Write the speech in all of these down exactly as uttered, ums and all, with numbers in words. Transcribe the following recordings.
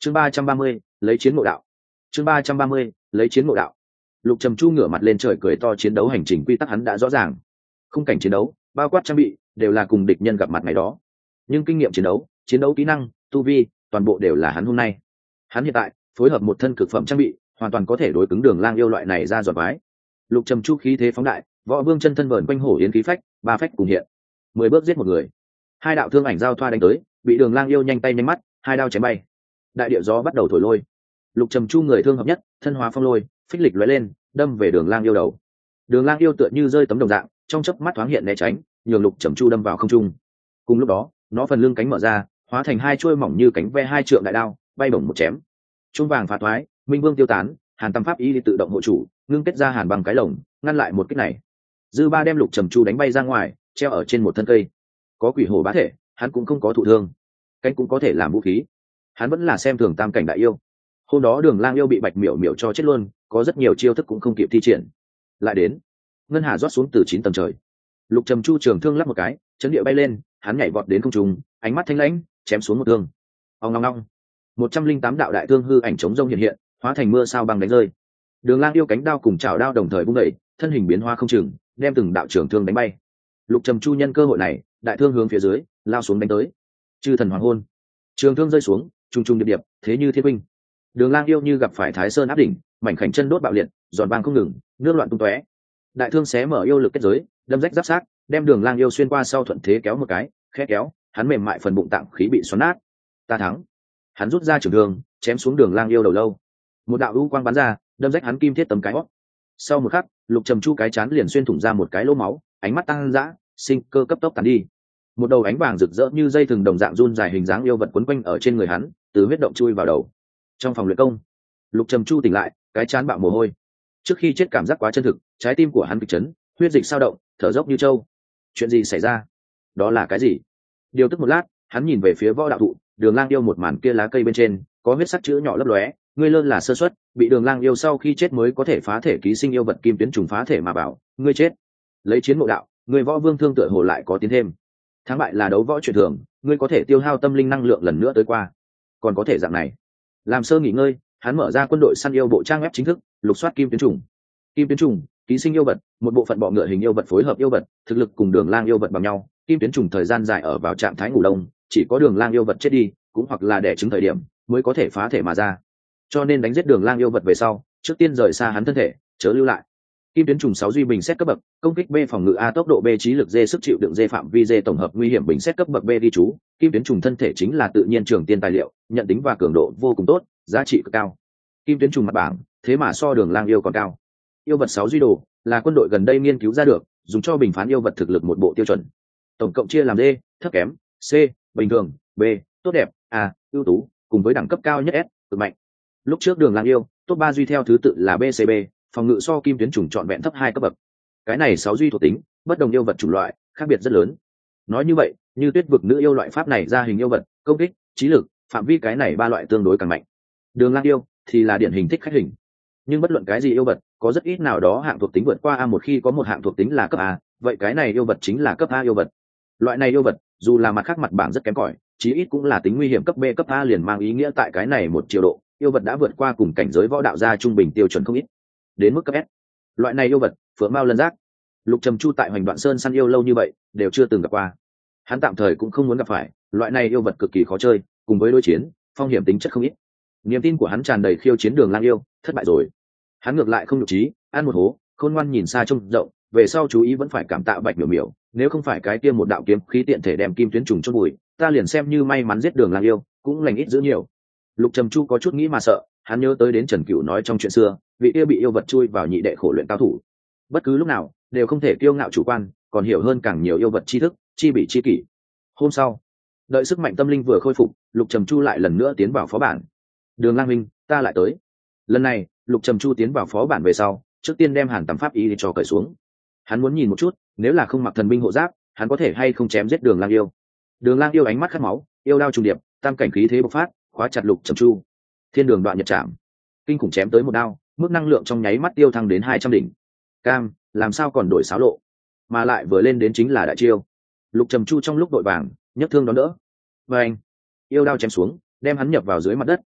chương ba trăm ba mươi lấy chiến ngộ đạo. chương ba trăm ba mươi lấy chiến ngộ đạo. Lục Trầm Chu ngửa mặt lên trời cười to, chiến đấu hành trình quy tắc hắn đã rõ ràng. Khung cảnh chiến đấu, bao quát trang bị, đều là cùng địch nhân gặp mặt ngày đó. Nhưng kinh nghiệm chiến đấu, chiến đấu kỹ năng, tu vi, toàn bộ đều là hắn hôm nay. Hắn hiện tại phối hợp một thân cực phẩm trang bị, hoàn toàn có thể đối cứng Đường Lang yêu loại này ra giọt vái. Lục Trầm Chu khí thế phóng đại, võ vương chân thân vờn quanh hổ yến khí phách, ba phách cùng hiện. Mười bước giết một người. Hai đạo thương ảnh giao thoa đánh tới, bị Đường Lang yêu nhanh tay nhanh mắt, hai đao chém bay. Đại địa gió bắt đầu thổi lôi. Lục Trầm Chu người thương hợp nhất, thân hóa phong lôi, phích lịch lóe lên, đâm về Đường Lang yêu đầu. Đường Lang yêu tựa như rơi tấm đồng dạng, trong chớp mắt thoáng hiện né tránh, nhường Lục Trầm Chu đâm vào không trung. Cùng lúc đó, nó phần lưng cánh mở ra, hóa thành hai chuôi mỏng như cánh ve hai trượng đại đao, bay bổng một chém. Trung vàng phá thoái, minh vương tiêu tán, Hàn Tam pháp ý tự động hộ chủ, ngưng kết ra hàn bằng cái lồng, ngăn lại một kích này. Dư Ba đem Lục Trầm Chu đánh bay ra ngoài, treo ở trên một thân cây. Có quỷ hổ bá thể, hắn cũng không có thụ thương, cánh cũng có thể làm vũ khí. Hắn vẫn là xem thường tam cảnh đại yêu. Hôm đó Đường Lang yêu bị Bạch Miểu Miểu cho chết luôn, có rất nhiều chiêu thức cũng không kịp thi triển. Lại đến, ngân hà rót xuống từ chín tầng trời. Lục Trầm Chu trường thương lắp một cái, chấn địa bay lên, hắn nhảy vọt đến không trung, ánh mắt thanh lãnh, chém xuống một thương. Ong ong ong. một trăm linh tám đạo đại thương hư ảnh chống rông hiện hiện, hóa thành mưa sao băng đánh rơi. Đường Lang yêu cánh đao cùng chảo đao đồng thời vung dậy, thân hình biến hóa không chừng, đem từng đạo trường thương đánh bay. Lục Trầm Chu nhân cơ hội này, đại thương hướng phía dưới, lao xuống đánh tới. Chư thần hoàng hôn. Trường thương rơi xuống, trung trung điệp điệp, thế như thiên binh. Đường Lang yêu như gặp phải Thái Sơn áp đỉnh, mảnh khảnh chân đốt bạo liệt, giòn vang không ngừng, nước loạn tung tóe. Đại thương xé mở yêu lực kết giới, đâm rách giáp sát, đem Đường Lang yêu xuyên qua sau thuận thế kéo một cái, khẽ kéo, hắn mềm mại phần bụng tạng khí bị xoắn nát. Ta thắng. Hắn rút ra trường thương, chém xuống Đường Lang yêu đầu lâu. Một đạo u quang bắn ra, đâm rách hắn kim thiết tấm cái hót. Sau một khắc, Lục Trầm Chu cái chán liền xuyên thủng ra một cái lỗ máu, ánh mắt tăng dã, sinh cơ cấp tốc tàn đi. Một đầu ánh vàng rực rỡ như dây thừng đồng dạng run dài hình dáng yêu vật quấn quanh ở trên người hắn, từ huyết động chui vào đầu. Trong phòng luyện công, Lục Trầm Chu tỉnh lại, cái chán bạo mồ hôi. Trước khi chết cảm giác quá chân thực, trái tim của hắn kịch chấn, huyết dịch sao động, thở dốc như trâu. Chuyện gì xảy ra? Đó là cái gì? Điều tức một lát, hắn nhìn về phía võ đạo thụ, Đường Lang yêu một màn kia lá cây bên trên, có huyết sắc chữ nhỏ lấp lóe, ngươi lơ là sơ suất, bị Đường Lang yêu sau khi chết mới có thể phá thể ký sinh yêu vật kim tuyến trùng phá thể mà bảo, ngươi chết. Lấy chiến ngộ đạo, ngươi võ vương thương tựa hồ lại có tiến thêm. Thắng bại là đấu võ truyền thường, ngươi có thể tiêu hao tâm linh năng lượng lần nữa tới qua. Còn có thể dạng này. Làm sơ nghỉ ngơi, hắn mở ra quân đội săn yêu bộ trang web chính thức, lục soát kim tuyến trùng. Kim tuyến trùng, ký sinh yêu vật, một bộ phận bọ ngựa hình yêu vật phối hợp yêu vật, thực lực cùng Đường Lang yêu vật bằng nhau. Kim tuyến trùng thời gian dài ở vào trạng thái ngủ đông, chỉ có Đường Lang yêu vật chết đi, cũng hoặc là đẻ trứng thời điểm mới có thể phá thể mà ra. Cho nên đánh giết Đường Lang yêu vật về sau, trước tiên rời xa hắn thân thể, chớ lưu lại. Kim tuyến trùng sáu duy bình xét cấp bậc, công kích B phòng ngự A, tốc độ B, trí lực D, sức chịu đựng D, phạm vi D, tổng hợp nguy hiểm bình xét cấp bậc B, ghi chú. Kim tuyến trùng thân thể chính là tự nhiên trường tiên tài liệu, nhận tính và cường độ vô cùng tốt, giá trị cực cao. Kim tuyến trùng mặt bảng, thế mà so Đường Lang yêu còn cao. Yêu vật sáu duy đồ, là quân đội gần đây nghiên cứu ra được, dùng cho bình phán yêu vật thực lực một bộ tiêu chuẩn. Tổng cộng chia làm D, thấp kém, C, bình thường, B, tốt đẹp, A, ưu tú, cùng với đẳng cấp cao nhất S, cực mạnh. Lúc trước Đường Lang yêu, top ba duy theo thứ tự là B, C, B, phòng ngự so kim tuyến trùng trọn vẹn thấp hai cấp bậc. Cái này sáu duy thuộc tính, bất đồng yêu vật chủng loại, khác biệt rất lớn. Nói như vậy, như Tuyết vực nữ yêu loại pháp này ra hình yêu vật, công kích, trí lực, phạm vi cái này ba loại tương đối càng mạnh. Đường Lang yêu thì là điển hình thích khách hình. Nhưng bất luận cái gì yêu vật, có rất ít nào đó hạng thuộc tính vượt qua A, một khi có một hạng thuộc tính là cấp A, vậy cái này yêu vật chính là cấp A yêu vật. Loại này yêu vật, dù là mặt khác mặt bảng rất kém cỏi, chí ít cũng là tính nguy hiểm cấp B cấp A, liền mang ý nghĩa tại cái này một triệu độ, yêu vật đã vượt qua cùng cảnh giới võ đạo gia trung bình tiêu chuẩn không ít. Đến mức cấp S, loại này yêu vật, phượng mao lân giác. Lục Trầm Chu tại Hoành Đoạn Sơn săn yêu lâu như vậy, đều chưa từng gặp qua. Hắn tạm thời cũng không muốn gặp phải, loại này yêu vật cực kỳ khó chơi, cùng với đối chiến, phong hiểm tính chất không ít. Niềm tin của hắn tràn đầy khiêu chiến Đường Lang yêu, thất bại rồi. Hắn ngược lại không nhục trí, ăn một hố, khôn ngoan nhìn xa trông rộng, về sau chú ý vẫn phải cảm tạ Bạch Miểu Miểu, nếu không phải cái kia một đạo kiếm khí tiện thể đem kim tuyến trùng chôn bụi, ta liền xem như may mắn giết Đường Lang yêu, cũng lành ít dữ nhiều. Lục Trầm Chu có chút nghĩ mà sợ, hắn nhớ tới đến Trần Cửu nói trong chuyện xưa, vị kia bị yêu vật chui vào nhị đệ khổ luyện cao thủ, bất cứ lúc nào đều không thể kiêu ngạo chủ quan, còn hiểu hơn càng nhiều yêu vật tri thức, chi bị chi kỷ. Hôm sau, đợi sức mạnh tâm linh vừa khôi phục, Lục Trầm Chu lại lần nữa tiến vào phó bản. Đường Lang minh, ta lại tới. Lần này, Lục Trầm Chu tiến vào phó bản về sau, trước tiên đem Hàn Tầm pháp ý cho cởi xuống. Hắn muốn nhìn một chút, nếu là không mặc thần binh hộ giáp, hắn có thể hay không chém giết Đường Lang yêu. Đường Lang yêu ánh mắt khát máu, yêu đao trùng điệp, tam cảnh khí thế bộc phát, khóa chặt Lục Trầm Chu. Thiên đường đoạn nhật trảm, kinh khủng chém tới một đao, mức năng lượng trong nháy mắt tiêu thăng đến hai trăm đỉnh. Cam, làm sao còn đổi xáo lộ, mà lại vừa lên đến chính là đại chiêu. Lục Trầm Chu trong lúc đội vàng, nhấc thương đón đỡ. Và anh, yêu đao chém xuống, đem hắn nhập vào dưới mặt đất,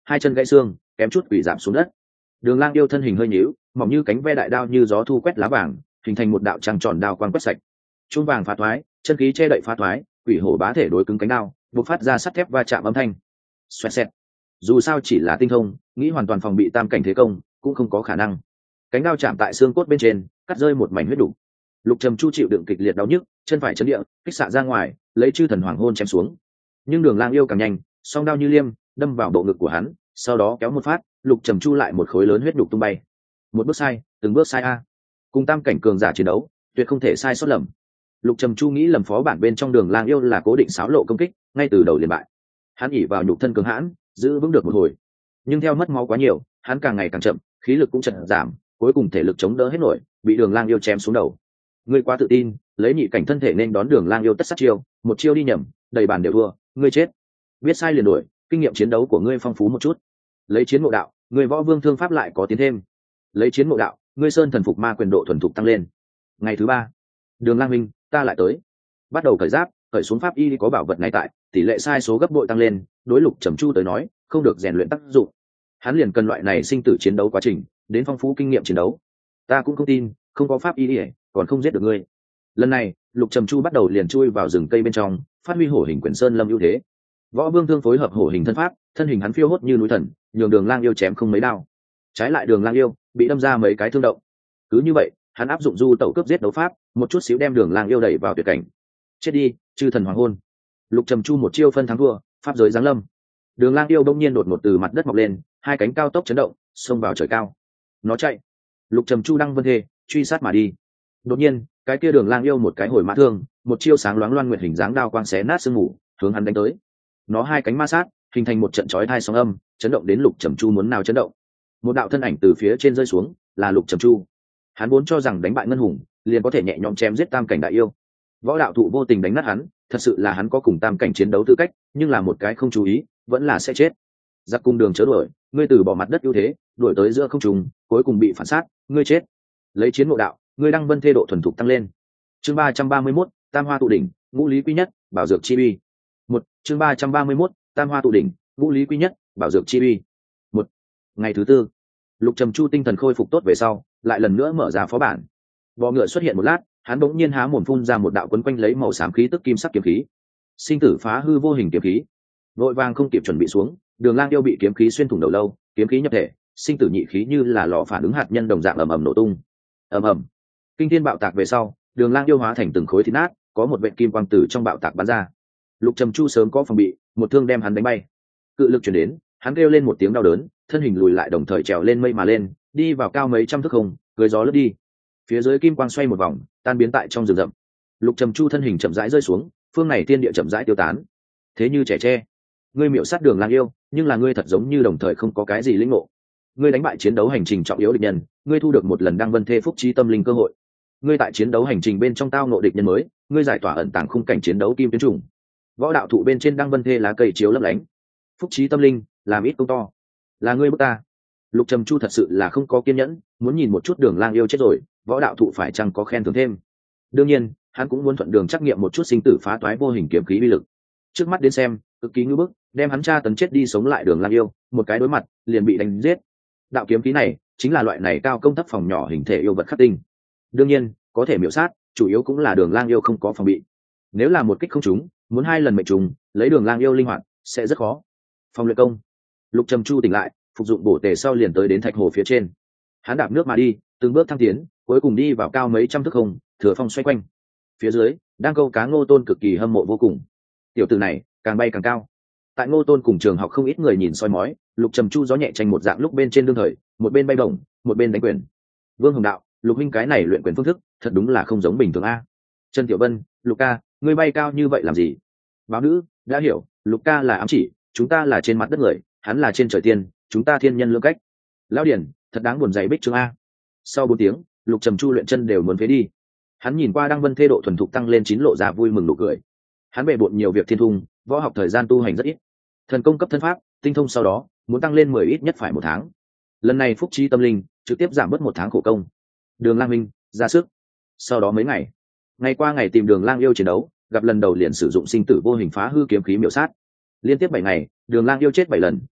hai chân gãy xương kém chút quỷ giảm xuống đất. Đường Lang yêu thân hình hơi nhíu, mỏng như cánh ve đại đao như gió thu quét lá vàng, hình thành một đạo trăng tròn đao quang quét sạch. Chuông vàng phá thoái, chân khí che đậy phá thoái, quỷ hổ bá thể đối cứng cánh đao, bộc phát ra sắt thép va chạm âm thanh. Xoẹt xẹt. Dù sao chỉ là tinh thông, nghĩ hoàn toàn phòng bị tam cảnh thế công cũng không có khả năng. Cánh đao chạm tại xương cốt bên trên, cắt rơi một mảnh huyết đủ. Lục Trầm Chu chịu đựng kịch liệt đau nhức, chân phải chấn địa, kích xạ ra ngoài, lấy chư thần hoàng hôn chém xuống. Nhưng Đường Lang yêu càng nhanh, song đao như liêm, đâm vào bộ ngực của hắn, sau đó kéo một phát, Lục Trầm Chu lại một khối lớn huyết đục tung bay. Một bước sai, từng bước sai a. Cùng tam cảnh cường giả chiến đấu, tuyệt không thể sai sót lầm. Lục Trầm Chu nghĩ lầm phó bản bên trong Đường Lang yêu là cố định xáo lộ công kích, ngay từ đầu liền bại. Hắn ỉ vào nhục thân cường hãn, giữ vững được một hồi. Nhưng theo mất máu quá nhiều, hắn càng ngày càng chậm, khí lực cũng chậm giảm, cuối cùng thể lực chống đỡ hết nổi, bị Đường Lang yêu chém xuống đầu. Ngươi quá tự tin, lấy nhị cảnh thân thể nên đón Đường Lang yêu tất sát chiêu, một chiêu đi nhầm, đầy bàn đều thua, ngươi chết. Biết sai liền đổi, kinh nghiệm chiến đấu của ngươi phong phú một chút. Lấy chiến ngộ đạo, ngươi võ vương thương pháp lại có tiến thêm. Lấy chiến ngộ đạo, ngươi sơn thần phục ma quyền độ thuần thục tăng lên. Ngày thứ ba, Đường Lang minh, ta lại tới. Bắt đầu cởi giáp, cởi xuống pháp y có bảo vật ngay tại, tỷ lệ sai số gấp bội tăng lên, đối Lục Trầm Chu tới nói, không được rèn luyện tác dụng. Hắn liền cần loại này sinh tử chiến đấu quá trình, đến phong phú kinh nghiệm chiến đấu. Ta cũng không tin, không có pháp y đi, còn không giết được ngươi. Lần này, Lục Trầm Chu bắt đầu liền chui vào rừng cây bên trong, phát huy hổ hình quyển sơn lâm ưu thế. Võ vương thương phối hợp hổ hình thân pháp, thân hình hắn phiêu hốt như núi thần, nhường Đường Lang yêu chém không mấy đao. Trái lại Đường Lang yêu bị đâm ra mấy cái thương động. Cứ như vậy, hắn áp dụng du tẩu cướp giết đấu pháp, một chút xíu đem Đường Lang yêu đẩy vào tuyệt cảnh. Chết đi, chư thần hoàng hôn. Lục Trầm Chu một chiêu phân thắng thua, pháp giới giáng lâm. Đường Lang yêu bỗng nhiên đột ngột từ mặt đất mọc lên, hai cánh cao tốc chấn động, xông vào trời cao. Nó chạy. Lục Trầm Chu đăng vân thê, truy sát mà đi. Đột nhiên, cái kia Đường Lang yêu một cái hồi mã thương, một chiêu sáng loáng loan nguyệt hình dáng đao quang xé nát sương mù, hướng hắn đánh tới. Nó hai cánh ma sát, hình thành một trận chói tai sóng âm, chấn động đến Lục Trầm Chu muốn nào chấn động. Một đạo thân ảnh từ phía trên rơi xuống, là Lục Trầm Chu. Hắn vốn cho rằng đánh bại ngân hùng, liền có thể nhẹ nhõm chém giết tam cảnh đại yêu. Võ đạo thụ vô tình đánh nát hắn, thật sự là hắn có cùng tam cảnh chiến đấu tư cách, nhưng là một cái không chú ý, vẫn là sẽ chết. Giặc cung đường chớ đuổi, ngươi từ bỏ mặt đất ưu thế, đuổi tới giữa không trung, cuối cùng bị phản sát, ngươi chết. Lấy chiến ngộ đạo, ngươi đăng vân thê độ thuần thục tăng lên. Chương ba trăm ba mươi mốt, Tam Hoa tụ đỉnh, ngũ lý quy nhất, bảo dược chi uy. Một, chương ba trăm ba mươi mốt, Tam Hoa tụ đỉnh, ngũ lý quy nhất, bảo dược chi uy. Một. Ngày thứ tư, Lục Trầm Chu tinh thần khôi phục tốt về sau, lại lần nữa mở ra phó bản. Bọ ngựa xuất hiện một lát, hắn bỗng nhiên há mồm phun ra một đạo quấn quanh lấy màu xám khí tức kim sắc kiếm khí. Sinh tử phá hư vô hình kiếm khí. Vội vàng không kịp chuẩn bị xuống, Đường Lang yêu bị kiếm khí xuyên thủng đầu lâu, kiếm khí nhập thể, sinh tử nhị khí như là lò phản ứng hạt nhân đồng dạng ầm ầm nổ tung. Ầm ầm. Kinh thiên bạo tạc về sau, Đường Lang yêu hóa thành từng khối thịt nát, có một vệt kim quang tử trong bạo tạc bắn ra. Lục Trầm Chu sớm có phòng bị, một thương đem hắn đánh bay. Cự lực truyền đến, hắn kêu lên một tiếng đau đớn, thân hình lùi lại đồng thời trèo lên mây mà lên, đi vào cao mấy trăm thước không, cưỡi gió lướt đi. Phía dưới kim quang xoay một vòng, tan biến tại trong rừng rậm. Lục Trầm Chu thân hình chậm rãi rơi xuống, phương này tiên địa chậm rãi tiêu tán. Thế như trẻ tre, ngươi miểu sát Đường Lang yêu, nhưng là ngươi thật giống như đồng thời không có cái gì lĩnh ngộ. Ngươi đánh bại chiến đấu hành trình trọng yếu địch nhân, ngươi thu được một lần đăng vân thê phúc trí tâm linh cơ hội. Ngươi tại chiến đấu hành trình bên trong tao ngộ địch nhân mới, ngươi giải tỏa ẩn tàng khung cảnh chiến đấu kim tuyến trùng. Võ đạo thụ bên trên đăng vân thê lá cây chiếu lấp lánh. Phúc trí tâm linh, làm ít công to. Là ngươi bức ta. Lục Trầm Chu thật sự là không có kiên nhẫn, muốn nhìn một chút Đường Lang yêu chết rồi, võ đạo thụ phải chăng có khen thưởng thêm. Đương nhiên, hắn cũng muốn thuận đường trắc nghiệm một chút sinh tử phá toái vô hình kiếm khí uy lực. Trước mắt đến xem, cực kỳ ngưỡng bức, đem hắn tra tấn chết đi sống lại Đường Lang yêu, một cái đối mặt, liền bị đánh giết. Đạo kiếm khí này, chính là loại này cao công thấp phòng nhỏ hình thể yêu vật khắc tinh. Đương nhiên, có thể miểu sát, chủ yếu cũng là Đường Lang yêu không có phòng bị. Nếu là một kích không trúng, muốn hai lần mệnh trùng, lấy Đường Lang yêu linh hoạt, sẽ rất khó. Phòng luyện công. Lục Trầm Chu tỉnh lại, phục dụng bổ tề sau liền tới đến thạch hồ phía trên. Hắn đạp nước mà đi, từng bước thăng tiến, cuối cùng đi vào cao mấy trăm thước không, thừa phong xoay quanh. Phía dưới, đang câu cá Ngô Tôn cực kỳ hâm mộ vô cùng. Tiểu tử này, càng bay càng cao. Tại Ngô Tôn cùng trường học không ít người nhìn soi mói, Lục Trầm Chu gió nhẹ tranh một dạng lúc bên trên đương thời, một bên bay bổng, một bên đánh quyền. Vương Hồng Đạo, Lục huynh cái này luyện quyền phương thức, thật đúng là không giống bình thường a. Trần Tiểu Vân, Lục ca, ngươi bay cao như vậy làm gì? Báo nữ, đã hiểu, Lục ca là ám chỉ, chúng ta là trên mặt đất người, hắn là trên trời tiên, chúng ta thiên nhân lưỡng cách. Lão Điển, thật đáng buồn dày bích chương a. Sau bốn tiếng, Lục Trầm Chu luyện chân đều muốn phế đi. Hắn nhìn qua Đăng Vân thê độ thuần thục tăng lên chín lộ ra vui mừng nụ cười. Hắn bề bộn nhiều việc thiên thung, võ học thời gian tu hành rất ít. Thần công cấp thân pháp, tinh thông sau đó, muốn tăng lên mười ít nhất phải một tháng. Lần này phúc trí tâm linh, trực tiếp giảm bớt một tháng khổ công. Đường Lang Minh ra sức. Sau đó mấy ngày, ngày qua ngày tìm Đường Lang yêu chiến đấu, gặp lần đầu liền sử dụng sinh tử vô hình phá hư kiếm khí miểu sát. Liên tiếp bảy ngày, Đường Lang yêu chết bảy lần,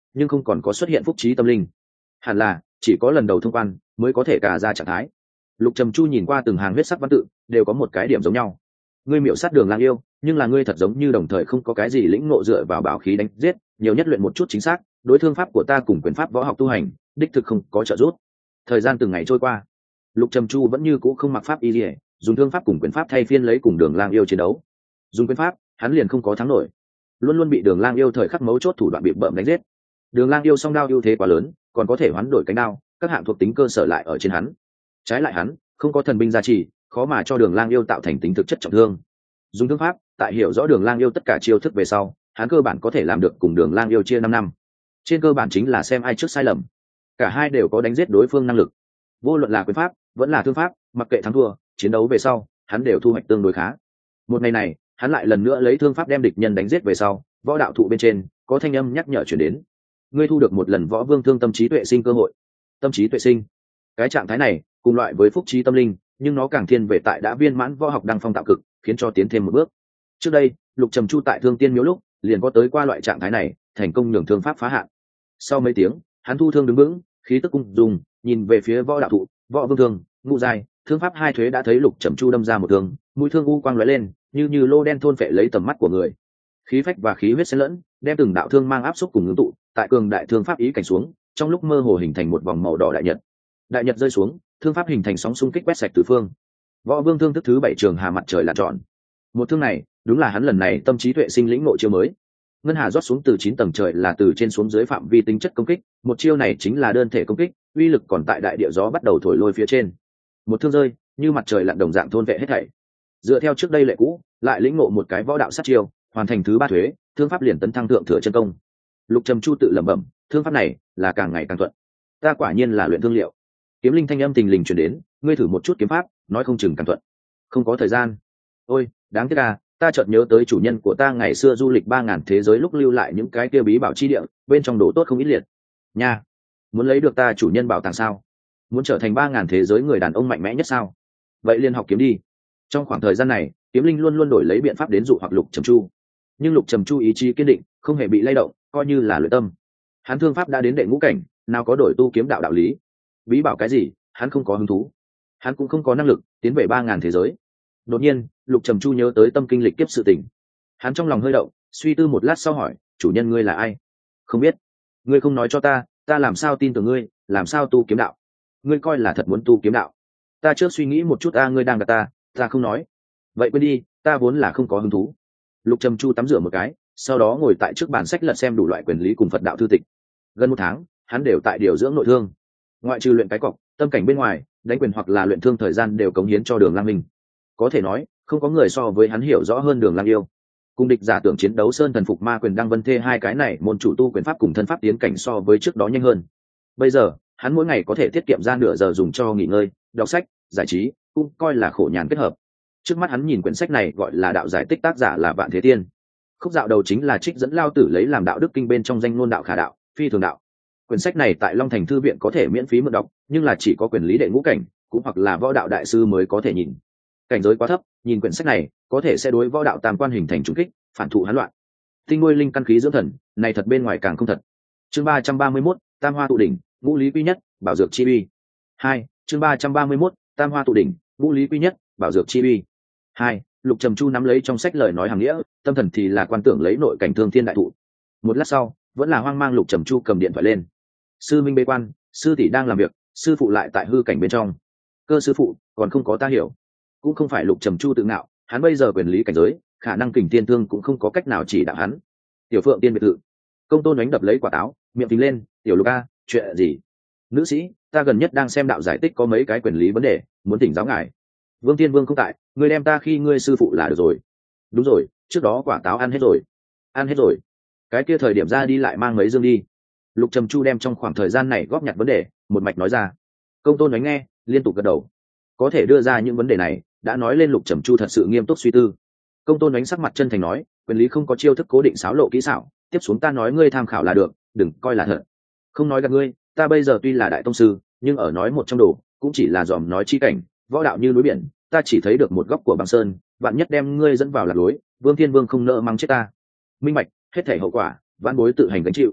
nhưng không còn có xuất hiện phúc trí tâm linh. Hẳn là chỉ có lần đầu thông quan mới có thể cả ra trạng thái. Lục Trầm Chu nhìn qua từng hàng huyết sắc văn tự, đều có một cái điểm giống nhau. Ngươi miểu sát Đường Lang yêu, nhưng là ngươi thật giống như đồng thời không có cái gì lĩnh ngộ dựa vào bảo khí đánh giết, nhiều nhất luyện một chút chính xác, đối thương pháp của ta cùng quyền pháp võ học tu hành, đích thực không có trợ giúp. Thời gian từng ngày trôi qua, Lục Trầm Chu vẫn như cũ không mặc pháp y liễu, dùng thương pháp cùng quyền pháp thay phiên lấy cùng Đường Lang yêu chiến đấu. Dùng quyền pháp, hắn liền không có thắng nổi, luôn luôn bị Đường Lang yêu thời khắc mấu chốt thủ đoạn bị bợm đánh giết. Đường Lang yêu song đao ưu thế quá lớn, còn có thể hoán đổi cánh đao, các hạng thuộc tính cơ sở lại ở trên hắn. Trái lại hắn, không có thần binh gia trì, khó mà cho Đường Lang yêu tạo thành tính thực chất trọng thương. Dùng thương pháp, tại hiểu rõ Đường Lang yêu tất cả chiêu thức về sau, hắn cơ bản có thể làm được cùng Đường Lang yêu chia năm năm. Trên cơ bản chính là xem ai trước sai lầm. Cả hai đều có đánh giết đối phương năng lực. Vô luận là quyền pháp, vẫn là thương pháp, mặc kệ thắng thua, chiến đấu về sau, hắn đều thu hoạch tương đối khá. Một ngày này, hắn lại lần nữa lấy thương pháp đem địch nhân đánh giết về sau, võ đạo thụ bên trên có thanh âm nhắc nhở truyền đến. Ngươi thu được một lần võ vương thương tâm trí tuệ sinh cơ hội. Tâm trí tuệ sinh, cái trạng thái này cùng loại với phúc trí tâm linh, nhưng nó càng thiên về tại đã viên mãn võ học đăng phong tạo cực, khiến cho tiến thêm một bước. Trước đây, Lục Trầm Chu tại Thương Tiên Miếu lúc liền có tới qua loại trạng thái này, thành công nhường thương pháp phá hạn. Sau mấy tiếng, hắn thu thương đứng vững, khí tức cung dùng, nhìn về phía võ đạo thụ, võ vương thương, ngũ giai, thương pháp hai thuế đã thấy Lục Trầm Chu đâm ra một thương, mũi thương u quang lóe lên, như như lô đen thôn phệ lấy tầm mắt của người. Khí phách và khí huyết xen lẫn, đem từng đạo thương mang áp xúc cùng ngưng tụ, tại cường đại thương pháp ý cảnh xuống, trong lúc mơ hồ hình thành một vòng màu đỏ đại nhật. Đại nhật rơi xuống, thương pháp hình thành sóng xung kích quét sạch tứ phương. Võ vương thương thức thứ bảy trường hà mặt trời lặn tròn. Một thương này, đúng là hắn lần này tâm trí tuệ sinh lĩnh ngộ chiêu mới. Ngân hà rót xuống từ chín tầng trời là từ trên xuống dưới phạm vi tính chất công kích, một chiêu này chính là đơn thể công kích, uy lực còn tại đại địa gió bắt đầu thổi lôi phía trên. Một thương rơi, như mặt trời lặn đồng dạng thôn vệ hết thảy. Dựa theo trước đây lệ cũ, lại lĩnh ngộ một cái võ đạo sát chiêu, hoàn thành thứ ba thuế, thương pháp liền tấn thăng thượng thừa chân công. Lục Trầm Chu tự lẩm bẩm, thương pháp này là càng ngày càng thuận. Ta quả nhiên là luyện thương liệu. Kiếm linh thanh âm tình lình truyền đến, ngươi thử một chút kiếm pháp, nói không chừng càng thuận. Không có thời gian. Ôi, đáng tiếc à, ta chợt nhớ tới chủ nhân của ta ngày xưa du lịch ba ngàn thế giới lúc lưu lại những cái kia bí bảo chi địa, bên trong đồ tốt không ít liệt. Nha, muốn lấy được ta chủ nhân bảo tàng sao? Muốn trở thành ba ngàn thế giới người đàn ông mạnh mẽ nhất sao? Vậy liên học kiếm đi. Trong khoảng thời gian này, kiếm linh luôn luôn đổi lấy biện pháp đến dụ hoặc Lục Trầm Chu. Nhưng Lục Trầm Chu ý chí kiên định, không hề bị lay động, coi như là luyện tâm. Hắn thương pháp đã đến đệ ngũ cảnh, nào có đổi tu kiếm đạo đạo lý. Bí bảo cái gì, hắn không có hứng thú. Hắn cũng không có năng lực tiến về ba ngàn thế giới. Đột nhiên, Lục Trầm Chu nhớ tới tâm kinh lịch kiếp sự tình. Hắn trong lòng hơi động, suy tư một lát sau hỏi, chủ nhân ngươi là ai? Không biết. Ngươi không nói cho ta, ta làm sao tin tưởng ngươi, làm sao tu kiếm đạo? Ngươi coi là thật muốn tu kiếm đạo? Ta trước suy nghĩ một chút a, ngươi đang gạt ta, ta không nói. Vậy quên đi, ta vốn là không có hứng thú. Lục Trầm Chu tắm rửa một cái, sau đó ngồi tại trước bàn sách lật xem đủ loại quyền lý cùng Phật đạo thư tịch. Gần một tháng, hắn đều tại điều dưỡng nội thương. Ngoại trừ luyện cái cọc, tâm cảnh bên ngoài, đánh quyền hoặc là luyện thương thời gian đều cống hiến cho Đường Lang Minh. Có thể nói, không có người so với hắn hiểu rõ hơn Đường Lang yêu. Cùng địch giả tưởng chiến đấu sơn thần phục ma quyền đăng vân thê hai cái này môn chủ tu quyền pháp cùng thân pháp tiến cảnh so với trước đó nhanh hơn. Bây giờ, hắn mỗi ngày có thể tiết kiệm ra nửa giờ dùng cho nghỉ ngơi, đọc sách, giải trí, cũng coi là khổ nhàn kết hợp. Trước mắt hắn nhìn quyển sách này gọi là đạo giải tích, tác giả là Vạn Thế Tiên. Khúc dạo đầu chính là trích dẫn Lao Tử lấy làm đạo đức kinh bên trong danh ngôn đạo khả đạo, phi thường đạo. Quyển sách này tại Long Thành thư viện có thể miễn phí mượn đọc, nhưng là chỉ có quyền lý đệ ngũ cảnh, cũng hoặc là võ đạo đại sư mới có thể nhìn. Cảnh giới quá thấp, nhìn quyển sách này có thể sẽ đối võ đạo tam quan hình thành trùng kích, phản thụ hán loạn. Tinh nuôi linh căn khí dưỡng thần, này thật bên ngoài càng không thật. Chương ba trăm ba mươi mốt, Tam Hoa tụ đỉnh, ngũ lý quy nhất, bảo dược chi uy. Hai, chương ba trăm ba mươi mốt, Tam Hoa tụ đỉnh, ngũ lý quy nhất, bảo dược chi uy. Hai, Lục Trầm Chu nắm lấy trong sách lời nói hàng nghĩa, tâm thần thì là quan tưởng lấy nội cảnh thương thiên đại thụ. Một lát sau, vẫn là hoang mang, Lục Trầm Chu cầm điện thoại lên. Sư minh bế quan, sư tỷ đang làm việc, sư phụ lại tại hư cảnh bên trong. Cơ sư phụ, còn không có ta hiểu. Cũng không phải Lục Trầm Chu tự ngạo, hắn bây giờ quyền lý cảnh giới, khả năng kình tiên thương cũng không có cách nào chỉ đạo hắn. Tiểu Phượng tiên biệt thự, Công Tôn đánh đập lấy quả táo, miệng phình lên, tiểu Lục a, chuyện gì? Nữ sĩ, ta gần nhất đang xem đạo giải tích có mấy cái quyền lý vấn đề, muốn thỉnh giáo ngài. Vương Tiên Vương không tại, ngươi đem ta khi ngươi sư phụ là được rồi. Đúng rồi, trước đó quả táo ăn hết rồi. Ăn hết rồi. Cái kia thời điểm ra đi lại mang mấy dương đi. Lục Trầm Chu đem trong khoảng thời gian này góp nhặt vấn đề, một mạch nói ra. Công Tôn đánh nghe, liên tục gật đầu. Có thể đưa ra những vấn đề này, đã nói lên Lục Trầm Chu thật sự nghiêm túc suy tư. Công Tôn đánh sắc mặt chân thành nói, quyền lý không có chiêu thức cố định xáo lộ kỹ xảo, tiếp xuống ta nói ngươi tham khảo là được, đừng coi là thật. Không nói gạt ngươi, ta bây giờ tuy là đại tông sư, nhưng ở nói một trong đồ, cũng chỉ là dòm nói chi cảnh, võ đạo như núi biển, ta chỉ thấy được một góc của băng sơn, vạn nhất đem ngươi dẫn vào lạc lối, Vương Thiên Vương không nỡ mắng chết ta. Minh bạch, hết thảy hậu quả, vãn bối tự hành gánh chịu.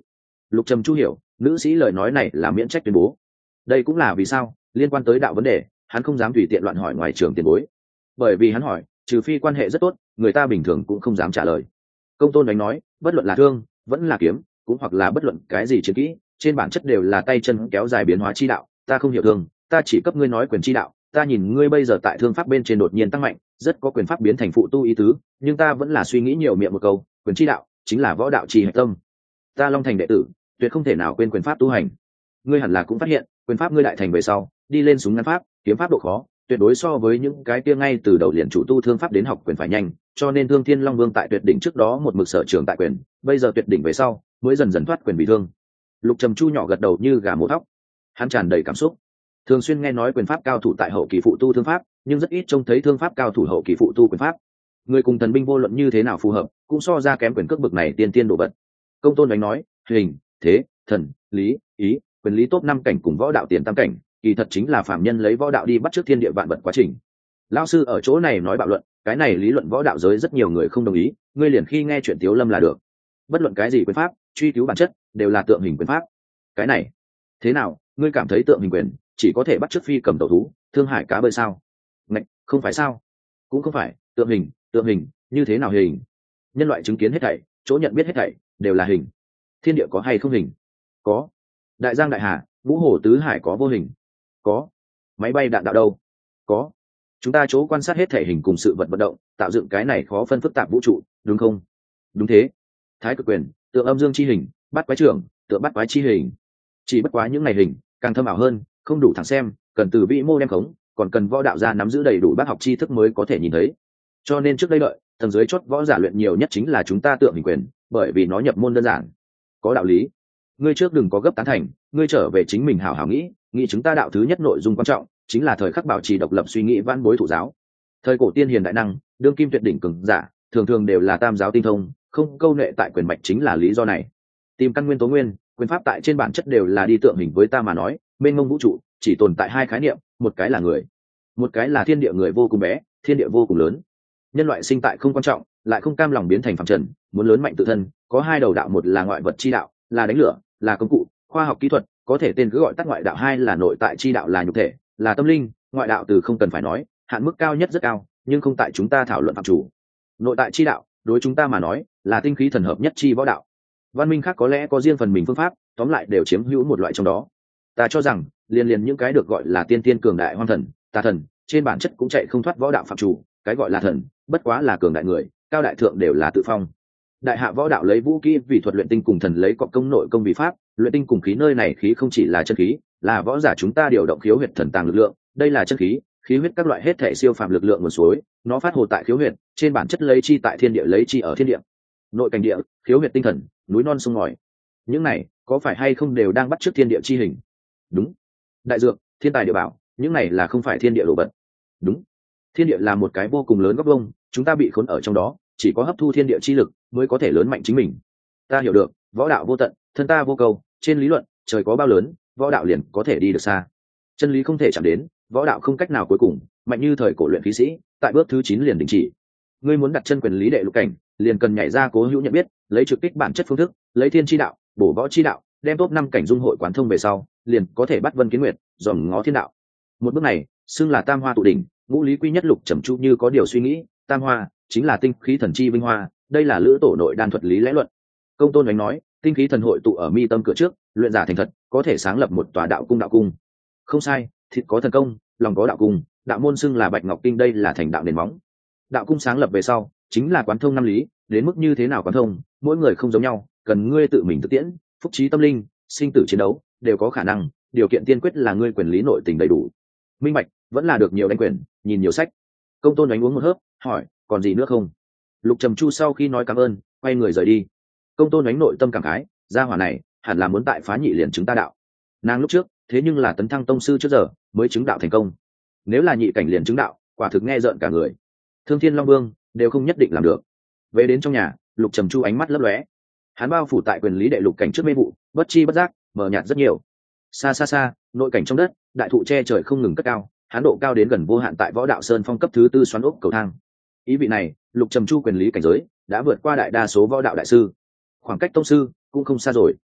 Lục Trầm Chu hiểu nữ sĩ lời nói này là miễn trách tuyên bố. Đây cũng là vì sao liên quan tới đạo vấn đề hắn không dám tùy tiện loạn hỏi ngoài trường tiền bối, bởi vì hắn hỏi trừ phi quan hệ rất tốt, người ta bình thường cũng không dám trả lời. Công tôn đánh nói bất luận là thương vẫn là kiếm, cũng hoặc là bất luận cái gì chiến kỹ, trên bản chất đều là tay chân kéo dài biến hóa chi đạo. Ta không hiểu thương, ta chỉ cấp ngươi nói quyền chi đạo. Ta nhìn ngươi bây giờ tại thương pháp bên trên đột nhiên tăng mạnh, rất có quyền pháp biến thành phụ tu ý tứ, nhưng ta vẫn là suy nghĩ nhiều miệng một câu, quyền chi đạo chính là võ đạo chi hạch tâm. Ta Long Thành đệ tử tuyệt không thể nào quên quyền pháp tu hành. Ngươi hẳn là cũng phát hiện quyền pháp ngươi đại thành về sau đi lên súng ngắn pháp kiếm pháp độ khó tuyệt đối so với những cái kia ngay từ đầu liền chủ tu thương pháp đến học quyền phải nhanh, cho nên Thương Thiên Long Vương tại tuyệt đỉnh trước đó một mực sở trường tại quyền, bây giờ tuyệt đỉnh về sau mới dần dần thoát quyền bị thương. Lục Trầm Chu nhỏ gật đầu như gà mổ thóc, hắn tràn đầy cảm xúc. Thường xuyên nghe nói quyền pháp cao thủ tại hậu kỳ phụ tu thương pháp, nhưng rất ít trông thấy thương pháp cao thủ hậu kỳ phụ tu quyền pháp. Người cùng thần binh vô luận như thế nào phù hợp, cũng so ra kém quyền cước bực này tiên tiên đồ vật. Công tôn đánh nói hình thế thần lý ý quyền lý top năm cảnh cùng võ đạo tiền tam cảnh, kỳ thật chính là phạm nhân lấy võ đạo đi bắt chước thiên địa vạn vật quá trình. Lão sư ở chỗ này nói bạo luận, cái này lý luận võ đạo giới rất nhiều người không đồng ý, ngươi liền khi nghe chuyện Tiếu Lâm là được. Bất luận cái gì quyền pháp truy cứu bản chất đều là tượng hình quyền pháp. Cái này thế nào, ngươi cảm thấy tượng hình quyền chỉ có thể bắt chước phi cầm tẩu thú thương hải cá bơi sao? Ngạch, không phải sao? Cũng không phải. Tượng hình tượng hình như thế nào hình? Nhân loại chứng kiến hết thảy, chỗ nhận biết hết thảy đều là hình. Thiên địa có hay không hình? Có. Đại giang đại hà vũ hồ tứ hải có vô hình? Có. Máy bay đạn đạo đâu? Có. Chúng ta chỗ quan sát hết thể hình cùng sự vật vận động, tạo dựng cái này khó phân phức tạp vũ trụ, đúng không? Đúng thế. Thái cực quyền tượng âm dương chi hình, bắt quái trưởng tượng bắt quái chi hình. Chỉ bất quá những ngày hình càng thâm ảo hơn, không đủ thẳng xem, cần từ vĩ mô đem khống, còn cần võ đạo gia nắm giữ đầy đủ bác học tri thức mới có thể nhìn thấy. Cho nên trước đây đợi tầng dưới chót võ giả luyện nhiều nhất chính là chúng ta tượng hình quyền, bởi vì nó nhập môn đơn giản, có đạo lý. Ngươi trước đừng có gấp tán thành, ngươi trở về chính mình hảo hảo nghĩ, nghĩ chúng ta đạo thứ nhất nội dung quan trọng chính là thời khắc bảo trì độc lập suy nghĩ văn bối thủ giáo. Thời cổ tiên hiền đại năng đương kim tuyệt đỉnh cường giả thường thường đều là tam giáo tinh thông, không câu nệ tại quyền mạch chính là lý do này. Tìm căn nguyên tố nguyên, quyền pháp tại trên bản chất đều là đi tượng hình. Với ta mà nói, mênh mông vũ trụ chỉ tồn tại hai khái niệm, một cái là người, một cái là thiên địa. Người vô cùng bé, thiên địa vô cùng lớn. Nhân loại sinh tại không quan trọng, lại không cam lòng biến thành phàm trần, muốn lớn mạnh tự thân, có hai đầu đạo, một là ngoại vật chi đạo, là đánh lửa, là công cụ, khoa học kỹ thuật, có thể tên cứ gọi tắt ngoại đạo. Hai là nội tại chi đạo, là nhục thể, là tâm linh. Ngoại đạo từ không cần phải nói, hạn mức cao nhất rất cao, nhưng không tại chúng ta thảo luận phạm chủ. Nội tại chi đạo đối chúng ta mà nói là tinh khí thần hợp nhất chi võ đạo. Văn minh khác có lẽ có riêng phần mình phương pháp, tóm lại đều chiếm hữu một loại trong đó. Ta cho rằng liền liền những cái được gọi là tiên tiên cường đại hoang thần, tà thần, trên bản chất cũng chạy không thoát võ đạo phạm chủ. Cái gọi là thần bất quá là cường đại người, cao đại thượng đều là tự phong. Đại hạ võ đạo lấy vũ kỹ vì thuật luyện tinh, cùng thần lấy cọc công nội công vì pháp luyện tinh, cùng khí. Nơi này khí không chỉ là chân khí, là võ giả chúng ta điều động khiếu huyệt thần tàng lực lượng. Đây là chân khí, khí huyết các loại hết thể siêu phàm lực lượng nguồn suối, nó phát hồ tại khiếu huyệt, trên bản chất lấy chi tại thiên địa, lấy chi ở thiên địa. Nội cảnh địa, khiếu huyệt tinh thần, núi non sông ngòi, những này có phải hay không đều đang bắt chước thiên địa chi hình? Đúng. Đại dược, thiên tài địa bảo, những này là không phải thiên địa đồ vật? Đúng. Thiên địa là một cái vô cùng lớn góc vuông, chúng ta bị khốn ở trong đó, chỉ có hấp thu thiên địa chi lực mới có thể lớn mạnh chính mình. Ta hiểu được, võ đạo vô tận, thân ta vô cầu. Trên lý luận, trời có bao lớn, võ đạo liền có thể đi được xa. Chân lý không thể chạm đến, võ đạo không cách nào cuối cùng. Mạnh như thời cổ luyện khí sĩ, tại bước thứ chín liền đình chỉ. Ngươi muốn đặt chân quyền lý đệ lục cảnh, liền cần nhảy ra cố hữu nhận biết, lấy trực kích bản chất phương thức, lấy thiên chi đạo bổ võ chi đạo, đem top năm cảnh dung hội quán thông về sau, liền có thể bắt vân kiến nguyệt, dòm ngó thiên đạo. Một bước này xưng là tam hoa tụ đỉnh. Ngũ lý quy nhất. Lục Trầm Chu như có điều suy nghĩ, tam hoa chính là tinh khí thần chi vinh hoa, đây là lữ tổ nội đan thuật lý lẽ luận. Công tôn đánh nói tinh khí thần hội tụ ở mi tâm cửa trước, luyện giả thành thật có thể sáng lập một tòa đạo cung. Đạo cung không sai, thịt có thần công, lòng có đạo cung. Đạo môn xưng là bạch ngọc kinh, đây là thành đạo nền móng. Đạo cung sáng lập về sau chính là quán thông năm lý. Đến mức như thế nào quán thông, mỗi người không giống nhau, cần ngươi tự mình thực tiễn, phúc trí tâm linh, sinh tử chiến đấu đều có khả năng. Điều kiện tiên quyết là ngươi quyền lý nội tình đầy đủ, minh bạch, vẫn là được nhiều đánh quyền, nhìn nhiều sách. Công tôn đánh uống một hớp, hỏi còn gì nữa không? Lục Trầm Chu sau khi nói cảm ơn, quay người rời đi. Công tôn đánh nội tâm cảm khái, gia hỏa này hẳn là muốn tại phá nhị liền chứng ta đạo. Nàng lúc trước thế nhưng là tấn thăng tông sư trước giờ mới chứng đạo thành công, nếu là nhị cảnh liền chứng đạo, quả thực nghe rợn cả người. Thương Thiên Long Vương đều không nhất định làm được. Về đến trong nhà, Lục Trầm Chu ánh mắt lấp lóe, hắn bao phủ tại quyền lý đệ lục cảnh trước mê vụ, bất chi bất giác mờ nhạt rất nhiều. Xa xa xa, nội cảnh trong đất, đại thụ che trời không ngừng cất cao, hắn độ cao đến gần vô hạn. Tại võ đạo sơn phong cấp thứ tư xoắn ốc cầu thang. Ý vị này, Lục Trầm Chu quyền lý cảnh giới đã vượt qua đại đa số võ đạo đại sư, khoảng cách tông sư cũng không xa rồi.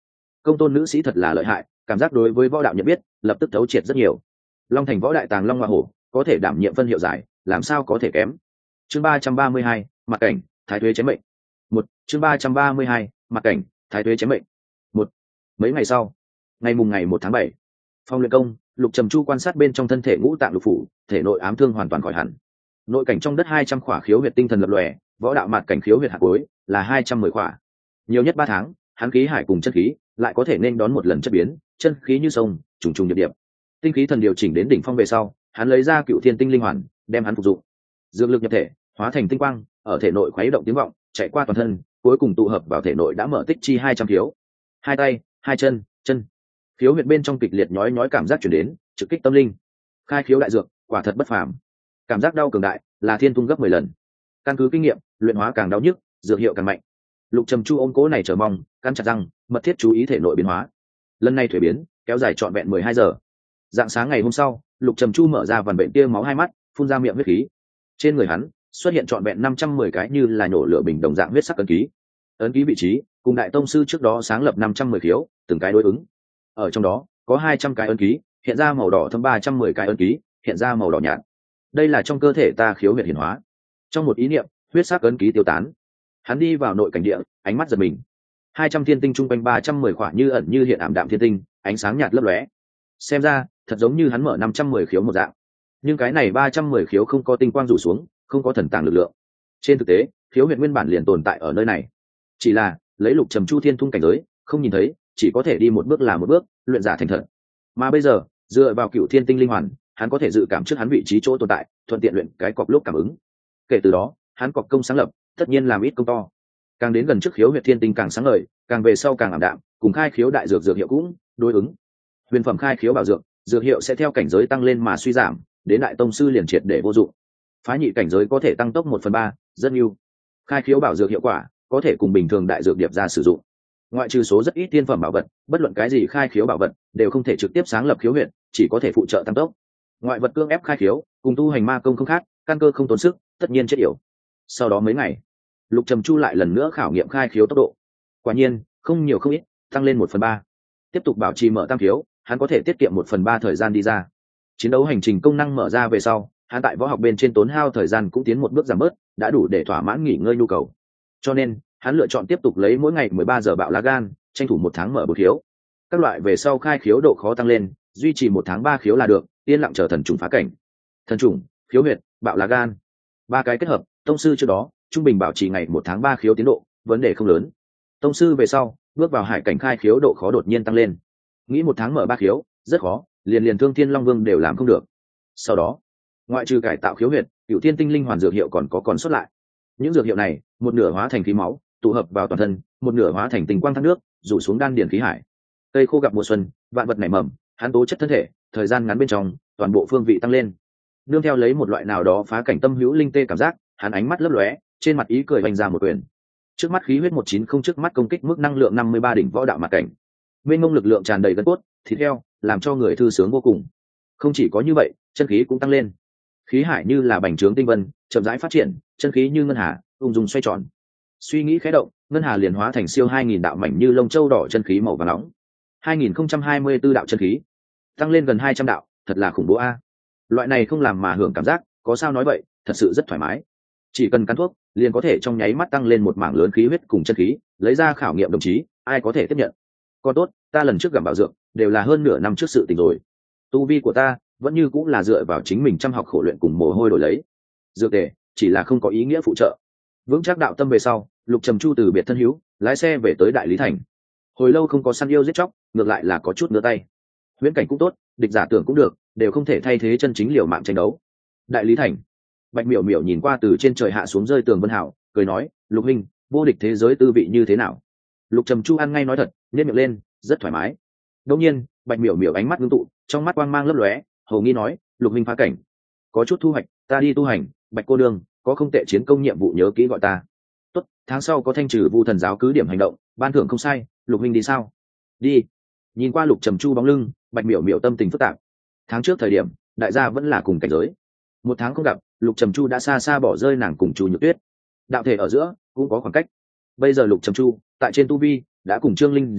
công tôn nữ sĩ thật là lợi hại, cảm giác đối với võ đạo nhận biết lập tức thấu triệt rất nhiều. Long thành võ đại tàng long hoa hổ có thể đảm nhiệm phân hiệu giải, làm sao có thể kém. Chương ba trăm ba mươi hai, mặt cảnh thái thuế chém mệnh. Một chương ba trăm ba mươi hai, mặt cảnh thái thuế chém mệnh. Một mấy ngày sau, ngày mùng ngày một tháng bảy, phòng luyện công, Lục Trầm Chu quan sát bên trong thân thể ngũ tạng lục phủ, thể nội ám thương hoàn toàn khỏi hẳn. Nội cảnh trong đất hai trăm khỏa khiếu huyệt tinh thần lập lòe, võ đạo mạt cảnh khiếu huyệt hạt cuối là hai trăm mười khỏa. Nhiều nhất ba tháng, hắn khí hải cùng chân khí lại có thể nên đón một lần chất biến, chân khí như sông, trùng trùng điệp điệp. Tinh khí thần điều chỉnh đến đỉnh phong về sau, hắn lấy ra Cựu Thiên Tinh linh hoàn, đem hắn phục dụng. Dược lực nhập thể, hóa thành tinh quang, ở thể nội khuấy động tiếng vọng, chạy qua toàn thân, cuối cùng tụ hợp vào thể nội đã mở tích chi hai trăm khiếu. Hai tay, hai chân, chân. Khiếu huyệt bên trong kịch liệt nhói nhói cảm giác truyền đến, trực kích tâm linh. Khai khiếu đại dược, quả thật bất phàm. Cảm giác đau cường đại, là thiên tung gấp mười lần. Căn cứ kinh nghiệm, luyện hóa càng đau nhức, dược hiệu càng mạnh. Lục Trầm Chu ôm cố này chờ mong, căn chặt răng, mật thiết chú ý thể nội biến hóa. Lần này thuế biến, kéo dài trọn vẹn mười hai giờ. Dạng sáng ngày hôm sau, Lục Trầm Chu mở ra vằn bệnh tia máu hai mắt, phun ra miệng huyết khí. Trên người hắn xuất hiện trọn vẹn năm trăm mười cái như là nhổ lửa bình đồng dạng huyết sắc ấn ký. Ấn ký vị trí cùng đại tông sư trước đó sáng lập năm trăm mười khiếu, từng cái đối ứng. Ở trong đó có hai trăm cái ấn ký, hiện ra màu đỏ thâm, ba trăm mười cái ấn ký, hiện ra màu đỏ nhạt. Đây là trong cơ thể ta khiếu huyệt hiển hóa. Trong một ý niệm, huyết sắc ấn ký tiêu tán. Hắn đi vào nội cảnh địa, ánh mắt giật mình. hai trăm thiên tinh trung quanh ba trăm mười khỏa như ẩn như hiện ảm đạm thiên tinh, ánh sáng nhạt lấp lóe. Xem ra, thật giống như hắn mở năm trăm mười khiếu một dạng. Nhưng cái này ba trăm mười khiếu không có tinh quang rủ xuống, không có thần tàng lực lượng. Trên thực tế, khiếu huyệt nguyên bản liền tồn tại ở nơi này. Chỉ là, lấy Lục Trầm Chu thiên thung cảnh giới, không nhìn thấy, chỉ có thể đi một bước là một bước, luyện giả thành thật. Mà bây giờ, dựa vào Cựu Thiên Tinh linh hoàn, hắn có thể dự cảm trước hắn vị trí chỗ tồn tại, thuận tiện luyện cái cọc lúc cảm ứng. Kể từ đó, hắn cọc công sáng lập, tất nhiên làm ít công to. Càng đến gần trước khiếu huyệt thiên tinh càng sáng ngời, càng về sau càng ảm đạm, cùng khai khiếu đại dược dược hiệu cũng đối ứng. Huyền phẩm khai khiếu bảo dược, dược hiệu sẽ theo cảnh giới tăng lên mà suy giảm, đến đại tông sư liền triệt để vô dụng. Phá nhị cảnh giới có thể tăng tốc một phần ba, rất nhiều. Khai khiếu bảo dược hiệu quả có thể cùng bình thường đại dược điệp ra sử dụng. Ngoại trừ số rất ít tiên phẩm bảo vật, bất luận cái gì khai khiếu bảo vật đều không thể trực tiếp sáng lập khiếu huyệt, chỉ có thể phụ trợ tăng tốc. Ngoại vật cương ép khai khiếu, cùng tu hành ma công không khác, căn cơ không tốn sức, tất nhiên chết yểu. Sau đó mấy ngày, Lục Trầm Chu lại lần nữa khảo nghiệm khai khiếu tốc độ. Quả nhiên, không nhiều không ít, tăng lên một phần ba. Tiếp tục bảo trì mở tam khiếu, hắn có thể tiết kiệm một phần ba thời gian đi ra. Chiến đấu hành trình công năng mở ra về sau, hắn tại võ học bên trên tốn hao thời gian cũng tiến một bước giảm bớt, đã đủ để thỏa mãn nghỉ ngơi nhu cầu. Cho nên, hắn lựa chọn tiếp tục lấy mỗi ngày mười ba giờ bạo lá gan, tranh thủ một tháng mở bốn khiếu. Các loại về sau khai khiếu độ khó tăng lên, duy trì một tháng ba khiếu là được, yên lặng chờ thần trùng phá cảnh. Thần trùng, khiếu huyệt, bạo lá gan, ba cái kết hợp, tông sư trước đó trung bình bảo trì ngày một tháng ba khiếu tiến độ, vấn đề không lớn. Tông sư về sau, bước vào hải cảnh khai khiếu độ khó đột nhiên tăng lên. Nghĩ một tháng mở ba khiếu, rất khó, liền liền Thương Thiên Long Vương đều làm không được. Sau đó, ngoại trừ cải tạo khiếu huyệt, Cựu Thiên Tinh linh hoàn dược hiệu còn có còn xuất lại. Những dược hiệu này, một nửa hóa thành khí máu, tụ hợp vào toàn thân, một nửa hóa thành tinh quang thác nước, rủ xuống đan điền khí hải. Cây khô gặp mùa xuân, vạn vật nảy mầm, hắn tố chất thân thể, thời gian ngắn bên trong, toàn bộ phương vị tăng lên. Nương theo lấy một loại nào đó phá cảnh tâm hữu linh tê cảm giác, hắn ánh mắt lấp lóe, trên mặt ý cười vành ra một quyền. Trước mắt khí huyết một chín không, trước mắt công kích mức năng lượng năm mươi ba đỉnh võ đạo mặt cảnh. Nguyên ngông lực lượng tràn đầy gân cốt, thịt heo, làm cho người thư sướng vô cùng. Không chỉ có như vậy, chân khí cũng tăng lên. Khí hải như là bành trướng tinh vân, chậm rãi phát triển, chân khí như ngân hà, ung dung xoay tròn. Suy nghĩ khẽ động, ngân hà liền hóa thành siêu hai nghìn đạo mảnh như lông châu đỏ chân khí màu vàng nóng. hai nghìn không trăm hai mươi tư đạo chân khí, tăng lên gần hai trăm đạo, thật là khủng bố a. Loại này không làm mà hưởng cảm giác, có sao nói vậy, thật sự rất thoải mái. Chỉ cần cắn thuốc, liền có thể trong nháy mắt tăng lên một mảng lớn khí huyết cùng chân khí, lấy ra khảo nghiệm đồng chí, ai có thể tiếp nhận. Còn tốt, ta lần trước gặp bảo dược, đều là hơn nửa năm trước sự tình rồi. Tu vi của ta vẫn như cũng là dựa vào chính mình chăm học khổ luyện cùng mồ hôi đổi lấy. Dược tề chỉ là không có ý nghĩa phụ trợ. Vững chắc đạo tâm về sau, Lục Trầm Chu từ biệt thân hữu, lái xe về tới Đại Lý Thành. Hồi lâu không có săn yêu giết chóc, ngược lại là có chút ngứa tay. Huyễn cảnh cũng tốt, địch giả tưởng cũng được, đều không thể thay thế chân chính liều mạng tranh đấu. Đại Lý Thành, Bạch Miểu Miểu nhìn qua từ trên trời hạ xuống rơi tường vân hảo, cười nói, Lục huynh, vô địch thế giới tư vị như thế nào? Lục Trầm Chu ăn ngay nói thật, nhếch miệng lên, rất thoải mái. Đương nhiên, Bạch Miểu Miểu ánh mắt ngưng tụ, trong mắt quang mang lấp lóe, hầu nghi nói, Lục huynh phá cảnh, có chút thu hoạch, ta đi tu hành. Bạch cô đương, có không tệ chiến công nhiệm vụ nhớ kỹ gọi ta. Tốt, tháng sau có thanh trừ Vu thần giáo cứ điểm hành động, ban thưởng không sai, Lục huynh đi sao? Đi. Nhìn qua Lục Trầm Chu bóng lưng, Bạch Miểu Miểu tâm tình phức tạp. Tháng trước thời điểm, đại gia vẫn là cùng cảnh giới. Một tháng không gặp, Lục Trầm Chu đã xa xa bỏ rơi nàng cùng Chu Nhược Tuyết. Đạo thể ở giữa cũng có khoảng cách. Bây giờ Lục Trầm Chu, tại trên tu vi, đã cùng Trương Linh Diệu,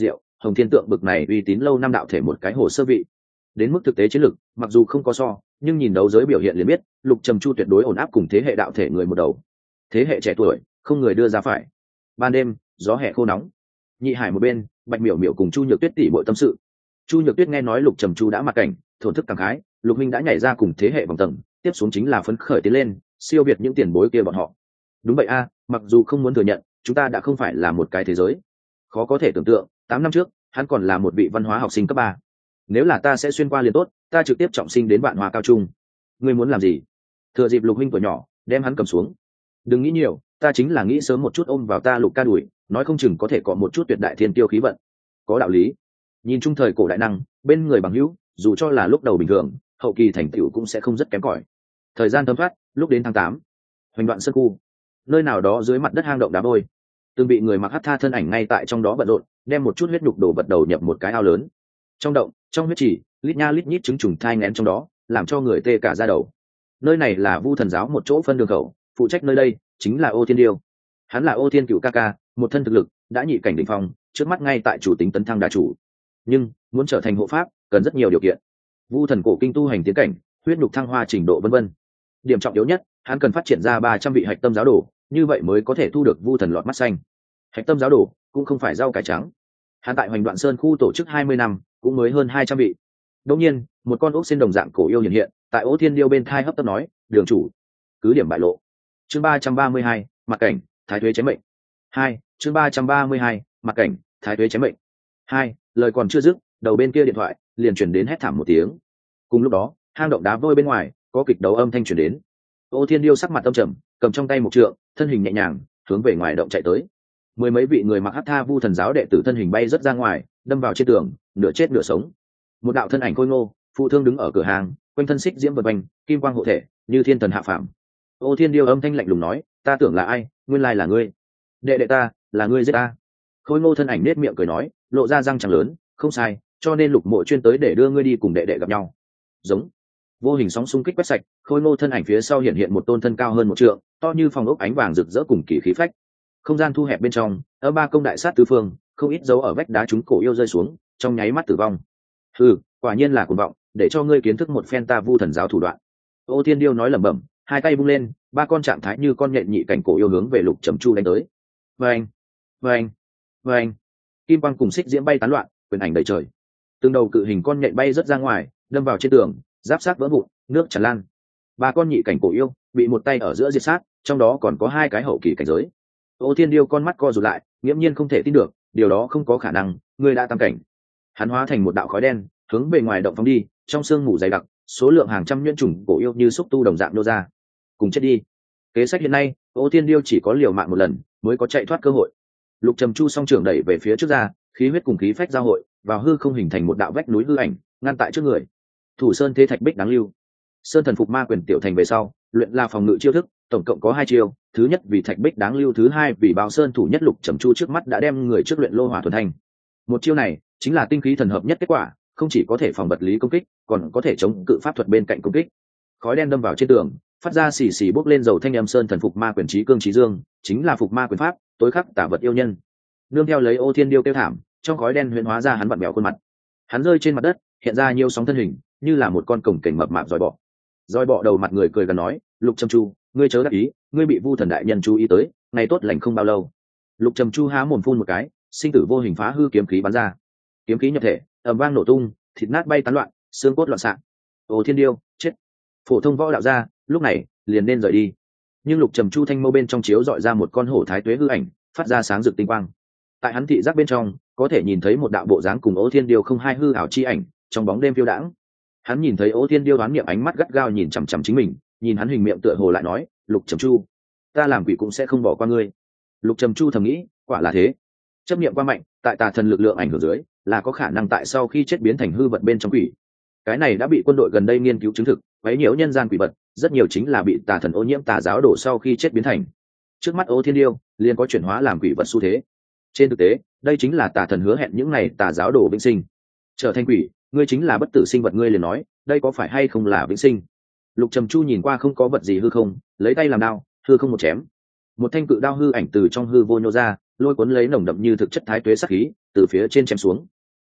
Hồng Thiên Tượng bực này uy tín lâu năm đạo thể một cái hồ sơ vị. Đến mức thực tế chiến lực, mặc dù không có so, nhưng nhìn đấu giới biểu hiện liền biết, Lục Trầm Chu tuyệt đối ổn áp cùng thế hệ đạo thể người một đầu. Thế hệ trẻ tuổi, không người đưa ra phải. Ban đêm, gió hè khô nóng. Nhị Hải một bên, Bạch Miểu Miểu cùng Chu Nhược Tuyết tỉ muội tâm sự. Chu Nhược Tuyết nghe nói Lục Trầm Chu đã mặc cảnh, thổn thức cảm khái, Lục huynh đã nhảy ra cùng thế hệ vòng tầng, tiếp xuống chính là phấn khởi tiến lên, siêu việt những tiền bối kia bọn họ. Đúng vậy a, mặc dù không muốn thừa nhận, chúng ta đã không phải là một cái thế giới. Khó có thể tưởng tượng, tám năm trước, hắn còn là một vị văn hóa học sinh cấp ba. Nếu là ta sẽ xuyên qua liền tốt, ta trực tiếp trọng sinh đến Vạn Hoa cao trung. Ngươi muốn làm gì? Thừa dịp Lục huynh tuổi nhỏ, đem hắn cầm xuống. Đừng nghĩ nhiều, ta chính là nghĩ sớm một chút ôm vào ta Lục ca đuổi, nói không chừng có thể có một chút tuyệt đại thiên tiêu khí vận. Có đạo lý. Nhìn chung thời cổ đại năng, bên người bằng hữu, dù cho là lúc đầu bình thường, hậu kỳ thành tựu cũng sẽ không rất kém cỏi. Thời gian thấm thoát, lúc đến tháng tám, hoành đoạn sơn khu, nơi nào đó dưới mặt đất hang động đá vôi, từng bị người mặc hắc tha thân ảnh ngay tại trong đó bận rộn, đem một chút huyết nhục đổ vật đầu nhập một cái ao lớn. Trong động, trong huyết chỉ, lít nha lít nhít trứng trùng thai nghén trong đó, làm cho người tê cả da đầu. Nơi này là Vu Thần giáo một chỗ phân đường khẩu, phụ trách nơi đây chính là Ô Thiên Điêu. Hắn là Ô Thiên Cựu ca ca, một thân thực lực đã nhị cảnh đỉnh phong, trước mắt ngay tại chủ tính tấn thăng đà chủ. Nhưng muốn trở thành hộ pháp, cần rất nhiều điều kiện. Vu Thần cổ kinh tu hành tiến cảnh, huyết nhục thăng hoa trình độ vân vân. Điểm trọng yếu nhất, hắn cần phát triển ra ba trăm vị hạch tâm giáo đồ, như vậy mới có thể thu được Vu Thần lọt mắt xanh. Hạch tâm giáo đồ cũng không phải rau cải trắng. Hắn tại Hoành Đoạn Sơn khu tổ chức hai mươi năm, cũng mới hơn hai trăm vị. Đương nhiên, một con ốc xin đồng dạng cổ yêu hiện hiện, tại Ô Thiên Điêu bên thai hấp tấp nói, "Đường chủ, cứ điểm bại lộ." Chương ba trăm ba mươi hai, mặc cảnh, thái tuế chém mệnh. Hai, chương ba trăm ba mươi hai, mặc cảnh, thái tuế chém mệnh. Hai, lời còn chưa dứt, đầu bên kia điện thoại liền chuyển đến hét thảm một tiếng. Cùng lúc đó, hang động đá vôi bên ngoài có kịch đấu âm thanh truyền đến. Ô Thiên Điêu sắc mặt âm trầm, cầm trong tay một trượng, thân hình nhẹ nhàng hướng về ngoài động chạy tới. Mười mấy vị người mặc hắc tha Vu Thần giáo đệ tử thân hình bay rất ra ngoài, đâm vào trên tường, nửa chết nửa sống. Một đạo thân ảnh khôi ngô, phụ thương đứng ở cửa hàng, quanh thân xích diễm vần quanh, kim quang hộ thể, như thiên thần hạ phàm. Ô Thiên Điêu âm thanh lạnh lùng nói, "Ta tưởng là ai, nguyên lai là ngươi. Đệ đệ ta, là ngươi giết ta." Khôi ngô thân ảnh nết miệng cười nói, lộ ra răng trắng lớn, "Không sai, cho nên Lục Mộ chuyên tới để đưa ngươi đi cùng đệ đệ gặp nhau." Giống. Vô hình sóng xung kích quét sạch, khôi ngô thân ảnh phía sau hiện hiện một tôn thân cao hơn một trượng, to như phòng ốc ánh vàng rực rỡ cùng kỳ khí phách. Không gian thu hẹp bên trong, ở ba công đại sát tứ phương, không ít dấu ở vách đá chúng cổ yêu rơi xuống, trong nháy mắt tử vong. "Hừ, quả nhiên là cuồng vọng, để cho ngươi kiến thức một phen ta Vu Thần giáo thủ đoạn." Ô Thiên Điêu nói lẩm bẩm, hai tay bung lên, ba con trạng thái như con nhện nhị cảnh cổ yêu hướng về Lục Trầm Chu đánh tới. Vâng, vâng, vâng. Kim quang cùng xích diễm bay tán loạn, quyền ảnh đầy trời. Từng đầu cự hình con nhện bay rất ra ngoài, đâm vào trên tường, giáp sát vỡ vụn, nước tràn lan. Ba con nhị cảnh cổ yêu bị một tay ở giữa diệt sát, trong đó còn có hai cái hậu kỳ cảnh giới. Ô Thiên Điêu con mắt co rụt lại, nghiễm nhiên không thể tin được, điều đó không có khả năng, ngươi đã tam cảnh. Hắn hóa thành một đạo khói đen, hướng về ngoài động phóng đi, trong sương mù dày đặc, số lượng hàng trăm nhuyễn trùng cổ yêu như xúc tu đồng dạng nô ra. Cùng chết đi. Kế sách hiện nay, Ô Thiên Điêu chỉ có liều mạng một lần, mới có chạy thoát cơ hội. Lục Trầm Chu song trưởng đẩy về phía trước ra, khí huyết cùng khí phách giao hội, vào hư không hình thành một đạo vách núi hư ảnh, ngăn tại trước người. Thủ Sơn Thế Thạch Bích đáng lưu. Sơn Thần Phục Ma Quyền tiểu thành về sau, luyện là phòng ngự chiêu thức, tổng cộng có hai chiêu, thứ nhất vì Thạch Bích đáng lưu, thứ hai vì Bao Sơn thủ nhất. Lục Trầm Chu trước mắt đã đem người trước luyện lô hỏa thuần thanh. Một chiêu này chính là tinh khí thần hợp nhất kết quả, không chỉ có thể phòng vật lý công kích, còn có thể chống cự pháp thuật bên cạnh công kích. Khói đen đâm vào trên tường, phát ra xì xì bốc lên dầu thanh âm. Sơn Thần Phục Ma Quyền trí cương trí dương, chính là Phục Ma Quyền pháp, tối khắc tả vật yêu nhân. Nương theo lấy Ô Thiên Điêu kêu thảm, trong khói đen huyễn hóa ra hắn vặn bèo khuôn mặt. Hắn rơi trên mặt đất, hiện ra nhiều sóng thân hình, như là một con cổng cảnh mập mạp dòi bọ. Dòi bọ đầu mặt người cười gần nói, Lục Trầm Chu, ngươi chớ đắc ý, ngươi bị Vu Thần đại nhân chú ý tới, ngày tốt lành không bao lâu. Lục Trầm Chu há mồm phun một cái, sinh tử vô hình phá hư kiếm khí bắn ra. Kiếm khí nhập thể, ầm vang nổ tung, thịt nát bay tán loạn, xương cốt loạn xạ. Ô Thiên Điêu, chết. Phổ thông võ đạo ra, lúc này liền nên rời đi. Nhưng Lục Trầm Chu thanh mâu bên trong chiếu dọi ra một con hổ thái tuế hư ảnh, phát ra sáng rực tinh quang. Tại hắn thị giác bên trong, có thể nhìn thấy một đạo bộ dáng cùng Ô Thiên Điêu không hai hư ảo chi ảnh, trong bóng đêm phiêu đãng. Hắn nhìn thấy Ô Thiên Điêu đoán niệm ánh mắt gắt gao nhìn chằm chằm chính mình, nhìn hắn hình miệng tựa hồ lại nói, Lục Trầm Chu, ta làm quỷ cũng sẽ không bỏ qua ngươi. Lục Trầm Chu thầm nghĩ, quả là thế. Chấp niệm qua mạnh, tại tà thần lực lượng ảnh hưởng dưới, là có khả năng tại sau khi chết biến thành hư vật bên trong quỷ. Cái này đã bị quân đội gần đây nghiên cứu chứng thực, mấy nhiễu nhân gian quỷ vật, rất nhiều chính là bị tà thần ô nhiễm tà giáo đổ sau khi chết biến thành. Trước mắt Ô Thiên Điêu liền có chuyển hóa làm quỷ vật xu thế. Trên thực tế, đây chính là tà thần hứa hẹn những này tà giáo đồ vĩnh sinh. Trở thành quỷ, ngươi chính là bất tử sinh vật. Ngươi liền nói, đây có phải hay không là vĩnh sinh? Lục Trầm Chu nhìn qua không có vật gì hư không, lấy tay làm đao, hư không một chém. Một thanh cự đao hư ảnh từ trong hư vô nhô ra, lôi cuốn lấy nồng đậm như thực chất thái tuế sắc khí, từ phía trên chém xuống.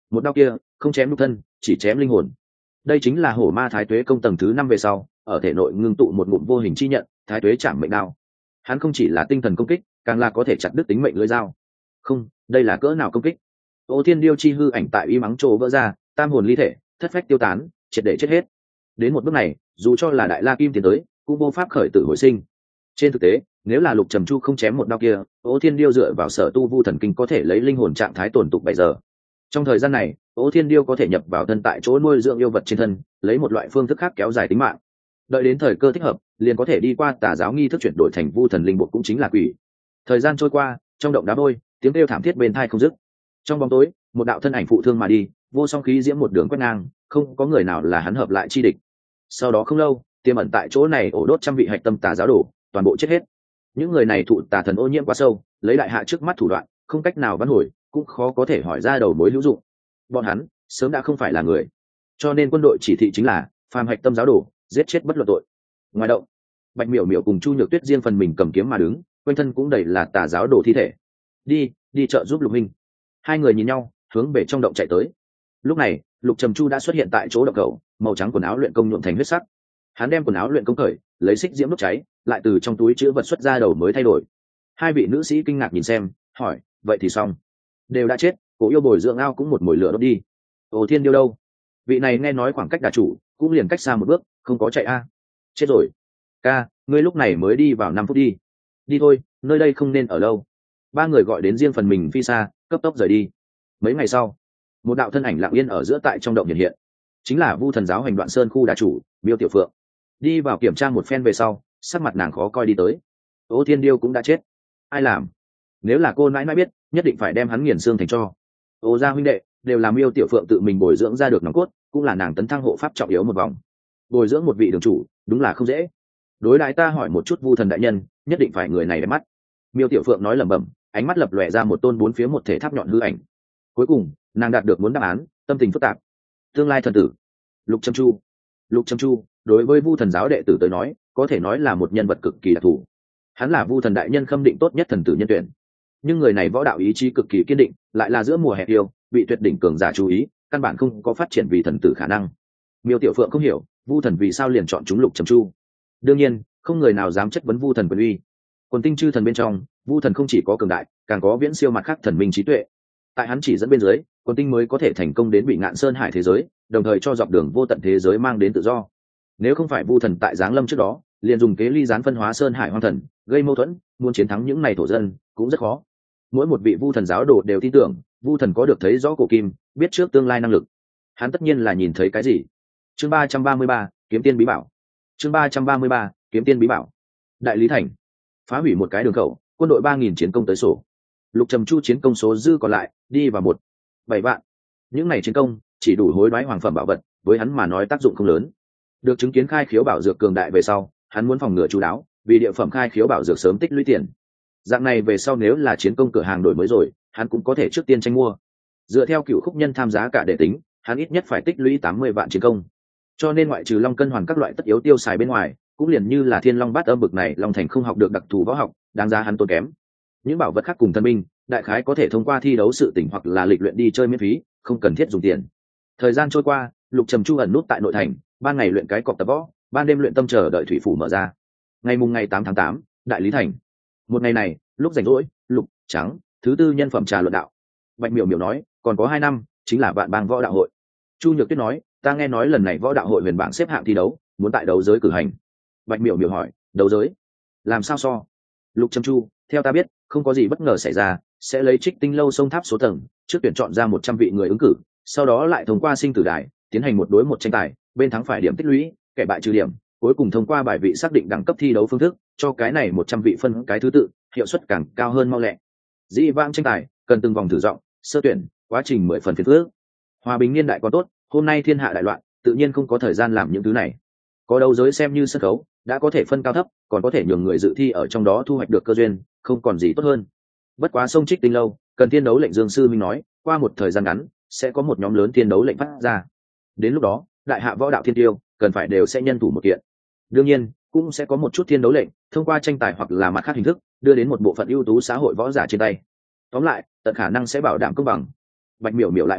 một đao kia không chém nhục thân, chỉ chém linh hồn. Đây chính là hổ ma thái tuế công tầng thứ năm về sau ở thể nội ngưng tụ một ngụm vô hình chi nhận, thái tuế chạm mệnh đao. Hắn không chỉ là tinh thần công kích, càng là có thể chặt đứt tính mệnh lưỡi dao. Không, đây là cỡ nào công kích. Ô Thiên Điêu chi hư ảnh tại y mắng trổ vỡ ra, tam hồn ly thể, thất phách tiêu tán, triệt để chết hết. Đến một bước này, dù cho là đại la kim tiến tới, cũng vô pháp khởi tử hồi sinh. Trên thực tế, nếu là Lục Trầm Chu không chém một đao kia, Ô Thiên Điêu dựa vào sở tu vu thần kinh có thể lấy linh hồn trạng thái tồn tục bảy giờ. Trong thời gian này, Ô Thiên Điêu có thể nhập vào thân tại chỗ nuôi dưỡng yêu vật trên thân, lấy một loại phương thức khác kéo dài tính mạng. Đợi đến thời cơ thích hợp, liền có thể đi qua tà giáo nghi thức chuyển đổi thành vu thần linh bộ, cũng chính là quỷ. Thời gian trôi qua, trong động đá vôi, tiếng kêu thảm thiết bên tai không dứt. Trong bóng tối, một đạo thân ảnh phụ thương mà đi, vô song khí diễm một đường quét ngang, không có người nào là hắn hợp lại chi địch. Sau đó không lâu, tiềm ẩn tại chỗ này ổ đốt trăm vị hạch tâm tà giáo đồ, toàn bộ chết hết. Những người này thụ tà thần ô nhiễm quá sâu, lấy đại hạ trước mắt thủ đoạn, không cách nào vãn hồi, cũng khó có thể hỏi ra đầu mối hữu dụng. Bọn hắn sớm đã không phải là người, cho nên quân đội chỉ thị chính là phàm hạch tâm giáo đồ, giết chết bất luận tội. Ngoài động, Bạch Miểu Miểu cùng Chu Nhược Tuyết riêng phần mình cầm kiếm mà đứng, quanh thân cũng đầy là tà giáo đồ thi thể. Đi, đi trợ giúp Lục Minh. Hai người nhìn nhau, hướng về trong động chạy tới. Lúc này, Lục Trầm Chu đã xuất hiện tại chỗ động cầu, màu trắng quần áo luyện công nhuộm thành huyết sắc. Hắn đem quần áo luyện công cởi, lấy xích diễm đốt cháy, lại từ trong túi chứa vật xuất ra đầu mới thay đổi. Hai vị nữ sĩ kinh ngạc nhìn xem, hỏi, vậy thì xong, đều đã chết, cổ yêu bồi dưỡng ao cũng một mồi lửa đốt đi. Ồ Thiên Điêu đâu? Vị này nghe nói khoảng cách đà chủ, cũng liền cách xa một bước, không có chạy a. Chết rồi. Ca, ngươi lúc này mới đi vào năm phút đi. Đi thôi, nơi đây không nên ở lâu. Ba người gọi đến riêng phần mình phi xa, cấp tốc rời đi. Mấy ngày sau, một đạo thân ảnh lặng yên ở giữa tại trong động hiện hiện, chính là Vu Thần giáo hành Đoạn Sơn khu đà chủ Miêu Tiểu Phượng. Đi vào kiểm tra một phen về sau, sắc mặt nàng khó coi đi tới. Ô Thiên Điêu cũng đã chết, ai làm? Nếu là cô nãi nãi biết, nhất định phải đem hắn nghiền xương thành cho. Ô gia huynh đệ đều là Miêu Tiểu Phượng tự mình bồi dưỡng ra được nòng cốt, cũng là nàng tấn thăng hộ pháp trọng yếu một vòng. Bồi dưỡng một vị đường chủ, đúng là không dễ. Đối đãi ta hỏi một chút Vu Thần đại nhân, nhất định phải người này đẹp mắt. Miêu Tiểu Phượng nói lẩm bẩm, ánh mắt lập lòe ra một tôn bốn phía một thể tháp nhọn hư ảnh. Cuối cùng, nàng đạt được muốn đáp án, tâm tình phức tạp. Tương lai thần tử, Lục Trầm Chu. Lục Trầm Chu, đối với Vu Thần giáo đệ tử tới nói, có thể nói là một nhân vật cực kỳ đặc thù. Hắn là Vu Thần đại nhân khâm định tốt nhất thần tử nhân tuyển. Nhưng người này võ đạo ý chí cực kỳ kiên định, lại là giữa mùa hè yêu, bị tuyệt đỉnh cường giả chú ý, căn bản không có phát triển vì thần tử khả năng. Miêu Tiểu Phượng không hiểu, Vu Thần vì sao liền chọn chúng Lục Trầm Chu. Đương nhiên, không người nào dám chất vấn Vu Thần quyền uy. Quần tinh chư thần bên trong, Vu Thần không chỉ có cường đại, càng có viễn siêu mặt khác thần minh trí tuệ. Tại hắn chỉ dẫn bên dưới, quần tinh mới có thể thành công đến Bị Ngạn Sơn Hải thế giới, đồng thời cho dọc đường vô tận thế giới mang đến tự do. Nếu không phải Vu Thần tại giáng lâm trước đó, liền dùng kế ly gián phân hóa Sơn Hải hoang thần, gây mâu thuẫn, muốn chiến thắng những này thổ dân, cũng rất khó. Mỗi một vị Vu Thần giáo đồ đều tin tưởng, Vu Thần có được thấy rõ cổ kim, biết trước tương lai năng lực. Hắn tất nhiên là nhìn thấy cái gì. Chương ba trăm ba mươi ba, kiếm tiên bí bảo. Chương ba trăm ba mươi ba, kiếm tiên bí bảo. Đại Lý thành, phá hủy một cái đường khẩu, quân đội ba nghìn chiến công tới sổ. Lục Trầm Chu chiến công số dư còn lại, đi vào một bảy vạn. Những này chiến công chỉ đủ hối đoái hoàng phẩm bảo vật, với hắn mà nói tác dụng không lớn. Được chứng kiến khai khiếu bảo dược cường đại về sau, hắn muốn phòng ngừa chú đáo, vì địa phẩm khai khiếu bảo dược sớm tích lũy tiền. Dạng này về sau nếu là chiến công cửa hàng đổi mới rồi, hắn cũng có thể trước tiên tranh mua. Dựa theo cựu khúc nhân tham giá cả để tính, hắn ít nhất phải tích lũy tám mươi vạn chiến công. Cho nên ngoại trừ long cân hoàn các loại tất yếu tiêu xài bên ngoài, cũng liền như là thiên long bát âm bực này, long thành không học được đặc thù võ học, đáng giá hắn tốn kém. Những bảo vật khác cùng thần binh, đại khái có thể thông qua thi đấu sự tỉnh hoặc là lịch luyện đi chơi miễn phí, không cần thiết dùng tiền. Thời gian trôi qua, Lục Trầm Chu ẩn nút tại nội thành, ban ngày luyện cái cọc tập võ, ban đêm luyện tâm chờ đợi thủy phủ mở ra. Ngày mùng ngày tám tháng tám, Đại Lý thành. Một ngày này, lúc rảnh rỗi, Lục Trắng thứ tư nhân phẩm trà luận đạo. Bạch Miểu Miểu nói, còn có hai năm, chính là vạn bang võ đạo hội. Chu Nhược Tuyết nói, ta nghe nói lần này võ đạo hội huyền bảng xếp hạng thi đấu, muốn tại đấu giới cử hành. Bạch Miểu Miểu hỏi, đấu giới làm sao so? Lục Trầm Chu, theo ta biết, không có gì bất ngờ xảy ra, sẽ lấy Trích Tinh lâu sông tháp số tầng, trước tuyển chọn ra một trăm vị người ứng cử, sau đó lại thông qua sinh tử đài, tiến hành một đối một tranh tài, bên thắng phải điểm tích lũy, kẻ bại trừ điểm, cuối cùng thông qua bài vị xác định đẳng cấp thi đấu phương thức, cho cái này một trăm vị phân cái thứ tự, hiệu suất càng cao hơn mau lẹ. Dĩ vãng tranh tài cần từng vòng thử giọng, sơ tuyển, quá trình mười phần phiền phức. Hòa bình niên đại còn tốt, hôm nay thiên hạ đại loạn, tự nhiên không có thời gian làm những thứ này. Có đấu giới xem như sân khấu, đã có thể phân cao thấp, còn có thể nhường người dự thi ở trong đó thu hoạch được cơ duyên, không còn gì tốt hơn. Bất quá sông Trích Tinh lâu, cần thiên đấu lệnh Dương sư minh nói, qua một thời gian ngắn sẽ có một nhóm lớn thiên đấu lệnh phát ra. Đến lúc đó, đại hạ võ đạo thiên tiêu cần phải đều sẽ nhân thủ một kiện. Đương nhiên, cũng sẽ có một chút thiên đấu lệnh thông qua tranh tài hoặc là mặt khác hình thức đưa đến một bộ phận ưu tú xã hội võ giả trên tay. Tóm lại, tận khả năng sẽ bảo đảm công bằng. Bạch Miểu Miểu lại hỏi,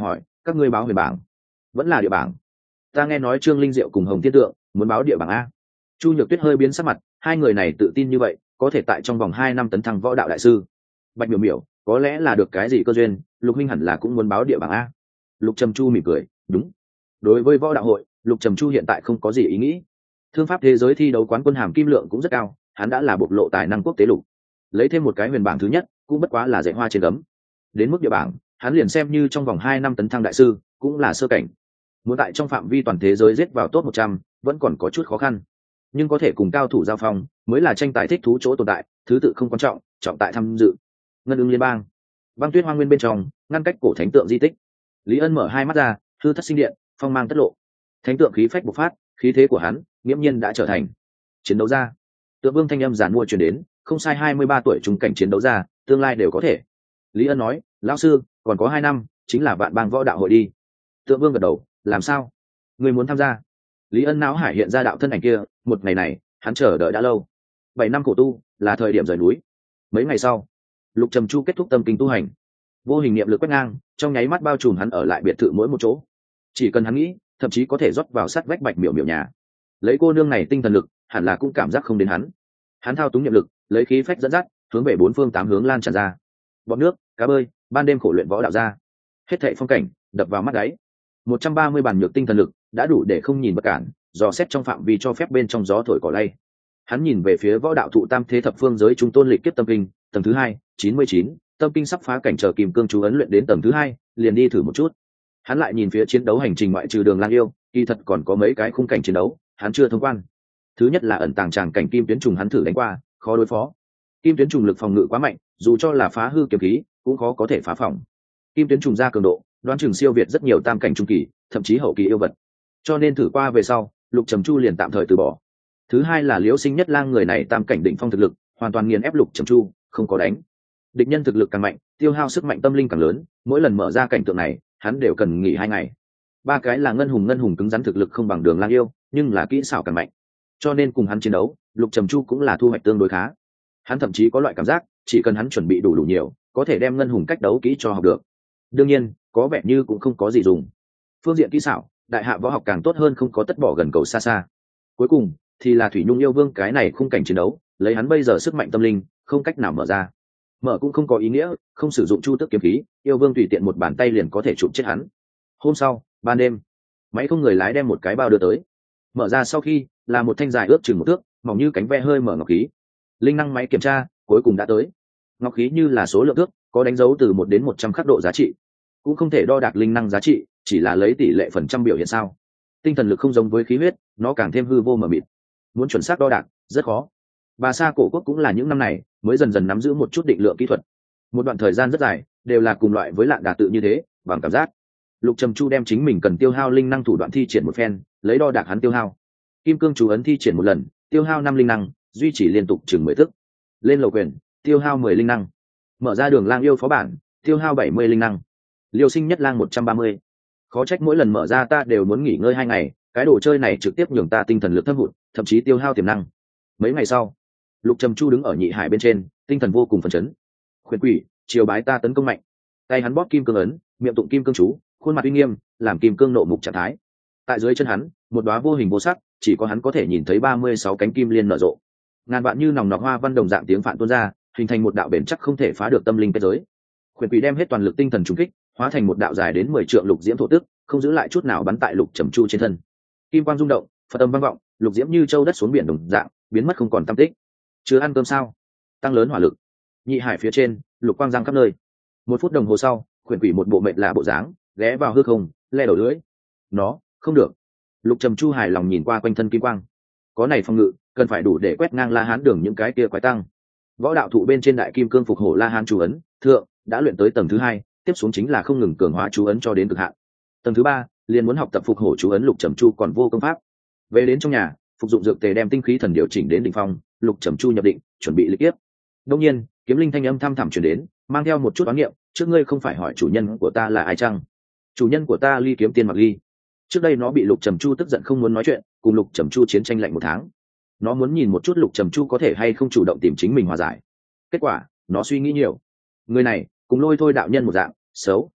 các ngươi báo huyền bảng vẫn là địa bảng? Ta nghe nói Trương Linh Diệu cùng Hồng Thiên Tượng muốn báo địa bảng a. Chu Nhược Tuyết hơi biến sắc mặt, hai người này tự tin như vậy, có thể tại trong vòng hai năm tấn thăng võ đạo đại sư. Bạch Miểu Miểu, có lẽ là được cái gì cơ duyên, Lục huynh hẳn là cũng muốn báo địa bảng a. Lục Trầm Chu mỉm cười, đúng. Đối với võ đạo hội, Lục Trầm Chu hiện tại không có gì ý nghĩ. Thương pháp thế giới thi đấu quán quân hàm kim lượng cũng rất cao, hắn đã là bộc lộ tài năng quốc tế lục. Lấy thêm một cái huyền bảng thứ nhất, cũng bất quá là dạy hoa trên gấm. Đến mức địa bảng, hắn liền xem như trong vòng hai năm tấn thăng đại sư, cũng là sơ cảnh. Muốn tại trong phạm vi toàn thế giới giết vào top một trăm, vẫn còn có chút khó khăn. Nhưng có thể cùng cao thủ giao phong, mới là tranh tài thích thú chỗ tồn tại, thứ tự không quan trọng, trọng tại tham dự. Ngân Ưng Liên bang, băng tuyết hoang nguyên bên trong, ngăn cách cổ thánh tượng di tích. Lý Ân mở hai mắt ra, hư thất sinh điện, phong mang tất lộ. Thánh tượng khí phách bộc phát, khí thế của hắn, nghiễm nhiên đã trở thành. Chiến đấu ra. Tượng Vương thanh âm giản mua truyền đến, không sai hai mươi ba tuổi trung cảnh chiến đấu ra, tương lai đều có thể. Lý Ân nói, lão sư, còn có hai năm, chính là vạn bang võ đạo hội đi. Tượng Vương gật đầu, làm sao? Người muốn tham gia? Lý Ân não hải hiện ra đạo thân ảnh kia, một ngày này, hắn chờ đợi đã lâu. Bảy năm khổ tu, là thời điểm rời núi. Mấy ngày sau, Lục Trầm Chu kết thúc tâm kinh tu hành. Vô hình niệm lực quét ngang, trong nháy mắt bao trùm hắn ở lại biệt thự mỗi một chỗ. Chỉ cần hắn nghĩ, thậm chí có thể rót vào sát vách Bạch Miểu Miểu nhà. Lấy cô nương này tinh thần lực, hẳn là cũng cảm giác không đến hắn. Hắn thao túng niệm lực, lấy khí phách dẫn dắt, hướng về bốn phương tám hướng lan tràn ra. Bọt nước, cá bơi, ban đêm khổ luyện võ đạo ra. Hết thảy phong cảnh, đập vào mắt đáy. một trăm ba mươi bản nhược tinh thần lực, đã đủ để không nhìn bất cản, dò xét trong phạm vi cho phép bên trong gió thổi cỏ lay. Hắn nhìn về phía võ đạo thụ tam thế thập phương giới trung tôn lịch kiếp tâm kinh, tầng thứ hai, chín mươi chín, tâm kinh sắp phá cảnh chờ kìm cương chú ấn luyện đến tầng thứ hai, liền đi thử một chút. Hắn lại nhìn phía chiến đấu hành trình ngoại trừ Đường Lang yêu, kỳ thật còn có mấy cái khung cảnh chiến đấu, hắn chưa thông quan. Thứ nhất là ẩn tàng tràng cảnh kim tuyến trùng hắn thử đánh qua, khó đối phó. Kim tuyến trùng lực phòng ngự quá mạnh, dù cho là phá hư kiếm khí, cũng khó có thể phá phòng. Kim tuyến trùng ra cường độ, đoán chừng siêu việt rất nhiều tam cảnh trung kỳ, thậm chí hậu kỳ yêu vật. Cho nên thử qua về sau, Lục Trầm Chu liền tạm thời từ bỏ. Thứ hai là Liễu Sinh Nhất Lang người này tam cảnh đỉnh phong thực lực, hoàn toàn nghiền ép Lục Trầm Chu, không có đánh. Địch nhân thực lực càng mạnh, tiêu hao sức mạnh tâm linh càng lớn, mỗi lần mở ra cảnh tượng này, hắn đều cần nghỉ hai ngày. Ba cái là Ngân Hùng Ngân Hùng cứng rắn thực lực không bằng Đường Lang yêu, nhưng là kỹ xảo càng mạnh. Cho nên cùng hắn chiến đấu, Lục Trầm Chu cũng là thu hoạch tương đối khá. Hắn thậm chí có loại cảm giác, chỉ cần hắn chuẩn bị đủ đủ nhiều, có thể đem Ngân Hùng cách đấu kỹ cho học được. Đương nhiên, có vẻ như cũng không có gì dùng. Phương diện kỹ xảo, đại hạ võ học càng tốt hơn không có tất bỏ gần cầu xa xa. Cuối cùng thì là Thủy Nhung yêu vương cái này khung cảnh chiến đấu, lấy hắn bây giờ sức mạnh tâm linh, không cách nào mở ra. Mở cũng không có ý nghĩa, không sử dụng chu tước kiếm khí, yêu vương tùy tiện một bàn tay liền có thể chụp chết hắn. Hôm sau, ban đêm, máy không người lái đem một cái bao đưa tới. Mở ra sau khi, là một thanh dài ước chừng một thước, mỏng như cánh ve hơi mở ngọc khí. Linh năng máy kiểm tra, cuối cùng đã tới. Ngọc khí như là số lượng thước, có đánh dấu từ một đến một trăm khắc độ giá trị. Cũng không thể đo đạc linh năng giá trị, chỉ là lấy tỷ lệ phần trăm biểu hiện sao. Tinh thần lực không giống với khí huyết, nó càng thêm hư vô mờ mịt. Muốn chuẩn xác đo đạc, rất khó. Bà Sa cổ quốc cũng là những năm này mới dần dần nắm giữ một chút định lượng kỹ thuật. Một đoạn thời gian rất dài, đều là cùng loại với Lạn Đà tự như thế, bằng cảm giác. Lục Trầm Chu đem chính mình cần tiêu hao linh năng thủ đoạn thi triển một phen, lấy đo đạc hắn tiêu hao. Kim cương chú ấn thi triển một lần, tiêu hao năm linh năng, duy trì liên tục chừng mười tức. Lên lầu quyền, tiêu hao mười linh năng. Mở ra Đường Lang yêu phó bản, tiêu hao bảy mươi linh năng. Liêu Sinh Nhất Lang một trăm ba mươi. Khó trách mỗi lần mở ra ta đều muốn nghỉ ngơi hai ngày, cái đồ chơi này trực tiếp nhường ta tinh thần lực thâm hụt, thậm chí tiêu hao tiềm năng. Mấy ngày sau, Lục Trầm Chu đứng ở nhị hải bên trên, tinh thần vô cùng phấn chấn. Khuyển quỷ, chiều bái ta tấn công mạnh. Tay hắn bóp kim cương ấn, miệng tụng kim cương chú, khuôn mặt uy nghiêm, làm kim cương nộ mục trạng thái. Tại dưới chân hắn, một đóa vô hình vô sắc, chỉ có hắn có thể nhìn thấy ba mươi sáu cánh kim liên nở rộ. Ngàn vạn như nòng nọc hoa văn đồng dạng tiếng phạn tuôn ra, hình thành một đạo bền chắc không thể phá được tâm linh kết giới. Khuyển quỷ đem hết toàn lực tinh thần trùng kích, hóa thành một đạo dài đến mười trượng lục diễm thổ tức, không giữ lại chút nào bắn tại Lục Trầm Chu trên thân. Kim quang rung động, phật âm vang vọng, lục diễm như châu đất xuống biển đồng dạng, biến mất không còn tăm tích. Chưa ăn cơm sao? Tăng lớn hỏa lực. Nhị hải phía trên, lục quang giang khắp nơi. Một phút đồng hồ sau, khuyển quỷ một bộ mệt lạ bộ dáng, ghé vào hư không, le đầu lưỡi. Nó, không được. Lục Trầm Chu hài lòng nhìn qua quanh thân kim quang. Có này phòng ngự, cần phải đủ để quét ngang La Hán đường những cái kia quái tăng. Võ đạo thụ bên trên đại kim cương phục hổ La Hán chú ấn, thượng đã luyện tới tầng thứ hai, tiếp xuống chính là không ngừng cường hóa chú ấn cho đến cực hạn. Tầng thứ ba, liền muốn học tập phục hổ chú ấn. Lục Trầm Chu còn vô công pháp. Về đến trong nhà, phục dụng dược tề đem tinh khí thần điều chỉnh đến đỉnh phong, Lục Trầm Chu nhập định, chuẩn bị lịch tiếp. Đương nhiên, kiếm linh thanh âm thăm thẳm truyền đến, mang theo một chút oán niệm, trước ngươi không phải hỏi chủ nhân của ta là ai chăng? Chủ nhân của ta Ly Kiếm Tiên Mặc Ly. Trước đây nó bị Lục Trầm Chu tức giận không muốn nói chuyện, cùng Lục Trầm Chu chiến tranh lạnh một tháng. Nó muốn nhìn một chút Lục Trầm Chu có thể hay không chủ động tìm chính mình hòa giải. Kết quả, nó suy nghĩ nhiều. Người này, cùng Lôi Thôi đạo nhân một dạng, xấu.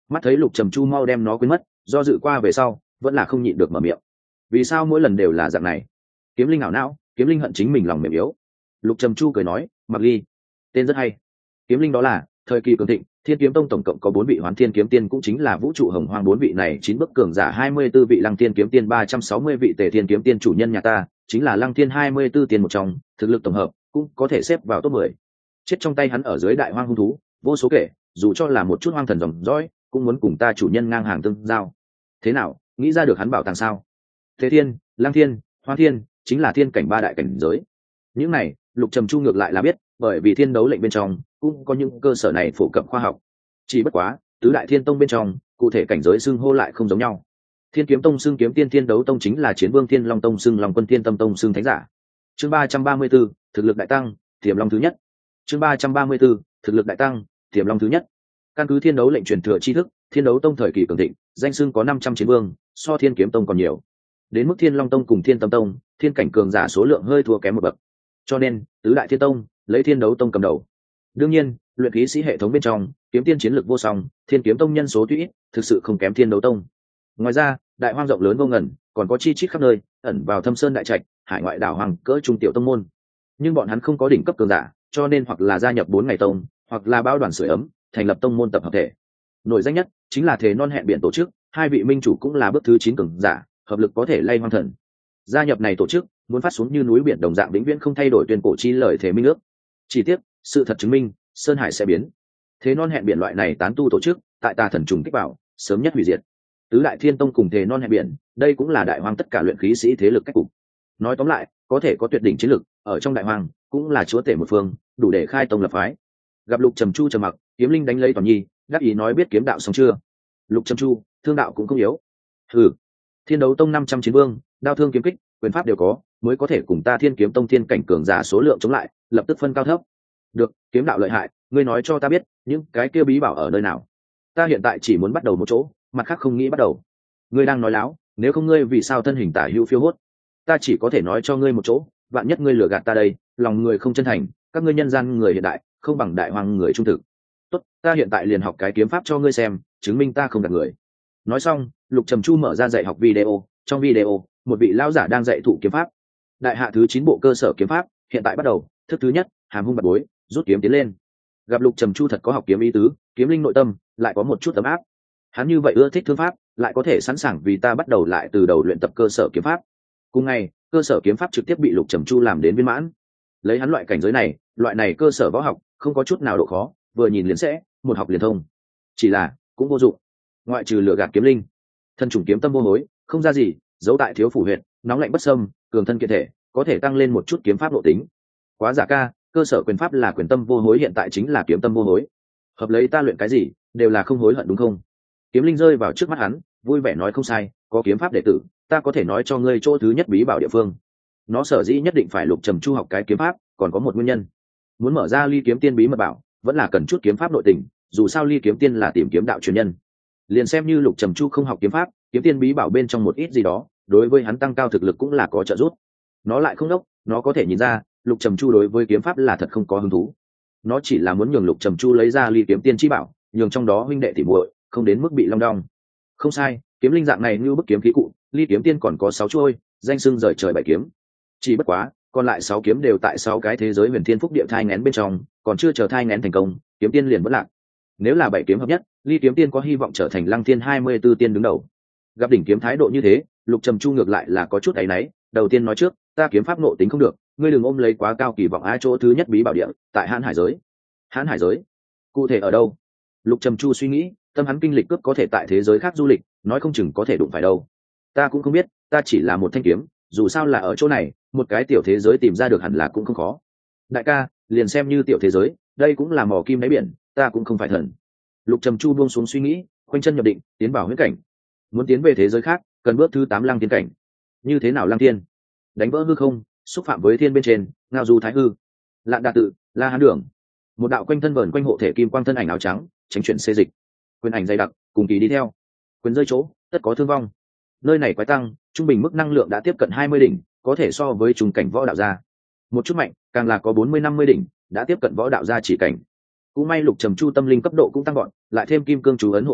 Mắt thấy Lục Trầm Chu mau đem nó quên mất, do dự qua về sau vẫn là không nhịn được mở miệng. Vì sao mỗi lần đều là dạng này? Kiếm linh ảo não, kiếm linh hận chính mình lòng mềm yếu. Lục Trầm Chu cười nói, Mặc Ly, tên rất hay. Kiếm linh đó là thời kỳ cường thịnh, Thiên Kiếm Tông tổng cộng có bốn vị Hoán Thiên Kiếm Tiên, cũng chính là vũ trụ hồng hoang bốn vị này chín bậc cường giả, hai mươi tư vị Lăng Thiên Kiếm Tiên, ba trăm sáu mươi vị Tề Thiên Kiếm Tiên, chủ nhân nhà ta chính là Lăng Thiên hai mươi tư tiên một trong, thực lực tổng hợp cũng có thể xếp vào top mười. Chết trong tay hắn ở dưới đại hoang hung thú vô số kể, dù cho là một chút hoang thần dòng dõi cũng muốn cùng ta chủ nhân ngang hàng tương giao. Thế nào, nghĩ ra được hắn bảo tàng sao? Thế Thiên, Lăng Thiên, Hoa Thiên chính là thiên cảnh ba đại cảnh giới. Những này Lục Trầm Chu ngược lại là biết, bởi vì thiên đấu lệnh bên trong cũng có những cơ sở này phổ cập khoa học. Chỉ bất quá tứ đại thiên tông bên trong cụ thể cảnh giới xưng hô lại không giống nhau. Thiên Kiếm Tông xưng kiếm tiên, thiên đấu tông chính là chiến vương, thiên long tông xưng long quân, thiên tâm tông xưng thánh giả. Chương ba trăm ba mươi 34, thực lực đại tăng, tiềm long thứ nhất. Chương ba trăm ba mươi 34, thực lực đại tăng, tiềm long thứ nhất. Căn cứ thiên đấu lệnh truyền thừa tri thức, thiên đấu tông thời kỳ cường thịnh danh xưng có năm trăm chiến vương, so thiên kiếm tông còn nhiều. Đến mức thiên long tông cùng thiên tâm tông thiên cảnh cường giả số lượng hơi thua kém một bậc, cho nên tứ đại thiên tông lấy thiên đấu tông cầm đầu. Đương nhiên luyện khí sĩ hệ thống bên trong kiếm tiên chiến lược vô song, thiên kiếm tông nhân số tuy ít thực sự không kém thiên đấu tông. Ngoài ra đại hoang rộng lớn vô ngần, còn có chi chít khắp nơi ẩn vào thâm sơn đại trạch, hải ngoại đảo hoàng cỡ trung tiểu tông môn, nhưng bọn hắn không có đỉnh cấp cường giả, cho nên hoặc là gia nhập bốn ngày tông, hoặc là bao đoàn sưởi ấm thành lập tông môn tập hợp thể. Nổi danh nhất chính là Thế Non Hẹn Biển tổ chức, hai vị minh chủ cũng là bước thứ chín cường giả, hợp lực có thể lay hoang thần. Gia nhập này tổ chức muốn phát xuống như núi biển đồng dạng vĩnh viễn không thay đổi tuyên cổ chi lời thể minh ước. Chỉ tiếc sự thật chứng minh sơn hải sẽ biến. Thế Non Hẹn Biển loại này tán tu tổ chức tại tà thần trùng kích vào sớm nhất hủy diệt. Tứ đại thiên tông cùng Thế Non Hẹn Biển, đây cũng là đại hoang tất cả luyện khí sĩ thế lực cách cục. Nói tóm lại, có thể có tuyệt đỉnh chiến lực ở trong đại hoang, cũng là chúa tể một phương, đủ để khai tông lập phái. Gặp Lục Trầm Chu trầm mặc, kiếm linh đánh lấy toàn nhi, đáp ý nói biết kiếm đạo xong chưa? Lục Trầm Chu, thương đạo cũng không yếu. Hừ, thiên đấu tông năm trăm chiến vương, đao thương kiếm kích quyền pháp đều có, mới có thể cùng ta thiên kiếm tông thiên cảnh cường giả số lượng chống lại, lập tức phân cao thấp. Được, kiếm đạo lợi hại, ngươi nói cho ta biết những cái kia bí bảo ở nơi nào? Ta hiện tại chỉ muốn bắt đầu một chỗ, mặt khác không nghĩ bắt đầu. Ngươi đang nói láo, nếu không ngươi vì sao thân hình tả hữu phiêu hốt? Ta chỉ có thể nói cho ngươi một chỗ, vạn nhất ngươi lừa gạt ta đây, lòng người không chân thành, các ngươi nhân gian người hiện đại không bằng đại hoàng người trung thực. Tốt, ta hiện tại liền học cái kiếm pháp cho ngươi xem, chứng minh ta không gạt người. Nói xong Lục Trầm Chu mở ra dạy học video. Trong video một vị lão giả đang dạy thụ kiếm pháp, đại hạ thứ chín bộ cơ sở kiếm pháp, hiện tại bắt đầu. Thức thứ nhất, hàm hung bạt bối, rút kiếm tiến lên. Gặp Lục Trầm Chu thật có học kiếm ý tứ, kiếm linh nội tâm lại có một chút tấm áp. Hắn như vậy ưa thích thương pháp, lại có thể sẵn sàng vì ta bắt đầu lại từ đầu luyện tập cơ sở kiếm pháp. Cùng ngày cơ sở kiếm pháp trực tiếp bị Lục Trầm Chu làm đến viên mãn. Lấy hắn loại cảnh giới này, loại này cơ sở võ học không có chút nào độ khó, vừa nhìn liền sẽ một học liền thông. Chỉ là cũng vô dụng, ngoại trừ lừa gạt kiếm linh. Thân chủng kiếm tâm vô hối, không ra gì, giấu tại thiếu phủ huyện, nóng lạnh bất xâm, cường thân kiện thể, có thể tăng lên một chút kiếm pháp nội tính. Quá giả ca, cơ sở quyền pháp là quyền tâm vô hối, hiện tại chính là kiếm tâm vô hối. Hợp lấy ta luyện cái gì đều là không hối hận đúng không? Kiếm linh rơi vào trước mắt hắn, vui vẻ nói không sai, có kiếm pháp đệ tử, ta có thể nói cho ngươi chỗ thứ nhất bí bảo địa phương. Nó sở dĩ nhất định phải Lục Trầm Chu học cái kiếm pháp, còn có một nguyên nhân. Muốn mở ra Ly Kiếm Tiên bí mật bảo, vẫn là cần chút kiếm pháp nội tình, dù sao Ly Kiếm Tiên là tìm kiếm đạo truyền nhân. Liền xem như Lục Trầm Chu không học kiếm pháp, kiếm tiên bí bảo bên trong một ít gì đó, đối với hắn tăng cao thực lực cũng là có trợ giúp. Nó lại không đốc, nó có thể nhìn ra Lục Trầm Chu đối với kiếm pháp là thật không có hứng thú. Nó chỉ là muốn nhường Lục Trầm Chu lấy ra Ly Kiếm Tiên chi bảo, nhường trong đó huynh đệ tỉ muội không đến mức bị long đong. Không sai, kiếm linh dạng này như bức kiếm khí cụ, Ly Kiếm Tiên còn có sáu chuôi, danh xưng rời trời bảy kiếm. Chỉ bất quá, còn lại sáu kiếm đều tại sáu cái thế giới huyền thiên phúc địa thai nghén bên trong, còn chưa chờ thai nghén thành công, kiếm tiên liền vẫn lạc. Nếu là bảy kiếm hợp nhất, Ly Kiếm Tiên có hy vọng trở thành Lăng Thiên hai mươi tư tiên đứng đầu. Gặp đỉnh kiếm thái độ như thế, Lục Trầm Chu ngược lại là có chút áy náy, đầu tiên nói trước, ta kiếm pháp nộ tính không được, ngươi đừng ôm lấy quá cao kỳ vọng. Á chỗ thứ nhất bí bảo địa, tại Hán Hải giới. Hán Hải giới? Cụ thể ở đâu? Lục Trầm Chu suy nghĩ, tâm hắn kinh lịch cướp có thể tại thế giới khác du lịch, nói không chừng có thể đụng phải đâu. Ta cũng không biết, ta chỉ là một thanh kiếm, dù sao là ở chỗ này, một cái tiểu thế giới tìm ra được hẳn là cũng không khó. Đại ca, liền xem như tiểu thế giới, đây cũng là mỏ kim đáy biển, ta cũng không phải thần. Lục Trầm Chu buông xuống suy nghĩ, khoanh chân nhập định, tiến vào huyễn cảnh. Muốn tiến về thế giới khác, cần bước thứ tám Lăng Thiên cảnh. Như thế nào Lăng Thiên? Đánh vỡ hư không, xúc phạm với thiên bên trên, ngao du thái hư. Lạn Đa Tự, La Hán Đường. Một đạo quanh thân vờn quanh hộ thể kim quang thân ảnh áo trắng, tránh chuyển xê dịch. Quyền ảnh dày đặc, cùng kỳ đi theo. Quyền rơi chỗ, tất có thương vong. Nơi này quái tăng, trung bình mức năng lượng đã tiếp cận hai mươi đỉnh, có thể so với trùng cảnh võ đạo gia. Một chút mạnh, càng là có bốn mươi năm mươi đỉnh, đã tiếp cận võ đạo gia chỉ cảnh. Cũng may Lục Trầm Chu tâm linh cấp độ cũng tăng gọn, lại thêm kim cương chú ấn hộ thể,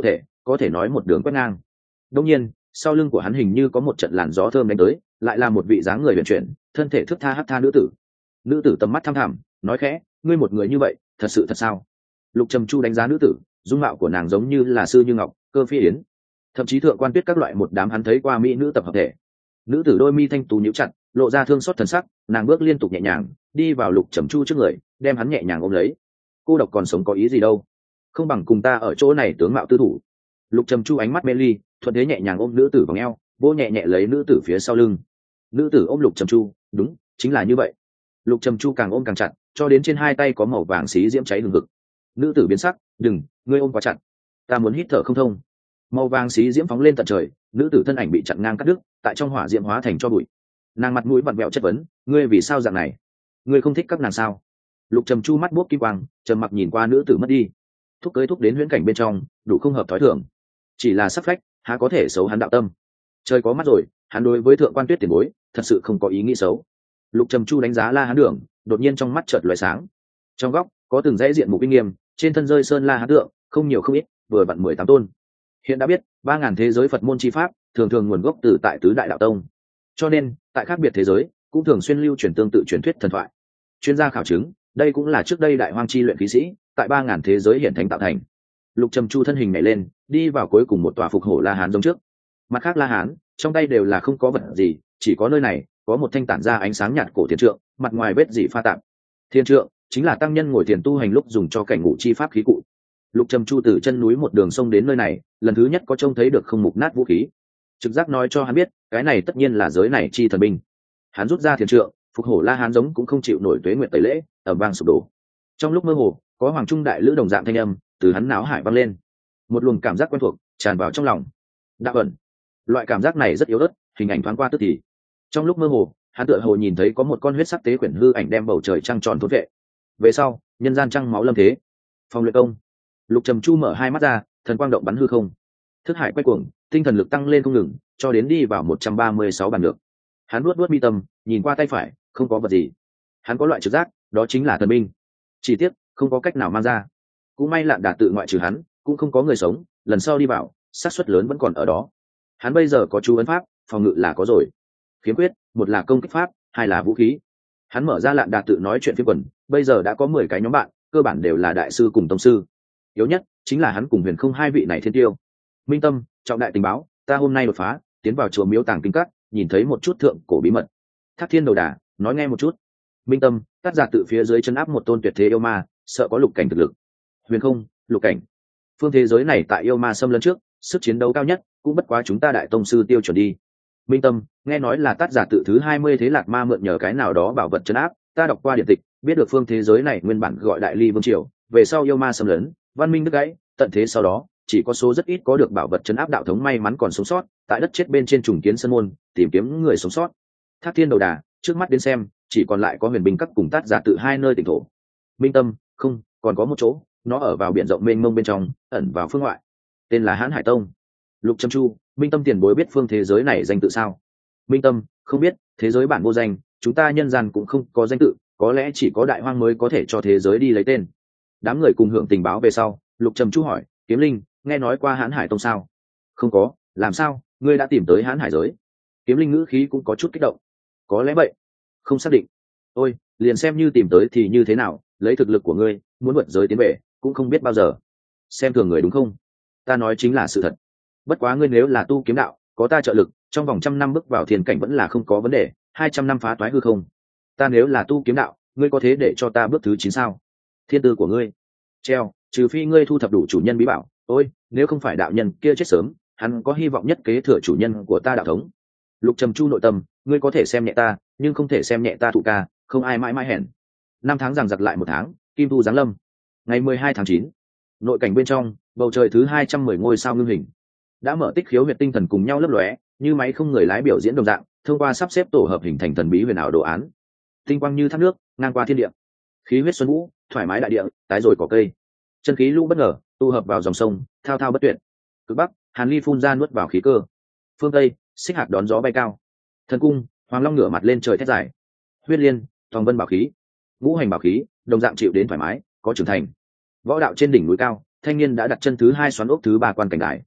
có thể nói một đường quét ngang. Đông nhiên sau lưng của hắn hình như có một trận làn gió thơm đánh tới, lại là một vị dáng người huyền chuyển, thân thể thước tha hắt tha nữ tử. Nữ tử tầm mắt thăm thẳm nói khẽ, ngươi một người như vậy thật sự thật sao? Lục Trầm Chu đánh giá nữ tử, dung mạo của nàng giống như là sư như ngọc, cơ phi yến, thậm chí thượng quan tuyết các loại một đám hắn thấy qua mỹ nữ tập hợp thể. Nữ tử đôi mi thanh tú nhíu chặt, lộ ra thương xót thần sắc, nàng bước liên tục nhẹ nhàng đi vào Lục Trầm Chu trước người, đem hắn nhẹ nhàng ôm lấy. Cô độc còn sống có ý gì đâu, không bằng cùng ta ở chỗ này tướng mạo tư thủ. Lục Trầm Chu ánh mắt mê ly, thuận thế nhẹ nhàng ôm nữ tử vào eo, vỗ nhẹ nhẹ lấy nữ tử phía sau lưng. Nữ tử ôm Lục Trầm Chu, đúng, chính là như vậy. Lục Trầm Chu càng ôm càng chặt, cho đến trên hai tay có màu vàng xí diễm cháy hừng hực. Nữ tử biến sắc, đừng, ngươi ôm quá chặt, ta muốn hít thở không thông. Màu vàng xí diễm phóng lên tận trời, nữ tử thân ảnh bị chặn ngang cắt đứt, tại trong hỏa diễm hóa thành cho bụi. Nàng mặt mũi vặn vẹo chất vấn, ngươi vì sao dạng này? Ngươi không thích các nàng sao? Lục Trầm Chu mắt buốc kim quang, trầm mặc nhìn qua nữ tử mất đi. Thúc cưới thúc đến huyễn cảnh bên trong, đủ không hợp thói thường. Chỉ là sắc phách, há có thể xấu hắn đạo tâm. Trời có mắt rồi, hắn đối với thượng quan tuyết tiền bối, thật sự không có ý nghĩ xấu. Lục Trầm Chu đánh giá La Hán Đường, đột nhiên trong mắt chợt lóe sáng. Trong góc có từng dãy diện mục uy nghiêm, trên thân rơi sơn La Hán tượng, không nhiều không ít, vừa vặn mười tám tôn. Hiện đã biết, ba ngàn thế giới Phật môn chi pháp, thường thường nguồn gốc từ tại tứ đại đạo tông. Cho nên, tại khác biệt thế giới, cũng thường xuyên lưu truyền tương tự truyền thuyết thần thoại. Chuyên gia khảo chứng, đây cũng là trước đây đại hoang chi luyện khí sĩ, tại ba ngàn thế giới hiện thành tạo thành. Lục Trầm Chu thân hình nhảy lên, đi vào cuối cùng một tòa phục hổ La Hán giống trước. Mặt khác La Hán, trong tay đều là không có vật gì, chỉ có nơi này có một thanh tản ra ánh sáng nhạt cổ thiền trượng, mặt ngoài vết dỉ pha tạp. Thiên trượng chính là tăng nhân ngồi thiền tu hành lúc dùng cho cảnh ngủ chi pháp khí cụ. Lục Trầm Chu từ chân núi một đường sông đến nơi này, lần thứ nhất có trông thấy được không mục nát vũ khí. Trực giác nói cho hắn biết, cái này tất nhiên là giới này chi thần binh. Hắn rút ra thiền trượng, phục hổ La Hán giống cũng không chịu nổi tuế nguyện tẩy lễ, ầm vang sụp đổ. Trong lúc mơ hồ, có hoàng trung đại lữ đồng dạng thanh âm từ hắn não hải vang lên, một luồng cảm giác quen thuộc tràn vào trong lòng. Đạo ẩn, loại cảm giác này rất yếu ớt, hình ảnh thoáng qua tức thì. Trong lúc mơ hồ, hắn tựa hồ nhìn thấy có một con huyết sắc tế quyển hư ảnh đem bầu trời trăng tròn thôn vệ. Về sau, nhân gian trăng máu lâm thế. Phòng luyện công. Lục Trầm Chu mở hai mắt ra, thần quang động bắn hư không. Thức hải quay cuồng, tinh thần lực tăng lên không ngừng, cho đến đi vào một trăm ba mươi sáu bàn được. Hắn nuốt nuốt mi tâm, nhìn qua tay phải, không có vật gì. Hắn có loại trực giác, đó chính là thần binh. Chỉ tiếc, không có cách nào mang ra. Cũng may Lạn Đà tự ngoại trừ hắn, cũng không có người sống, lần sau đi vào, xác suất lớn vẫn còn ở đó. Hắn bây giờ có chú ấn pháp, phòng ngự là có rồi. Khiếm khuyết, một là công kích pháp, hai là vũ khí. Hắn mở ra Lạn Đà tự nói chuyện phiếm quần, bây giờ đã có mười cái nhóm bạn, cơ bản đều là đại sư cùng tông sư. Yếu nhất chính là hắn cùng Huyền Không hai vị này thiên tiêu. Minh Tâm, trọng đại tình báo, ta hôm nay đột phá, tiến vào chùa Miếu Tàng Kinh Các, nhìn thấy một chút thượng cổ bí mật. Thác Thiên Đầu Đà, nói nghe một chút. Minh Tâm, tác giả tự phía dưới chân áp một tôn tuyệt thế yêu ma, sợ có lục cảnh thực lực. Huyền Không, lục cảnh. Phương thế giới này tại yêu ma xâm lấn trước, sức chiến đấu cao nhất, cũng bất quá chúng ta đại tông sư tiêu chuẩn đi. Minh Tâm, nghe nói là tác giả tự thứ hai mươi thế lạc ma mượn nhờ cái nào đó bảo vật chân áp, ta đọc qua điện tịch, biết được phương thế giới này nguyên bản gọi Đại Ly Vương triều, về sau yêu ma xâm lấn, văn minh đứt gãy, tận thế sau đó, chỉ có số rất ít có được bảo vật chân áp đạo thống may mắn còn sống sót, tại đất chết bên trên trùng kiến sân môn, tìm kiếm người sống sót. Thác Thiên Đầu Đà, trước mắt đến xem, chỉ còn lại có Huyền Binh Các cùng tác giả tự hai nơi tỉnh thổ. Minh Tâm, không, còn có một chỗ, nó ở vào biển rộng mênh mông bên trong, ẩn vào phương ngoại, tên là Hán Hải Tông. Lục Trầm Chu, Minh Tâm tiền bối biết phương thế giới này danh tự sao? Minh Tâm, không biết, thế giới bản vô danh, chúng ta nhân gian cũng không có danh tự, có lẽ chỉ có đại hoang mới có thể cho thế giới đi lấy tên. Đám người cùng hưởng tình báo về sau, Lục Trầm Chu hỏi, Kiếm Linh, nghe nói qua Hán Hải Tông sao? Không có, làm sao, ngươi đã tìm tới Hán Hải giới? Kiếm Linh ngữ khí cũng có chút kích động. Có lẽ vậy, không xác định. Ôi, liền xem như tìm tới thì như thế nào, lấy thực lực của ngươi, muốn vượt giới tiến về, cũng không biết bao giờ. Xem thường người đúng không? Ta nói chính là sự thật. Bất quá ngươi nếu là tu kiếm đạo, có ta trợ lực, trong vòng trăm năm bước vào thiền cảnh vẫn là không có vấn đề, hai trăm năm phá toái hư không. Ta nếu là tu kiếm đạo, ngươi có thế để cho ta bước thứ chín sao? Thiên tư của ngươi treo, trừ phi ngươi thu thập đủ chủ nhân bí bảo. Ôi, nếu không phải đạo nhân kia chết sớm, hắn có hy vọng nhất kế thừa chủ nhân của ta đạo thống. Lục Trầm Chu nội tâm, ngươi có thể xem nhẹ ta, nhưng không thể xem nhẹ ta thụ ca, không ai mãi mãi hẹn. Năm tháng giằng giặc lại một tháng, Kim Thu giáng lâm. Ngày mười hai tháng chín, nội cảnh bên trong, bầu trời thứ hai trăm mười ngôi sao ngưng hình, đã mở tích khiếu huyệt tinh thần cùng nhau lấp lóe, như máy không người lái biểu diễn đồng dạng, thông qua sắp xếp tổ hợp hình thành thần bí huyền ảo đồ án. Tinh quang như thác nước, ngang qua thiên địa. Khí huyết xuân vũ, thoải mái đại địa, tái rồi cỏ cây. Chân khí lũ bất ngờ, tu hợp vào dòng sông, thao thao bất tuyệt. Cực bắc, Hàn Ly phun ra nuốt vào khí cơ. Phương Tây, Xích Hạt đón gió bay cao. Thần cung, Hoàng Long ngửa mặt lên trời thét dài. Huyết Liên, Tòng Vân bảo khí. Ngũ hành bảo khí, đồng dạng chịu đến thoải mái, có trưởng thành. Võ đạo trên đỉnh núi cao, thanh niên đã đặt chân thứ hai xoắn ốc thứ ba quan cảnh đài.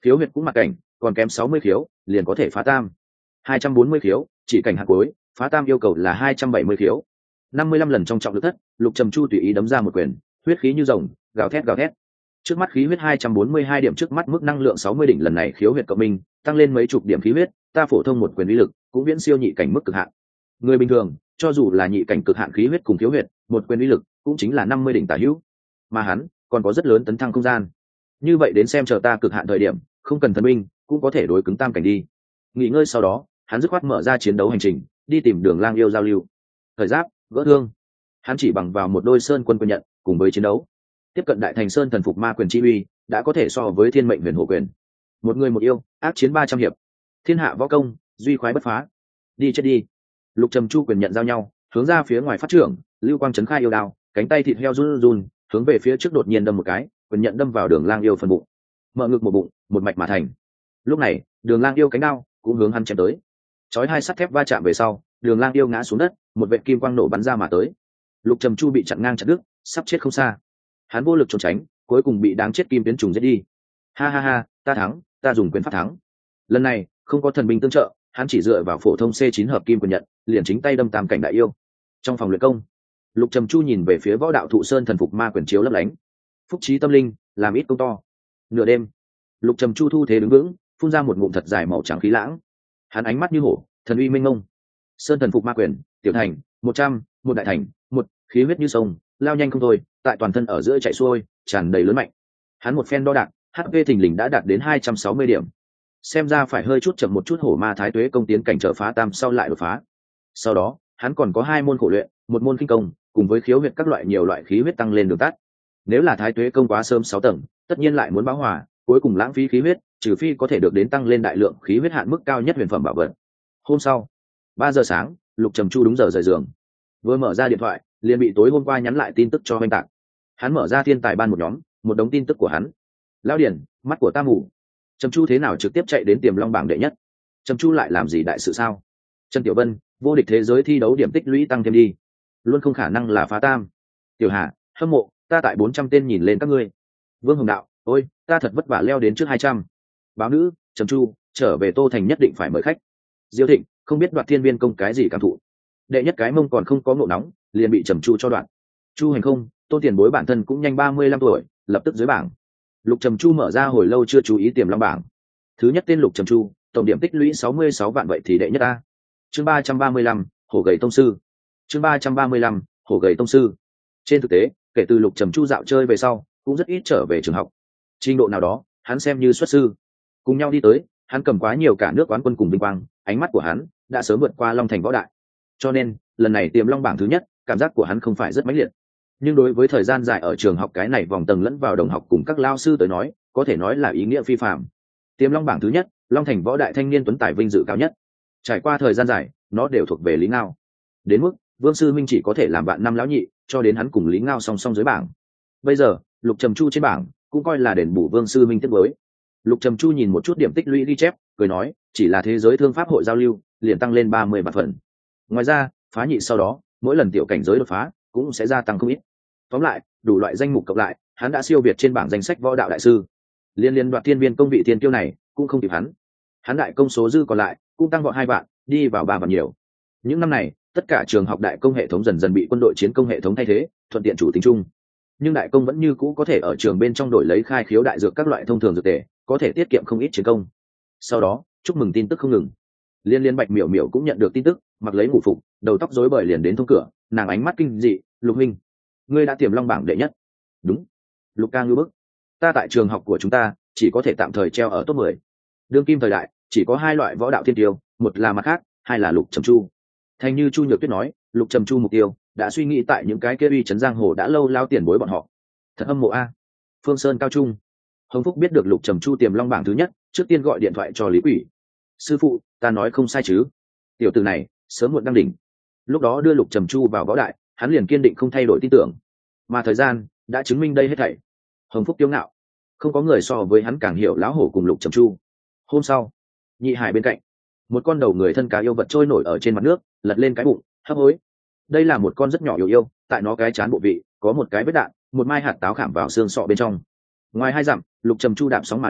khiếu huyệt cũng mặc cảnh, còn kém sáu mươi khiếu liền có thể phá tam. Hai trăm bốn mươi khiếu chỉ cảnh hạt cuối, phá tam yêu cầu là hai trăm bảy mươi khiếu. Năm mươi lăm lần trong trọng lực thất, Lục Trầm Chu tùy ý đấm ra một quyền, huyết khí như rồng, gào thét gào thét. Trước mắt khí huyết hai trăm bốn mươi hai điểm, trước mắt mức năng lượng sáu mươi đỉnh, lần này khiếu huyệt cộng minh tăng lên mấy chục điểm khí huyết, ta phổ thông một quyền uy lực cũng viễn siêu nhị cảnh mức cực hạn. Người bình thường cho dù là nhị cảnh cực hạn khí huyết cùng khiếu huyệt, một quyền uy lực cũng chính là năm mươi đỉnh tả hữu, mà hắn còn có rất lớn tấn thăng không gian. Như vậy đến xem chờ ta cực hạn thời điểm, không cần thần binh cũng có thể đối cứng tam cảnh đi. Nghỉ ngơi sau đó, hắn dứt khoát mở ra chiến đấu hành trình, đi tìm Đường Lang yêu giao lưu. Thời giáp gỡ thương, hắn chỉ bằng vào một đôi sơn quân quyền nhận cùng với chiến đấu, tiếp cận đại thành sơn thần phục ma quyền chi uy đã có thể so với thiên mệnh huyền hộ quyền. Một người một yêu, ác chiến ba trăm hiệp, thiên hạ võ công duy khoái bất phá. Đi chết đi. Lục Trầm Chu quyền nhận giao nhau, hướng ra phía ngoài phát trưởng, lưu quang chấn khai yêu đao, cánh tay thịt heo run run, hướng về phía trước đột nhiên đâm một cái, quyền nhận đâm vào Đường Lang yêu phần bụng, mở ngực một bụng, một mạch mà thành. Lúc này, Đường Lang yêu cánh đao cũng hướng hắn chém tới. Chói hai sắt thép va chạm về sau, Đường Lang yêu ngã xuống đất, một vệt kim quang nổ bắn ra mà tới. Lục Trầm Chu bị chặn ngang chặt đứt, sắp chết không xa. Hắn vô lực trốn tránh, cuối cùng bị đáng chết kim tuyến trùng giết đi. Ha ha ha, ta thắng, ta dùng quyền pháp thắng. Lần này không có thần binh tương trợ, hắn chỉ dựa vào phổ thông C chín hợp kim quyền nhận, liền chính tay đâm tam cảnh đại yêu. Trong phòng luyện công, Lục Trầm Chu nhìn về phía võ đạo thụ sơn thần phục ma quyền chiếu lấp lánh. Phúc trí tâm linh, làm ít công to. Nửa đêm, Lục Trầm Chu thu thế đứng vững, phun ra một ngụm thật dài màu trắng khí lãng. Hắn ánh mắt như hổ, thần uy minh mông. Sơn thần phục ma quyền, tiểu thành, một trăm, một đại thành, một khí huyết như sông, lao nhanh không thôi, tại toàn thân ở giữa chạy xuôi, tràn đầy lớn mạnh. Hắn một phen đo đạc, hát pê thình lình đã đạt đến hai trăm sáu mươi điểm. Xem ra phải hơi chút chậm một chút, hổ ma thái tuế công tiến cảnh trở phá tam sau lại đột phá. Sau đó, hắn còn có hai môn khổ luyện, một môn kinh công, cùng với khiếu huyệt các loại nhiều loại khí huyết tăng lên đường tắt. Nếu là thái tuế công quá sớm sáu tầng, tất nhiên lại muốn báo hòa, cuối cùng lãng phí khí huyết, trừ phi có thể được đến tăng lên đại lượng khí huyết hạn mức cao nhất huyền phẩm bảo vật. Hôm sau, ba giờ sáng, Lục Trầm Chu đúng giờ rời giường. Vừa mở ra điện thoại, liền bị tối hôm qua nhắn lại tin tức cho hoành tạc. Hắn mở ra thiên tài ban một nhóm, một đống tin tức của hắn. Lão Điển, mắt của ta mù. Trầm Chu thế nào trực tiếp chạy đến Tiềm Long bảng đệ nhất? Trầm Chu lại làm gì đại sự sao? Trần Tiểu Vân, vô địch thế giới thi đấu điểm tích lũy tăng thêm đi, luôn không khả năng là phá tam. Tiểu Hà, hâm mộ, ta tại bốn trăm tên nhìn lên các ngươi. Vương Hồng Đạo, ôi, ta thật vất vả leo đến trước hai trăm. Báo nữ, Trầm Chu, trở về Tô Thành nhất định phải mời khách. Diêu Thịnh, không biết Đoạt Thiên Viên công cái gì cảm thụ. Đệ nhất cái mông còn không có ngộ nóng, liền bị Trầm Chu cho đoạn. Chu Hành không, Tôn Tiền Bối bản thân cũng nhanh ba mươi lăm tuổi, lập tức dưới bảng. Lục Trầm Chu mở ra hồi lâu chưa chú ý Tiềm Long bảng. Thứ nhất tên Lục Trầm Chu, tổng điểm tích lũy sáu mươi sáu vạn, vậy thì đệ nhất a. Chương ba trăm ba mươi lăm, hổ gầy tông sư. Chương ba trăm ba mươi lăm, hổ gầy tông sư. Trên thực tế, kể từ Lục Trầm Chu dạo chơi về sau, cũng rất ít trở về trường học. Trình độ nào đó, hắn xem như xuất sư. Cùng nhau đi tới, hắn cầm quá nhiều cả nước quán quân cùng vinh quang, ánh mắt của hắn đã sớm vượt qua Long Thành võ đại. Cho nên, lần này Tiềm Long bảng thứ nhất, cảm giác của hắn không phải rất mãnh liệt. Nhưng đối với thời gian dài ở trường học cái này vòng tầng lẫn vào đồng học cùng các lao sư tới nói, có thể nói là ý nghĩa phi phàm. Tiềm Long bảng thứ nhất, Long Thành võ đại thanh niên tuấn tài vinh dự cao nhất. Trải qua thời gian dài, nó đều thuộc về Lý Ngao. Đến mức Vương Sư Minh chỉ có thể làm bạn năm lão nhị, cho đến hắn cùng Lý Ngao song song dưới bảng. Bây giờ, Lục Trầm Chu trên bảng cũng coi là đền bù Vương Sư Minh tiết mới. Lục Trầm Chu nhìn một chút điểm tích lũy ghi chép, cười nói, chỉ là thế giới thương pháp hội giao lưu, liền tăng lên ba mươi vạn phần. Ngoài ra, phá nhị sau đó, mỗi lần tiểu cảnh giới đột phá cũng sẽ gia tăng không ít. Tóm lại, đủ loại danh mục cộng lại, hắn đã siêu việt trên bảng danh sách võ đạo đại sư. Liên liên Đoạt Thiên Viên công vị thiên kiêu này cũng không kịp hắn. Hắn đại công số dư còn lại cũng tăng vọt hai vạn, đi vào ba vạn nhiều. Những năm này, tất cả trường học đại công hệ thống dần dần bị quân đội chiến công hệ thống thay thế, thuận tiện chủ tính chung. Nhưng đại công vẫn như cũ có thể ở trường bên trong đổi lấy khai khiếu đại dược các loại thông thường dược tề, có thể tiết kiệm không ít chiến công. Sau đó, chúc mừng tin tức không ngừng. Liên liên Bạch Miểu Miểu cũng nhận được tin tức, mặc lấy ngủ phục, đầu tóc rối bời liền đến thông cửa, nàng ánh mắt kinh dị, Lục huynh, ngươi đã Tiềm Long bảng đệ nhất. Đúng. Lục ca ngư bức. Ta tại trường học của chúng ta chỉ có thể tạm thời treo ở top mười. Đương kim thời đại chỉ có hai loại võ đạo thiên tiêu, một là mặt khác, hai là Lục Trầm Chu. Thành như Chu Nhược Tuyết nói, Lục Trầm Chu mục tiêu đã suy nghĩ tại những cái kia uy chấn giang hồ đã lâu lao tiền bối bọn họ. Thật âm mộ a. Phương Sơn cao trung. Hồng Phúc biết được Lục Trầm Chu Tiềm Long bảng thứ nhất, trước tiên gọi điện thoại cho Lý Quỷ. Sư phụ, ta nói không sai chứ? Tiểu tử này sớm muộn đăng đỉnh. Lúc đó đưa Lục Trầm Chu vào võ đại, hắn liền kiên định không thay đổi tin tưởng, mà thời gian đã chứng minh đây hết thảy. Hồng Phúc kiêu ngạo, không có người so với hắn càng hiểu lão hổ cùng Lục Trầm Chu. Hôm sau, Nhị Hải bên cạnh, một con đầu người thân cá yêu vật trôi nổi ở trên mặt nước, lật lên cái bụng, hấp hối. Đây là một con rất nhỏ yêu yêu, tại nó cái chán bộ vị có một cái vết đạn, một mai hạt táo khảm vào xương sọ bên trong. Ngoài hai dặm, Lục Trầm Chu đạp sóng mà đến,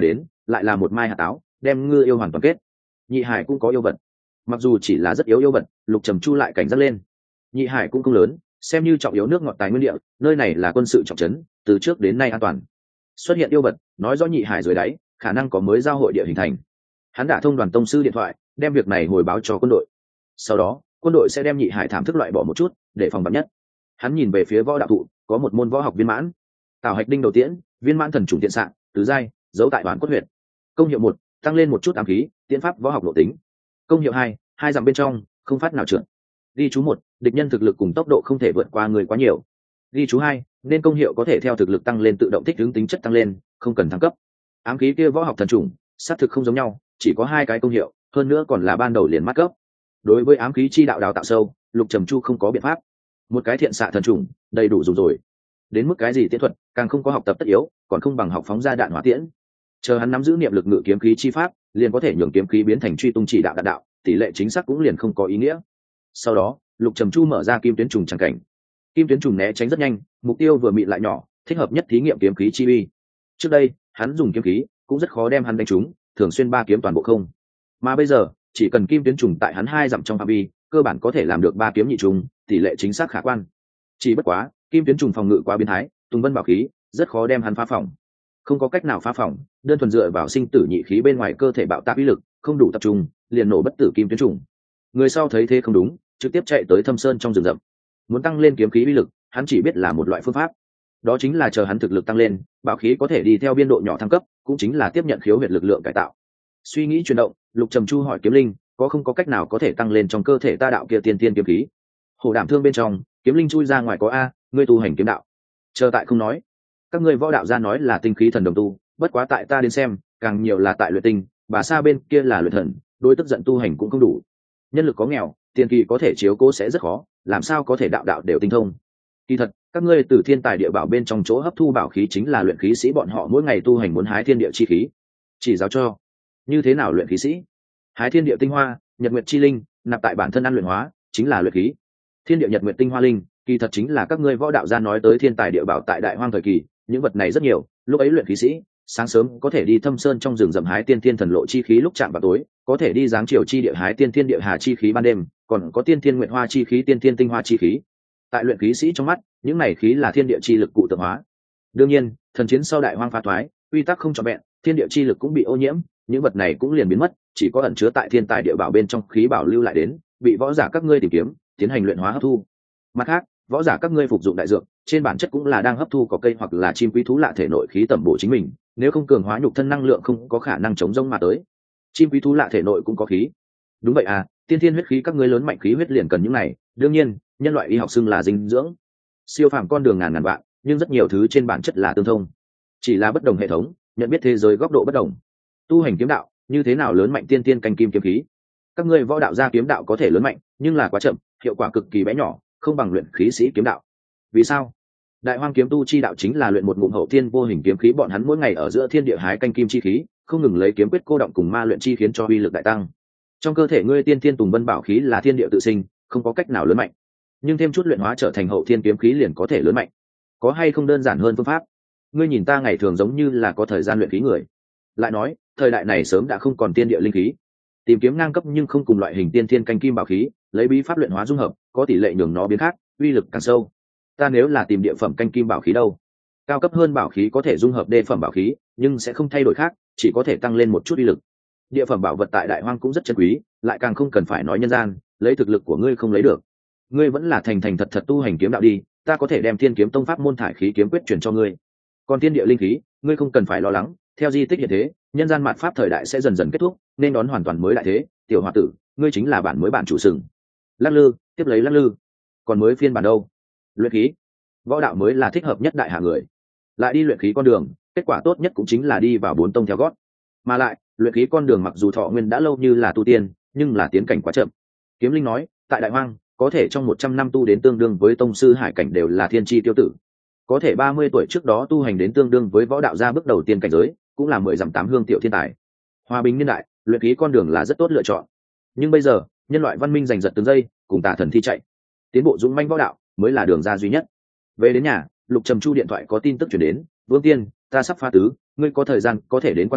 lại là một mai hạt táo đem ngư yêu hoàn toàn kết. Nhị hải cũng có yêu vật, mặc dù chỉ là rất yếu yêu vật, Lục Trầm Chu lại cảnh giác lên. Nhị hải cũng không lớn, xem như trọng yếu nước ngọt tài nguyên địa, nơi này là quân sự trọng trấn, từ trước đến nay an toàn. Xuất hiện yêu vật nói rõ nhị hải dưới đáy khả năng có mới giao hội địa hình thành. Hắn đã thông đoàn tông sư điện thoại đem việc này hồi báo cho quân đội, sau đó quân đội sẽ đem nhị hải thảm thức loại bỏ một chút để phòng vắn nhất. Hắn nhìn về phía võ đạo thụ, có một môn võ học viên mãn tào hạch đinh đầu tiễn, viên mãn thần trùng tiện sạng tứ giai, giấu tại bản cốt huyệt. Công hiệu một, tăng lên một chút ám khí tiễn pháp võ học nội tính. Công hiệu hai, hai dặm bên trong không phát nào trượt. Ghi chú một, địch nhân thực lực cùng tốc độ không thể vượt qua người quá nhiều. Ghi chú hai, nên công hiệu có thể theo thực lực tăng lên tự động thích ứng tính chất tăng lên, không cần thăng cấp. Ám khí kia võ học thần trùng xác thực không giống nhau, chỉ có hai cái công hiệu, hơn nữa còn là ban đầu liền mát cấp. Đối với ám khí chi đạo đào tạo sâu, Lục Trầm Chu không có biện pháp. Một cái thiện xạ thần trùng đầy đủ dùng rồi. Đến mức cái gì tiễn thuật càng không có học tập tất yếu, còn không bằng học phóng ra đạn hỏa tiễn. Chờ hắn nắm giữ niệm lực ngự kiếm khí chi pháp, liền có thể nhường kiếm khí biến thành truy tung chỉ đạo đạn đạo, tỷ lệ chính xác cũng liền không có ý nghĩa. Sau đó Lục Trầm Chu mở ra kim tuyến trùng chẳng cảnh. Kim tuyến trùng né tránh rất nhanh, mục tiêu vừa mịn lại nhỏ, thích hợp nhất thí nghiệm kiếm khí chi uy. Trước đây hắn dùng kiếm khí cũng rất khó đem hắn đánh trúng, thường xuyên ba kiếm toàn bộ không. Mà bây giờ chỉ cần kim tuyến trùng tại hắn hai dặm trong phạm vi, cơ bản có thể làm được ba kiếm nhị trùng, tỷ lệ chính xác khả quan. Chỉ bất quá kim tuyến trùng phòng ngự quá biến thái, Tùng Vân bảo khí rất khó đem hắn phá phòng. Không có cách nào phá phòng, đơn thuần dựa vào sinh tử nhị khí bên ngoài cơ thể bạo tạc uy lực không đủ tập trung, liền nổ bất tử kim tuyến trùng. Người sau thấy thế không đúng, trực tiếp chạy tới Thâm Sơn trong rừng rậm. Muốn tăng lên kiếm khí uy lực, hắn chỉ biết là một loại phương pháp, đó chính là chờ hắn thực lực tăng lên, bảo khí có thể đi theo biên độ nhỏ thăng cấp, cũng chính là tiếp nhận khiếu huyệt lực lượng cải tạo. Suy nghĩ chuyển động, Lục Trầm Chu hỏi Kiếm Linh, có không có cách nào có thể tăng lên trong cơ thể ta đạo kia tiên tiên kiếm khí? Hổ Đảm Thương bên trong, Kiếm Linh chui ra ngoài có a, ngươi tu hành kiếm đạo. Chờ tại không nói, các ngươi võ đạo gia nói là tinh khí thần đồng tu, bất quá tại ta đến xem, càng nhiều là tại luyện tinh, bà xa bên kia là luyện thần, đối tức giận tu hành cũng không đủ. Nhân lực có nghèo, tiền kỳ có thể chiếu cố sẽ rất khó, làm sao có thể đạo đạo đều tinh thông. Kỳ thật, các ngươi từ thiên tài địa bảo bên trong chỗ hấp thu bảo khí chính là luyện khí sĩ bọn họ mỗi ngày tu hành muốn hái thiên địa chi khí. Chỉ giáo cho như thế nào luyện khí sĩ hái thiên địa tinh hoa, nhật nguyệt chi linh, nạp tại bản thân ăn luyện hóa, chính là luyện khí. Thiên địa nhật nguyệt tinh hoa linh, kỳ thật chính là các ngươi võ đạo gia nói tới thiên tài địa bảo tại đại hoang thời kỳ, những vật này rất nhiều, lúc ấy luyện khí sĩ sáng sớm có thể đi Thâm Sơn trong rừng rậm hái tiên thiên thần lộ chi khí, lúc chạm vào tối có thể đi giáng triều chi địa hái tiên thiên địa hà chi khí ban đêm, còn có tiên thiên nguyệt hoa chi khí, tiên thiên tinh hoa chi khí. Tại luyện khí sĩ trong mắt, những này khí là thiên địa chi lực cụ tượng hóa. Đương nhiên, thần chiến sau đại hoang phá thoái, quy tắc không trọn vẹn, thiên địa chi lực cũng bị ô nhiễm, những vật này cũng liền biến mất, chỉ có ẩn chứa tại thiên tài địa bảo bên trong khí bảo lưu lại đến, bị võ giả các ngươi tìm kiếm, tiến hành luyện hóa hấp thu. Mặt khác, võ giả các ngươi phục dụng đại dược, trên bản chất cũng là đang hấp thu cỏ cây hoặc là chim quý thú lạ thể nội khí tẩm bổ chính mình, nếu không cường hóa nhục thân năng lượng không có khả năng chống rông mà tới. Chim quý thú lạ thể nội cũng có khí. Đúng vậy à, tiên thiên huyết khí các ngươi lớn mạnh khí huyết liền cần những này, đương nhiên, nhân loại y học xưng là dinh dưỡng. Siêu phàm con đường ngàn ngàn vạn, nhưng rất nhiều thứ trên bản chất là tương thông, chỉ là bất đồng hệ thống, nhận biết thế giới góc độ bất đồng. Tu hành kiếm đạo, như thế nào lớn mạnh tiên tiên canh kim kiếm khí? Các ngươi võ đạo gia kiếm đạo có thể lớn mạnh, nhưng là quá chậm, hiệu quả cực kỳ bé nhỏ, không bằng luyện khí sĩ kiếm đạo. Vì sao? Đại hoang kiếm tu chi đạo chính là luyện một ngụm hậu thiên vô hình kiếm khí, bọn hắn mỗi ngày ở giữa thiên địa hái canh kim chi khí, không ngừng lấy kiếm quyết cô động cùng ma luyện chi khiến cho uy lực đại tăng. Trong cơ thể ngươi tiên thiên tùng vân bảo khí là thiên địa tự sinh, không có cách nào lớn mạnh, nhưng thêm chút luyện hóa trở thành hậu thiên kiếm khí liền có thể lớn mạnh. Có hay không đơn giản hơn phương pháp? Ngươi nhìn ta ngày thường giống như là có thời gian luyện khí người. Lại nói, thời đại này sớm đã không còn tiên địa linh khí, tìm kiếm ngang cấp nhưng không cùng loại hình tiên thiên canh kim bảo khí, lấy bí pháp luyện hóa dung hợp, có tỷ lệ nhường nó biến khác, uy lực càng sâu. Ta nếu là tìm địa phẩm canh kim bảo khí đâu? Cao cấp hơn bảo khí có thể dung hợp đê phẩm bảo khí, nhưng sẽ không thay đổi khác, chỉ có thể tăng lên một chút uy lực. Địa phẩm bảo vật tại đại hoang cũng rất chân quý, lại càng không cần phải nói nhân gian, lấy thực lực của ngươi không lấy được. Ngươi vẫn là thành thành thật thật tu hành kiếm đạo đi, ta có thể đem thiên kiếm tông pháp môn thải khí kiếm quyết truyền cho ngươi. Còn thiên địa linh khí, ngươi không cần phải lo lắng, theo di tích hiện thế, nhân gian mạt pháp thời đại sẽ dần dần kết thúc, nên đón hoàn toàn mới đại thế. Tiểu hòa tử, ngươi chính là bản mới bản chủ sừng. Lắc lư, tiếp lấy lắc lư. Còn mới phiên bản đâu? Luyện khí, võ đạo mới là thích hợp nhất đại hạ người. Lại đi luyện khí con đường, kết quả tốt nhất cũng chính là đi vào bốn tông theo gót. Mà lại, luyện khí con đường mặc dù thọ nguyên đã lâu như là tu tiên, nhưng là tiến cảnh quá chậm. Kiếm Linh nói, tại đại hoang, có thể trong một trăm năm tu đến tương đương với tông sư hải cảnh đều là thiên chi tiêu tử. Có thể ba mươi tuổi trước đó tu hành đến tương đương với võ đạo gia bước đầu tiên cảnh giới, cũng là mười dặm tám hương tiểu thiên tài. Hòa bình niên đại, luyện khí con đường là rất tốt lựa chọn. Nhưng bây giờ, nhân loại văn minh giành giật từng giây, cùng tà thần thi chạy. Tiến bộ dũng manh võ đạo mới là đường ra duy nhất. Về đến nhà, Lục Trầm Chu điện thoại có tin tức chuyển đến, "Vương Tiên, ta sắp phá tứ, ngươi có thời gian có thể đến quan sát,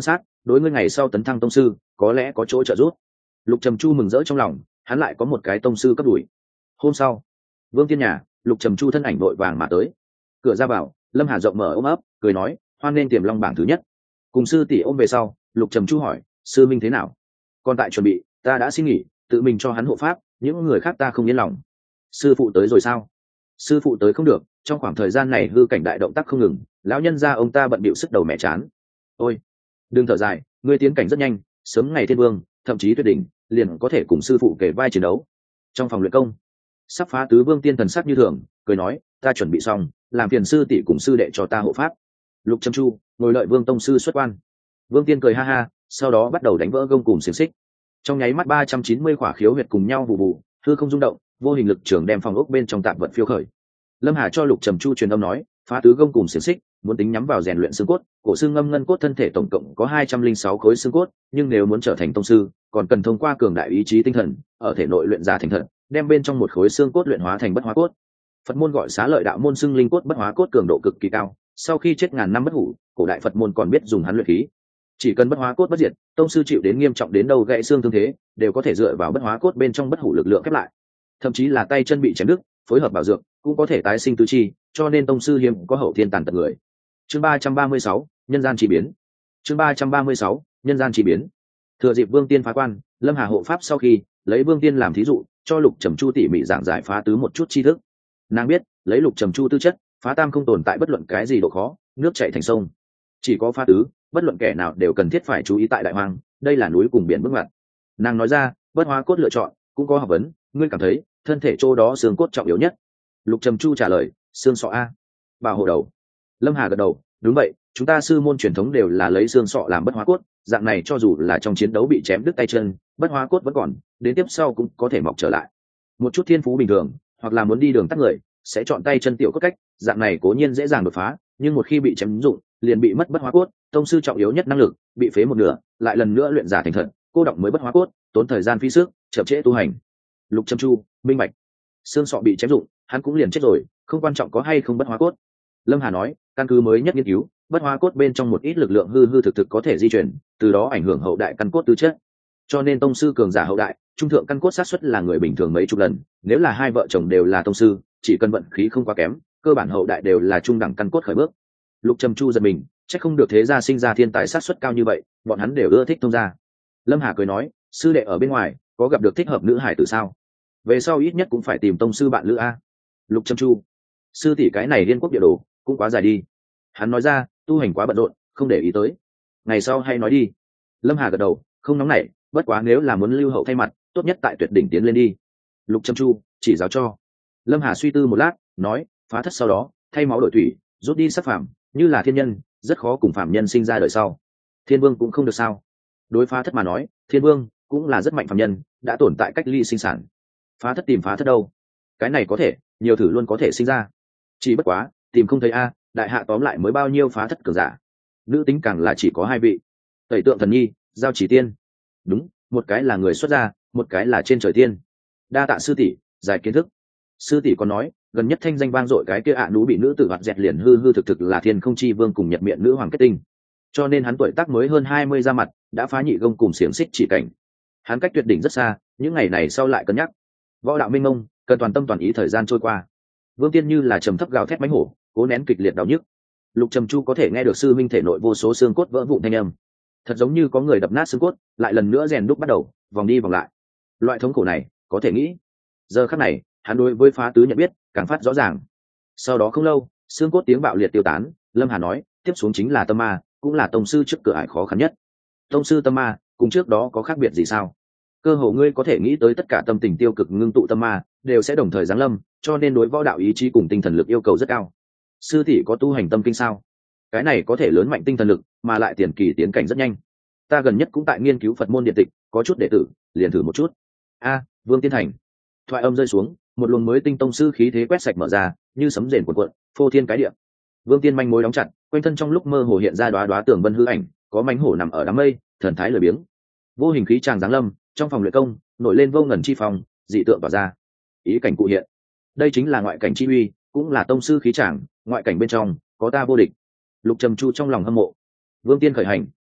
đối ngươi ngày sau tấn thăng tông sư có lẽ có chỗ trợ giúp. Lục Trầm Chu mừng rỡ trong lòng, hắn lại có một cái tông sư cấp đuổi. Hôm sau, Vương Tiên nhà, Lục Trầm Chu thân ảnh vội vàng mà tới. Cửa ra vào, Lâm Hà rộng mở ôm ấp, cười nói, hoan nên tiềm long bảng thứ nhất. Cùng sư tỷ ôm về sau, Lục Trầm Chu hỏi, sư minh thế nào? Còn tại chuẩn bị, ta đã xin nghỉ, tự mình cho hắn hộ pháp, những người khác ta không yên lòng. Sư phụ tới rồi sao? Sư phụ tới không được, trong khoảng thời gian này hư cảnh đại động tác không ngừng, lão nhân gia ông ta bận bịu sức đầu mẹ chán. Ôi, đừng thở dài, ngươi tiến cảnh rất nhanh, sớm ngày thiên vương, thậm chí tuyệt đỉnh, liền có thể cùng sư phụ kể vai chiến đấu. Trong phòng luyện công, sắp phá tứ Vương Tiên thần sắc như thường, cười nói, ta chuẩn bị xong, làm phiền sư tỷ cùng sư đệ cho ta hộ pháp. Lục Trầm Chu ngồi đợi Vương tông sư xuất quan. Vương Tiên cười ha ha, sau đó bắt đầu đánh vỡ gông cùng xiềng xích. Trong nháy mắt ba trăm chín mươi khỏa khiếu huyệt cùng nhau vụ vụ, hư không rung động, vô hình lực trường đem phòng ốc bên trong tạm vận phiêu khởi. Lâm Hà cho Lục Trầm Chu truyền âm nói, phá tứ gông cùng xiềng xích, muốn tính nhắm vào rèn luyện xương cốt, cổ xương ngâm ngân cốt thân thể tổng cộng có hai trăm linh sáu khối xương cốt, nhưng nếu muốn trở thành tông sư, còn cần thông qua cường đại ý chí tinh thần, ở thể nội luyện giả thành thần, đem bên trong một khối xương cốt luyện hóa thành bất hóa cốt. Phật môn gọi Xá Lợi đạo môn xưng linh cốt bất hóa cốt cường độ cực kỳ cao, sau khi chết ngàn năm bất hủ, cổ đại Phật môn còn biết dùng hắn luyện khí. Chỉ cần bất hóa cốt bất diệt, tông sư chịu đến nghiêm trọng đến đâu gãy xương thương thế, đều có thể dựa vào bất hóa cốt bên trong bất hủ lực lượng khép lại. Thậm chí là tay chân bị chém đứt, phối hợp bảo dưỡng, cũng có thể tái sinh tứ chi, cho nên tông sư hiếm có hậu thiên tàn tật người. Chương ba trăm ba mươi sáu, nhân gian chi biến. Chương ba trăm ba mươi sáu, nhân gian chi biến. Thừa dịp Vương Tiên phá quan, Lâm Hà hộ pháp sau khi, lấy Vương Tiên làm thí dụ, cho Lục Trầm Chu tỉ mỉ giảng giải phá tứ một chút tri thức. Nàng biết, lấy Lục Trầm Chu tư chất, phá tam không tồn tại bất luận cái gì độ khó, nước chảy thành sông. Chỉ có phá tứ, bất luận kẻ nào đều cần thiết phải chú ý tại đại hoang, đây là núi cùng biển bước ngoặt. Nàng nói ra, bất hóa cốt lựa chọn, cũng có học vấn, ngươi cảm thấy, thân thể chỗ đó xương cốt trọng yếu nhất. Lục Trầm Chu trả lời, xương sọ a. Bảo hộ đầu. Lâm Hà gật đầu, đúng vậy, chúng ta sư môn truyền thống đều là lấy xương sọ làm bất hóa cốt, dạng này cho dù là trong chiến đấu bị chém đứt tay chân, bất hóa cốt vẫn còn, đến tiếp sau cũng có thể mọc trở lại. Một chút thiên phú bình thường, hoặc là muốn đi đường tắt người, sẽ chọn tay chân tiểu cốt cách, dạng này cố nhiên dễ dàng đột phá, nhưng một khi bị chém dụng, liền bị mất bất hóa cốt, tông sư trọng yếu nhất năng lực, bị phế một nửa, lại lần nữa luyện giả thành thật, cô động mới bất hóa cốt, tốn thời gian phí sức, chậm trễ tu hành. Lục Trầm Chu minh bạch, xương sọ bị chém dụng, hắn cũng liền chết rồi, không quan trọng có hay không bất hóa cốt. Lâm Hà nói, căn cứ mới nhất nghiên cứu, bất hóa cốt bên trong một ít lực lượng hư hư thực thực có thể di chuyển, từ đó ảnh hưởng hậu đại căn cốt tứ chất. Cho nên tông sư cường giả hậu đại, trung thượng căn cốt sát suất là người bình thường mấy chục lần, nếu là hai vợ chồng đều là tông sư, chỉ cần vận khí không quá kém, cơ bản hậu đại đều là trung đẳng căn cốt khởi bước. Lục Trầm Chu giật mình, chắc không được thế gia sinh ra thiên tài sát suất cao như vậy, bọn hắn đều ưa thích thông gia. Lâm Hà cười nói, sư đệ ở bên ngoài, có gặp được thích hợp nữ hải tử sao? Về sau ít nhất cũng phải tìm tông sư bạn lữ a. Lục Trầm Chu, sư tỷ cái này liên quốc địa đồ cũng quá dài đi. Hắn nói ra, tu hành quá bận rộn, không để ý tới. Ngày sau hay nói đi. Lâm Hà gật đầu, không nóng nảy, bất quá nếu là muốn lưu hậu thay mặt, tốt nhất tại tuyệt đỉnh tiến lên đi. Lục Trầm Chu chỉ giáo cho. Lâm Hà suy tư một lát, nói, phá thất sau đó, thay máu đổi thủy, rút đi sắc phạm, như là thiên nhân, rất khó cùng phạm nhân sinh ra đời sau. Thiên vương cũng không được sao? Đối phá thất mà nói, thiên vương cũng là rất mạnh phạm nhân, đã tồn tại cách ly sinh sản. Phá thất tìm phá thất đâu? Cái này có thể, nhiều thử luôn có thể sinh ra. Chỉ bất quá, tìm không thấy a, đại hạ tóm lại mới bao nhiêu phá thất cường giả. Nữ tính càng là chỉ có hai vị. Tẩy Tượng Thần Nhi, Giao Chỉ Tiên. Đúng, một cái là người xuất gia, một cái là trên trời tiên. Đa tạ sư tỷ, giải kiến thức. Sư tỷ còn nói, gần nhất thanh danh vang dội cái kia ạ à nú bị nữ tử hoạt dẹt liền hư hư thực thực là thiên không chi vương cùng nhật miệng nữ hoàng kết tinh. Cho nên hắn tuổi tác mới hơn hai mươi ra mặt, đã phá nhị gông cùng xiềng xích chỉ cảnh. Hắn cách tuyệt đỉnh rất xa, những ngày này sau lại cân nhắc. Võ đạo minh mông, cần toàn tâm toàn ý thời gian trôi qua. Vương Tiên như là trầm thấp gào thét mãnh hổ, cố nén kịch liệt đau nhức. Lục Trầm Chu có thể nghe được sư minh thể nội vô số xương cốt vỡ vụn thanh âm, thật giống như có người đập nát xương cốt, lại lần nữa rèn đúc bắt đầu, vòng đi vòng lại. Loại thống khổ này, có thể nghĩ. Giờ khắc này, hắn đối với phá tứ nhận biết càng phát rõ ràng. Sau đó không lâu, xương cốt tiếng bạo liệt tiêu tán, Lâm Hà nói, tiếp xuống chính là tâm ma, cũng là tông sư trước cửa ải khó khăn nhất. Tông sư tâm ma, cùng trước đó có khác biệt gì sao? Cơ hồ ngươi có thể nghĩ tới tất cả tâm tình tiêu cực ngưng tụ tâm ma, đều sẽ đồng thời giáng lâm, cho nên đối võ đạo ý chí cùng tinh thần lực yêu cầu rất cao. Sư tỷ có tu hành tâm kinh sao? Cái này có thể lớn mạnh tinh thần lực, mà lại tiền kỳ tiến cảnh rất nhanh. Ta gần nhất cũng tại nghiên cứu Phật môn điện tịch, có chút đệ tử, liền thử một chút. A, Vương Tiên Thành. Thoại âm rơi xuống, một luồng mới tinh tông sư khí thế quét sạch mở ra, như sấm rền cuộn cuộn, phô thiên cái địa. Vương Tiên manh mối đóng chặt, quanh thân trong lúc mơ hồ hiện ra đóa đóa tường vân hư ảnh, có mánh hổ nằm ở đám mây, thần thái lười biếng. Vô hình khí tràng giáng lâm, trong phòng luyện công, nổi lên vô ngần chi phòng, dị tượng tỏa ra. Ý cảnh cụ hiện. Đây chính là ngoại cảnh chi uy, cũng là tông sư khí tràng, ngoại cảnh bên trong có ta vô địch. Lục Trầm Chu trong lòng hâm mộ. Vương Tiên khởi hành,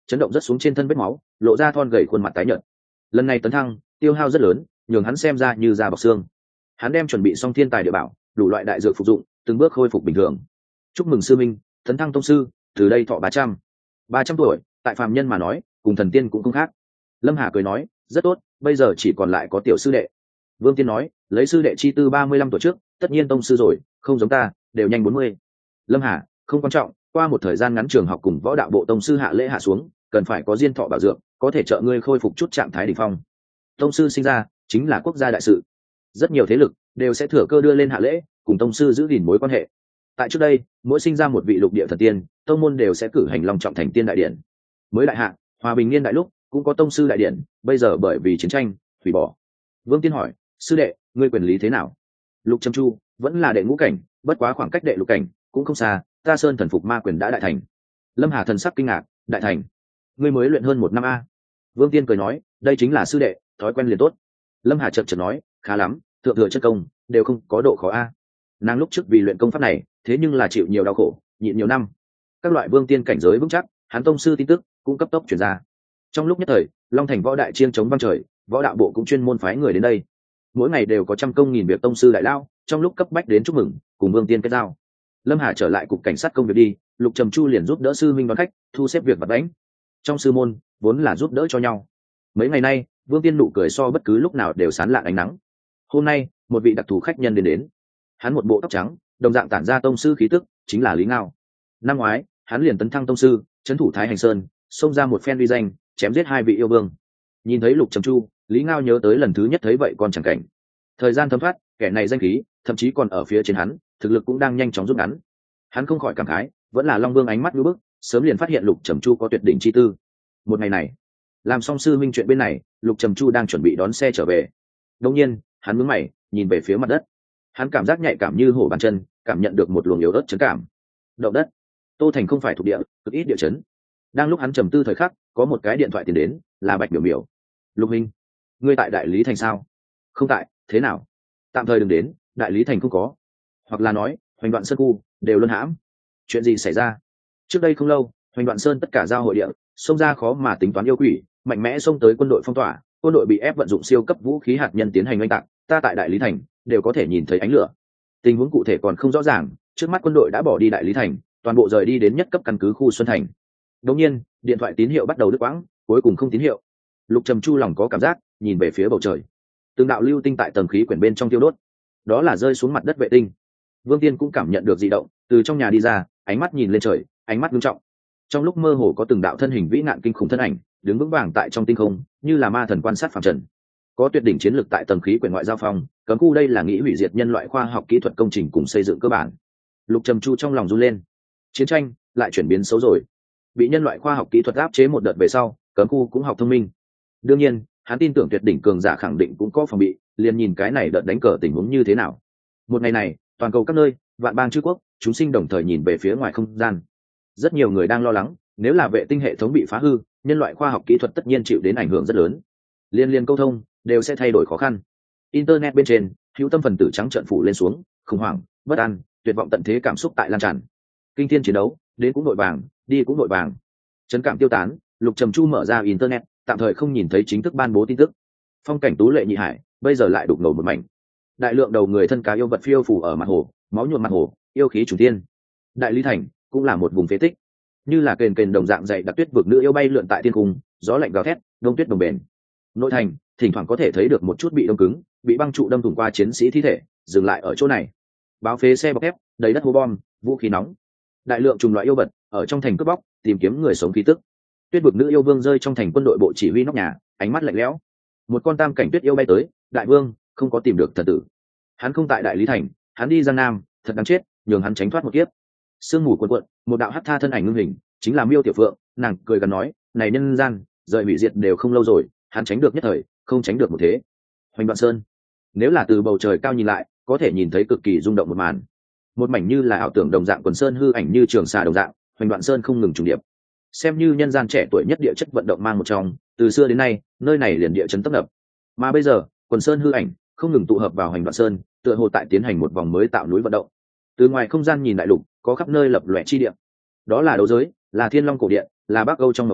chấn động rất xuống trên thân vết máu, lộ ra thon gầy khuôn mặt tái nhợt. Lần này tấn thăng tiêu hao rất lớn, nhường hắn xem ra như da bọc xương. Hắn đem chuẩn bị xong thiên tài địa bảo, đủ loại đại dược phục dụng, từng bước khôi phục bình thường. Chúc mừng sư minh, tấn thăng tông sư, từ đây thọ ba trăm ba trăm tuổi, tại phàm nhân mà nói cùng thần tiên cũng không khác. Lâm Hà cười nói, rất tốt, bây giờ chỉ còn lại có tiểu sư đệ. Vương Tiên nói, lấy sư đệ chi tư ba mươi lăm tuổi trước, tất nhiên tông sư rồi, không giống ta, đều nhanh bốn mươi. Lâm Hà, không quan trọng, qua một thời gian ngắn trường học cùng võ đạo bộ tông sư hạ lễ hạ xuống, cần phải có diên thọ bảo dưỡng, có thể trợ ngươi khôi phục chút trạng thái đỉnh phong. Tông sư sinh ra chính là quốc gia đại sự, rất nhiều thế lực đều sẽ thừa cơ đưa lên hạ lễ, cùng tông sư giữ gìn mối quan hệ. Tại trước đây, mỗi sinh ra một vị lục địa thần tiên, tông môn đều sẽ cử hành long trọng thành tiên đại điện. Mới đại hạ, hòa bình niên đại lúc cũng có tông sư đại điện, bây giờ bởi vì chiến tranh hủy bỏ. Vương Tiên hỏi, sư đệ, ngươi quyền lý thế nào? Lục Trầm Chu, vẫn là đệ ngũ cảnh, bất quá khoảng cách đệ lục cảnh cũng không xa, ta sơn thần phục ma quyền đã đại thành. Lâm Hà thần sắc kinh ngạc, đại thành? Ngươi mới luyện hơn một năm a? Vương Tiên cười nói, đây chính là sư đệ, thói quen liền tốt. Lâm Hà chợt chợt nói, khá lắm, thượng thừa chất công đều không có độ khó a. Nàng lúc trước vì luyện công pháp này, thế nhưng là chịu nhiều đau khổ, nhịn nhiều năm. Các loại vương tiên cảnh giới vững chắc, hắn tông sư tin tức cũng cấp tốc truyền ra. Trong lúc nhất thời, Long Thành võ đại chiêng chống vang trời, võ đạo bộ cũng chuyên môn phái người đến đây. Mỗi ngày đều có trăm công nghìn việc tông sư đại lao, trong lúc cấp bách đến chúc mừng, cùng vương tiên kết giao. Lâm Hà trở lại cục cảnh sát công việc đi, Lục Trầm Chu liền giúp đỡ sư minh đón khách, thu xếp việc vặt vãnh. Trong sư môn vốn là giúp đỡ cho nhau. Mấy ngày nay, Vương Tiên nụ cười so bất cứ lúc nào đều sán lạn ánh nắng. Hôm nay, một vị đặc thù khách nhân đến đến. Hắn một bộ tóc trắng, đồng dạng tản ra tông sư khí tức, chính là Lý Ngao. Năm ngoái, hắn liền tấn thăng tông sư, trấn thủ Thái Hành Sơn, xông ra một phen uy danh, chém giết hai vị yêu vương. Nhìn thấy Lục Trầm Chu, Lý Ngao nhớ tới lần thứ nhất thấy vậy con chẳng cảnh. Thời gian thấm thoát, kẻ này danh khí, thậm chí còn ở phía trên hắn, thực lực cũng đang nhanh chóng rút ngắn. Hắn không khỏi cảm khái, vẫn là Long Vương ánh mắt ngưỡng bức, sớm liền phát hiện Lục Trầm Chu có tuyệt đỉnh chi tư. Một ngày này, làm xong sư minh chuyện bên này, Lục Trầm Chu đang chuẩn bị đón xe trở về. Đột nhiên, hắn nhướng mày, nhìn về phía mặt đất. Hắn cảm giác nhạy cảm như hổ bàn chân, cảm nhận được một luồng yếu ớt chấn cảm. Động đất. Tô Thành không phải thuộc địa, cực ít địa chấn. Đang lúc hắn trầm tư thời khắc, có một cái điện thoại tiền đến, là Bạch Miểu Miểu. Lục Minh, ngươi tại đại lý thành sao? Không tại, thế nào? Tạm thời đừng đến, đại lý thành không có. Hoặc là nói, Hoành Đoạn Sơn khu đều luân hãm. Chuyện gì xảy ra? Trước đây không lâu, Hoành Đoạn Sơn tất cả giao hội địa, xông ra khó mà tính toán yêu quỷ, mạnh mẽ xông tới quân đội phong tỏa, quân đội bị ép vận dụng siêu cấp vũ khí hạt nhân tiến hành oanh tạc, ta tại đại lý thành đều có thể nhìn thấy ánh lửa. Tình huống cụ thể còn không rõ ràng, trước mắt quân đội đã bỏ đi đại lý thành, toàn bộ rời đi đến nhất cấp căn cứ khu Xuân Thành. Đột nhiên, điện thoại tín hiệu bắt đầu đứt quãng, cuối cùng không tín hiệu. Lục Trầm Chu lòng có cảm giác, nhìn về phía bầu trời. Từng đạo lưu tinh tại tầng khí quyển bên trong tiêu đốt, đó là rơi xuống mặt đất vệ tinh. Vương Tiên cũng cảm nhận được dị động, từ trong nhà đi ra, ánh mắt nhìn lên trời, ánh mắt nghiêm trọng. Trong lúc mơ hồ có từng đạo thân hình vĩ nạn kinh khủng thân ảnh, đứng vững vàng tại trong tinh không, như là ma thần quan sát phàm trần. Có tuyệt đỉnh chiến lược tại tầng khí quyển ngoại giao phòng, cấm khu đây là nghĩ hủy diệt nhân loại khoa học kỹ thuật công trình cùng xây dựng cơ bản. Lục Trầm Chu trong lòng run lên. Chiến tranh lại chuyển biến xấu rồi. Bị nhân loại khoa học kỹ thuật áp chế một đợt về sau, cấm khu cũng học thông minh. Đương nhiên, hắn tin tưởng tuyệt đỉnh cường giả khẳng định cũng có phòng bị, liền nhìn cái này đợt đánh cờ tình huống như thế nào. Một ngày này, toàn cầu các nơi, vạn bang chư quốc, chúng sinh đồng thời nhìn về phía ngoài không gian. Rất nhiều người đang lo lắng, nếu là vệ tinh hệ thống bị phá hư, nhân loại khoa học kỹ thuật tất nhiên chịu đến ảnh hưởng rất lớn. Liên liên câu thông đều sẽ thay đổi khó khăn. Internet bên trên, hữu tâm phần tử trắng trợn phủ lên xuống, khủng hoảng, bất an, tuyệt vọng tận thế cảm xúc tại lan tràn. Kinh thiên chiến đấu, đến cũng nội vàng, đi cũng nội vàng. Trấn cảm tiêu tán, Lục Trầm Chu mở ra internet, tạm thời không nhìn thấy chính thức ban bố tin tức. Phong cảnh tú lệ nhị hải, bây giờ lại đục ngầu một mảnh. Đại lượng đầu người thân cá yêu vật phiêu phù ở mặt hồ, máu nhuộm mặt hồ, yêu khí trùng thiên. Đại lý thành cũng là một vùng phế tích, như là kền kền đồng dạng dày đặc tuyết vực nữ yêu bay lượn tại thiên cung, gió lạnh gào thét, đông tuyết đồng bền. Nội thành thỉnh thoảng có thể thấy được một chút bị đông cứng, bị băng trụ đâm thủng qua chiến sĩ thi thể dừng lại ở chỗ này. Báo phế xe bọc thép, đầy đất hố bom, vũ khí nóng. Đại lượng trùng loại yêu vật ở trong thành cướp bóc, tìm kiếm người sống khí tức. Tuyết vực nữ yêu vương rơi trong thành quân đội bộ chỉ huy nóc nhà, ánh mắt lạnh lẽo. Một con tam cảnh tuyết yêu bay tới, đại vương không có tìm được thần tử. Hắn không tại đại lý thành, hắn đi giang nam, thật đáng chết, nhường hắn tránh thoát một kiếp. Sương mù cuộn cuộn, một đạo hắc tha thân ảnh ngưng hình, chính là Miêu Tiểu Phượng, nàng cười gần nói, này nhân gian, rời hủy diệt đều không lâu rồi, hắn tránh được nhất thời, không tránh được một thế. Hoành Đoạn Sơn, nếu là từ bầu trời cao nhìn lại, có thể nhìn thấy cực kỳ rung động một màn. Một mảnh như là ảo tưởng đồng dạng quần sơn hư ảnh như trường xà đồng dạng, Hoành Đoạn Sơn không ngừng trùng điệp. Xem như nhân gian trẻ tuổi nhất địa chất vận động mang một trong, từ xưa đến nay, nơi này liền địa chấn tấp nập. Mà bây giờ, quần sơn hư ảnh không ngừng tụ hợp vào Hoành Đoạn Sơn, tựa hồ tại tiến hành một vòng mới tạo núi vận động. Từ ngoài không gian nhìn đại lục, có khắp nơi lập loè chi địa. Đó là đấu giới, là Thiên Long cổ điện, là Bắc Âu trong ngọc đỉnh,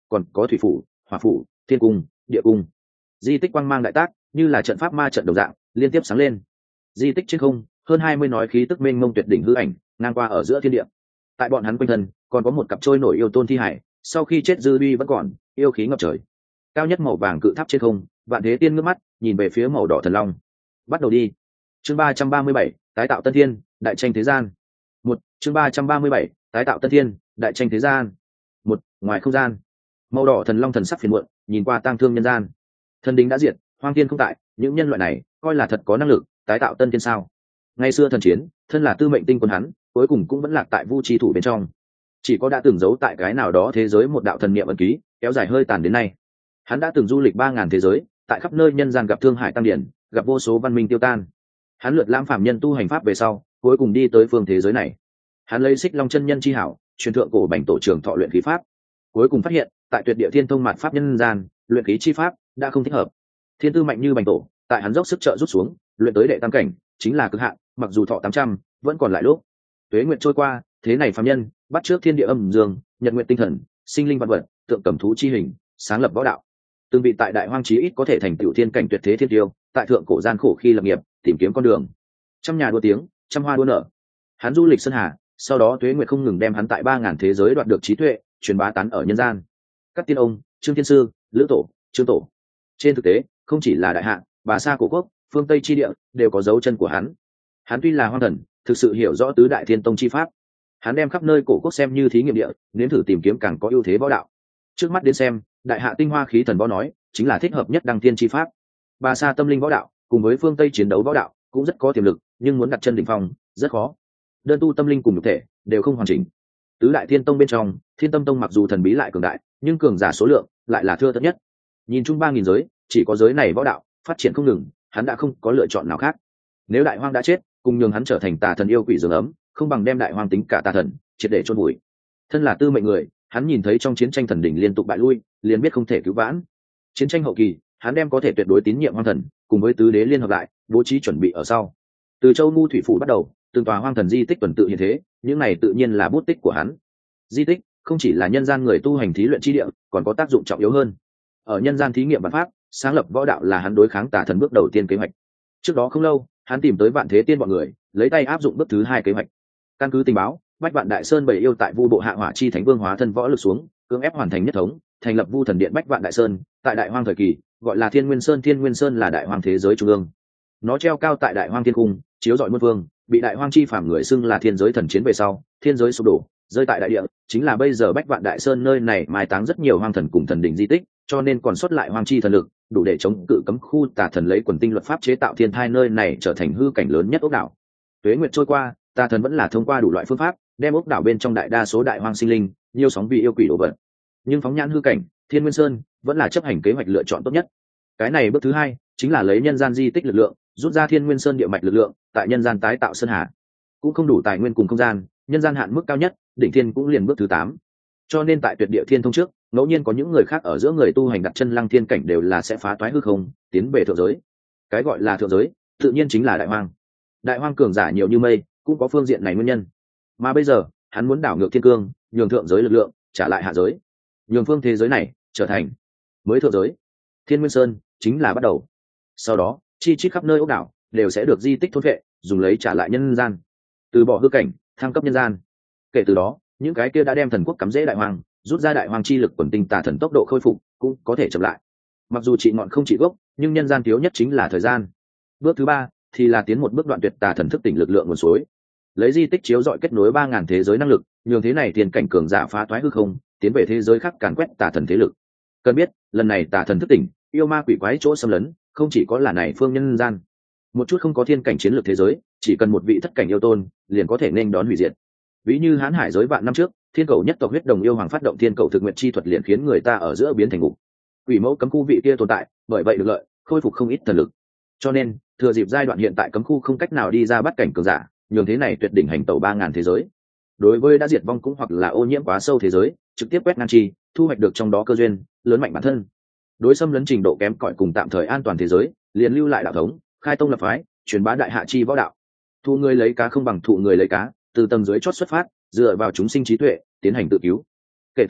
còn có thủy phủ, hỏa phủ, thiên cung, địa cung. Di tích quang mang đại tác, như là trận pháp ma trận đồng dạng liên tiếp sáng lên. Di tích trên không, hơn hai mươi nói khí tức mênh mông tuyệt đỉnh hư ảnh ngang qua ở giữa thiên địa. Tại bọn hắn quanh thân còn có một cặp trôi nổi yêu tôn thi hải, sau khi chết dư uy vẫn còn, yêu khí ngập trời. Cao nhất màu vàng cự tháp trên không, Vạn Thế Tiên ngước mắt nhìn về phía màu đỏ thần long. Bắt đầu đi. Chương ba trăm ba mươi bảy, tái tạo tân thiên, đại tranh thế gian. Một, chương ba trăm ba mươi bảy, tái tạo tân thiên, đại tranh thế gian. Một, ngoài không gian. Màu đỏ thần long thần sắc phiền muộn, nhìn qua tang thương nhân gian. Thần đỉnh đã diệt, hoang thiên không tại, những nhân loại này coi là thật có năng lực tái tạo tân thiên sao? Ngày xưa thần chiến, thân là tư mệnh tinh quân hắn, cuối cùng cũng vẫn lạc tại vu chi thủ bên trong. Chỉ có đã từng giấu tại cái nào đó thế giới một đạo thần niệm ẩn ký, kéo dài hơi tàn đến nay. Hắn đã từng du lịch ba ngàn thế giới, tại khắp nơi nhân gian gặp thương hại tăng điển, gặp vô số văn minh tiêu tan. Hắn lượt lãm phàm nhân tu hành pháp về sau, cuối cùng đi tới phương thế giới này. Hắn lấy Xích Long chân nhân chi hảo, truyền thượng cổ bành tổ trường thọ luyện khí pháp. Cuối cùng phát hiện, tại tuyệt địa thiên thông mạt pháp nhân gian, luyện khí chi pháp đã không thích hợp. Thiên tư mạnh như bành tổ, tại hắn dốc sức trợ rút xuống, luyện tới đệ tam cảnh, chính là cực hạn, mặc dù thọ tám trăm, vẫn còn lại lúc. Tuế nguyện trôi qua, thế này phàm nhân, bắt trước thiên địa âm dương, nhật nguyện tinh thần, sinh linh văn vật, tượng cầm thú chi hình, sáng lập võ đạo. Từng vị tại đại hoang chí ít có thể thành tựu thiên cảnh tuyệt thế thiên tiêu, tại thượng cổ gian khổ khi lập nghiệp, tìm kiếm con đường. Trăm nhà đua tiếng, trăm hoa đua nở. Hắn du lịch sơn hà, sau đó tuế nguyệt không ngừng đem hắn tại ba ngàn thế giới đoạt được trí tuệ, truyền bá tán ở nhân gian. Các tiên ông, Trương Thiên Sư, Lữ Tổ, Trương Tổ. Trên thực tế, không chỉ là đại hạ, bà sa cổ quốc, phương Tây chi địa đều có dấu chân của hắn. Hắn tuy là hoang thần, thực sự hiểu rõ tứ đại thiên tông chi pháp. Hắn đem khắp nơi cổ quốc xem như thí nghiệm địa, nếm thử tìm kiếm càng có ưu thế võ đạo. Trước mắt đến xem, đại hạ tinh hoa khí thần võ nói chính là thích hợp nhất đăng thiên chi pháp. Bà sa tâm linh võ đạo cùng với phương Tây chiến đấu võ đạo cũng rất có tiềm lực, nhưng muốn đặt chân đỉnh phong rất khó. Đơn tu tâm linh cùng nhục thể đều không hoàn chỉnh. Tứ đại thiên tông bên trong, Thiên Tâm Tông mặc dù thần bí lại cường đại, nhưng cường giả số lượng lại là thưa thớt nhất. Nhìn chung ba nghìn giới, chỉ có giới này võ đạo phát triển không ngừng, hắn đã không có lựa chọn nào khác. Nếu đại hoang đã chết, cùng nhường hắn trở thành tà thần yêu quỷ giường ấm, không bằng đem đại hoang tính cả tà thần triệt để chôn vùi. Thân là tư mệnh người, hắn nhìn thấy trong chiến tranh thần đỉnh liên tục bại lui, liền biết không thể cứu vãn. Chiến tranh hậu kỳ, hắn đem có thể tuyệt đối tín nhiệm hoang thần, cùng với tứ đế liên hợp lại, bố trí chuẩn bị ở sau. Từ châu ngu thủy phủ bắt đầu, từng tòa hoang thần di tích tuần tự hiện thế, những này tự nhiên là bút tích của hắn. Di tích không chỉ là nhân gian người tu hành thí luyện chi địa, còn có tác dụng trọng yếu hơn. Ở nhân gian thí nghiệm văn pháp, sáng lập võ đạo là hắn đối kháng tà thần bước đầu tiên kế hoạch. Trước đó không lâu, hắn tìm tới Vạn Thế Tiên bọn người, lấy tay áp dụng bước thứ hai kế hoạch. Căn cứ tình báo, Bách Vạn Đại Sơn bảy yêu tại Vu bộ hạ hỏa chi thánh vương hóa thân võ lực xuống, cưỡng ép hoàn thành nhất thống, thành lập Vu thần điện Bách Vạn Đại Sơn, tại Đại Hoang thời kỳ, gọi là Thiên Nguyên Sơn. Thiên Nguyên Sơn là Đại Hoang thế giới trung ương. Nó treo cao tại Đại Hoang thiên cung, chiếu rọi muôn vương, bị Đại Hoang chi phàm người xưng là thiên giới thần chiến về sau, thiên giới sụp đổ, rơi tại đại địa, chính là bây giờ Bách Vạn Đại Sơn. Nơi này mai táng rất nhiều hoang thần cùng thần đỉnh di tích, cho nên còn sót lại hoang chi thần lực, đủ để chống cự cấm khu tà thần lấy quần tinh luật pháp chế tạo thiên thai. Nơi này trở thành hư cảnh lớn nhất ốc đảo. Tuế nguyệt trôi qua, tà thần vẫn là thông qua đủ loại phương pháp, đem ốc đảo bên trong đại đa số đại hoang sinh linh, nhiều sóng vì yêu quỷ đổ vật. Nhưng phóng nhãn hư cảnh, Thiên Nguyên Sơn vẫn là chấp hành kế hoạch lựa chọn tốt nhất. Cái này bước thứ hai, chính là lấy nhân gian di tích lực lượng, rút ra Thiên Nguyên Sơn địa mạch lực lượng, tại nhân gian tái tạo sơn hà. Cũng không đủ tài nguyên cùng không gian, nhân gian hạn mức cao nhất, đỉnh thiên cũng liền bước thứ tám. Cho nên tại tuyệt địa thiên thông trước, ngẫu nhiên có những người khác ở giữa người tu hành đặt chân lăng thiên cảnh đều là sẽ phá toái hư không, tiến về thượng giới. Cái gọi là thượng giới, tự nhiên chính là đại hoang. Đại hoang cường giả nhiều như mây, cũng có phương diện này nguyên nhân. Mà bây giờ, hắn muốn đảo ngược thiên cương, nhường thượng giới lực lượng trả lại hạ giới, nhường phương thế giới này trở thành mới thượng giới. Thiên Nguyên Sơn chính là bắt đầu. Sau đó, chi chít khắp nơi ốc đảo đều sẽ được di tích thôn vệ, dùng lấy trả lại nhân gian, từ bỏ hư cảnh, thăng cấp nhân gian. Kể từ đó, những cái kia đã đem thần quốc cắm rễ đại hoang, rút ra đại hoang chi lực quần tinh tà thần tốc độ khôi phục cũng có thể chậm lại. Mặc dù trị ngọn không trị gốc, nhưng nhân gian thiếu nhất chính là thời gian. Bước thứ ba thì là tiến một bước đoạn tuyệt tà thần thức tỉnh lực lượng nguồn suối, lấy di tích chiếu dọi kết nối ba ngàn thế giới năng lực, nhường thế này tiền cảnh cường giả phá toái hư không, tiến về thế giới khác càn quét tà thần thế lực. Cần biết, lần này tà thần thức tỉnh, yêu ma quỷ quái chỗ xâm lấn, không chỉ có là này phương nhân gian, một chút không có thiên cảnh chiến lược thế giới, chỉ cần một vị thất cảnh yêu tôn, liền có thể nên đón hủy diệt. Ví như Hán Hải giới vạn năm trước, thiên cầu nhất tộc huyết đồng yêu hoàng phát động thiên cầu thực nguyện chi thuật, liền khiến người ta ở giữa biến thành ngục. Quỷ mẫu cấm khu vị kia tồn tại, bởi vậy được lợi, khôi phục không ít thần lực. Cho nên, thừa dịp giai đoạn hiện tại cấm khu không cách nào đi ra bắt cảnh cường giả, nhường thế này tuyệt đỉnh hành tẩu ba ngàn thế giới. Đối với đã diệt vong cũng hoặc là ô nhiễm quá sâu thế giới, trực tiếp quét ngăn chi, thu hoạch được trong đó cơ duyên, lớn mạnh bản thân. Đối xâm lấn trình độ kém cỏi cùng tạm thời an toàn thế giới, liền lưu lại đạo thống, khai tông lập phái, truyền bá đại hạ chi võ đạo. Thu người lấy cá không bằng thụ người lấy cá, từ tầng dưới chót xuất phát, dựa vào chúng sinh trí tuệ, tiến hành tự cứu. Kể từ đó,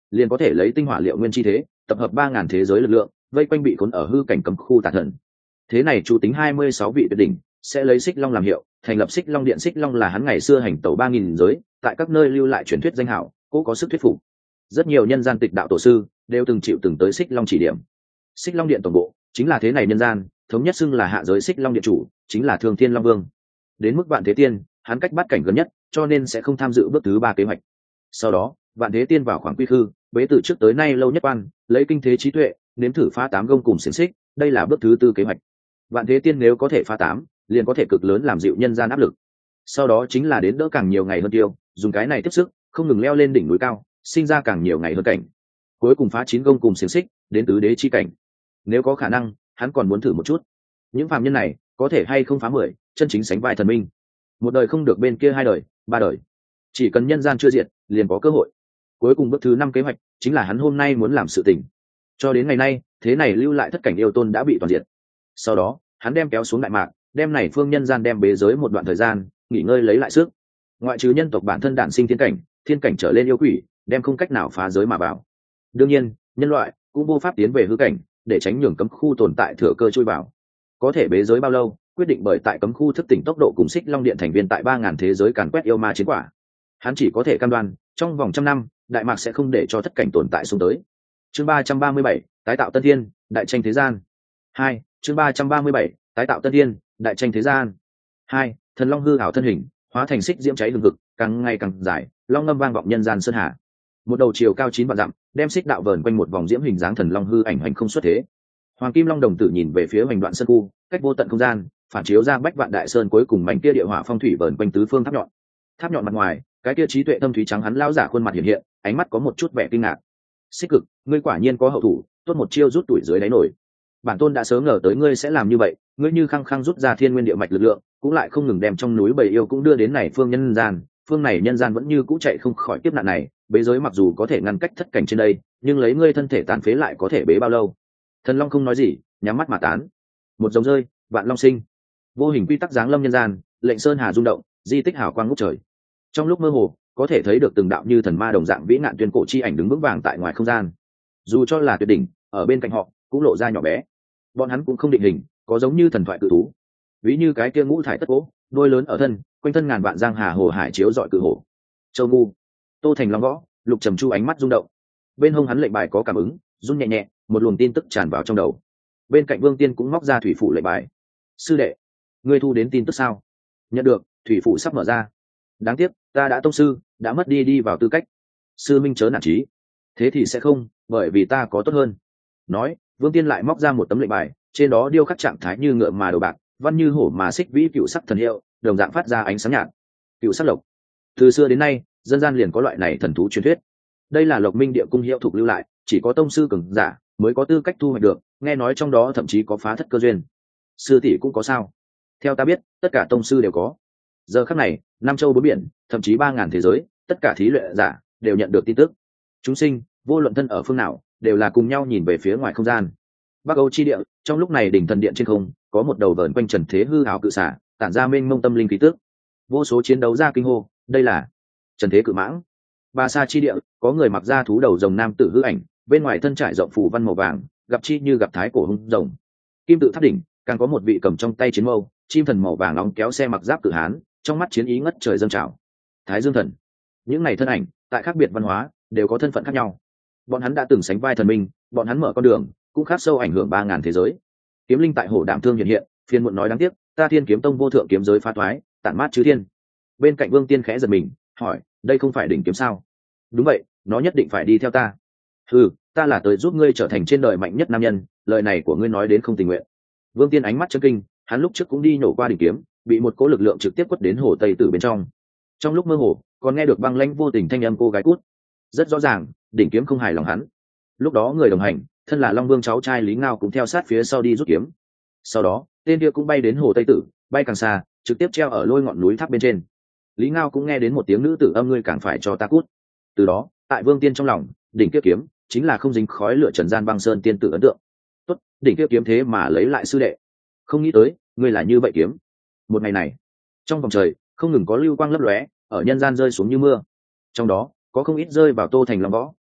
liền có thể lấy tinh hỏa liệu nguyên chi thế tập hợp ba ngàn thế giới lực lượng vây quanh bị khốn ở hư cảnh cấm khu tà thần. Thế này chủ tính hai mươi sáu vị tuyệt đỉnh sẽ lấy xích long làm hiệu, thành lập xích long điện. Xích long là hắn ngày xưa hành tẩu ba nghìn giới, tại các nơi lưu lại truyền thuyết danh hảo, cố có sức thuyết phục. Rất nhiều nhân gian tịch đạo tổ sư đều từng chịu từng tới xích long chỉ điểm. Xích long điện tổng bộ chính là thế này nhân gian, thống nhất xưng là hạ giới xích long điện chủ chính là Thương Thiên Long Vương. Đến mức Vạn Thế Tiên, hắn cách bắt cảnh gần nhất, cho nên sẽ không tham dự bước thứ ba kế hoạch. Sau đó, Vạn Thế Tiên vào khoảng quy khư, bế từ trước tới nay lâu nhất quan, lấy kinh thế trí tuệ, nếm thử phá tám gông cùng xiềng xích, đây là bước thứ tư kế hoạch. Vạn Thế Tiên nếu có thể phá tám, liền có thể cực lớn làm dịu nhân gian áp lực. Sau đó chính là đến đỡ càng nhiều ngày hơn tiêu, dùng cái này tiếp sức, không ngừng leo lên đỉnh núi cao, sinh ra càng nhiều ngày hơn cảnh. Cuối cùng phá chín gông cùng xiềng xích, đến tứ đế chi cảnh. Nếu có khả năng, hắn còn muốn thử một chút. Những phàm nhân này, có thể hay không phá mười, chân chính sánh vai thần minh. Một đời không được bên kia hai đời, ba đời. Chỉ cần nhân gian chưa diệt, liền có cơ hội. Cuối cùng bước thứ năm kế hoạch, chính là hắn hôm nay muốn làm sự tình. Cho đến ngày nay, thế này lưu lại thất cảnh yêu tôn đã bị toàn diệt. Sau đó, hắn đem kéo xuống đại mạc, đem này phương nhân gian đem bế giới một đoạn thời gian, nghỉ ngơi lấy lại sức. Ngoại trừ nhân tộc bản thân đản sinh thiên cảnh, thiên cảnh trở lên yêu quỷ, đem không cách nào phá giới mà vào. Đương nhiên, nhân loại cũng vô pháp tiến về hư cảnh, để tránh nhường cấm khu tồn tại thừa cơ chui vào. Có thể bế giới bao lâu, quyết định bởi tại cấm khu thức tỉnh tốc độ cùng xích long điện thành viên tại ba ngàn thế giới càn quét yêu ma chiến quả. Hắn chỉ có thể cam đoan, trong vòng trăm năm, đại mạc sẽ không để cho thất cảnh tồn tại xuống tới. Chương ba trăm ba mươi bảy, tái tạo tân thiên, đại tranh thế gian. Hai, chương ba trăm ba mươi bảy, tái tạo tân thiên, đại tranh thế gian. Hai, thần long hư ảo thân hình, hóa thành xích diễm cháy hừng hực, càng ngày càng dài, long ngâm vang vọng nhân gian sơn hà. Một đầu chiều cao chín vạn dặm, đem xích đạo vờn quanh một vòng diễm hình dáng thần long hư ảnh hành không xuất thế. Hoàng kim long đồng tử nhìn về phía hoành đoạn sơn khu, cách vô tận không gian, phản chiếu ra bách vạn đại sơn cuối cùng mảnh kia địa hỏa phong thủy vờn quanh tứ phương tháp nhọn. Tháp nhọn mặt ngoài, cái kia trí tuệ tâm thúy trắng hắn lão giả khuôn mặt hiện hiện, ánh mắt có một chút vẻ kinh ngạc. Xích cực, ngươi quả nhiên có hậu thủ, tốt một chiêu rút tuổi dưới đáy nổi. Bản tôn đã sớm ngờ tới ngươi sẽ làm như vậy, ngươi như khăng khăng rút ra thiên nguyên địa mạch lực lượng, cũng lại không ngừng đem trong núi bầy yêu cũng đưa đến này phương nhân gian, phương này nhân gian vẫn như cũ chạy không khỏi kiếp nạn này, bế giới mặc dù có thể ngăn cách thất cảnh trên đây, nhưng lấy ngươi thân thể tàn phế lại có thể bế bao lâu? Thần long không nói gì, nhắm mắt mà tán. Một dòng rơi, vạn long sinh. Vô hình quy tắc giáng lâm nhân gian, lệnh sơn hà rung động, di tích hào quang ngút trời. Trong lúc mơ hồ, có thể thấy được từng đạo như thần ma đồng dạng vĩ nạn tuyên cổ chi ảnh đứng vững vàng tại ngoài không gian. Dù cho là tuyệt đỉnh, ở bên cạnh họ cũng lộ ra nhỏ bé. Bọn hắn cũng không định hình, có giống như thần thoại cự thú, ví như cái kia ngũ thải tất cố, đôi lớn ở thân, quanh thân ngàn vạn giang hà hồ hải chiếu dọi cự hổ. Châu ngu, Tô Thành long gõ, Lục Trầm Chu ánh mắt rung động. Bên hông hắn lệnh bài có cảm ứng, run nhẹ nhẹ, một luồng tin tức tràn vào trong đầu. Bên cạnh Vương Tiên cũng móc ra thủy phủ lệnh bài. Sư đệ, ngươi thu đến tin tức sao? Nhận được, thủy phủ sắp mở ra. Đáng tiếc, ta đã tông sư, đã mất đi đi vào tư cách. Sư minh chớ nản chí. Thế thì sẽ không, bởi vì ta có tốt hơn. Nói, Vương Tiên lại móc ra một tấm lệnh bài, trên đó điêu khắc trạng thái như ngựa mà đầu bạc, văn như hổ mà xích vĩ cựu sắc thần hiệu, đồng dạng phát ra ánh sáng nhạt. Cựu sắc lộc. Từ xưa đến nay, dân gian liền có loại này thần thú truyền thuyết. Đây là Lộc Minh địa cung hiệu thuộc lưu lại, chỉ có tông sư cường giả mới có tư cách thu hoạch được, nghe nói trong đó thậm chí có phá thất cơ duyên. Sư tỷ cũng có sao? Theo ta biết, tất cả tông sư đều có. Giờ khắc này, năm châu bốn biển, thậm chí ba ngàn thế giới, tất cả thí luyện giả đều nhận được tin tức. Chúng sinh, vô luận thân ở phương nào, đều là cùng nhau nhìn về phía ngoài không gian. Bắc Âu chi địa, trong lúc này đỉnh thần điện trên không, có một đầu vờn quanh trần thế hư ảo cự xả, tản ra mênh mông tâm linh khí tức. Vô số chiến đấu ra kinh hô, đây là trần thế cự mãng. Ba Sa chi địa, có người mặc da thú đầu rồng nam tử hư ảnh, bên ngoài thân trải rộng phủ văn màu vàng, gặp chi như gặp thái cổ hung rồng. Kim tự tháp đỉnh, càng có một vị cầm trong tay chiến mâu, chim thần màu vàng nóng kéo xe mặc giáp cự hán, trong mắt chiến ý ngất trời dâng trào. Thái Dương thần, những này thân ảnh, tại khác biệt văn hóa, đều có thân phận khác nhau. Bọn hắn đã từng sánh vai thần minh, bọn hắn mở con đường, cũng khắc sâu ảnh hưởng ba ngàn thế giới. Kiếm linh tại hồ đạm thương hiện hiện, phiền muộn nói đáng tiếc, ta Thiên Kiếm Tông vô thượng kiếm giới phá thoái, tản mát chư thiên. Bên cạnh Vương Tiên khẽ giật mình, hỏi, đây không phải đỉnh kiếm sao? Đúng vậy, nó nhất định phải đi theo ta. Ừ, ta là tới giúp ngươi trở thành trên đời mạnh nhất nam nhân, lời này của ngươi nói đến không tình nguyện. Vương Tiên ánh mắt chấn kinh, hắn lúc trước cũng đi nhổ qua đỉnh kiếm, bị một cỗ lực lượng trực tiếp quất đến hồ tây tử bên trong. Trong lúc mơ hồ, còn nghe được băng lãnh vô tình thanh âm cô gái cút. Rất rõ ràng, đỉnh kiếm không hài lòng hắn. Lúc đó người đồng hành, thân là Long Vương cháu trai Lý Ngao cũng theo sát phía sau đi rút kiếm. Sau đó, tên kia cũng bay đến hồ tây tử, bay càng xa, trực tiếp treo ở lôi ngọn núi tháp bên trên. Lý Ngao cũng nghe đến một tiếng nữ tử âm, ngươi càng phải cho ta cút. Từ đó, tại Vương Tiên trong lòng, đỉnh kia kiếm chính là không dính khói lửa trần gian băng sơn tiên tử ấn tượng. Tốt, đỉnh kia kiếm thế mà lấy lại sư đệ. Không nghĩ tới, ngươi là như vậy kiếm. Một ngày này, trong vòng trời không ngừng có lưu quang lấp lóe, ở nhân gian rơi xuống như mưa. Trong đó, có không ít rơi vào Tô Thành Long Võ.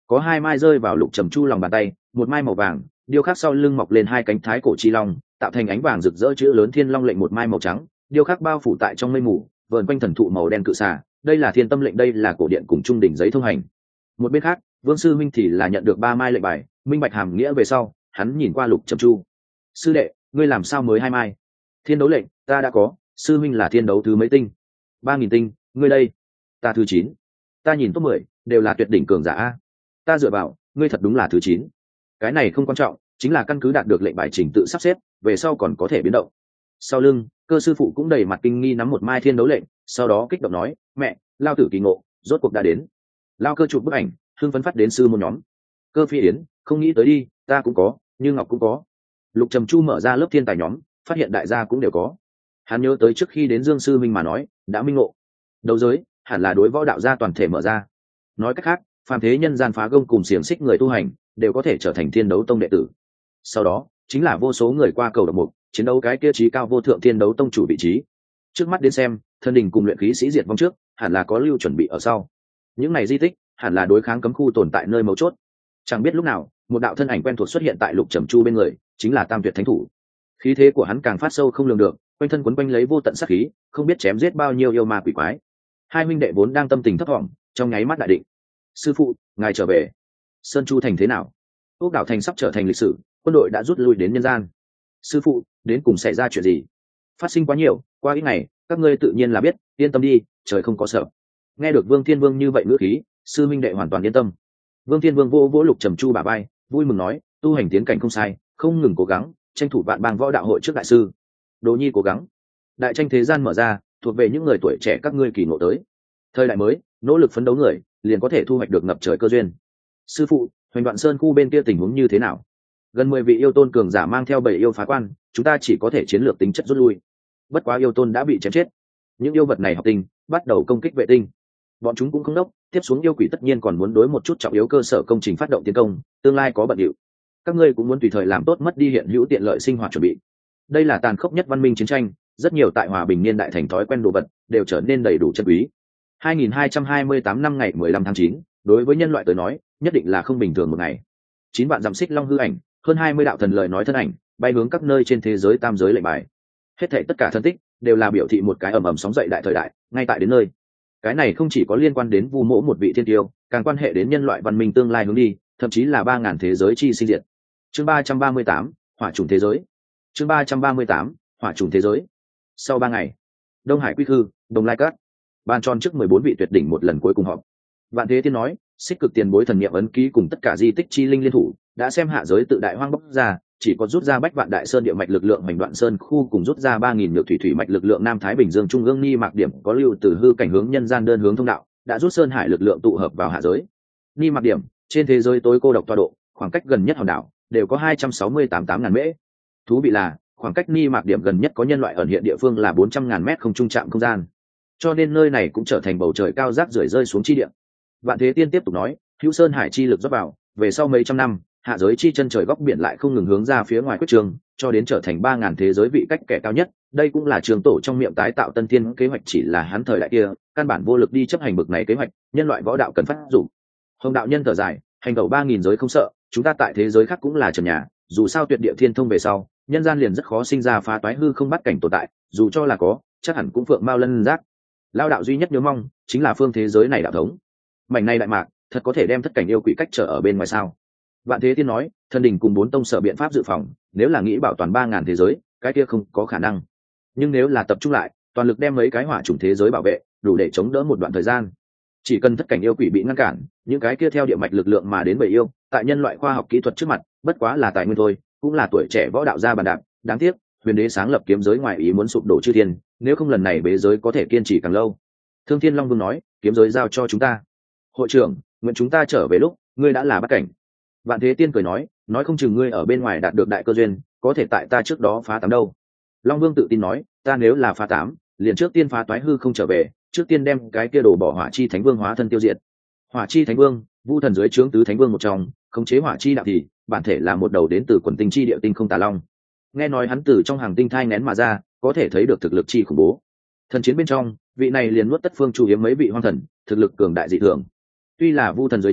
có hai mai rơi vào Lục Trầm Chu lòng bàn tay, một mai màu vàng điêu khắc sau lưng mọc lên hai cánh thái cổ chi long, tạo thành ánh vàng rực rỡ chữ lớn Thiên Long lệnh, một mai màu trắng điêu khắc bao phủ tại trong mây mù, vờn quanh thần thụ màu đen cự xà, đây là Thiên Tâm lệnh, đây là cổ điện cùng trung đỉnh giấy thông hành. Một bên khác, Vương sư minh thì là nhận được ba mai lệnh bài, minh bạch hàm nghĩa về sau, hắn nhìn qua Lục Trầm Chu. Sư đệ, ngươi làm sao mới hai mai? Thiên đấu lệnh ta đã có, sư minh là thiên đấu thứ mấy tinh? Ba nghìn tinh. Ngươi đây? Ta thứ chín. Ta nhìn top mười đều là tuyệt đỉnh cường giả a. Ta dựa vào, ngươi thật đúng là thứ chín. Cái này không quan trọng, chính là căn cứ đạt được lệnh bài trình tự sắp xếp, về sau còn có thể biến động. Sau lưng, Cơ sư phụ cũng đầy mặt kinh nghi nắm một mai thiên đấu lệnh, sau đó kích động nói, mẹ, lao tử kỳ ngộ rốt cuộc đã đến. Lao Cơ chụp bức ảnh hưng phấn phát đến sư môn nhóm. Cơ Phi Yến, không nghĩ tới đi, ta cũng có, Như Ngọc cũng có. Lục Trầm Chu mở ra lớp thiên tài nhóm, phát hiện đại gia cũng đều có. Hắn nhớ tới trước khi đến Dương sư minh mà nói, đã minh ngộ đấu giới hẳn là đối võ đạo gia toàn thể mở ra. Nói cách khác, phàm thế nhân gian phá gông cùng xiềng xích người tu hành đều có thể trở thành thiên đấu tông đệ tử. Sau đó chính là vô số người qua cầu độc mục chiến đấu cái kia trí cao vô thượng thiên đấu tông chủ vị trí. Trước mắt đến xem, thân đình cùng luyện khí sĩ diệt vong trước hẳn là có lưu chuẩn bị ở sau. Những này di tích hẳn là đối kháng cấm khu tồn tại nơi mấu chốt. Chẳng biết lúc nào, một đạo thân ảnh quen thuộc xuất hiện tại Lục Trầm Chu bên người, chính là Tam Tuyệt Thánh Thủ. Khí thế của hắn càng phát sâu không lường được, quanh thân quấn quanh lấy vô tận sát khí, không biết chém giết bao nhiêu yêu ma quỷ quái. Hai huynh đệ vốn đang tâm tình thấp thỏm, trong nháy mắt đại định. Sư phụ, ngài trở về. Sơn Chu thành thế nào? Ốc đảo thành sắp trở thành lịch sử, quân đội đã rút lui đến nhân gian. Sư phụ, đến cùng xảy ra chuyện gì? Phát sinh quá nhiều, qua ít ngày, các ngươi tự nhiên là biết, yên tâm đi, trời không có sợ. Nghe được Vương Thiên Vương như vậy ngữ khí, sư huynh đệ hoàn toàn yên tâm. Vương Thiên Vương vỗ vỗ Lục Trầm Chu bả vai, vui mừng nói, tu hành tiến cảnh không sai, không ngừng cố gắng, tranh thủ vạn bang võ đạo hội trước đại sư. Đồ nhi cố gắng. Đại tranh thế gian mở ra, thuộc về những người tuổi trẻ các ngươi kỳ ngộ tới. Thời đại mới, nỗ lực phấn đấu người, liền có thể thu hoạch được ngập trời cơ duyên. Sư phụ, Hoành Đoạn Sơn khu bên kia tình huống như thế nào? Gần mười vị yêu tôn cường giả mang theo bảy yêu phá quan, chúng ta chỉ có thể chiến lược tính chất rút lui. Bất quá yêu tôn đã bị chém chết. Những yêu vật này học tinh, bắt đầu công kích vệ tinh. Bọn chúng cũng không đốc, tiếp xuống yêu quỷ tất nhiên còn muốn đối một chút trọng yếu cơ sở công trình phát động tiến công, tương lai có bận điệu. Các ngươi cũng muốn tùy thời làm tốt mất đi hiện hữu tiện lợi sinh hoạt chuẩn bị. Đây là tàn khốc nhất văn minh chiến tranh, rất nhiều tại hòa bình niên đại thành thói quen đồ vật đều trở nên đầy đủ chân quý. hai nghìn hai trăm hai mươi tám năm ngày mười lăm tháng chín, đối với nhân loại tới nói, nhất định là không bình thường một ngày. Chín vạn dặm xích long hư ảnh, hơn hai mươi đạo thần lời nói thân ảnh, bay hướng các nơi trên thế giới tam giới lệnh bài. Hết thảy tất cả thân tích đều là biểu thị một cái ầm ầm sóng dậy đại thời đại, ngay tại đến nơi. Cái này không chỉ có liên quan đến vu mỗ một vị thiên tiêu, càng quan hệ đến nhân loại văn minh tương lai hướng đi, thậm chí là ba ngàn thế giới chi sinh diệt. Chương ba trăm ba mươi tám, hỏa trùng thế giới. Chương ba trăm ba mươi tám, hỏa trùng thế giới. Sau ba ngày, Đông Hải Quy Khư, Đồng Lai Cát, ban tròn trước mười bốn vị tuyệt đỉnh một lần cuối cùng họp. Vạn Thế Tiên nói, xích cực tiền bối thần niệm ấn ký cùng tất cả di tích chi linh liên thủ, đã xem hạ giới tự đại hoang bốc ra, chỉ có rút ra Bách Vạn Đại Sơn địa mạch lực lượng Hoành Đoạn Sơn khu cùng rút ra ba nghìn nhược thủy thủy mạch lực lượng Nam Thái Bình Dương trung ương ni mạc điểm có lưu từ hư cảnh hướng nhân gian đơn hướng thông đạo, đã rút sơn hải lực lượng tụ hợp vào hạ giới. Ni mạc điểm, trên thế giới tối cô độc tọa độ, khoảng cách gần nhất hòn đảo đều có hai trăm sáu mươi tám tám ngàn mễ. Thú vị là, khoảng cách ni mạc điểm gần nhất có nhân loại ẩn hiện địa phương là bốn trăm ngàn mét không trung chạm không gian, cho nên nơi này cũng trở thành bầu trời cao rác rưởi rơi xuống chi địa. Vạn Thế Tiên tiếp tục nói, hữu sơn hải chi lực rót vào, về sau mấy trăm năm, hạ giới chi chân trời góc biển lại không ngừng hướng ra phía ngoài quyết trường, cho đến trở thành ba ngàn thế giới vị cách kẻ cao nhất. Đây cũng là trường tổ trong miệng tái tạo tân thiên kế hoạch, chỉ là hắn thời đại kia căn bản vô lực đi chấp hành bực này kế hoạch, nhân loại võ đạo cần phát dụng. Hồng đạo nhân thở dài, hành cầu ba nghìn giới không sợ, chúng ta tại thế giới khác cũng là trần nhà, dù sao tuyệt địa thiên thông về sau, nhân gian liền rất khó sinh ra phá toái hư không bắt cảnh tồn tại, dù cho là có, chắc hẳn cũng phượng mao lân giác. Lao đạo duy nhất nhớ mong chính là phương thế giới này đạo thống. Mảnh này đại mạc, thật có thể đem thất cảnh yêu quỷ cách trở ở bên ngoài sao? Vạn Thế Tiên nói, thần đình cùng bốn tông sở biện pháp dự phòng, nếu là nghĩ bảo toàn ba ngàn thế giới, cái kia không có khả năng. Nhưng nếu là tập trung lại, toàn lực đem mấy cái hỏa chủng thế giới bảo vệ, đủ để chống đỡ một đoạn thời gian. Chỉ cần thất cảnh yêu quỷ bị ngăn cản, những cái kia theo địa mạch lực lượng mà đến bầy yêu, tại nhân loại khoa học kỹ thuật trước mặt, bất quá là tài nguyên thôi, cũng là tuổi trẻ võ đạo gia bàn đạp. Đáng tiếc, huyền đế sáng lập kiếm giới ngoài ý muốn sụp đổ chư thiên, nếu không lần này bế giới có thể kiên trì càng lâu. Thương Thiên Long Vương nói, kiếm giới giao cho chúng ta. Hội trưởng, nguyện chúng ta trở về lúc ngươi đã là bắt cảnh. Vạn Thế Tiên cười nói, nói không chừng ngươi ở bên ngoài đạt được đại cơ duyên, có thể tại ta trước đó phá tám đâu. Long Vương tự tin nói, ta nếu là phá tám, liền trước tiên phá toái hư không trở về, trước tiên đem cái kia đổ bỏ hỏa chi thánh vương hóa thân tiêu diệt. Hỏa chi thánh vương, vu thần dưới trướng tứ thánh vương một trong, khống chế hỏa chi đạo thì bản thể là một đầu đến từ quần tinh chi địa tinh không tà long. Nghe nói hắn từ trong hàng tinh thai nén mà ra, có thể thấy được thực lực chi khủng bố. Thần chiến bên trong, vị này liền nuốt tất phương chủ hiếm mấy vị hoang thần, thực lực cường đại dị thường. Tuy là vu thần dưới trướng,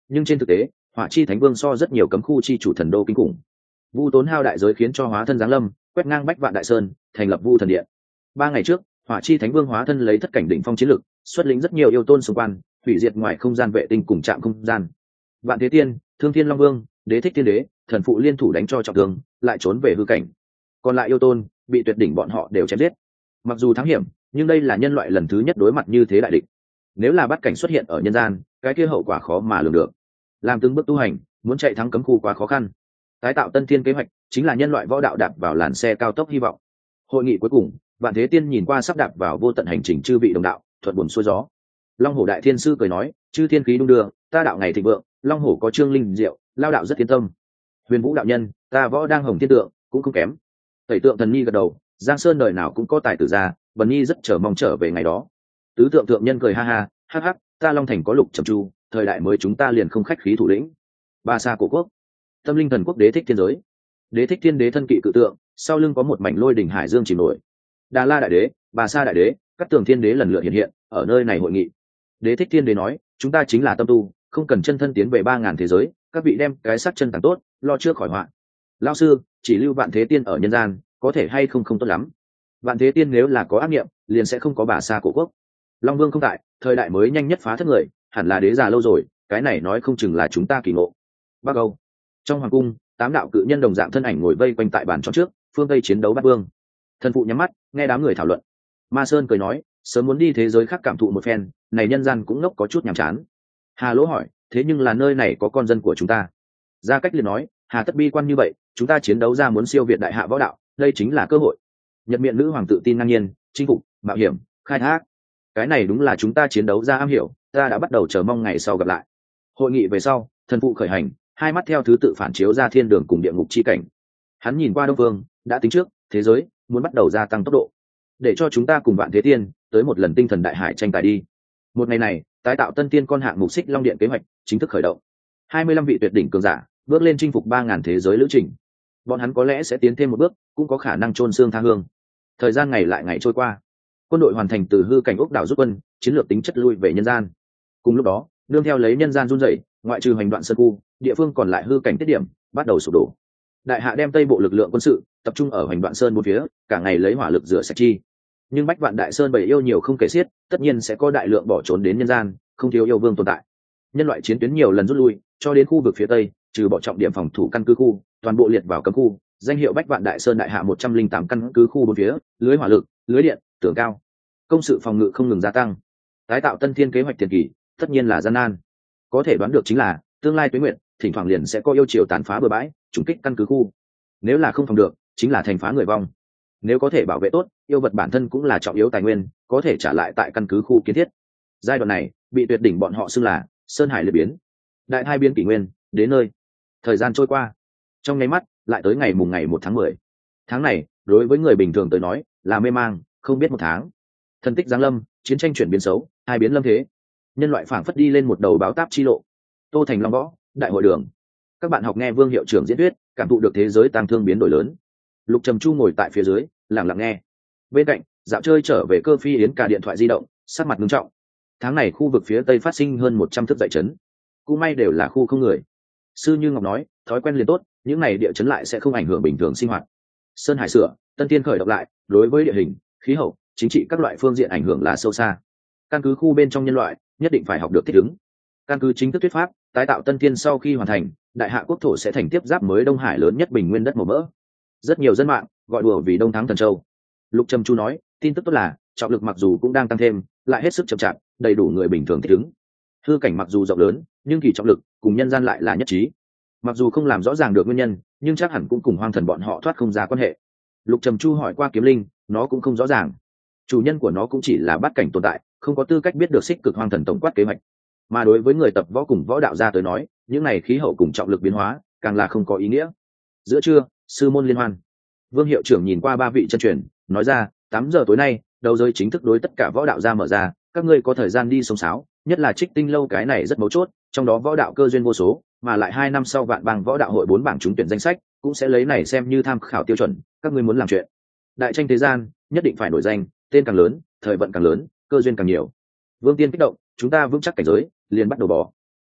nhưng trên thực tế hỏa chi thánh vương so rất nhiều cấm khu chi chủ thần đô kinh khủng. Vu tốn hao đại giới khiến cho hóa thân giáng lâm, quét ngang bách vạn đại sơn, thành lập Vu thần điện. Ba ngày trước, hỏa chi thánh vương hóa thân lấy thất cảnh đỉnh phong chiến lực, xuất lĩnh rất nhiều yêu tôn xung quanh, hủy diệt ngoài không gian vệ tinh cùng trạm không gian. Vạn Thế Tiên, Thương Thiên Long Vương, Đế Thích Thiên Đế, thần phụ liên thủ đánh cho trọng thương, lại trốn về hư cảnh. Còn lại yêu tôn bị tuyệt đỉnh bọn họ đều chém giết. Mặc dù thắng hiểm, nhưng đây là nhân loại lần thứ nhất đối mặt như thế đại địch. Nếu là bắt cảnh xuất hiện ở nhân gian, cái kia hậu quả khó mà lường được. Làm từng bước tu hành, muốn chạy thắng cấm khu quá khó khăn. Tái tạo tân thiên kế hoạch chính là nhân loại võ đạo đạp vào làn xe cao tốc hy vọng. Hội nghị cuối cùng, Vạn Thế Tiên nhìn qua sắp đạp vào vô tận hành trình chư vị đồng đạo, thuận buồm xuôi gió. Long Hổ đại thiên sư cười nói, chư thiên khí đung đưa, ta đạo ngày thịnh vượng, Long Hổ có trương linh diệu, lao đạo rất tiến tâm. Huyền Vũ đạo nhân, ta võ đang hồng thiên tượng, cũng không kém. Tẩy Tượng thần nhi gật đầu, Giang Sơn đời nào cũng có tài tử ra, Vân Nhi rất chờ mong trở về ngày đó. Tứ Tượng thượng nhân cười ha ha, hắc hắc, ta Long Thành có Lục Trầm Chu, thời đại mới chúng ta liền không khách khí thủ lĩnh. Ba Sa cổ quốc, Tâm Linh thần quốc Đế Thích Thiên giới. Đế Thích Thiên đế thân kỵ cự tượng, sau lưng có một mảnh lôi đỉnh hải dương chìm nổi. Đà La đại đế, Bà Sa đại đế, các tường thiên đế lần lượt hiện hiện ở nơi này hội nghị. Đế Thích Thiên đế nói, chúng ta chính là tâm tu, không cần chân thân tiến về ba ngàn thế giới, các vị đem cái sát chân tàng tốt, lo trước khỏi họa. Lão sư, chỉ lưu Vạn Thế Tiên ở nhân gian, có thể hay không không tốt lắm. Vạn Thế Tiên nếu là có ác niệm, liền sẽ không có Bà Sa cổ quốc. Long Vương không tại, thời đại mới nhanh nhất phá thất người, hẳn là đế già lâu rồi, cái này nói không chừng là chúng ta kỳ ngộ. Bắc Âu, trong hoàng cung, tám đạo cự nhân đồng dạng thân ảnh ngồi vây quanh tại bàn tròn trước, phương tây chiến đấu bát vương. Thần phụ nhắm mắt, nghe đám người thảo luận. Ma Sơn cười nói, sớm muốn đi thế giới khác cảm thụ một phen, này nhân gian cũng ngốc có chút nhàm chán. Hà Lỗ hỏi, thế nhưng là nơi này có con dân của chúng ta. Gia Cách liền nói, hà tất bi quan như vậy, chúng ta chiến đấu ra muốn siêu việt đại hạ võ đạo, đây chính là cơ hội. Nhật Miện nữ hoàng tự tin ngang nhiên, chinh phục, mạo hiểm, khai thác. Cái này đúng là chúng ta chiến đấu ra am hiểu, ta đã bắt đầu chờ mong ngày sau gặp lại. Hội nghị về sau, thần phụ khởi hành, hai mắt theo thứ tự phản chiếu ra thiên đường cùng địa ngục chi cảnh. Hắn nhìn qua Đông Vương, đã tính trước, thế giới muốn bắt đầu gia tăng tốc độ, để cho chúng ta cùng Vạn Thế Tiên tới một lần tinh thần đại hải tranh tài đi. Một ngày này, tái tạo tân tiên con hạng mục Xích Long Điện kế hoạch chính thức khởi động. hai mươi lăm vị tuyệt đỉnh cường giả bước lên chinh phục ba ngàn thế giới lữ trình. Bọn hắn có lẽ sẽ tiến thêm một bước, cũng có khả năng chôn xương tha hương. Thời gian ngày lại ngày trôi qua, quân đội hoàn thành từ hư cảnh ốc đảo rút quân, chiến lược tính chất lui về nhân gian. Cùng lúc đó, nương theo lấy nhân gian run rẩy, ngoại trừ hành đoạn sơn khu, địa phương còn lại hư cảnh tiết điểm bắt đầu sụp đổ. Đại hạ đem tây bộ lực lượng quân sự tập trung ở hành đoạn sơn bốn phía, cả ngày lấy hỏa lực rửa sạch chi. Nhưng bách vạn đại sơn bầy yêu nhiều không kể xiết, tất nhiên sẽ có đại lượng bỏ trốn đến nhân gian, không thiếu yêu vương tồn tại. Nhân loại chiến tuyến nhiều lần rút lui, cho đến khu vực phía tây, trừ bỏ trọng điểm phòng thủ căn cứ khu, toàn bộ liệt vào cấm khu, danh hiệu bách vạn đại sơn đại hạ một trăm linh tám căn cứ khu bốn phía, lưới hỏa lực, lưới điện, tường cao, công sự phòng ngự không ngừng gia tăng. Tái tạo tân thiên kế hoạch tiền kỳ, tất nhiên là gian nan. Có thể đoán được chính là tương lai tuế nguyện, thỉnh thoảng liền sẽ có yêu triều tàn phá bừa bãi, trùng kích căn cứ khu. Nếu là không phòng được, chính là thành phá người vong. Nếu có thể bảo vệ tốt, yêu vật bản thân cũng là trọng yếu tài nguyên, có thể trả lại tại căn cứ khu kiến thiết. Giai đoạn này bị tuyệt đỉnh bọn họ xưng là sơn hải liệt biến. Đại hai biên kỷ nguyên đến nơi. Thời gian trôi qua, trong nháy mắt lại tới ngày mùng ngày một tháng mười. Tháng này đối với người bình thường tới nói là mê mang, không biết một tháng. Thần tích giáng lâm, chiến tranh chuyển biến xấu, hai biến lâm thế. Nhân loại phảng phất đi lên một đầu báo táp chi lộ. Tô Thành Long Võ, đại hội đường. Các bạn học nghe Vương hiệu trưởng diễn thuyết, cảm thụ được thế giới tăng thương biến đổi lớn. Lục Trầm Chu ngồi tại phía dưới, lặng lặng nghe. Bên cạnh, dạo chơi trở về Cơ Phi Yến cả điện thoại di động, sắc mặt nghiêm trọng. Tháng này khu vực phía tây phát sinh hơn một trăm thức dậy chấn. Cũng may đều là khu không người. Sư Như Ngọc nói, thói quen liền tốt, những này địa chấn lại sẽ không ảnh hưởng bình thường sinh hoạt. Sơn Hải sửa, Tân Tiên khởi động lại, đối với địa hình, khí hậu, chính trị các loại phương diện ảnh hưởng là sâu xa. Căn cứ khu bên trong nhân loại, nhất định phải học được thích ứng. Căn cứ chính thức thuyết pháp, tái tạo Tân Tiên sau khi hoàn thành, đại hạ quốc thổ sẽ thành tiếp giáp mới Đông Hải lớn nhất bình nguyên đất màu mỡ. Rất nhiều dân mạng gọi đùa vì Đông Thắng Thần Châu. Lục Trầm Chu nói, tin tức tốt là trọng lực mặc dù cũng đang tăng thêm, lại hết sức chậm chạp, đầy đủ người bình thường thích ứng. Hư cảnh mặc dù rộng lớn, nhưng kỳ trọng lực cùng nhân gian lại là nhất trí. Mặc dù không làm rõ ràng được nguyên nhân, nhưng chắc hẳn cũng cùng hoang thần bọn họ thoát không ra quan hệ. Lục Trầm Chu hỏi qua Kiếm Linh, nó cũng không rõ ràng. Chủ nhân của nó cũng chỉ là bát cảnh tồn tại, không có tư cách biết được xích cực hoang thần tổng quát kế hoạch. Mà đối với người tập võ cùng võ đạo gia tới nói, những này khí hậu cùng trọng lực biến hóa, càng là không có ý nghĩa. Giữa trưa, sư môn liên hoan. Vương hiệu trưởng nhìn qua ba vị chân truyền, nói ra, tám giờ tối nay, đấu giới chính thức đối tất cả võ đạo gia mở ra, các ngươi có thời gian đi sông sáo, nhất là Trích Tinh lâu cái này rất mấu chốt, trong đó võ đạo cơ duyên vô số, mà lại hai năm sau vạn bang võ đạo hội bốn bảng trúng tuyển danh sách, cũng sẽ lấy này xem như tham khảo tiêu chuẩn, các ngươi muốn làm chuyện. Đại tranh thế gian, nhất định phải nổi danh, tên càng lớn, thời vận càng lớn, cơ duyên càng nhiều. Vương Tiên kích động, chúng ta vững chắc cảnh giới, liền bắt đầu bỏ.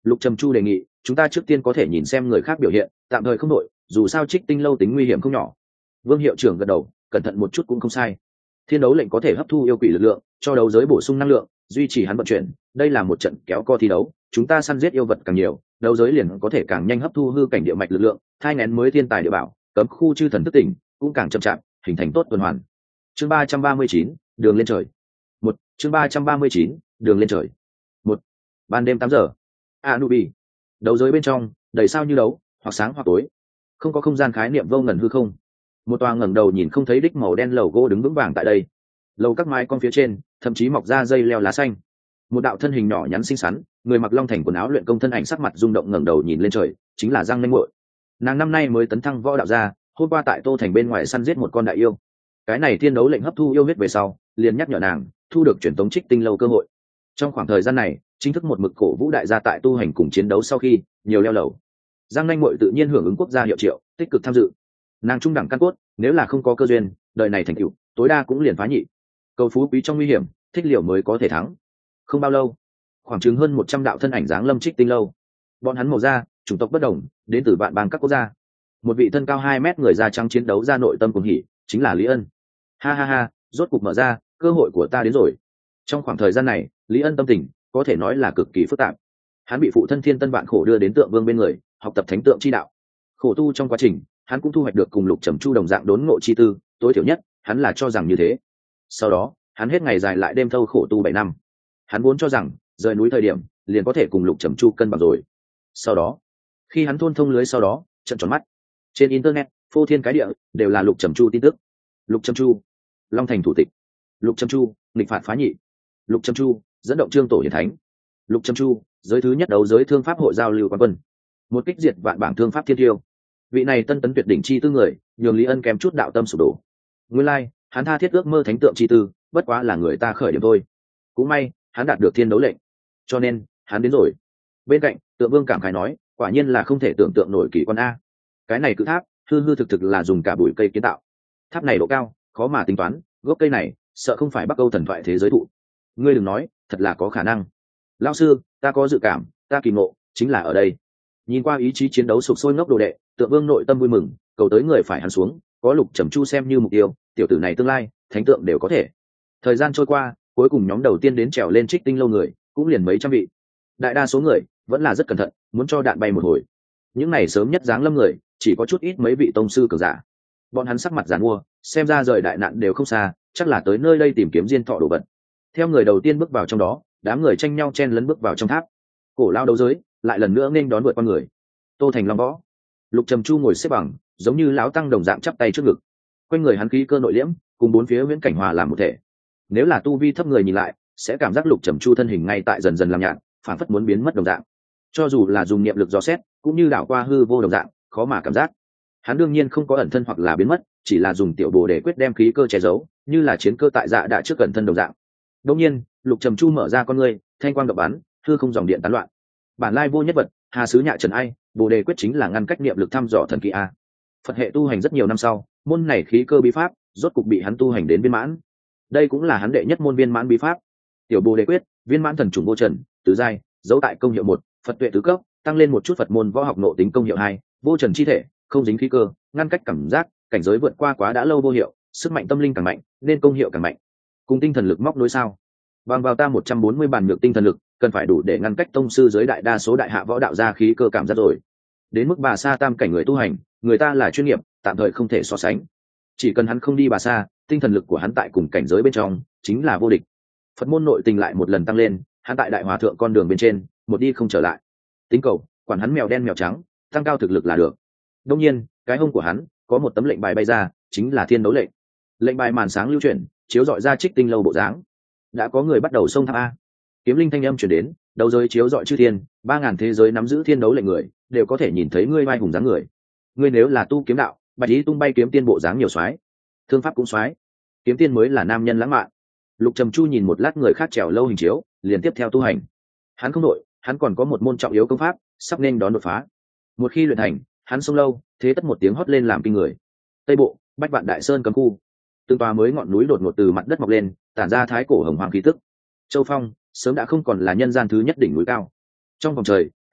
Lục Trầm Chu đề nghị chúng ta trước tiên có thể nhìn xem người khác biểu hiện, tạm thời không đội, dù sao Trích Tinh lâu tính nguy hiểm không nhỏ. Vương hiệu trưởng gật đầu, cẩn thận một chút cũng không sai. Thiên đấu lệnh có thể hấp thu yêu quỷ lực lượng, cho đấu giới bổ sung năng lượng, duy trì hắn vận chuyển, đây là một trận kéo co thi đấu, chúng ta săn giết yêu vật càng nhiều, đấu giới liền có thể càng nhanh hấp thu hư cảnh địa mạch lực lượng, thai nghén mới thiên tài địa bảo, cấm khu chư thần thức tỉnh cũng càng chậm chạp, hình thành tốt tuần hoàn. Chương ba trăm ba mươi chín, đường lên trời. Một, chương ba trăm ba mươi chín, đường lên trời. Một, ban đêm tám giờ. Anubi. Đấu giới bên trong, đầy sao như đấu, hoặc sáng hoặc tối. Không có không gian khái niệm vô ngần hư không. Một tòa ngẩng đầu nhìn không thấy đích màu đen lầu gỗ đứng vững vàng tại đây. Lầu các mái con phía trên, thậm chí mọc ra dây leo lá xanh. Một đạo thân hình nhỏ nhắn xinh xắn, người mặc long thành quần áo luyện công thân ảnh sắc mặt rung động ngẩng đầu nhìn lên trời, chính là Giang Nanh Muội. Nàng năm nay mới tấn thăng võ đạo gia, hôm qua tại Tô Thành bên ngoài săn giết một con đại yêu. Cái này thiên đấu lệnh hấp thu yêu huyết về sau, liền nhắc nhở nàng thu được truyền tống Trích Tinh lâu cơ hội. Trong khoảng thời gian này, chính thức một mực cổ vũ đại gia tại tu hành cùng chiến đấu sau khi nhiều leo lầu. Giang Nanh Muội tự nhiên hưởng ứng quốc gia hiệu triệu, tích cực tham dự. Nàng trung đẳng căn cốt, nếu là không có cơ duyên, đời này thành tựu tối đa cũng liền phá nhị. Cầu phú quý trong nguy hiểm, thích liệu mới có thể thắng. Không bao lâu, khoảng chừng hơn một trăm đạo thân ảnh dáng lâm Trích Tinh lâu. Bọn hắn màu da, chủng tộc bất đồng, đến từ vạn bang các quốc gia. Một vị thân cao hai mét người da trắng chiến đấu ra nội tâm cuồng hỉ, chính là Lý Ân. Ha ha ha, rốt cục mở ra, cơ hội của ta đến rồi. Trong khoảng thời gian này, Lý Ân tâm tình có thể nói là cực kỳ phức tạp. Hắn bị phụ thân Thiên Tân Vạn Khổ đưa đến Tượng Vương bên người, học tập thánh tượng chi đạo. Khổ tu trong quá trình, hắn cũng thu hoạch được cùng Lục Trầm Chu đồng dạng đốn ngộ chi tư, tối thiểu nhất, hắn là cho rằng như thế. Sau đó, hắn hết ngày dài lại đêm thâu khổ tu bảy năm. Hắn vốn cho rằng, rời núi thời điểm, liền có thể cùng Lục Trầm Chu cân bằng rồi. Sau đó, khi hắn thôn thông lưới sau đó, trận tròn mắt. Trên internet, phô thiên cái địa, đều là Lục Trầm Chu tin tức. Lục Trầm Chu, Long Thành thủ tịch. Lục Trầm Chu, nghịch phạt phá nhị. Lục Trầm Chu, dẫn động trương tổ hiển thánh. Lục Trầm Chu, giới thứ nhất đấu giới thương pháp hội giao lưu quán quân. Một kích diệt vạn bảng thương pháp thiên tiêu. Vị này tân tấn tuyệt đỉnh chi tư người, nhường Lý Ân kém chút đạo tâm sụp đổ. Nguyên lai, like, hắn tha thiết ước mơ thánh tượng chi tư, bất quá là người ta khởi điểm thôi. Cũng may, hắn đạt được thiên đấu lệnh, cho nên hắn đến rồi. Bên cạnh, Tượng Vương cảm khái nói, quả nhiên là không thể tưởng tượng nổi kỳ quan a. Cái này cự tháp, hư hư thực thực là dùng cả bụi cây kiến tạo. Tháp này độ cao, khó mà tính toán, gốc cây này, sợ không phải Bắc Âu thần thoại thế giới thụ. Ngươi đừng nói, thật là có khả năng. Lão sư, ta có dự cảm, ta kỳ ngộ chính là ở đây. Nhìn qua ý chí chiến đấu sục sôi ngốc đồ đệ, Tượng Vương nội tâm vui mừng, cầu tới người phải hắn xuống, có Lục Trầm Chu xem như mục tiêu, tiểu tử này tương lai, thánh tượng đều có thể. Thời gian trôi qua, cuối cùng nhóm đầu tiên đến trèo lên Trích Tinh lâu người, cũng liền mấy trăm vị. Đại đa số người vẫn là rất cẩn thận, muốn cho đạn bay một hồi. Những này sớm nhất dáng lâm người, chỉ có chút ít mấy vị tông sư cường giả. Bọn hắn sắc mặt giàn mua, xem ra rời đại nạn đều không xa, chắc là tới nơi đây tìm kiếm diên thọ đồ vật. Theo người đầu tiên bước vào trong đó, đám người tranh nhau chen lấn bước vào trong tháp. Cổ lao đấu giới lại lần nữa nên đón vượt qua người. Tô Thành Long Võ. Lục Trầm Chu ngồi xếp bằng, giống như lão tăng đồng dạng chắp tay trước ngực. Quanh người hắn khí cơ nội liễm, cùng bốn phía viễn cảnh hòa làm một thể. Nếu là tu vi thấp người nhìn lại, sẽ cảm giác Lục Trầm Chu thân hình ngay tại dần dần làm nhạt, phản phất muốn biến mất đồng dạng. Cho dù là dùng niệm lực dò xét, cũng như đảo qua hư vô đồng dạng, khó mà cảm giác. Hắn đương nhiên không có ẩn thân hoặc là biến mất, chỉ là dùng tiểu bồ để quyết đem khí cơ che giấu, như là chiến cơ tại dạ đã trước ẩn thân đồng dạng. Đương nhiên, Lục Trầm Chu mở ra con ngươi, thanh quang độc bắn, hư không dòng điện tán loạn. Bản lai vô nhất vật, hà sứ nhạ trần ai, bồ đề quyết chính là ngăn cách niệm lực thăm dò thần kỳ a. Phật hệ tu hành rất nhiều năm sau, môn này khí cơ bí pháp, rốt cục bị hắn tu hành đến viên mãn. Đây cũng là hắn đệ nhất môn viên mãn bí pháp. Tiểu bồ đề quyết, viên mãn thần trùng vô trần, tứ giai, dấu tại công hiệu một, Phật tuệ tứ cấp, tăng lên một chút Phật môn võ học nộ tính công hiệu hai, vô trần chi thể, không dính khí cơ, ngăn cách cảm giác, cảnh giới vượt qua quá đã lâu vô hiệu, sức mạnh tâm linh càng mạnh, nên công hiệu càng mạnh. Cùng tinh thần lực móc nối sao? Bằng vào ta một trăm bốn mươi bản nhược tinh thần lực, cần phải đủ để ngăn cách tông sư giới đại đa số đại hạ võ đạo gia khí cơ cảm giác rồi. Đến mức bà sa tam cảnh người tu hành, người ta là chuyên nghiệp, tạm thời không thể so sánh. Chỉ cần hắn không đi bà sa, tinh thần lực của hắn tại cùng cảnh giới bên trong chính là vô địch. Phật môn nội tình lại một lần tăng lên, hắn tại đại hòa thượng con đường bên trên, một đi không trở lại. Tính cầu, quản hắn mèo đen mèo trắng, tăng cao thực lực là được. Đương nhiên, cái hông của hắn có một tấm lệnh bài bay ra, chính là thiên đấu lệnh. Lệnh bài màn sáng lưu chuyển, chiếu dọi ra Trích Tinh lâu bộ dáng. Đã có người bắt đầu xông tháp a. Kiếm linh thanh âm chuyển đến, đấu giới chiếu dọi chư thiên, ba ngàn thế giới nắm giữ thiên đấu lệnh người, đều có thể nhìn thấy ngươi vai hùng dáng người. Ngươi nếu là tu kiếm đạo, bạch ý tung bay kiếm tiên bộ dáng nhiều soái, thương pháp cũng soái. Kiếm tiên mới là nam nhân lãng mạn. Lục Trầm Chu nhìn một lát người khác trèo lâu hình chiếu, liền tiếp theo tu hành. Hắn không đội, hắn còn có một môn trọng yếu công pháp, sắp nên đón đột phá. Một khi luyện thành, hắn xông lâu, thế tất một tiếng hót lên làm kinh người. Tây bộ, Bách Vạn Đại Sơn cấm khu. Từng tòa mới ngọn núi đột ngột từ mặt đất mọc lên, tản ra thái cổ hồng hoàng khí tức. Châu Phong sớm đã không còn là nhân gian thứ nhất đỉnh núi cao. Trong vòng trời,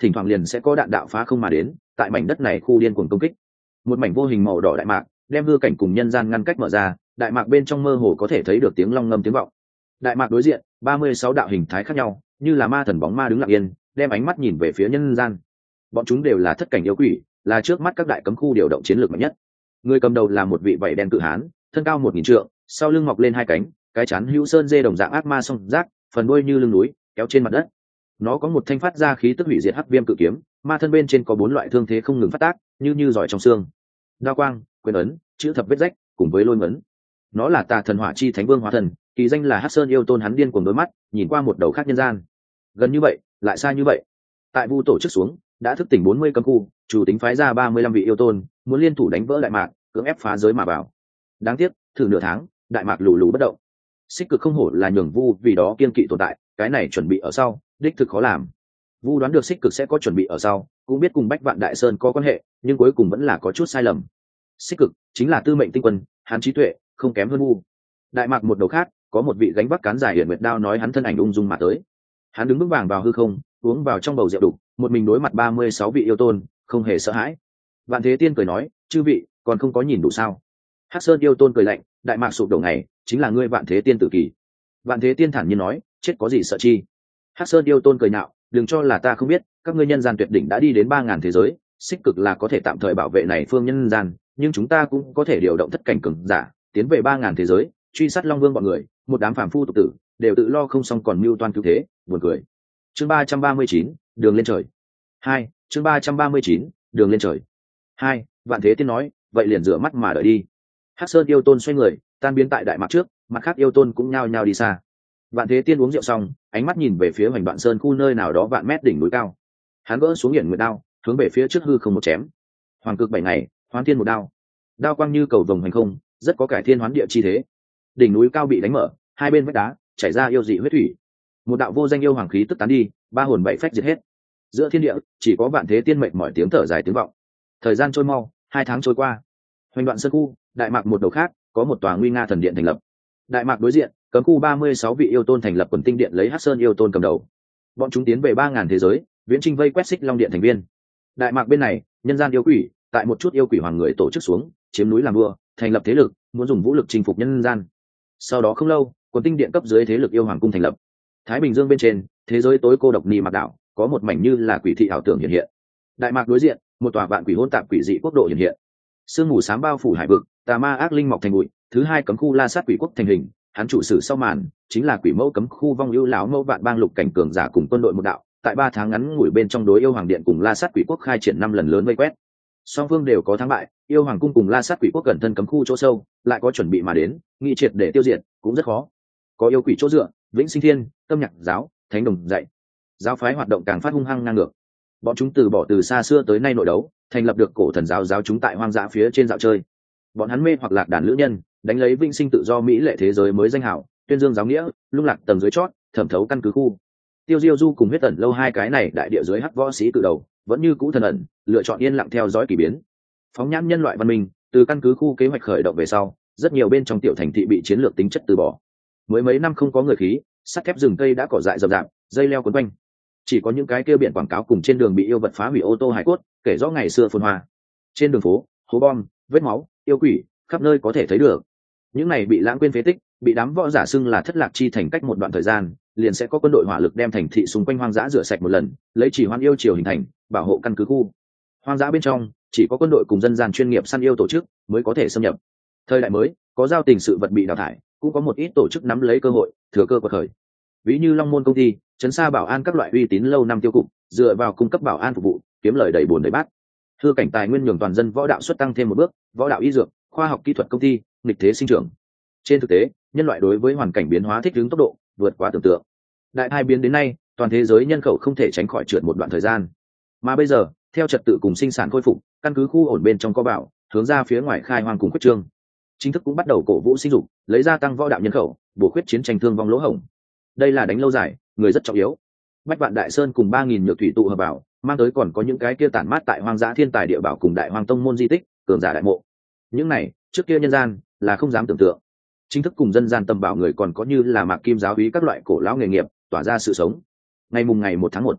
thỉnh thoảng liền sẽ có đạn đạo phá không mà đến, tại mảnh đất này khu điên cuồng công kích. Một mảnh vô hình màu đỏ đại mạc đem hư cảnh cùng nhân gian ngăn cách mở ra, đại mạc bên trong mơ hồ có thể thấy được tiếng long ngâm tiếng vọng. Đại mạc đối diện ba mươi sáu đạo hình thái khác nhau, như là ma thần bóng ma đứng lặng yên, đem ánh mắt nhìn về phía nhân gian. Bọn chúng đều là thất cảnh yêu quỷ, là trước mắt các đại cấm khu điều động chiến lược mạnh nhất. Người cầm đầu là một vị vảy đen cự hán, thân cao một nghìn trượng, sau lưng mọc lên hai cánh, cái chán hữu sơn dê đồng dạng ác ma song giác, phần đuôi như lưng núi kéo trên mặt đất. Nó có một thanh phát ra khí tức hủy diệt hắc viêm cự kiếm, ma thân bên trên có bốn loại thương thế không ngừng phát tác, như như giỏi trong xương. Đao quang, quyền ấn, chữ thập vết rách, cùng với lôi ngấn. Nó là Tà Thần Hỏa Chi Thánh Vương hóa thần, kỳ danh là Hắc Sơn yêu tôn. Hắn điên cuồng đối mắt, nhìn qua một đầu khác nhân gian. Gần như vậy, lại xa như vậy. Tại Vu tổ chức xuống, đã thức tỉnh bốn mươi cấm khu, chủ tính phái ra ba mươi lăm vị yêu tôn, muốn liên thủ đánh vỡ đại mạc, cưỡng ép phá giới mà vào. Đáng tiếc, thử nửa tháng, đại mạc lù lù bất động. Xích Cực không hổ là nhường Vu vì đó kiên kỵ tồn tại, cái này chuẩn bị ở sau, đích thực khó làm. Vu đoán được Xích Cực sẽ có chuẩn bị ở sau, cũng biết cùng Bách Vạn Đại Sơn có quan hệ, nhưng cuối cùng vẫn là có chút sai lầm. Xích Cực chính là tư mệnh tinh quân, hắn trí tuệ không kém hơn Vu. Đại mạc một đầu khác, có một vị gánh vác cán dài hiển nguyệt đao, nói hắn thân ảnh ung dung mà tới. Hắn đứng vững vàng vào hư không, uống vào trong bầu rượu đục, một mình đối mặt ba mươi sáu vị yêu tôn, không hề sợ hãi. Vạn Thế Tiên cười nói, chư vị còn không có nhìn đủ sao? Hắc Sơn yêu tôn cười lạnh, đại mạc sụp đổ ngày chính là ngươi Vạn Thế Tiên tử kỳ. Vạn Thế Tiên thản nhiên nói, chết có gì sợ chi? Hắc Sơn yêu tôn cười nhạo, đừng cho là ta không biết, các ngươi nhân gian tuyệt đỉnh đã đi đến ba ngàn thế giới, Xích Cực là có thể tạm thời bảo vệ này phương nhân gian, nhưng chúng ta cũng có thể điều động thất cảnh cường giả tiến về ba ngàn thế giới, truy sát Long Vương bọn người, một đám phàm phu tục tử đều tự lo không xong còn mưu toan cứu thế, buồn cười. Chương ba trăm ba mươi chín, đường lên trời. Hai, chương ba trăm ba mươi chín, đường lên trời. Hai, Vạn Thế Tiên nói, vậy liền rửa mắt mà đợi đi. Hắc Sơn yêu tôn xoay người, tan biến tại đại mạc trước, mặt khác yêu tôn cũng nhao nhao đi xa. Vạn Thế Tiên uống rượu xong, ánh mắt nhìn về phía Hoành Đoạn Sơn khu nơi nào đó vạn mét đỉnh núi cao. Hắn gỡ xuống hiển nguyệt đao, hướng về phía trước hư không một chém. Hoàng cực bảy ngày, hoán thiên một đao. Đao quang như cầu vồng hành không, rất có cải thiên hoán địa chi thế. Đỉnh núi cao bị đánh mở, hai bên vách đá chảy ra yêu dị huyết thủy. Một đạo vô danh yêu hoàng khí tức tán đi, ba hồn bảy phách diệt hết. Giữa thiên địa chỉ có Vạn Thế Tiên mệnh mỏi tiếng thở dài tiếng vọng. Thời gian trôi mau, hai tháng trôi qua. Hoành Đoạn Sơn khu, đại mạc một đầu khác, có một tòa nguy nga thần điện thành lập. Đại mạc đối diện, cấm khu ba mươi sáu vị yêu tôn thành lập quần tinh điện, lấy Hắc Sơn yêu tôn cầm đầu. Bọn chúng tiến về ba ngàn thế giới, viễn chinh vây quét Xích Long điện thành viên. Đại mạc bên này, nhân gian yêu quỷ, tại một chút yêu quỷ hoàng người tổ chức xuống, chiếm núi làm vua, thành lập thế lực, muốn dùng vũ lực chinh phục nhân gian. Sau đó không lâu, quần tinh điện cấp dưới thế lực yêu hoàng cung thành lập. Thái Bình Dương bên trên, thế giới tối cô độc ni mạc đảo, có một mảnh như là quỷ thị ảo tưởng hiện hiện. Đại mạc đối diện, một tòa vạn quỷ hỗn tạp quỷ dị quốc độ hiện hiện. Sương mù xám bao phủ hải vực, tà ma ác linh mọc thành bụi. Thứ hai cấm khu La Sát quỷ quốc thành hình, hắn chủ sử sau màn chính là quỷ mẫu cấm khu vong ưu lão mẫu vạn bang lục cảnh cường giả cùng quân đội một đạo. Tại ba tháng ngắn ngủi bên trong đối yêu hoàng điện cùng La Sát quỷ quốc khai triển năm lần lớn vây quét. Song phương đều có thắng bại, yêu hoàng cung cùng La Sát quỷ quốc gần thân cấm khu chỗ sâu, lại có chuẩn bị mà đến, nghị triệt để tiêu diệt cũng rất khó. Có yêu quỷ chỗ dựa, Vĩnh Sinh Thiên, Tâm Nhạc giáo, Thánh Đồng dạy, giáo phái hoạt động càng phát hung hăng ngang ngược. Bọn chúng từ bỏ từ xa xưa tới nay nội đấu, thành lập được cổ thần giáo giáo chúng tại hoang dã phía trên dạo chơi. Bọn hắn mê hoặc lạc đàn lữ nhân, đánh lấy vĩnh sinh tự do mỹ lệ thế giới mới danh hảo, tuyên dương giáo nghĩa, lung lạc tầng dưới chót, thẩm thấu căn cứ khu. Tiêu Diêu Du cùng Huyết Tẩn lâu hai cái này đại địa dưới hắc võ sĩ cự đầu, vẫn như cũ thần ẩn, lựa chọn yên lặng theo dõi kỳ biến. Phóng nhãn nhân loại văn minh, từ căn cứ khu kế hoạch khởi động về sau, rất nhiều bên trong tiểu thành thị bị chiến lược tính chất từ bỏ. Mới mấy năm không có người khí, sắt thép rừng cây đã cỏ dại rậm rạp, dây leo quấn quanh. Chỉ có những cái kia biển quảng cáo cùng trên đường bị yêu vật phá hủy ô tô hải cốt, kể rõ ngày xưa phồn hoa. Trên đường phố, hố bom, vết máu, yêu quỷ, khắp nơi có thể thấy được. Những này bị lãng quên phế tích, bị đám võ giả xưng là thất lạc chi thành, cách một đoạn thời gian, liền sẽ có quân đội hỏa lực đem thành thị xung quanh hoang dã rửa sạch một lần, lấy chỉ hoan yêu triều hình thành, bảo hộ căn cứ khu. Hoang dã bên trong, chỉ có quân đội cùng dân gian chuyên nghiệp săn yêu tổ chức mới có thể xâm nhập. Thời đại mới, có giao tình sự vật bị đào thải, cũng có một ít tổ chức nắm lấy cơ hội, thừa cơ quật khởi. Ví như Long Môn công ty, trấn xa bảo an các loại uy tín lâu năm tiêu cục, dựa vào cung cấp bảo an phục vụ, kiếm lời đầy bồn đầy bát. Hư cảnh tài nguyên nhường toàn dân võ đạo xuất tăng thêm một bước, võ đạo y dược, khoa học kỹ thuật công ty, nghịch thế sinh trưởng. Trên thực tế, nhân loại đối với hoàn cảnh biến hóa thích ứng tốc độ vượt quá tưởng tượng. Đại hai biến đến nay, toàn thế giới nhân khẩu không thể tránh khỏi trượt một đoạn thời gian. Mà bây giờ, theo trật tự cùng sinh sản khôi phục, căn cứ khu ổn bên trong có bảo, hướng ra phía ngoài khai hoang cùng quyết trương. Chính thức cũng bắt đầu cổ vũ sinh dục, lấy gia tăng võ đạo nhân khẩu, bổ khuyết chiến tranh thương vong lỗ hổng. Đây là đánh lâu dài, người rất trọng yếu. Bách Vạn Đại Sơn cùng ba nghìn nhược thủy tụ hợp vào, mang tới còn có những cái kia tản mát tại hoang dã thiên tài địa bảo cùng đại hoang tông môn di tích, cường giả đại mộ. Những này, trước kia nhân gian là không dám tưởng tượng. Chính thức cùng dân gian tầm bảo người còn có như là Mạc Kim giáo úy các loại cổ lão nghề nghiệp, tỏa ra sự sống. Ngày mùng ngày một tháng một,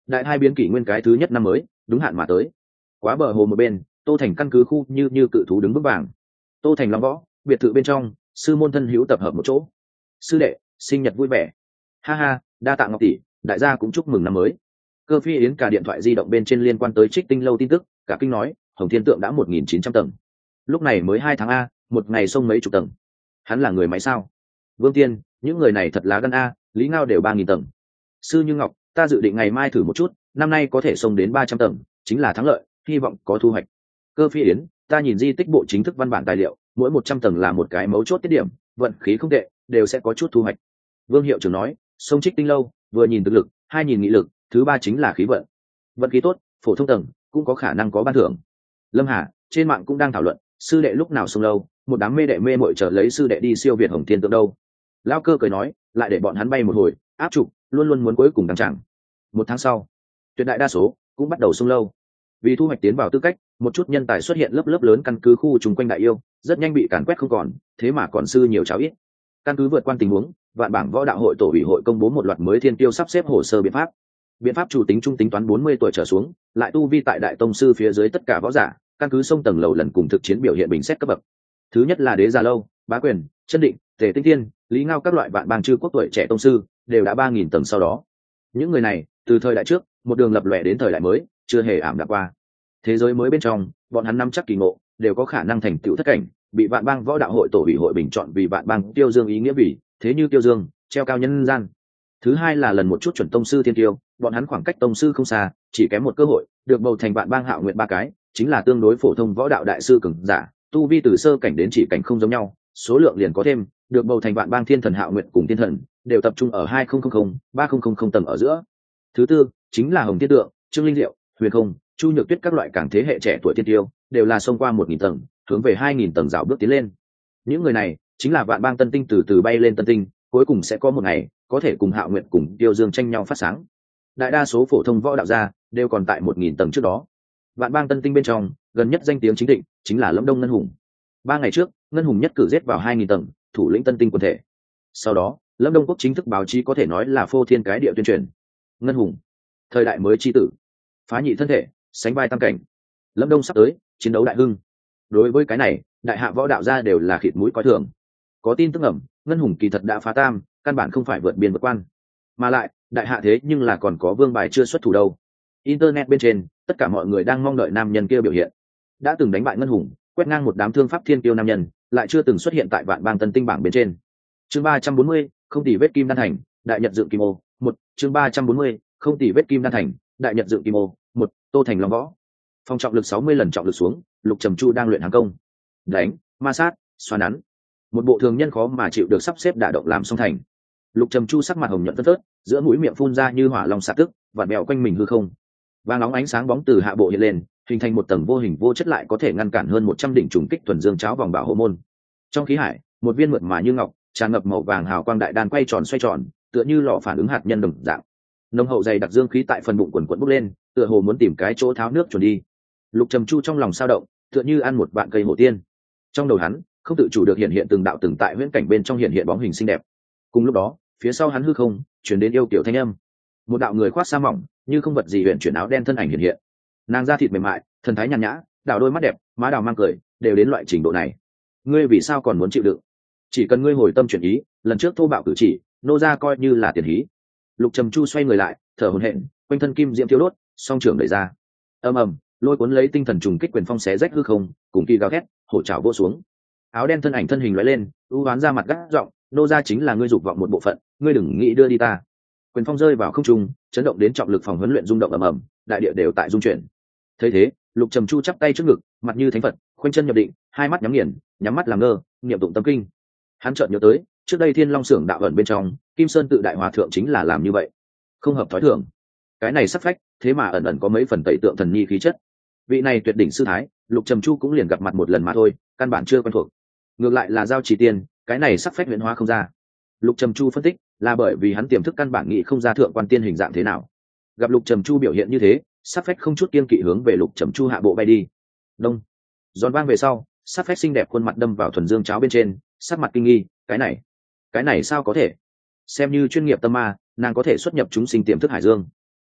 đại hai biến kỷ nguyên cái thứ nhất năm mới đúng hạn mà tới. Quá bờ hồ một bên, Tô Thành căn cứ khu như như cự thú đứng vững vàng. Tô Thành Long Võ biệt thự bên trong, sư môn thân hữu tập hợp một chỗ. Sư đệ sinh nhật vui vẻ. Ha ha, đa tạ Ngọc tỷ, đại gia cũng chúc mừng năm mới. Cơ Phi Yến cả điện thoại di động bên trên liên quan tới Trích Tinh lâu tin tức, cả kinh nói Hồng Thiên Tượng đã một nghìn chín trăm tầng, lúc này mới hai tháng a, một ngày xông mấy chục tầng. Hắn là người máy sao? Vương Tiên, những người này thật là gan a, Lý Ngao đều ba nghìn tầng. Sư Như Ngọc, ta dự định ngày mai thử một chút, năm nay có thể xông đến ba trăm tầng, chính là thắng lợi, hy vọng có thu hoạch. Cơ Phi Yến, ta nhìn di tích bộ chính thức văn bản tài liệu, mỗi một trăm tầng là một cái mấu chốt tiết điểm, vận khí không tệ, đều sẽ có chút thu hoạch. Vương Hiệu trưởng nói, sông Trích Tinh lâu, vừa nhìn thực lực, hai nhìn nghị lực, thứ ba chính là khí vận. Vận khí tốt, phổ thông tầng cũng có khả năng có ban thưởng. Lâm Hà, trên mạng cũng đang thảo luận, sư đệ lúc nào sông lâu, một đám mê đệ mê mội chờ lấy sư đệ đi siêu việt Hồng Thiên Tượng đâu. Lão Cơ cười nói, lại để bọn hắn bay một hồi, áp trục, luôn luôn muốn cuối cùng đăng tràng. Một tháng sau, tuyệt đại đa số cũng bắt đầu sông lâu. Vì thu hoạch tiến vào tư cách, một chút nhân tài xuất hiện lớp lớp lớn căn cứ khu chung quanh đại yêu, rất nhanh bị càn quét không còn, thế mà còn sư nhiều cháu ít. Căn cứ vượt qua tình huống, vạn bảng võ đạo hội tổ ủy hội công bố một loạt mới thiên tiêu sắp xếp hồ sơ biện pháp. Biện pháp chủ tính trung tính toán bốn mươi tuổi trở xuống, lại tu vi tại đại tông sư phía dưới tất cả võ giả, căn cứ sông tầng lầu lần cùng thực chiến biểu hiện bình xét cấp bậc. Thứ nhất là Đế Già Lâu, Bá Quyền, Chân Định, Tề Tinh Thiên, Lý Ngao các loại vạn bang chư quốc tuổi trẻ tông sư, đều đã ba nghìn tầng sau đó. Những người này, từ thời đại trước, một đường lập lòe đến thời đại mới, chưa hề ảm đạm qua. Thế giới mới bên trong, bọn hắn nắm chắc kỳ ngộ, đều có khả năng thành tựu thất cảnh, bị vạn bang võ đạo hội tổ ủy hội bình chọn vì vạn bang tiêu dương ý nghĩa vì, thế như tiêu dương, treo cao nhân gian. Thứ hai là lần một chút chuẩn tông sư thiên tiêu, bọn hắn khoảng cách tông sư không xa, chỉ kém một cơ hội, được bầu thành vạn bang hạo nguyện ba cái, chính là tương đối phổ thông võ đạo đại sư cường giả, tu vi từ sơ cảnh đến chỉ cảnh không giống nhau, số lượng liền có thêm, được bầu thành vạn bang thiên thần hạo nguyện cùng thiên thần, đều tập trung ở hai nghìn ba nghìn tầng ở giữa. Thứ tư chính là Hồng Thiên Tượng, Trương Linh Diệu, Huyền Không, Chu Nhược Tuyết các loại càng thế hệ trẻ tuổi thiên tiêu, đều là xông qua một nghìn tầng, hướng về hai nghìn tầng dạo bước tiến lên. Những người này chính là vạn bang tân tinh từ từ bay lên tân tinh, cuối cùng sẽ có một ngày có thể cùng Hạo Nguyện cùng Tiêu Dương tranh nhau phát sáng. Đại đa số phổ thông võ đạo gia đều còn tại một nghìn tầng trước đó. Vạn bang tân tinh bên trong, gần nhất danh tiếng chính định chính là Lâm Đông Ngân Hùng. Ba ngày trước, Ngân Hùng nhất cử giết vào hai nghìn tầng, thủ lĩnh tân tinh quần thể. Sau đó, Lâm Đông quốc chính thức báo chí có thể nói là phô thiên cái địa tuyên truyền. Ngân Hùng, thời đại mới chi tử, phá nhị thân thể, sánh vai tam cảnh. Lâm Đông sắp tới, chiến đấu đại hưng. Đối với cái này, đại hạ võ đạo gia đều là khịt mũi coi thường. Có tin tức ẩm, Ngân Hùng kỳ thật đã phá tam, căn bản không phải vượt biên vượt quan, mà lại đại hạ thế nhưng là còn có vương bài chưa xuất thủ đâu. Internet bên trên, tất cả mọi người đang mong đợi nam nhân kia biểu hiện. Đã từng đánh bại Ngân Hùng, quét ngang một đám thương pháp thiên kiêu nam nhân, lại chưa từng xuất hiện tại vạn bang tân tinh bảng bên trên. Chương ba trăm bốn mươi, không tỷ vết kim đan thành, đại nhật dựng kim ô. Một, chương ba trăm bốn mươi, không tỷ vết kim đan thành, đại nhật dựng kim ô. Một, Tô Thành Long Võ. Phong trọng lực sáu mươi lần trọng lực xuống, Lục Trầm Chu đang luyện hàng công. Đánh, ma sát, xoa nắn. Một bộ thường nhân khó mà chịu được sắp xếp đả động làm xong thành. Lục Trầm Chu sắc mặt hồng nhuận phớt phớt, giữa mũi miệng phun ra như hỏa long xạ tức, vặn bèo quanh mình hư không. Vàng nóng ánh sáng bóng từ hạ bộ hiện lên, hình thành một tầng vô hình vô chất lại có thể ngăn cản hơn một trăm đỉnh trùng kích thuần dương cháo vòng bảo hộ môn. Trong khí hải, một viên mượt mà như ngọc, tràn ngập màu vàng hào quang đại đan quay tròn xoay tròn, tựa như lò phản ứng hạt nhân đồng dạng. Nồng hậu dày đặc dương khí tại phần bụng quần quần bốc lên, tựa hồ muốn tìm cái chỗ tháo nước chuẩn đi. Lục Trầm Chu trong lòng sao động, tựa như ăn một vạn cây hổ tiên. Trong đầu hắn, không tự chủ được hiện hiện từng đạo từng tại huyễn cảnh bên trong hiện hiện bóng hình xinh đẹp. Cùng lúc đó, phía sau hắn hư không chuyển đến yêu kiểu thanh âm. Một đạo người khoác sa mỏng, như không vật gì huyền chuyển áo đen thân ảnh hiện hiện. Nàng da thịt mềm mại, thần thái nhàn nhã, đảo đôi mắt đẹp, má đào mang cười, đều đến loại trình độ này. Ngươi vì sao còn muốn chịu đựng? Chỉ cần ngươi hồi tâm chuyển ý, lần trước thô bạo cử chỉ, nô ra coi như là tiền hí. Lục Trầm Chu xoay người lại, thở hổn hển, quanh thân kim diễm thiêu đốt, song trưởng đẩy ra. Ầm ầm, lôi cuốn lấy tinh thần trùng kích quyền phong xé rách hư không, cùng kỳ gào thét, hổ trảo vỗ xuống. Áo đen thân ảnh thân hình lóe lên, u oán ra mặt gắt giọng, nô ra chính là ngươi dục vọng một bộ phận, ngươi đừng nghĩ đưa đi ta. Quyền phong rơi vào không trung, chấn động đến trọng lực phòng huấn luyện rung động ầm ầm, đại địa đều tại rung chuyển. Thấy thế, Lục Trầm Chu chắp tay trước ngực, mặt như thánh phật, khoanh chân nhập định, hai mắt nhắm nghiền, nhắm mắt làm ngơ, niệm tụng tâm kinh. Hắn chợt nhớ tới, trước đây Thiên Long Xưởng đạo ẩn bên trong, Kim Sơn tự đại hòa thượng chính là làm như vậy, không hợp thói thường. Cái này sắc phách, thế mà ẩn ẩn có mấy phần tẩy tượng thần nhi khí chất. Vị này tuyệt đỉnh sư thái, Lục Trầm Chu cũng liền gặp mặt một lần mà thôi, căn bản chưa quen thuộc. Ngược lại là Giao Chỉ Tiên, cái này sắc phách huyễn hóa không ra. Lục Trầm Chu phân tích, là bởi vì hắn tiềm thức căn bản nghĩ không ra thượng quan tiên hình dạng thế nào. Gặp Lục Trầm Chu biểu hiện như thế, sắc phách không chút kiên kỵ hướng về Lục Trầm Chu hạ bộ bay đi. Đông, giòn vang về sau, sắc phách xinh đẹp khuôn mặt đâm vào thuần dương cháo bên trên, sắc mặt kinh nghi, cái này, cái này sao có thể? Xem như chuyên nghiệp tâm ma, nàng có thể xuất nhập chúng sinh tiềm thức hải dương.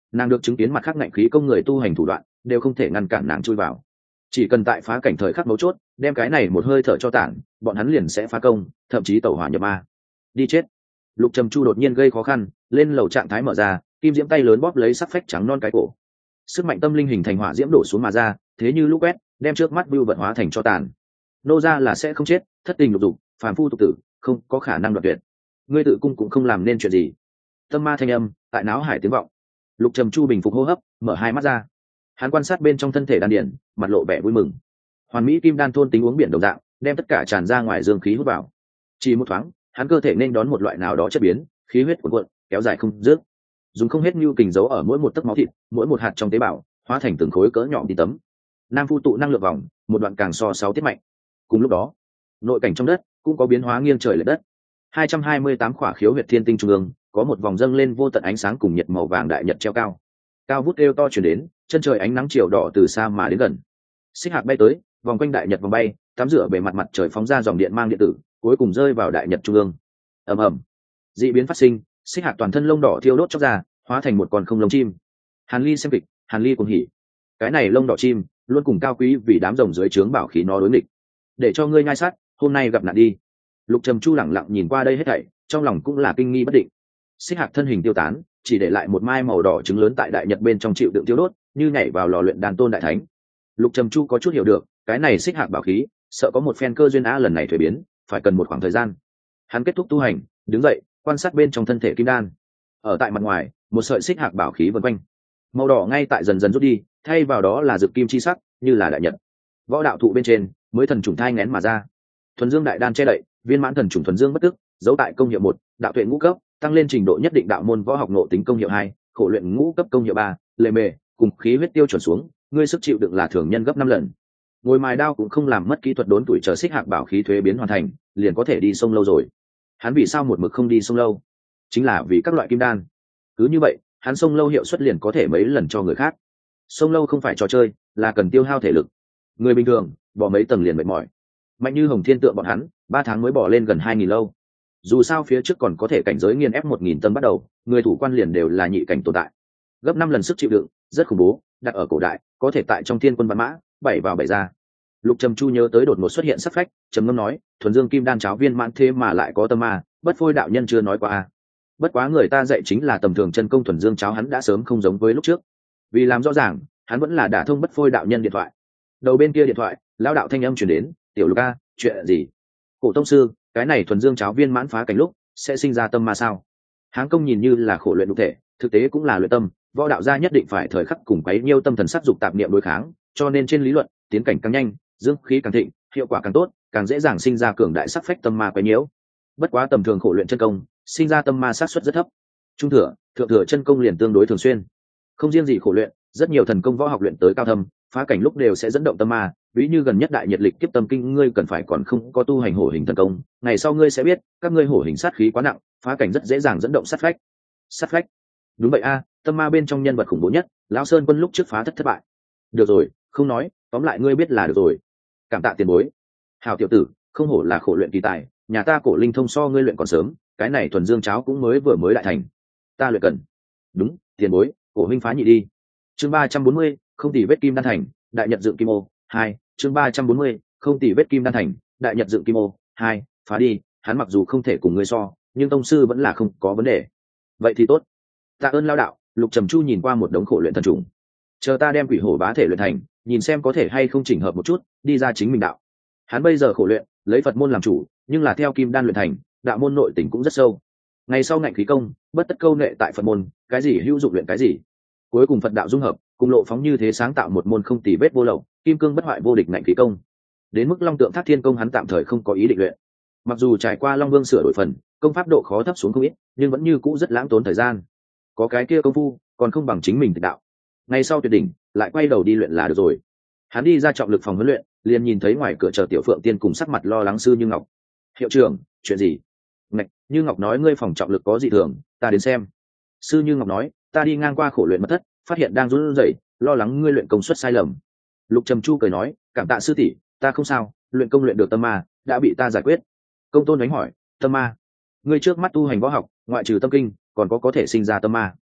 nàng được chứng kiến mặt khác ngạnh khí công người tu hành thủ đoạn đều không thể ngăn cản nàng chui vào. Chỉ cần tại phá cảnh thời khắc mấu chốt đem cái này một hơi thở cho tản, bọn hắn liền sẽ phá công, thậm chí tẩu hỏa nhập ma. Đi chết. Lục Trầm Chu đột nhiên gây khó khăn, lên lầu trạng thái mở ra, kim diễm tay lớn bóp lấy sắc phách trắng non cái cổ, sức mạnh tâm linh hình thành hỏa diễm đổ xuống mà ra, thế như lũ quét đem trước mắt bưu vận hóa thành cho tàn. Nô ra là sẽ không chết, thất tình lục dục, phàm phu tục tử, không có khả năng đoạt tuyệt. Ngươi tự cung cũng không làm nên chuyện gì. Tâm ma thanh âm tại náo hải tiếng vọng. Lục Trầm Chu bình phục hô hấp, mở hai mắt ra. Hắn quan sát bên trong thân thể đan điển, mặt lộ vẻ vui mừng. Hoàn mỹ kim đan thôn tính uống biển đồng dạng, đem tất cả tràn ra ngoài dương khí hút vào. Chỉ một thoáng, hắn cơ thể nên đón một loại nào đó chất biến, khí huyết cuộn cuộn, kéo dài không dứt. Dùng không hết nhu kình giấu ở mỗi một tấc máu thịt, mỗi một hạt trong tế bào, hóa thành từng khối cỡ nhỏ tí tấm. Nam phu tụ năng lượng vòng, một đoạn càng so sáu tiết mạnh. Cùng lúc đó, nội cảnh trong đất cũng có biến hóa nghiêng trời lệch đất. hai trăm hai mươi tám khỏa khiếu huyệt thiên tinh trung ương, có một vòng dâng lên vô tận ánh sáng cùng nhiệt màu vàng đại nhật treo cao. Cao vút kêu to chuyển đến, chân trời ánh nắng chiều đỏ từ xa mà đến gần. Xích hạc bay tới, vòng quanh đại nhật vòng bay, tắm rửa bề mặt mặt trời phóng ra dòng điện mang điện tử, cuối cùng rơi vào đại nhật trung ương. Ầm ầm, dị biến phát sinh, xích hạc toàn thân lông đỏ thiêu đốt chóc ra, hóa thành một con không lông chim. Hàn Ly xem kịch, Hàn Ly cuồng hỉ. Cái này lông đỏ chim, luôn cùng cao quý vì đám rồng dưới trướng bảo khí nó đối nghịch. Để cho ngươi nhai sát, hôm nay gặp nạn đi. Lục Trầm Chu lẳng lặng nhìn qua đây hết thảy, trong lòng cũng là kinh nghi bất định. Xích hạc thân hình tiêu tán, chỉ để lại một mai màu đỏ trứng lớn tại đại nhật bên trong chịu đựng tiêu đốt, như nhảy vào lò luyện đàn tôn đại thánh. Lục Trầm Chu có chút hiểu được, cái này xích hạc bảo khí, sợ có một phen cơ duyên á lần này thuế biến, phải cần một khoảng thời gian. Hắn kết thúc tu hành, đứng dậy, quan sát bên trong thân thể kim đan. Ở tại mặt ngoài, một sợi xích hạc bảo khí vần quanh, màu đỏ ngay tại dần dần rút đi, thay vào đó là rực kim chi sắc, như là đại nhật. Võ đạo thụ bên trên, mới thần trùng thai nghén mà ra. Thuần dương đại đan che đậy, viên mãn thần trùng thuần dương bất tức, giấu tại công hiệu một, đạo tuệ ngũ cấp, tăng lên trình độ nhất định đạo môn võ học nội tính công hiệu hai, khổ luyện ngũ cấp công hiệu ba, lệ mề, cùng khí huyết tiêu chuẩn xuống, ngươi sức chịu đựng là thường nhân gấp năm lần. Ngồi mài đao cũng không làm mất kỹ thuật đốn tuổi chờ xích hạc bảo khí thuế biến hoàn thành, liền có thể đi sông lâu rồi. Hắn vì sao một mực không đi sông lâu? Chính là vì các loại kim đan. Cứ như vậy, hắn sông lâu hiệu suất liền có thể mấy lần cho người khác. Sông lâu không phải trò chơi, là cần tiêu hao thể lực. Người bình thường, bỏ mấy tầng liền mệt mỏi. Mạnh như Hồng Thiên Tượng bọn hắn, ba tháng mới bỏ lên gần hai nghìn lâu. Dù sao phía trước còn có thể cảnh giới nghiên ép một nghìn tầng bắt đầu, người thủ quan liền đều là nhị cảnh tồn tại. Gấp năm lần sức chịu đựng, rất khủng bố, đặt ở cổ đại, có thể tại trong thiên quân văn mã, bảy vào bảy ra. Lục Trầm Chu nhớ tới đột ngột xuất hiện sắc phách, trầm ngâm nói, thuần dương kim đan cháo viên mãn thế mà lại có tâm ma, bất phôi đạo nhân chưa nói qua a. Bất quá người ta dạy chính là tầm thường chân công thuần dương cháo, hắn đã sớm không giống với lúc trước. Vì làm rõ ràng, hắn vẫn là đả thông bất phôi đạo nhân điện thoại. Đầu bên kia điện thoại, lão đạo thanh âm truyền đến, "Tiểu Lục a, chuyện gì?" "Cổ tông sư, cái này thuần dương cháo viên mãn phá cảnh lúc sẽ sinh ra tâm ma sao?" Hán công nhìn như là khổ luyện đục thể, thực tế cũng là luyện tâm, võ đạo gia nhất định phải thời khắc cùng quấy nhiêu tâm thần sắc dục tạp niệm đối kháng, cho nên trên lý luận, tiến cảnh càng nhanh, dương khí càng thịnh, hiệu quả càng tốt, càng dễ dàng sinh ra cường đại sắc phách tâm ma quấy nhiễu. Bất quá tầm thường khổ luyện chân công, sinh ra tâm ma xác suất rất thấp. Trung thừa, thượng thừa chân công liền tương đối thường xuyên. Không riêng gì khổ luyện, rất nhiều thần công võ học luyện tới cao thâm, phá cảnh lúc đều sẽ dẫn động tâm ma, ví như gần nhất đại nhiệt lịch kiếp tâm kinh, ngươi cần phải còn không có tu hành hổ hình thần công, ngày sau ngươi sẽ biết, các ngươi hổ hình sát khí quá nặng, phá cảnh rất dễ dàng dẫn động sát phách. Sát phách? Đúng vậy a, tâm ma bên trong nhân vật khủng bố nhất, lão Sơn Quân lúc trước phá thất thất bại. Được rồi, không nói, tóm lại ngươi biết là được rồi. Cảm tạ tiền bối. Hào tiểu tử, không hổ là khổ luyện kỳ tài, nhà ta Cổ Linh Thông so ngươi luyện còn sớm, cái này thuần dương cháo cũng mới vừa mới đại thành. Ta luyện cần. Đúng, tiền bối, Cổ huynh phá nhị đi. Chương ba trăm bốn mươi, không tỷ vết kim đan thành, đại nhật dựng kim ô, hai, chương ba trăm bốn mươi, không tỷ vết kim đan thành, đại nhật dựng kim ô, hai, phá đi, hắn mặc dù không thể cùng ngươi so, nhưng tông sư vẫn là không có vấn đề. Vậy thì tốt. Tạ ơn lao đạo. Lục Trầm Chu nhìn qua một đống khổ luyện thần trùng. Chờ ta đem quỷ hổ bá thể luyện thành, nhìn xem có thể hay không chỉnh hợp một chút, đi ra chính mình đạo. Hắn bây giờ khổ luyện, lấy Phật môn làm chủ, nhưng là theo kim đan luyện thành, đạo môn nội tình cũng rất sâu. Ngày sau ngạnh khí công, bất tất câu nệ tại Phật môn, cái gì hữu dụng luyện cái gì. Cuối cùng Phật đạo dung hợp, cùng lộ phóng như thế sáng tạo một môn không tì vết vô lậu, kim cương bất hoại vô địch ngạnh khí công. Đến mức Long Tượng Thác Thiên công hắn tạm thời không có ý định luyện. Mặc dù trải qua Long Vương sửa đổi phần, công pháp độ khó thấp xuống không ít, nhưng vẫn như cũ rất lãng tốn thời gian. Có cái kia công phu, còn không bằng chính mình tự đạo. Ngày sau tuyệt đỉnh, lại quay đầu đi luyện là được rồi. Hắn đi ra trọng lực phòng huấn luyện, liền nhìn thấy ngoài cửa chờ Tiểu Phượng Tiên cùng sắc mặt lo lắng sư Như Ngọc. "Hiệu trưởng, chuyện gì?" "Ngạch, Như Ngọc nói ngươi phòng trọng lực có dị thường, ta đến xem." Sư Như Ngọc nói, "Ta đi ngang qua khổ luyện mật thất, phát hiện đang run rẩy, lo lắng ngươi luyện công suất sai lầm." Lục Trầm Chu cười nói, "Cảm tạ sư tỷ, ta không sao, luyện công luyện được tâm ma, đã bị ta giải quyết." Công Tôn đánh hỏi, "Tâm ma? Ngươi trước mắt tu hành võ học, ngoại trừ tâm kinh, còn có có thể sinh ra tâm ma?"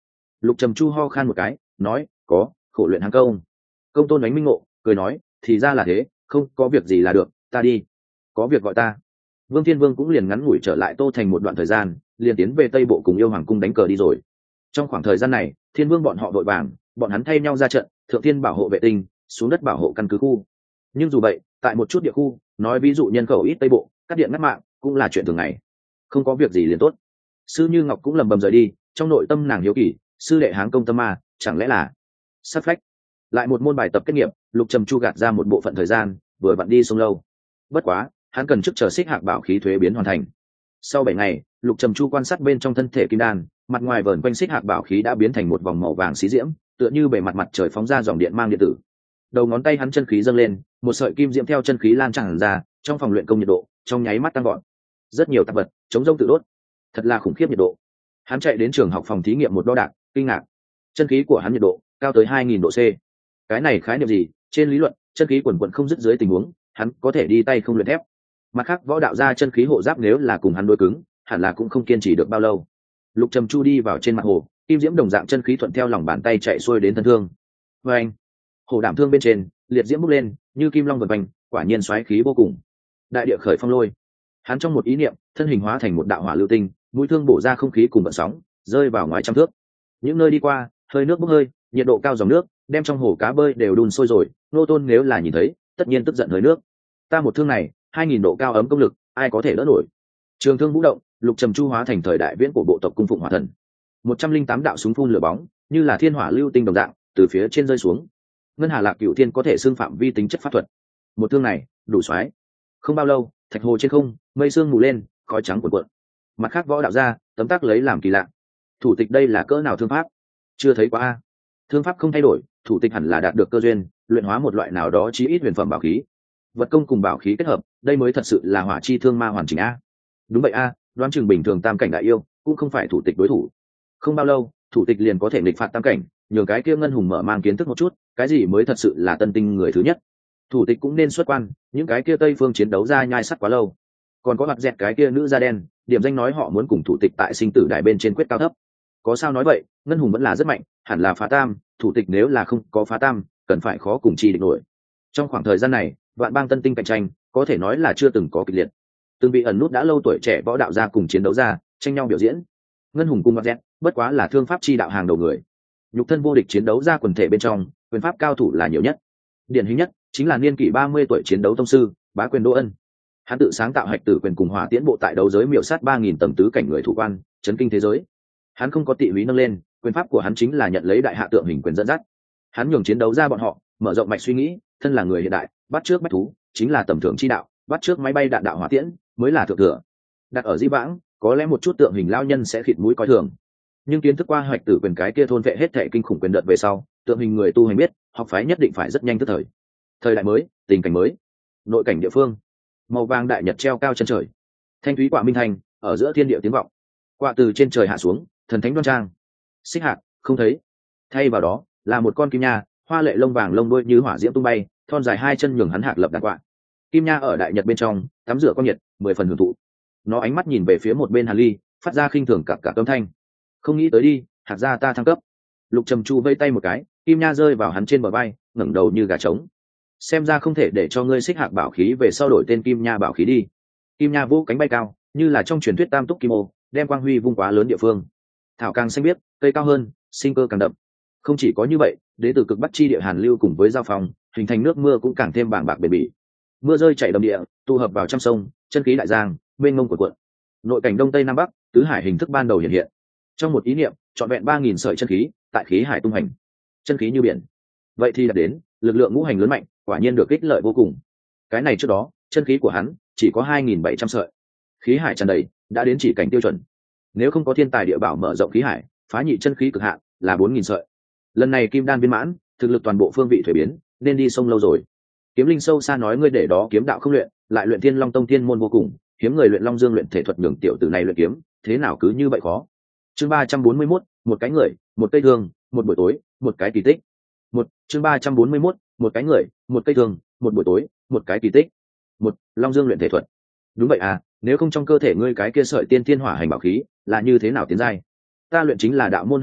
Lục Trầm Chu ho khan một cái, nói, có, khổ luyện hang công. Công tôn ánh minh ngộ, cười nói, thì ra là thế, không có việc gì là được, ta đi. Có việc gọi ta. Vương Thiên Vương cũng liền ngắn ngủi trở lại Tô Thành một đoạn thời gian, liền tiến về Tây Bộ cùng yêu hoàng cung đánh cờ đi rồi. Trong khoảng thời gian này, Thiên Vương bọn họ vội vàng, bọn hắn thay nhau ra trận, thượng thiên bảo hộ vệ tinh, xuống đất bảo hộ căn cứ khu. Nhưng dù vậy, tại một chút địa khu, nói ví dụ nhân khẩu ít Tây Bộ, cắt điện ngắt mạng, cũng là chuyện thường ngày. Không có việc gì liền tốt. Sư Như Ngọc cũng lầm bầm rời đi, trong nội tâm nàng hiếu kỳ, sư đệ háng công tâm ma, chẳng lẽ là sát phách. Lại một môn bài tập kết nghiệp, Lục Trầm Chu gạt ra một bộ phận thời gian, vừa vặn đi sông lâu. Bất quá, hắn cần trước chờ xích hạc bảo khí thuế biến hoàn thành. Sau bảy ngày, Lục Trầm Chu quan sát bên trong thân thể kim đan, mặt ngoài vờn quanh xích hạc bảo khí đã biến thành một vòng màu vàng xí diễm, tựa như bề mặt mặt trời phóng ra dòng điện mang điện tử. Đầu ngón tay hắn chân khí dâng lên, một sợi kim diễm theo chân khí lan tràn ra, trong phòng luyện công nhiệt độ trong nháy mắt tăng gọn. Rất nhiều tạp vật chống rông tự đốt, thật là khủng khiếp nhiệt độ. Hắn chạy đến trường học phòng thí nghiệm một đo đạc, kinh ngạc, chân khí của hắn nhiệt độ cao tới hai nghìn độ C. Cái này khái niệm gì? Trên lý luận, chân khí quần quần không dứt dưới tình huống, hắn có thể đi tay không luyện thép. Mặt khác võ đạo gia chân khí hộ giáp nếu là cùng hắn đối cứng, hẳn là cũng không kiên trì được bao lâu. Lục Trầm Chu đi vào trên mặt hồ, kim diễm đồng dạng chân khí thuận theo lòng bàn tay chạy xuôi đến thân thương. Và anh, hồ đảm thương bên trên liệt diễm bốc lên, như kim long vần quanh, quả nhiên xoáy khí vô cùng. Đại địa khởi phong lôi, hắn trong một ý niệm, thân hình hóa thành một đạo hỏa lưu tinh, mũi thương bổ ra không khí cùng vận sóng, rơi vào ngoài trăm thước. Những nơi đi qua, hơi nước bốc hơi, nhiệt độ cao dòng nước, đem trong hồ cá bơi đều đun sôi rồi. Nô Tôn nếu là nhìn thấy, tất nhiên tức giận hơi nước. Ta một thương này, hai nghìn độ cao ấm công lực, ai có thể đỡ nổi? Trường thương vũ động, Lục Trầm Chu hóa thành thời đại viễn của bộ tộc cung phụng hỏa thần. Một trăm linh tám đạo súng phun lửa bóng, như là thiên hỏa lưu tinh đồng dạng, từ phía trên rơi xuống. Ngân Hà Lạc Cửu Thiên có thể xưng phạm vi tính chất pháp thuật. Một thương này, đủ xoái. Không bao lâu, thạch hồ trên không, mây sương mù lên, khói trắng cuộn cuộn. Mặt khác võ đạo gia, tấm tắc lấy làm kỳ lạ. Thủ tịch đây là cỡ nào thương pháp? Chưa thấy quá a. Thương pháp không thay đổi, thủ tịch hẳn là đạt được cơ duyên, luyện hóa một loại nào đó chí ít huyền phẩm bảo khí. Vật công cùng bảo khí kết hợp, đây mới thật sự là hỏa chi thương ma hoàn chỉnh a. Đúng vậy a, đoán chừng bình thường tam cảnh đại yêu cũng không phải thủ tịch đối thủ. Không bao lâu, thủ tịch liền có thể nghịch phạt tam cảnh, nhường cái kia ngân hùng mở mang kiến thức một chút, cái gì mới thật sự là tân tinh người thứ nhất. Thủ tịch cũng nên xuất quan, những cái kia tây phương chiến đấu ra nhai sắt quá lâu. Còn có mặt dẹt cái kia nữ da đen, điểm danh nói họ muốn cùng thủ tịch tại sinh tử đài bên trên quyết cao thấp. Có sao nói vậy, ngân hùng vẫn là rất mạnh, hẳn là phá tam, thủ tịch nếu là không có phá tam, cần phải khó cùng chi địch nổi. Trong khoảng thời gian này, vạn bang tân tinh cạnh tranh có thể nói là chưa từng có kịch liệt. Từng bị ẩn nút đã lâu tuổi trẻ võ đạo gia cùng chiến đấu ra, tranh nhau biểu diễn. Ngân hùng cùng mặt dẹt, bất quá là thương pháp chi đạo hàng đầu người. Nhục thân vô địch chiến đấu ra quần thể bên trong, quyền pháp cao thủ là nhiều nhất. Điển hình nhất chính là niên kỷ ba mươi tuổi chiến đấu tông sư Bá Quyền Đỗ Ân. Hắn tự sáng tạo hạch tử quyền cùng hỏa tiễn bộ tại đấu giới miểu sát ba nghìn tầng tứ cảnh người thủ quan, chấn kinh thế giới. Hắn không có tị húy nâng lên, quyền pháp của hắn chính là nhận lấy đại hạ tượng hình quyền dẫn dắt. Hắn nhường chiến đấu ra bọn họ, mở rộng mạch suy nghĩ, thân là người hiện đại, bắt trước bách thú, chính là tầm thường chi đạo, bắt trước máy bay đạn đạo hỏa tiễn, mới là thượng thừa. Đặt ở Di Vãng, có lẽ một chút tượng hình lao nhân sẽ khịt mũi coi thường. Nhưng kiến thức qua hạch tử quyền cái kia thôn vệ hết thệ kinh khủng quyền đợt về sau, tượng hình người tu hành biết, học phái nhất định phải rất nhanh tức thời. Thời đại mới, tình cảnh mới, nội cảnh địa phương, màu vàng đại nhật treo cao chân trời, thanh thúy quả minh thành ở giữa thiên địa tiếng vọng, quả từ trên trời hạ xuống, thần thánh đoan trang. Xích hạc không thấy, thay vào đó là một con kim nha, hoa lệ lông vàng lông đuôi như hỏa diễm tung bay, thon dài hai chân nhường hắn hạc lập đàn quạ. Kim nha ở đại nhật bên trong tắm rửa con nhiệt, mười phần hưởng thụ. Nó ánh mắt nhìn về phía một bên Hàn Ly, phát ra khinh thường cặp cả âm thanh. Không nghĩ tới đi, hạc gia ta thăng cấp. Lục Trầm Chu vây tay một cái, kim nha rơi vào hắn trên bờ vai, ngẩng đầu như gà trống. Xem ra không thể để cho ngươi xích hạc bảo khí về sau đổi tên kim nha bảo khí đi. Kim nha vũ cánh bay cao, như là trong truyền thuyết tam túc kim ô, đem quang huy vung quá lớn địa phương. Thảo càng xanh biếc, cây cao hơn, sinh cơ càng đậm. Không chỉ có như vậy, đế tử cực bắc chi địa Hàn Lưu cùng với giao phòng, hình thành nước mưa cũng càng thêm bàng bạc bền bỉ. Mưa rơi chảy đầm địa, tụ hợp vào trăm sông, chân khí đại giang, mênh mông cuộn cuộn. Nội cảnh đông tây nam bắc, tứ hải hình thức ban đầu hiện hiện. Trong một ý niệm, trọn vẹn ba nghìn sợi chân khí, tại khí hải tung hành. Chân khí như biển. Vậy thì đạt đến, lực lượng ngũ hành lớn mạnh, quả nhiên được ích lợi vô cùng. Cái này trước đó, chân khí của hắn chỉ có hai nghìn bảy trăm sợi. Khí hải tràn đầy, đã đến chỉ cảnh tiêu chuẩn. Nếu không có thiên tài địa bảo mở rộng khí hải, phá nhị chân khí cực hạn là bốn nghìn sợi. Lần này kim đan viên mãn, thực lực toàn bộ phương vị thuế biến, nên đi sông lâu rồi. Kiếm linh sâu xa nói ngươi để đó kiếm đạo không luyện, lại luyện thiên long tông thiên môn vô cùng, hiếm người luyện long dương luyện thể thuật nhường tiểu tử này luyện kiếm, thế nào cứ như vậy khó. Chương ba trăm bốn mươi mốt, một cái người, một cây thương, một buổi tối, một cái kỳ tích. Một, chương ba trăm bốn mươi mốt, một cái người, một cây thương, một buổi tối, một cái kỳ tích. Một, long dương luyện thể thuật. Đúng vậy à, nếu không trong cơ thể ngươi cái kia sợi tiên thiên hỏa hành bảo khí, là như thế nào tiến giai? Ta luyện chính là đạo môn hang công,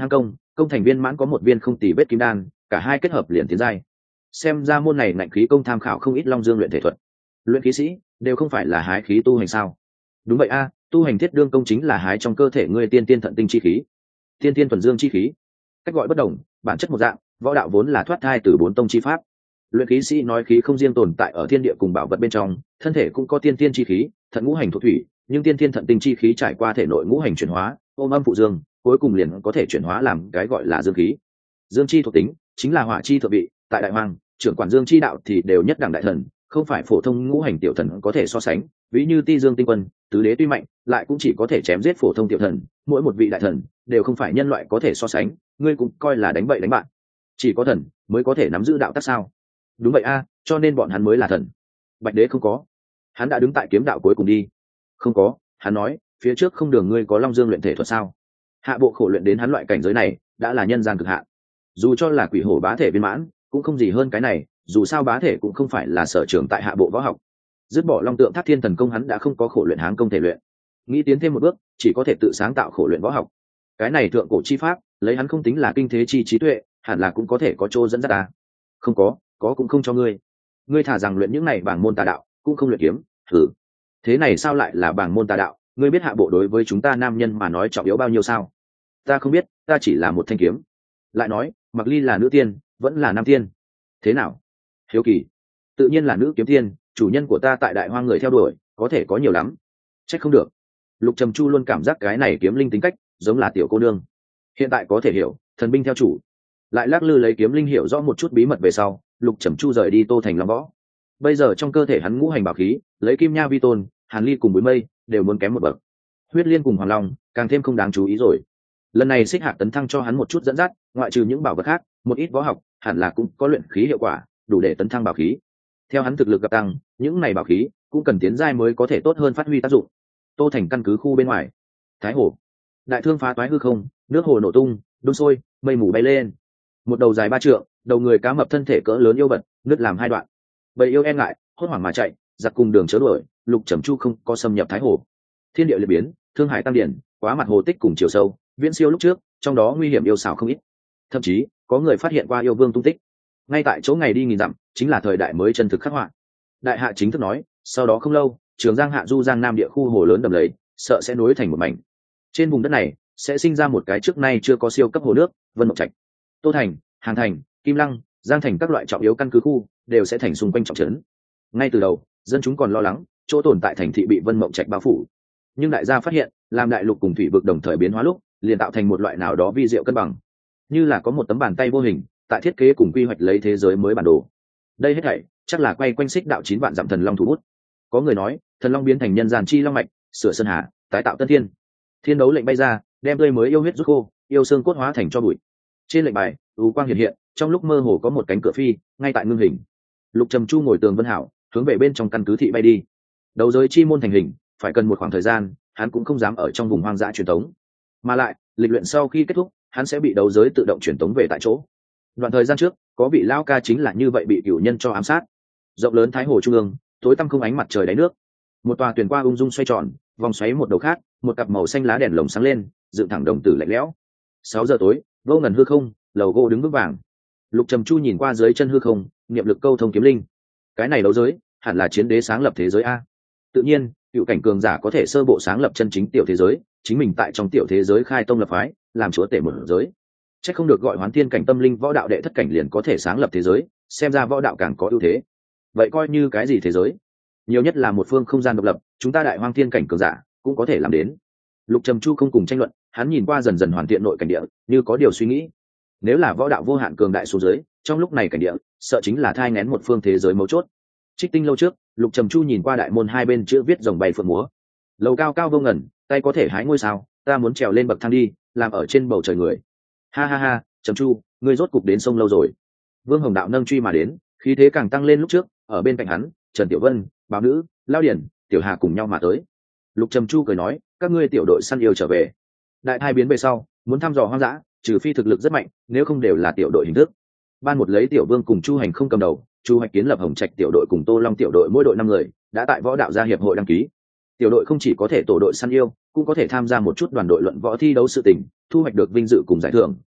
công thành viên mãn có một viên không tì vết kim đan, cả hai kết hợp liền tiến giai. Xem ra môn này ngạnh khí công tham khảo không ít long dương luyện thể thuật. Luyện khí sĩ đều không phải là hái khí tu hành sao? Đúng vậy a, tu hành thiết đương công chính là hái trong cơ thể ngươi tiên tiên thận tinh chi khí, tiên tiên thuần dương chi khí. Cách gọi bất đồng, bản chất một dạng, võ đạo vốn là thoát thai từ bốn tông chi pháp. Luyện khí sĩ nói khí không riêng tồn tại ở thiên địa cùng bảo vật bên trong, thân thể cũng có tiên tiên chi khí, thận ngũ hành thuộc thủy, nhưng tiên tiên thận tinh chi khí trải qua thể nội ngũ hành chuyển hóa, ôm âm phụ dương, cuối cùng liền có thể chuyển hóa làm cái gọi là dương khí. Dương chi thuộc tính chính là hỏa chi thượng vị, tại đại hoàng, trưởng quản dương chi đạo thì đều nhất đẳng đại thần, không phải phổ thông ngũ hành tiểu thần có thể so sánh. Ví như Ti Dương Tinh Quân, tứ đế tuy mạnh, lại cũng chỉ có thể chém giết phổ thông tiểu thần, mỗi một vị đại thần đều không phải nhân loại có thể so sánh, ngươi cũng coi là đánh bậy đánh bạn. Chỉ có thần mới có thể nắm giữ đạo tắc sao? Đúng vậy a, cho nên bọn hắn mới là thần. Bạch đế không có, hắn đã đứng tại kiếm đạo cuối cùng đi. Không có, hắn nói, phía trước không đường ngươi có long dương luyện thể thuật sao? Hạ bộ khổ luyện đến hắn loại cảnh giới này, đã là nhân gian cực hạn. Dù cho là quỷ hổ bá thể viên mãn, cũng không gì hơn cái này, dù sao bá thể cũng không phải là sở trường tại hạ bộ võ học. Dứt bỏ long tượng thác thiên thần công, hắn đã không có khổ luyện háng công thể luyện. Nghĩ tiến thêm một bước, chỉ có thể tự sáng tạo khổ luyện võ học. Cái này thượng cổ chi pháp, lấy hắn không tính là kinh thế chi trí tuệ, hẳn là cũng có thể có chỗ dẫn dắt ta. Không có, có cũng không cho ngươi. Ngươi thả rằng luyện những này bảng môn tà đạo, cũng không luyện kiếm, thử. Thế này sao lại là bảng môn tà đạo? Ngươi biết hạ bộ đối với chúng ta nam nhân mà nói trọng yếu bao nhiêu sao? Ta không biết, ta chỉ là một thanh kiếm. Lại nói, Mặc Ly là nữ tiên, vẫn là nam tiên. Thế nào? Hiếu kỳ. Tự nhiên là nữ kiếm tiên, chủ nhân của ta tại đại hoang người theo đuổi, có thể có nhiều lắm. Trách không được. Lục Trầm Chu luôn cảm giác cái này kiếm linh tính cách giống là tiểu cô nương. Hiện tại có thể hiểu, thần binh theo chủ. Lại lắc lư lấy kiếm linh hiểu rõ một chút bí mật về sau, Lục Trầm Chu rời đi Tô Thành Long Võ. Bây giờ trong cơ thể hắn ngũ hành bảo khí, lấy kim nha vi tôn, hàn ly cùng bối mây đều muốn kém một bậc. Huyết liên cùng hoàng long càng thêm không đáng chú ý rồi. Lần này Xích Hạc tấn thăng cho hắn một chút dẫn dắt, ngoại trừ những bảo vật khác, một ít võ học hẳn là cũng có luyện khí hiệu quả, đủ để tấn thăng bảo khí. Theo hắn thực lực gặp tăng, những này bảo khí cũng cần tiến giai mới có thể tốt hơn phát huy tác dụng. Tô Thành căn cứ khu bên ngoài, Thái Hồ, đại thương phá toái hư không, nước hồ nổ tung, đun sôi, mây mù bay lên. Một đầu dài ba trượng, đầu người cá mập thân thể cỡ lớn yêu vật, nứt làm hai đoạn. Bầy yêu e ngại, hốt hoảng mà chạy, giặc cùng đường chớ đuổi, Lục Trầm Chu không có xâm nhập Thái Hồ. Thiên địa liệt biến, thương hải tăng điển, quá mặt hồ tích cùng chiều sâu, viễn siêu lúc trước, trong đó nguy hiểm yêu xảo không ít. Thậm chí có người phát hiện qua yêu vương tung tích. Ngay tại chỗ ngày đi nghìn dặm, chính là thời đại mới chân thực khắc họa. Đại hạ chính thức nói, sau đó không lâu, Trường Giang hạ du Giang Nam địa khu hồ lớn đầm lầy, sợ sẽ nối thành một mảnh. Trên vùng đất này sẽ sinh ra một cái trước nay chưa có siêu cấp hồ nước, Vân Mộng Trạch. Tô Thành, Hàn Thành, Kim Lăng, Giang Thành các loại trọng yếu căn cứ khu đều sẽ thành xung quanh trọng trấn. Ngay từ đầu, dân chúng còn lo lắng chỗ tồn tại thành thị bị Vân Mộng Trạch bao phủ, nhưng đại gia phát hiện, làm đại lục cùng thủy vực đồng thời biến hóa lúc, liền tạo thành một loại nào đó vi diệu cân bằng, như là có một tấm bàn tay vô hình tại thiết kế cùng quy hoạch lấy thế giới mới bản đồ. Đây hết thảy chắc là quay quanh Xích đạo chín vạn dặm thần long thủ bút. Có người nói, thần long biến thành nhân gian chi long mạch, sửa sơn hà, tái tạo tân thiên. Thiên đấu lệnh bay ra, đem tươi mới yêu huyết rút khô, yêu xương cốt hóa thành cho bụi. Trên lệnh bài, u quang hiện hiện, trong lúc mơ hồ có một cánh cửa phi, ngay tại ngưng hình. Lục Trầm Chu ngồi tường vân hảo, hướng về bên trong căn cứ thị bay đi. Đấu giới chi môn thành hình, phải cần một khoảng thời gian, hắn cũng không dám ở trong vùng hoang dã truyền tống. Mà lại, lịch luyện sau khi kết thúc, hắn sẽ bị đấu giới tự động truyền tống về tại chỗ. Đoạn thời gian trước, có vị lao ca chính là như vậy bị cửu nhân cho ám sát. Rộng lớn Thái Hồ trung ương, tối tăm không ánh mặt trời đáy nước. Một tòa thuyền qua ung dung xoay tròn, vòng xoáy một đầu khác, một cặp màu xanh lá đèn lồng sáng lên, dựng thẳng đồng tử lạnh lẽo. Sáu giờ tối, vô ngần hư không, lầu gỗ đứng vững vàng. Lục Trầm Chu nhìn qua dưới chân hư không, niệm lực câu thông kiếm linh. Cái này đấu giới, hẳn là chiến đế sáng lập thế giới a. Tự nhiên, cựu cảnh cường giả có thể sơ bộ sáng lập chân chính tiểu thế giới, chính mình tại trong tiểu thế giới khai tông lập phái, làm chúa tể một giới. Chắc không được gọi Hoán Thiên cảnh tâm linh võ đạo đệ thất cảnh liền có thể sáng lập thế giới, xem ra võ đạo càng có ưu thế. Vậy coi như cái gì thế giới? Nhiều nhất là một phương không gian độc lập, chúng ta đại hoang thiên cảnh cường giả cũng có thể làm đến. Lục Trầm Chu không cùng tranh luận, hắn nhìn qua dần dần hoàn thiện nội cảnh địa, như có điều suy nghĩ. Nếu là võ đạo vô hạn cường đại xuống dưới, trong lúc này cảnh địa, sợ chính là thai nghén một phương thế giới mấu chốt. Trích tinh lâu trước, Lục Trầm Chu nhìn qua đại môn hai bên chữ viết rồng bay phượng múa. Lầu cao cao vô ngần, tay có thể hái ngôi sao, ta muốn trèo lên bậc thang đi, làm ở trên bầu trời người. Ha ha ha, Trầm Chu, ngươi rốt cục đến sông lâu rồi. Vương Hồng Đạo nâng truy mà đến, khí thế càng tăng lên lúc trước, ở bên cạnh hắn, Trần Tiểu Vân, Báo Nữ, Lao Điển, Tiểu Hà cùng nhau mà tới. Lục Trầm Chu cười nói, các ngươi tiểu đội săn yêu trở về. Đại thai biến về sau, muốn thăm dò hoang dã, trừ phi thực lực rất mạnh, nếu không đều là tiểu đội hình thức. Ban một lấy Tiểu Vương cùng Chu Hành không cầm đầu, Chu Hoạch kiến lập Hồng Trạch tiểu đội cùng Tô Long tiểu đội mỗi đội năm người, đã tại võ đạo gia hiệp hội đăng ký. Tiểu đội không chỉ có thể tổ đội săn yêu, cũng có thể tham gia một chút đoàn đội luận võ thi đấu sự tình, thu hoạch được vinh dự cùng giải thưởng,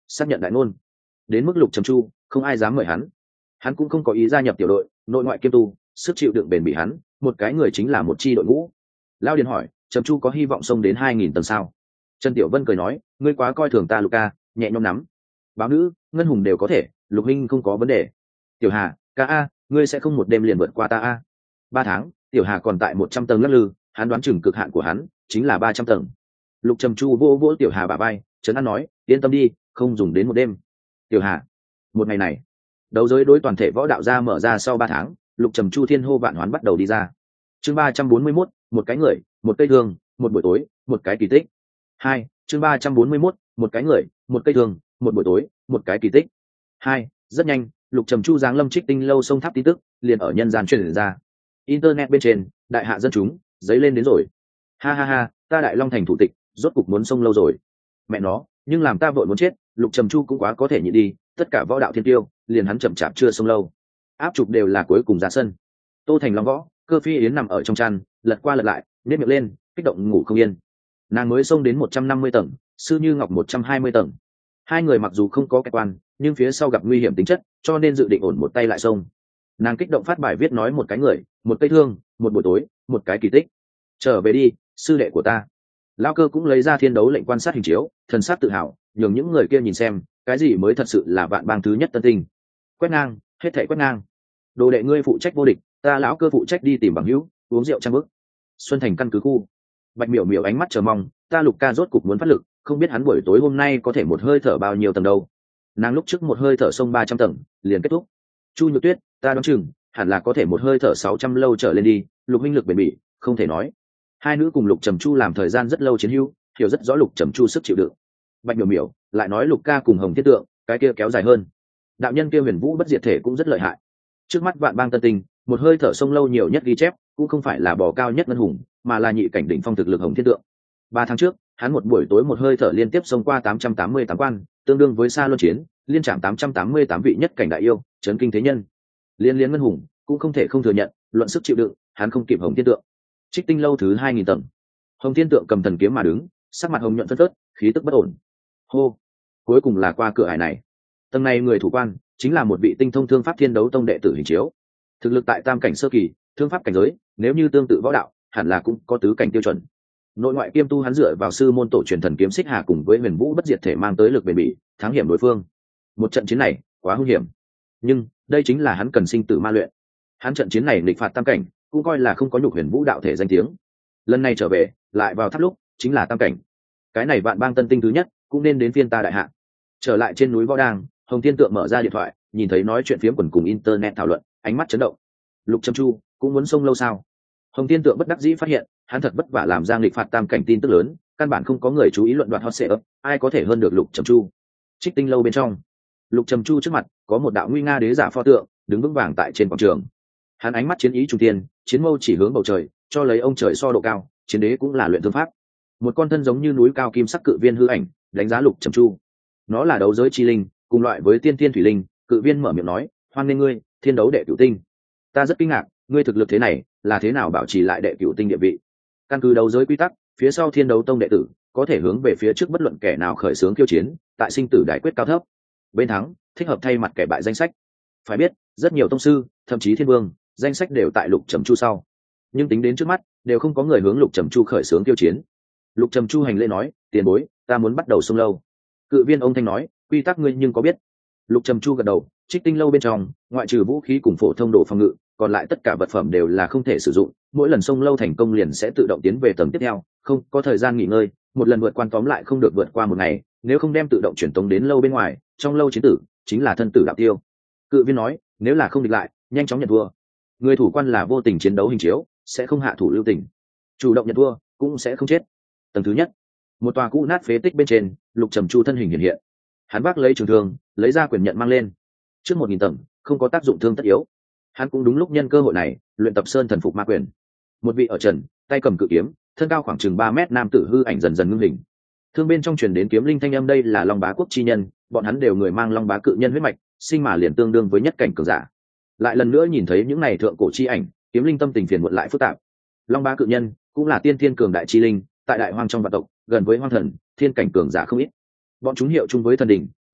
xác nhận đại ngôn. Đến mức Lục Trầm Chu không ai dám mời hắn, hắn cũng không có ý gia nhập tiểu đội, nội ngoại kiêm tu, sức chịu đựng bền bỉ hắn, một cái người chính là một chi đội ngũ. Lao Điền hỏi, Trầm Chu có hy vọng xông đến hai nghìn tầng sao? Trần Tiểu Vân cười nói, ngươi quá coi thường ta Luca, nhẹ nhõm nắm. Báo nữ, Ngân Hùng đều có thể, Lục huynh không có vấn đề. Tiểu Hà, ca a, ngươi sẽ không một đêm liền vượt qua ta a. Ba tháng, Tiểu Hà còn tại một trăm tầng lắc lư, hắn đoán chừng cực hạn của hắn chính là ba trăm tầng. Lục Trầm Chu vô vỗ Tiểu Hà bả vai, trấn an nói, yên tâm đi, không dùng đến một đêm. Tiểu Hà, một ngày này, đấu giới đối toàn thể võ đạo gia mở ra sau ba tháng, Lục Trầm Chu thiên hô vạn hoán bắt đầu đi ra. Chương ba trăm bốn mươi mốt, một cái người, một cây thương, một buổi tối, một cái kỳ tích. Hai, chương ba trăm bốn mươi mốt, một cái người, một cây thương, một buổi tối, một cái kỳ tích. Hai, rất nhanh, Lục Trầm Chu giáng lâm Trích Tinh lâu sông tháp tin tức liền ở nhân gian truyền ra. Internet bên trên, đại hạ dân chúng giấy lên đến rồi. Ha ha ha, ta Đại Long thành thủ tịch, rốt cục muốn sông lâu rồi. Mẹ nó, nhưng làm ta vội muốn chết, Lục Trầm Chu cũng quá có thể nhịn đi, tất cả võ đạo thiên tiêu, liền hắn chậm chạp chưa sông lâu. Áp trục đều là cuối cùng ra sân. Tô Thành Long võ, Cơ Phi Yến nằm ở trong chăn, lật qua lật lại, nhếch miệng lên, kích động ngủ không yên. Nàng mới xông đến một trăm năm mươi tầng, Sư Như Ngọc một trăm hai mươi tầng. Hai người mặc dù không có kẻ quan, nhưng phía sau gặp nguy hiểm tính chất, cho nên dự định ổn một tay lại xông. Nàng kích động phát bài viết nói một cái người, một cây thương, một buổi tối, một cái kỳ tích. Trở về đi, sư đệ của ta. Lão Cơ cũng lấy ra thiên đấu lệnh quan sát hình chiếu, thần sắc tự hào, nhường những người kia nhìn xem, cái gì mới thật sự là vạn bang thứ nhất tân tinh. Quét ngang, hết thảy quét ngang. Đồ đệ ngươi phụ trách vô địch, ta lão Cơ phụ trách đi tìm bằng hữu, uống rượu trăm bước. Xuân Thành căn cứ khu. Bạch Miểu Miểu ánh mắt chờ mong, ta Lục ca rốt cục muốn phát lực, không biết hắn buổi tối hôm nay có thể một hơi thở bao nhiêu tầng đâu. Nàng lúc trước một hơi thở sông ba trăm tầng, liền kết thúc. Chu Nhược Tuyết, ta đoán chừng, hẳn là có thể một hơi thở sáu trăm lâu trở lên đi, Lục huynh lực bền bỉ, không thể nói. Hai nữ cùng Lục Trầm Chu làm thời gian rất lâu chiến hữu, hiểu rất rõ Lục Trầm Chu sức chịu đựng. Bạch Miểu Miểu lại nói Lục ca cùng Hồng Thiết Tượng, cái kia kéo dài hơn. Đạo nhân kia Huyền Vũ bất diệt thể cũng rất lợi hại. Trước mắt vạn bang tân tinh, một hơi thở sông lâu nhiều nhất ghi chép, cũng không phải là bò cao nhất Ngân Hùng, mà là nhị cảnh đỉnh phong thực lực Hồng Thiết Tượng. Ba tháng trước, hắn một buổi tối một hơi thở liên tiếp xông qua tám trăm tám mươi tám quan, tương đương với Sa Luân Chiến, liên trạm tám trăm tám mươi tám vị nhất cảnh đại yêu, chấn kinh thế nhân. Liên liên Ngân Hùng cũng không thể không thừa nhận, luận sức chịu đựng, hắn không kịp Hồng Thiên Tượng. Trích Tinh lâu thứ hai nghìn tầng. Hồng Thiên Tượng cầm thần kiếm mà đứng, sắc mặt hồng nhuận phân phớt, khí tức bất ổn. Hô, cuối cùng là qua cửa ải này. Tầng này người thủ quan chính là một vị tinh thông thương pháp thiên đấu tông đệ tử hình chiếu. Thực lực tại tam cảnh sơ kỳ, thương pháp cảnh giới, nếu như tương tự võ đạo, hẳn là cũng có tứ cảnh tiêu chuẩn. Nội ngoại kiêm tu hắn dựa vào sư môn tổ truyền thần kiếm xích hà cùng với Huyền Vũ bất diệt thể mang tới lực bền bỉ, thắng hiểm đối phương. Một trận chiến này quá hung hiểm, nhưng đây chính là hắn cần sinh tử ma luyện. Hắn trận chiến này nghịch phạt tam cảnh, cũng coi là không có nhục Huyền Vũ đạo thể danh tiếng. Lần này trở về, lại vào tháp lúc, chính là tam cảnh. Cái này vạn bang tân tinh thứ nhất, cũng nên đến phiên ta đại hạ. Trở lại trên núi Võ Đang, Hồng Thiên Tượng mở ra điện thoại, nhìn thấy nói chuyện phiếm quần cùng internet thảo luận, ánh mắt chấn động. Lục Trầm Chu cũng muốn xông lâu sao? Hồng Thiên Tượng bất đắc dĩ phát hiện, hắn thật vất vả làm ra nghịch phạt tam cảnh tin tức lớn, căn bản không có người chú ý luận đoạt hot search, ai có thể hơn được Lục Trầm Chu. Trích Tinh lâu bên trong, Lục Trầm Chu trước mặt có một đạo nguy nga đế giả pho tượng, đứng vững vàng tại trên quảng trường. Hắn ánh mắt chiến ý trung tiên, chiến mâu chỉ hướng bầu trời, cho lấy ông trời so độ cao, chiến đế cũng là luyện thương pháp. Một con thân giống như núi cao kim sắc cự viên hư ảnh, đánh giá Lục Trầm Chu. Nó là đấu giới chi linh, cùng loại với tiên thiên thủy linh. Cự viên mở miệng nói, hoan nghênh ngươi, thiên đấu đệ cửu tinh. Ta rất kinh ngạc, ngươi thực lực thế này, là thế nào bảo trì lại đệ cửu tinh địa vị? Căn cứ đấu giới quy tắc, phía sau thiên đấu tông đệ tử có thể hướng về phía trước bất luận kẻ nào khởi xướng khiêu chiến, tại sinh tử đại quyết cao thấp. Bên thắng, thích hợp thay mặt kẻ bại danh sách. Phải biết, rất nhiều tông sư, thậm chí thiên vương, danh sách đều tại Lục Trầm Chu sau. Nhưng tính đến trước mắt, đều không có người hướng Lục Trầm Chu khởi xướng khiêu chiến. Lục Trầm Chu hành lễ nói, tiền bối, ta muốn bắt đầu xông lâu. Cự viên ông thanh nói, quy tắc ngươi nhưng có biết? Lục Trầm Chu gật đầu. Trích Tinh lâu bên trong, ngoại trừ vũ khí cùng phổ thông đồ phòng ngự, còn lại tất cả vật phẩm đều là không thể sử dụng. Mỗi lần xông lâu thành công liền sẽ tự động tiến về tầng tiếp theo, không có thời gian nghỉ ngơi. Một lần vượt quan tóm lại không được vượt qua một ngày, nếu không đem tự động chuyển tống đến lâu bên ngoài, trong lâu chiến tử chính là thân tử đạo tiêu. Cự viên nói, nếu là không địch lại, nhanh chóng nhận thua. Người thủ quan là vô tình chiến đấu hình chiếu, sẽ không hạ thủ lưu tình. Chủ động nhận thua, cũng sẽ không chết. Tầng thứ nhất, một tòa cũ nát phế tích bên trên, Lục Trầm Chu thân hình hiện hiện. Hắn vác lấy trường thương, lấy ra quyền nhận mang lên. Trước một nghìn tầng, không có tác dụng thương tất yếu. Hắn cũng đúng lúc nhân cơ hội này, luyện tập sơn thần phục ma quyền. Một vị ở trần, tay cầm cự kiếm, thân cao khoảng chừng ba mét nam tử hư ảnh dần dần ngưng hình. Thương bên trong truyền đến kiếm linh thanh âm, đây là Long Bá quốc chi nhân, bọn hắn đều người mang Long Bá cự nhân huyết mạch, sinh mà liền tương đương với nhất cảnh cường giả. Lại lần nữa nhìn thấy những này thượng cổ chi ảnh, kiếm linh tâm tình phiền muộn lại phức tạp. Long Bá cự nhân cũng là tiên thiên cường đại chi linh, tại đại hoang trong vạn tộc, gần với hoang thần, thiên cảnh cường giả không ít. Bọn chúng hiệu chung với thần đỉnh,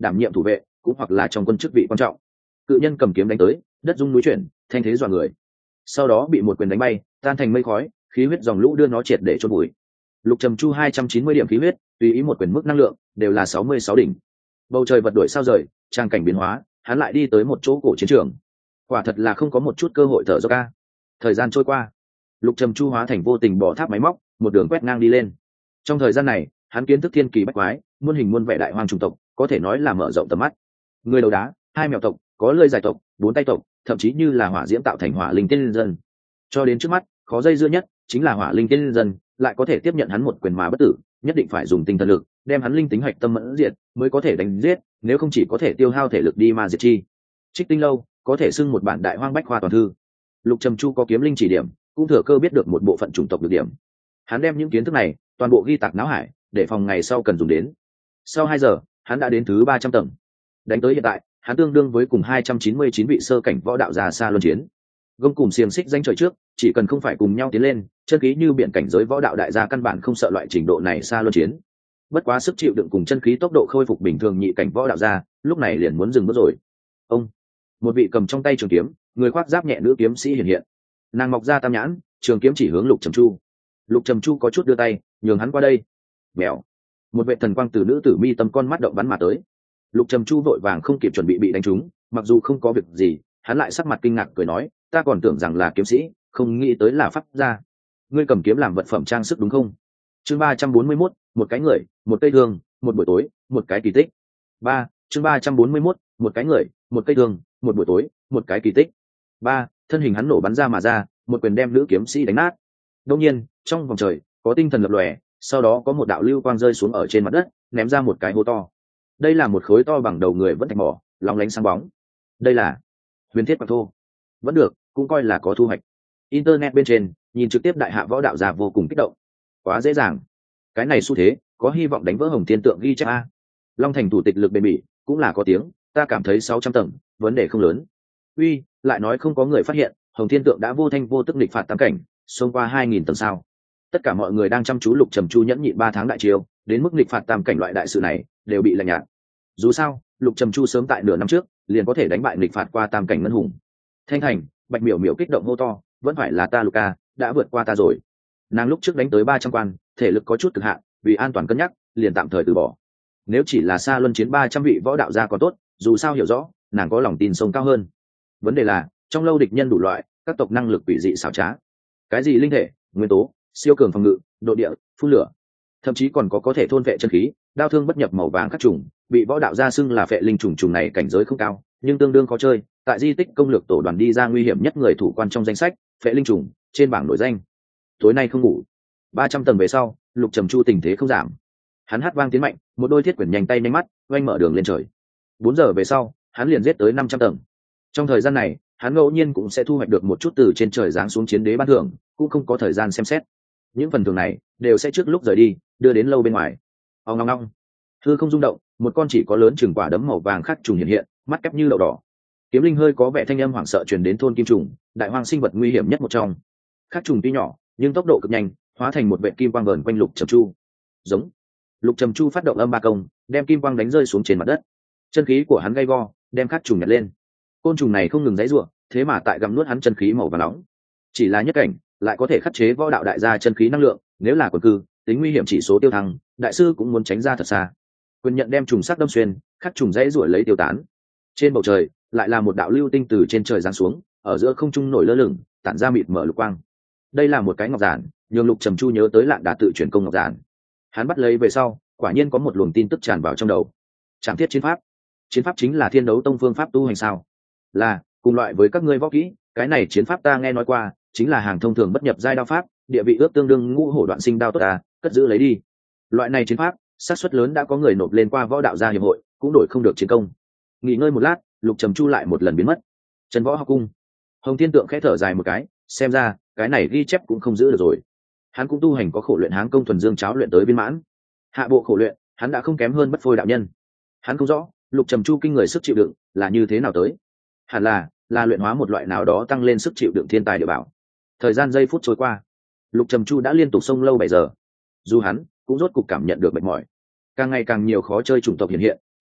đảm nhiệm thủ vệ cũng hoặc là trong quân chức vị quan trọng. Cự nhân cầm kiếm đánh tới, đất rung núi chuyển, thanh thế dọa người. Sau đó bị một quyền đánh bay, tan thành mây khói, khí huyết dòng lũ đưa nó triệt để chôn bụi. Lục Trầm Chu hai trăm chín mươi điểm khí huyết, tùy ý một quyền mức năng lượng đều là sáu mươi sáu đỉnh. Bầu trời vật đổi sao rời, trang cảnh biến hóa, hắn lại đi tới một chỗ cổ chiến trường. Quả thật là không có một chút cơ hội thở dốc ca. Thời gian trôi qua, Lục Trầm Chu hóa thành vô tình bỏ tháp máy móc, một đường quét ngang đi lên. Trong thời gian này, hắn kiến thức thiên kỳ bách quái, muôn hình muôn vẻ đại hoang chủng tộc, có thể nói là mở rộng tầm mắt. Người đầu đá, hai mèo tộc, có lưỡi dài tộc, bốn tay tộc, thậm chí như là hỏa diễm tạo thành hỏa linh tiên dân. Cho đến trước mắt, khó dây dưa nhất chính là hỏa linh tiên dân, lại có thể tiếp nhận hắn một quyền mà bất tử, nhất định phải dùng tinh thần lực đem hắn linh tính hạch tâm mẫn diệt mới có thể đánh giết, nếu không chỉ có thể tiêu hao thể lực đi mà diệt chi. Trích Tinh lâu có thể xưng một bản đại hoang bách khoa toàn thư. Lục Trầm Chu có kiếm linh chỉ điểm, cũng thừa cơ biết được một bộ phận chủng tộc được điểm. Hắn đem những kiến thức này toàn bộ ghi tạc não hải, để phòng ngày sau cần dùng đến. Sau hai giờ, hắn đã đến thứ ba trăm tầng. Đánh tới hiện tại, hắn tương đương với cùng hai trăm chín mươi chín vị sơ cảnh võ đạo già xa luân chiến. Gông cùng xiềng xích danh trời trước, chỉ cần không phải cùng nhau tiến lên, chân khí như biển cảnh giới võ đạo đại gia căn bản không sợ loại trình độ này xa luân chiến. Bất quá sức chịu đựng cùng chân khí tốc độ khôi phục bình thường nhị cảnh võ đạo gia, lúc này liền muốn dừng bước rồi. Ông, một vị cầm trong tay trường kiếm, người khoác giáp nhẹ nữ kiếm sĩ hiện hiện. Nàng mọc ra tam nhãn, trường kiếm chỉ hướng Lục Trầm Chu. Lục Trầm Chu có chút đưa tay, nhường hắn qua đây. Bèo, một vệ thần quang từ nữ tử mi tâm con mắt động bắn mà tới. Lục Trầm Chu vội vàng không kịp chuẩn bị bị đánh trúng, mặc dù không có việc gì, hắn lại sắc mặt kinh ngạc cười nói, ta còn tưởng rằng là kiếm sĩ, không nghĩ tới là pháp gia. Ngươi cầm kiếm làm vật phẩm trang sức đúng không? Chương ba trăm bốn mươi mốt, một cái người, một cây thương, một buổi tối, một cái kỳ tích. Ba, chương ba trăm bốn mươi mốt, một cái người, một cây thương, một buổi tối, một cái kỳ tích. Ba, thân hình hắn nổ bắn ra mà ra, một quyền đem nữ kiếm sĩ đánh nát. Đương nhiên, trong vòng trời có tinh thần lập lòe, sau đó có một đạo lưu quang rơi xuống ở trên mặt đất, ném ra một cái hố to. Đây là một khối to bằng đầu người vẫn thạch mỏ, lóng lánh sáng bóng. Đây là huyền thiết bạc thô. Vẫn được, cũng coi là có thu hoạch. Internet bên trên, nhìn trực tiếp đại hạ võ đạo già vô cùng kích động. Quá dễ dàng. Cái này xu thế, có hy vọng đánh vỡ Hồng Thiên Tượng ghi chép a. Long Thành thủ tịch lực bền bỉ, cũng là có tiếng, ta cảm thấy sáu trăm tầng, vấn đề không lớn. Uy, lại nói không có người phát hiện, Hồng Thiên Tượng đã vô thanh vô tức nghịch phạt tám cảnh, xông qua hai nghìn tầng sao? Tất cả mọi người đang chăm chú Lục Trầm Chu nhẫn nhịn ba tháng đại chiêu, đến mức nghịch phạt tam cảnh loại đại sự này, đều bị lạnh nhạt. Dù sao, Lục Trầm Chu sớm tại nửa năm trước, liền có thể đánh bại nghịch phạt qua tam cảnh ngân hùng. Thanh Thành, Bạch Miểu Miểu kích động hô to, vẫn phải là ta Luca, đã vượt qua ta rồi. Nàng lúc trước đánh tới ba trăm quan, thể lực có chút cực hạn, vì an toàn cân nhắc, liền tạm thời từ bỏ. Nếu chỉ là xa luân chiến ba trăm vị võ đạo gia còn tốt, dù sao hiểu rõ, nàng có lòng tin sống cao hơn. Vấn đề là, trong lâu địch nhân đủ loại, các tộc năng lực quỷ dị xảo trá. Cái gì linh thể, nguyên tố, siêu cường phòng ngự, độ địa, phun lửa, thậm chí còn có có thể thôn vệ chân khí, đao thương bất nhập màu vàng các trùng, bị võ đạo gia xưng là phệ linh trùng trùng này cảnh giới không cao, nhưng tương đương khó chơi. Tại di tích công lược tổ đoàn đi ra nguy hiểm nhất người thủ quan trong danh sách, phệ linh trùng trên bảng nổi danh. Tối nay không ngủ. ba trăm tầng về sau, Lục Trầm Chu tình thế không giảm. Hắn hát vang tiến mạnh, một đôi thiết quyển nhanh tay nhanh mắt, oanh mở đường lên trời. Bốn giờ về sau, hắn liền giết tới năm trăm tầng. Trong thời gian này, hắn ngẫu nhiên cũng sẽ thu hoạch được một chút từ trên trời giáng xuống chiến đế ban thưởng, cũng không có thời gian xem xét. Những phần thưởng này đều sẽ trước lúc rời đi, đưa đến lâu bên ngoài. Ong ong ong. Hư không rung động, một con chỉ có lớn chừng quả đấm màu vàng khắc trùng hiện hiện, mắt kép như đậu đỏ. Kiếm linh hơi có vẻ thanh âm hoảng sợ truyền đến thôn kim trùng, đại hoang sinh vật nguy hiểm nhất một trong. Khắc trùng tuy nhỏ, nhưng tốc độ cực nhanh, hóa thành một vệt kim quang vờn quanh Lục Trầm Chu. Giống. Lục Trầm Chu phát động âm ba công, đem kim quang đánh rơi xuống trên mặt đất. Chân khí của hắn gay go, đem khắc trùng nhặt lên. Côn trùng này không ngừng giãy giụa, thế mà tại gặm nuốt hắn chân khí màu vàng nóng. Chỉ là nhất cảnh, lại có thể khắc chế võ đạo đại gia chân khí năng lượng, nếu là quần cư, tính nguy hiểm chỉ số tiêu thăng, đại sư cũng muốn tránh ra thật xa. Quyền nhận đem trùng sắc đâm xuyên, khắc trùng giãy giụa lấy tiêu tán. Trên bầu trời, lại là một đạo lưu tinh từ trên trời giáng xuống, ở giữa không trung nổi lơ lửng, tản ra mịt mờ lục quang. Đây là một cái ngọc giản, nhường Lục Trầm Chu nhớ tới Lạn Đà tự chuyển công ngọc giản. Hắn bắt lấy về sau, quả nhiên có một luồng tin tức tràn vào trong đầu. Trảm thiết chiến pháp. Chiến pháp chính là Thiên Đấu Tông phương pháp tu hành sao? Là, cùng loại với các ngươi võ kỹ, cái này chiến pháp ta nghe nói qua, chính là hàng thông thường bất nhập giai đao pháp, địa vị ước tương đương ngũ hổ đoạn sinh đao tốt ta, cất giữ lấy đi. Loại này chiến pháp, xác suất lớn đã có người nộp lên qua võ đạo gia hiệp hội, cũng đổi không được chiến công. Nghỉ ngơi một lát, Lục Trầm Chu lại một lần biến mất. Trần Võ Học Cung. Hồng Thiên Tượng khẽ thở dài một cái, xem ra cái này ghi chép cũng không giữ được rồi. Hắn cũng tu hành có khổ luyện háng công thuần dương cháo luyện tới viên mãn. Hạ bộ khổ luyện, hắn đã không kém hơn bất phôi đạo nhân. Hắn không rõ, Lục Trầm Chu kinh người sức chịu đựng là như thế nào tới. Hẳn là là luyện hóa một loại nào đó tăng lên sức chịu đựng thiên tài địa bảo. Thời gian giây phút trôi qua, Lục Trầm Chu đã liên tục xông lâu bảy giờ. Dù hắn cũng rốt cục cảm nhận được mệt mỏi. Càng ngày càng nhiều khó chơi chủng tộc hiện hiện,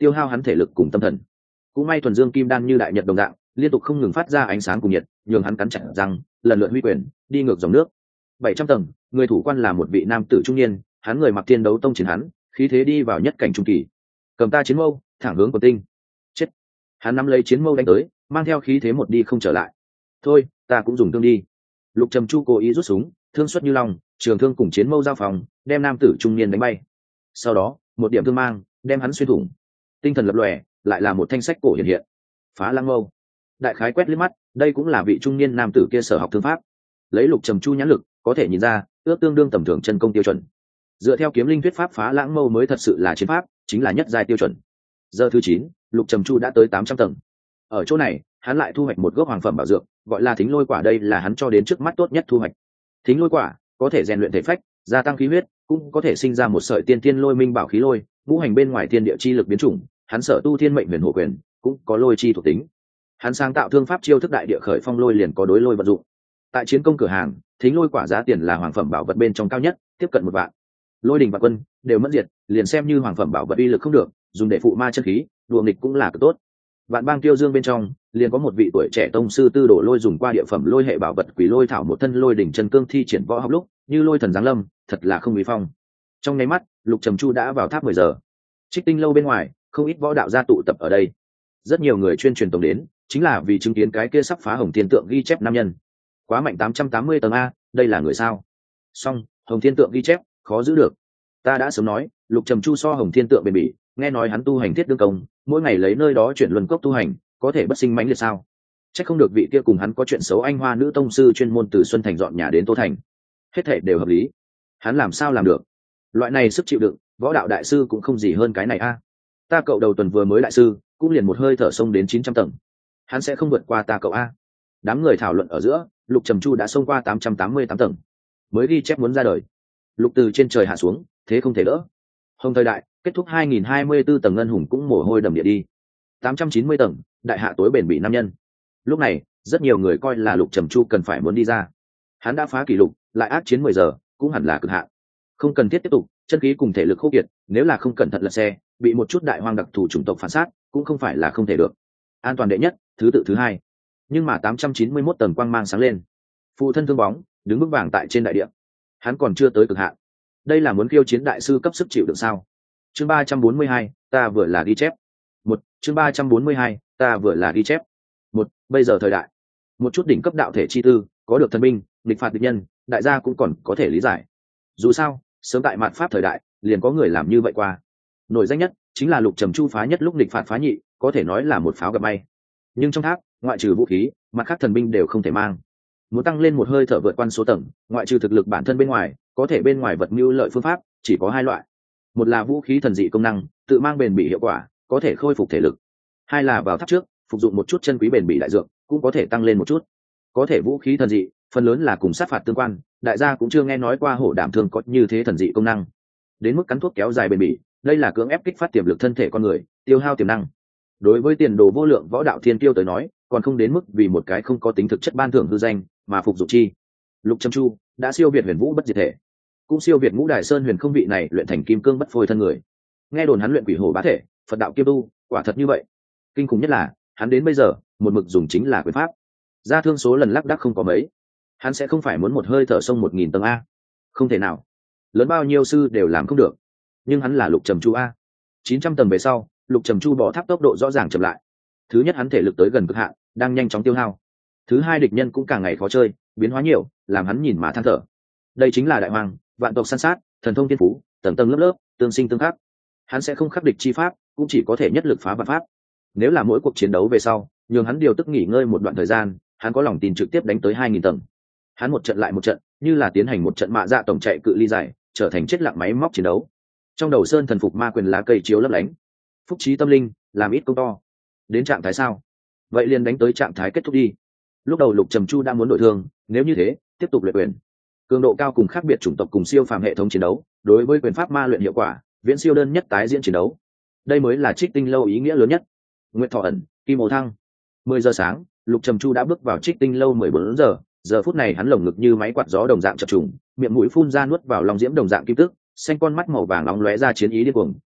tiêu hao hắn thể lực cùng tâm thần. Cũng may thuần dương kim đan như đại nhật đồng dạng, liên tục không ngừng phát ra ánh sáng cùng nhiệt, nhường hắn cắn chặt răng, lần lượt huy quyền, đi ngược dòng nước. Bảy trăm tầng, người thủ quan là một vị nam tử trung niên, hắn người mặc thiên đấu tông chiến hắn, khí thế đi vào nhất cảnh trung kỳ. Cầm ta chiến mâu, thẳng hướng quần tinh. Chết. Hắn nắm lấy chiến mâu đánh tới, mang theo khí thế một đi không trở lại. Thôi, ta cũng dùng thương đi. Lục Trầm Chu cố ý rút súng, thương xuất như long, trường thương cùng chiến mâu giao phòng, đem nam tử trung niên đánh bay. Sau đó, một điểm thương mang, đem hắn xuyên thủng. Tinh thần lập lòe, lại là một thanh sách cổ hiện hiện. Phá Lăng Mâu. Đại khái quét liếc mắt, đây cũng là vị trung niên nam tử kia sở học thương pháp. Lấy Lục Trầm Chu nhãn lực, có thể nhìn ra, ước tương đương tầm thường chân công tiêu chuẩn. Dựa theo kiếm linh thuyết pháp, Phá Lãng Mâu mới thật sự là chiến pháp, chính là nhất giai tiêu chuẩn. Giờ thứ chín, Lục Trầm Chu đã tới tám trăm tầng. Ở chỗ này, hắn lại thu hoạch một gốc hoàng phẩm bảo dược, gọi là Thính Lôi Quả, đây là hắn cho đến trước mắt tốt nhất thu hoạch. Thính Lôi Quả có thể rèn luyện thể phách, gia tăng khí huyết, cũng có thể sinh ra một sợi tiên tiên lôi minh bảo khí lôi, ngũ hành bên ngoài thiên địa chi lực biến chủng, hắn sở tu thiên mệnh huyền hổ quyền, cũng có lôi chi thuộc tính. Hắn sáng tạo thương pháp chiêu thức đại địa khởi phong lôi liền có đối lôi vận dụng. Tại chiến công cửa hàng, Thính Lôi Quả giá tiền là hoàng phẩm bảo vật bên trong cao nhất, tiếp cận một vạn. Lôi đình và quân đều mất diệt, liền xem như hoàng phẩm bảo vật uy lực không được, dùng để phụ ma chân khí, đùa nghịch cũng là cực tốt. Vạn Bang Tiêu Dương bên trong, liền có một vị tuổi trẻ tông sư Tư Đồ Lôi dùng qua địa phẩm lôi hệ bảo vật Quỷ Lôi thảo một thân lôi đỉnh chân cương thi triển võ học lúc, như lôi thần giáng lâm, thật là không uy phong. Trong nháy mắt, Lục Trầm Chu đã vào tháp mười giờ. Trích Tinh lâu bên ngoài, không ít võ đạo gia tụ tập ở đây. Rất nhiều người chuyên truyền tống đến, chính là vì chứng kiến cái kia sắp phá Hồng Thiên Tượng ghi chép nam nhân. Quá mạnh tám trăm tám mươi tầng a, đây là người sao? Song, Hồng Thiên Tượng ghi chép, khó giữ được. Ta đã sớm nói, Lục Trầm Chu so Hồng Thiên Tượng bền bỉ, nghe nói hắn tu hành thiết đương công, mỗi ngày lấy nơi đó chuyển luân cốc tu hành, có thể bất sinh mãnh liệt sao? Chắc không được vị kia cùng hắn có chuyện xấu anh hoa nữ tông sư chuyên môn từ Xuân Thành dọn nhà đến Tô Thành. Hết thảy đều hợp lý. Hắn làm sao làm được? Loại này sức chịu đựng, võ đạo đại sư cũng không gì hơn cái này a. Ta cậu đầu tuần vừa mới đại sư, cũng liền một hơi thở xông đến chín trăm tầng. Hắn sẽ không vượt qua ta cậu a. Đám người thảo luận ở giữa, Lục Trầm Chu đã xông qua tám trăm tám mươi tám tầng. Mới ghi chép muốn ra đời. Lục từ trên trời hạ xuống, thế không thể đỡ. Hồng thời đại, kết thúc hai nghìn hai mươi tư tầng ngân hùng cũng mồ hôi đầm địa đi. tám trăm chín mươi tầng, đại hạ tối bền bỉ nam nhân. Lúc này, rất nhiều người coi là Lục Trầm Chu cần phải muốn đi ra. Hắn đã phá kỷ lục, lại ác chiến mười giờ, cũng hẳn là cực hạn. Không cần thiết tiếp tục, chân khí cùng thể lực khô kiệt, nếu là không cẩn thận lật xe, bị một chút đại hoang đặc thù chủng tộc phản sát, cũng không phải là không thể được. An toàn đệ nhất, thứ tự thứ hai. Nhưng mà tám trăm chín mươi mốt tầng quang mang sáng lên. Phụ thân thương bóng, đứng vững vàng tại trên đại địa. Hắn còn chưa tới cực hạn. Đây là muốn khiêu chiến đại sư cấp sức chịu đựng sao? Chương ba trăm bốn mươi hai, ta vừa là ghi chép. Một, chương ba trăm bốn mươi hai, ta vừa là ghi chép. Một, bây giờ thời đại, một chút đỉnh cấp đạo thể chi tư, có được thần binh, nghịch phạt địch nhân, đại gia cũng còn có thể lý giải. Dù sao, sớm tại mạt pháp thời đại, liền có người làm như vậy qua. Nổi danh nhất chính là Lục Trầm Chu phá nhất lúc nghịch phạt phá nhị, có thể nói là một pháo gặp may. Nhưng trong tháp, ngoại trừ vũ khí, mặt khác thần binh đều không thể mang. Muốn tăng lên một hơi thở vượt qua số tầng, ngoại trừ thực lực bản thân bên ngoài, có thể bên ngoài vật mưu lợi phương pháp chỉ có hai loại. Một là vũ khí thần dị công năng, tự mang bền bỉ hiệu quả, có thể khôi phục thể lực. Hai là vào tháp trước, phục dụng một chút chân quý bền bỉ đại dược, cũng có thể tăng lên một chút. Có thể vũ khí thần dị, phần lớn là cùng sát phạt tương quan, đại gia cũng chưa nghe nói qua hổ đảm thương có như thế thần dị công năng. Đến mức cắn thuốc kéo dài bền bỉ, đây là cưỡng ép kích phát tiềm lực thân thể con người, tiêu hao tiềm năng. Đối với tiền đồ vô lượng võ đạo thiên tiêu tới nói, còn không đến mức vì một cái không có tính thực chất ban thưởng hư danh mà phục dụng chi. Lục Trầm Chu đã siêu việt huyền vũ bất diệt thể, cũng siêu việt ngũ đài sơn huyền không vị này luyện thành kim cương bất phôi thân người. Nghe đồn hắn luyện quỷ hổ bá thể, Phật đạo kiêm tu, quả thật như vậy. Kinh khủng nhất là, hắn đến bây giờ, một mực dùng chính là quyền pháp. Ra thương số lần lắc đắc không có mấy. Hắn sẽ không phải muốn một hơi thở sông một nghìn tầng a? Không thể nào. Lớn bao nhiêu sư đều làm không được. Nhưng hắn là Lục Trầm Chu a. chín trăm tầng về sau, Lục Trầm Chu bỏ tháp tốc độ rõ ràng chậm lại. Thứ nhất, hắn thể lực tới gần cực hạn, đang nhanh chóng tiêu hao. Thứ hai, địch nhân cũng càng ngày khó chơi, biến hóa nhiều, làm hắn nhìn mà than thở. Đây chính là đại hoàng, vạn tộc săn sát, thần thông thiên phú, tầng tầng lớp lớp, tương sinh tương khắc. Hắn sẽ không khắc địch chi pháp, cũng chỉ có thể nhất lực phá vạn pháp. Nếu là mỗi cuộc chiến đấu về sau, nhường hắn điều tức nghỉ ngơi một đoạn thời gian, hắn có lòng tin trực tiếp đánh tới hai nghìn tầng. Hắn một trận lại một trận, như là tiến hành một trận mạ dạ tổng chạy cự ly dài, trở thành chết lặng máy móc chiến đấu. Trong đầu sơn thần phục ma quyền lá cây chiếu lấp lánh. Phúc trí tâm linh, làm ít công to. Đến trạng thái sao? Vậy liền đánh tới trạng thái kết thúc đi. Lúc đầu Lục Trầm Chu đã muốn đổi thương, nếu như thế, tiếp tục luyện quyền. Cường độ cao cùng khác biệt chủng tộc cùng siêu phàm hệ thống chiến đấu, đối với quyền pháp ma luyện hiệu quả, viễn siêu đơn nhất tái diễn chiến đấu. Đây mới là Trích Tinh lâu ý nghĩa lớn nhất. Nguyệt Thọ ẩn, Kim Mộ Thăng. mười giờ sáng, Lục Trầm Chu đã bước vào Trích Tinh lâu mười bốn giờ, giờ phút này hắn lồng ngực như máy quạt gió đồng dạng chập trùng, miệng mũi phun ra nuốt vào lòng diễm đồng dạng kim tức, xanh con mắt màu vàng nóng lóe ra chiến ý điên cuồng,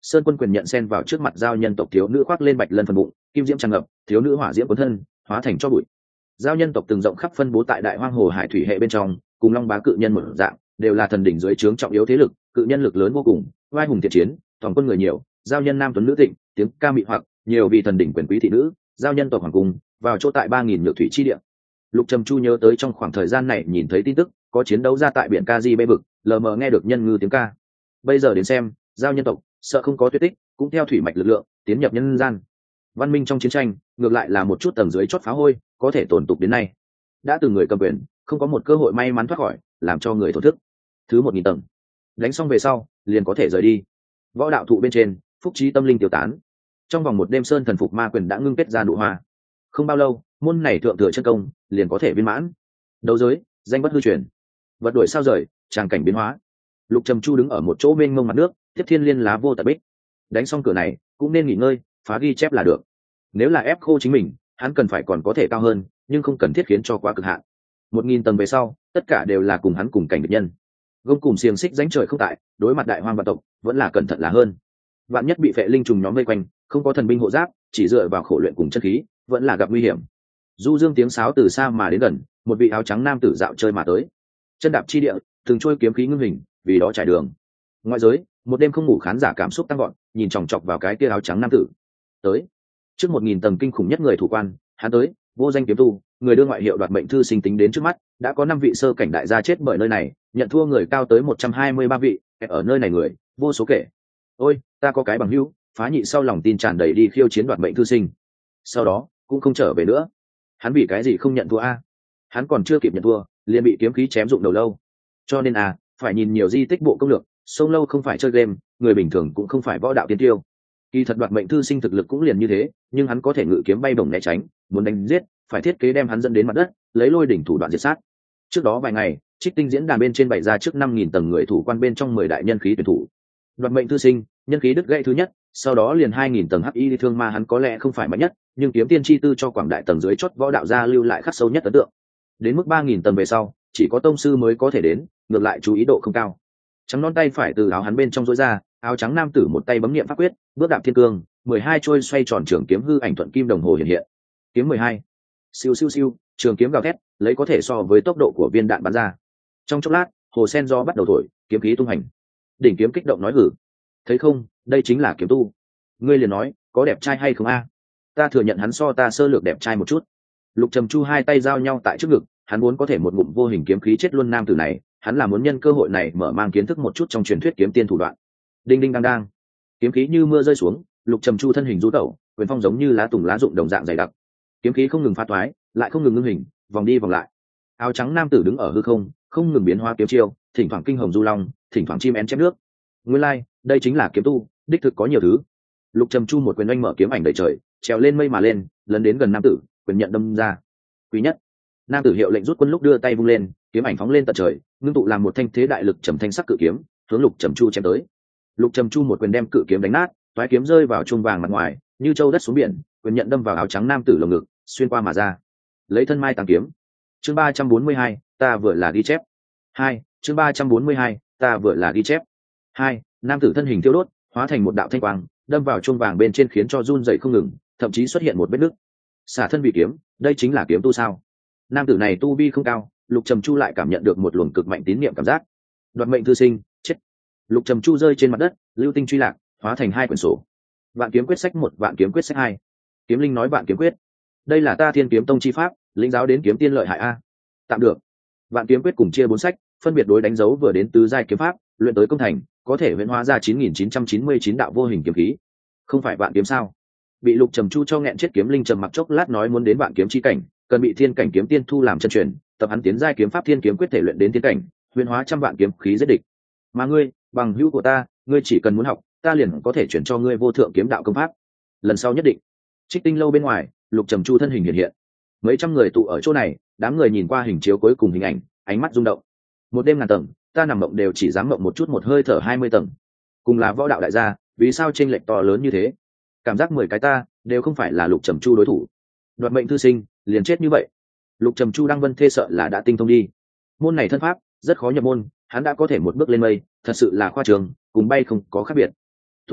sơn quân quyền nhận xen vào trước mặt giao nhân tộc thiếu nữ khoác lên bạch lân phần bụng, kim diễm tràn ngập, thiếu nữ hỏa diễm cuốn thân hóa thành cho bụi. Giao nhân tộc từng rộng khắp phân bố tại đại hoang hồ hải thủy hệ bên trong, cùng long bá cự nhân một dạng, đều là thần đỉnh dưới trướng trọng yếu thế lực, cự nhân lực lớn vô cùng, oai hùng thiện chiến, toàn quân người nhiều, giao nhân nam tuấn nữ tịnh, tiếng ca mị hoặc, nhiều vị thần đỉnh quyền quý thị nữ, giao nhân tộc hoàng cung, vào chỗ tại ba nghìn nhược thủy chi địa. Lục Trầm Chu nhớ tới trong khoảng thời gian này nhìn thấy tin tức, có chiến đấu ra tại biển Kaji vực, lờ mờ nghe được nhân ngư tiếng ca. Bây giờ đến xem, giao nhân tộc sợ không có tuyệt tích, cũng theo thủy mạch lực lượng tiến nhập nhân gian. Văn minh trong chiến tranh, ngược lại là một chút tầng dưới chót phá hôi, có thể tồn tục đến nay. Đã từng người cầm quyền, không có một cơ hội may mắn thoát khỏi, làm cho người thổn thức. Thứ một nghìn tầng, đánh xong về sau, liền có thể rời đi. Võ đạo thụ bên trên, phúc trí tâm linh tiêu tán. Trong vòng một đêm sơn thần phục ma quyền đã ngưng kết ra nụ hoa. Không bao lâu, môn này thượng thừa chân công liền có thể viên mãn. Đấu giới, danh bất hư truyền. Vật đuổi sao rời, tràng cảnh biến hóa. Lục Trầm Chu đứng ở một chỗ bên mông mặt nước, tiếp thiên liên lá vô tận bích. Đánh xong cửa này, cũng nên nghỉ ngơi, phá ghi chép là được. Nếu là ép khô chính mình, hắn cần phải còn có thể cao hơn, nhưng không cần thiết khiến cho quá cực hạn. Một nghìn tầng về sau, tất cả đều là cùng hắn cùng cảnh địch nhân. Gông cùng xiềng xích rãnh trời không tại, đối mặt đại hoang vạn tộc, vẫn là cẩn thận là hơn. Vạn nhất bị phệ linh trùng nhóm vây quanh, không có thần binh hộ giáp, chỉ dựa vào khổ luyện cùng chân khí, vẫn là gặp nguy hiểm. Du dương tiếng sáo từ xa mà đến gần, một vị áo trắng nam tử dạo chơi mà tới. Chân đạp chi địa, từng trôi kiếm khí ngưng hình, vì đó trải đường. Ngoại giới, một đêm không ngủ khán giả cảm xúc tăng gọn, nhìn chòng chọc vào cái kia áo trắng nam tử. Tới, trước một nghìn tầng kinh khủng nhất người thủ quan, hắn tới, vô danh kiếm tu, người đưa ngoại hiệu đoạt mệnh thư sinh tính đến trước mắt, đã có năm vị sơ cảnh đại gia chết bởi nơi này, nhận thua người cao tới một trăm hai mươi ba vị, ở nơi này người, vô số kể. Ôi, ta có cái bằng hữu, phá nhị sau lòng tin tràn đầy đi khiêu chiến đoạt mệnh thư sinh. Sau đó, cũng không trở về nữa. Hắn vì cái gì không nhận thua a? Hắn còn chưa kịp nhận thua, liền bị kiếm khí chém dụng đầu lâu. Cho nên à, phải nhìn nhiều di tích bộ công lược, sông lâu không phải chơi game, người bình thường cũng không phải võ đạo tiên tiêu. Kỳ thật đoạt mệnh thư sinh thực lực cũng liền như thế, nhưng hắn có thể ngự kiếm bay bổng né tránh, muốn đánh giết, phải thiết kế đem hắn dẫn đến mặt đất, lấy lôi đỉnh thủ đoạn diệt sát. Trước đó vài ngày, Trích Tinh diễn đàn bên trên bày ra trước năm nghìn tầng người thủ quan bên trong mười đại nhân khí tuyển thủ. Đoạt mệnh thư sinh, nhân khí đứt gãy thứ nhất, sau đó liền hai nghìn tầng hắc y thương ma hắn có lẽ không phải mạnh nhất, nhưng kiếm tiên chi tư cho quảng đại tầng dưới chót võ đạo gia lưu lại khắc sâu nhất ấn tượng. Đến mức ba nghìn tầng về sau, chỉ có tông sư mới có thể đến, ngược lại chú ý độ không cao. Trắng non tay phải từ áo hắn bên trong rối ra, áo trắng nam tử một tay bấm niệm pháp quyết, bước đạp thiên cương, mười hai trôi xoay tròn trường kiếm hư ảnh thuận kim đồng hồ hiện hiện. Kiếm mười hai. Siêu siêu siêu, trường kiếm gào thét, lấy có thể so với tốc độ của viên đạn bắn ra. Trong chốc lát, hồ sen gió bắt đầu thổi, kiếm khí tung hành. Đỉnh kiếm kích động nói hử. Thấy không, đây chính là kiếm tu. Ngươi liền nói, có đẹp trai hay không a? Ta thừa nhận hắn so ta sơ lược đẹp trai một chút. Lục Trầm Chu hai tay giao nhau tại trước ngực, hắn muốn có thể một ngụm vô hình kiếm khí chết luôn nam tử này, hắn là muốn nhân cơ hội này mở mang kiến thức một chút trong truyền thuyết kiếm tiên thủ đoạn. Đinh đinh đang đang, kiếm khí như mưa rơi xuống, Lục Trầm Chu thân hình du tẩu, quyền phong giống như lá tùng lá rụng đồng dạng dày đặc. Kiếm khí không ngừng phá toái, lại không ngừng ngưng hình, vòng đi vòng lại. Áo trắng nam tử đứng ở hư không, không ngừng biến hóa kiếm chiêu, thỉnh thoảng kinh hồng du long, thỉnh thoảng chim én chém nước. Nguyên lai, like, đây chính là kiếm tu, đích thực có nhiều thứ. Lục Trầm Chu một quyền oanh mở kiếm ảnh đầy trời, trèo lên mây mà lên, lấn đến gần nam tử, quyền nhận đâm ra. Quý nhất, nam tử hiệu lệnh rút quân lúc đưa tay vung lên, kiếm ảnh phóng lên tận trời, ngưng tụ làm một thanh thế đại lực trầm thanh sắc cự kiếm, hướng Lục Trầm Chu chém tới. Lục Trầm Chu một quyền đem cự kiếm đánh nát, toái kiếm rơi vào chuông vàng mặt ngoài, như châu đất xuống biển, quyền nhận đâm vào áo trắng nam tử lồng ngực, xuyên qua mà ra. Lấy thân mai tàng kiếm. Chương ba trăm bốn mươi hai, ta vừa là ghi chép. Hai, chương ba trăm bốn mươi hai, ta vừa là ghi chép. Hai, nam tử thân hình thiêu đốt, hóa thành một đạo thanh quang, đâm vào chuông vàng bên trên khiến cho run rẩy không ngừng, thậm chí xuất hiện một vết nứt. Xả thân vì kiếm, đây chính là kiếm tu sao? Nam tử này tu vi không cao, Lục Trầm Chu lại cảm nhận được một luồng cực mạnh tín niệm cảm giác. Đoạt mệnh thư sinh, chết. Lục Trầm Chu rơi trên mặt đất, lưu tinh truy lạc, hóa thành hai quyển sổ. Vạn kiếm quyết sách một, vạn kiếm quyết sách hai. Kiếm linh nói vạn kiếm quyết, đây là ta Thiên Kiếm Tông chi pháp, lĩnh giáo đến kiếm tiên lợi hại a. Tạm được. Vạn kiếm quyết cùng chia bốn sách, phân biệt đối đánh dấu vừa đến tứ giai kiếm pháp, luyện tới công thành, có thể huyễn hóa ra chín nghìn chín trăm chín mươi chín đạo vô hình kiếm khí. Không phải vạn kiếm sao? Bị Lục Trầm Chu cho nghẹn chết kiếm linh trầm mặc chốc lát nói muốn đến vạn kiếm chi cảnh, cần bị thiên cảnh kiếm tiên thu làm chân truyền, tập hắn tiến giai kiếm pháp thiên kiếm quyết thể luyện đến thiên cảnh, huyễn hóa trăm vạn kiếm khí giết địch. Mà ngươi, bằng hữu của ta, ngươi chỉ cần muốn học, ta liền có thể chuyển cho ngươi vô thượng kiếm đạo công pháp. Lần sau nhất định. Trích Tinh lâu bên ngoài, Lục Trầm Chu thân hình hiện hiện. Mấy trăm người tụ ở chỗ này, đám người nhìn qua hình chiếu cuối cùng hình ảnh, ánh mắt rung động. Một đêm ngàn tầng, ta nằm mộng đều chỉ dám mộng một chút một hơi thở hai mươi tầng. Cùng là võ đạo đại gia, vì sao chênh lệch to lớn như thế? Cảm giác mười cái ta đều không phải là Lục Trầm Chu đối thủ. Đoạt mệnh thư sinh, liền chết như vậy. Lục Trầm Chu đang vân thê sợ là đã tinh thông đi. Môn này thân pháp rất khó nhập môn, hắn đã có thể một bước lên mây, thật sự là khoa trường, cùng bay không có khác biệt. Tối nay,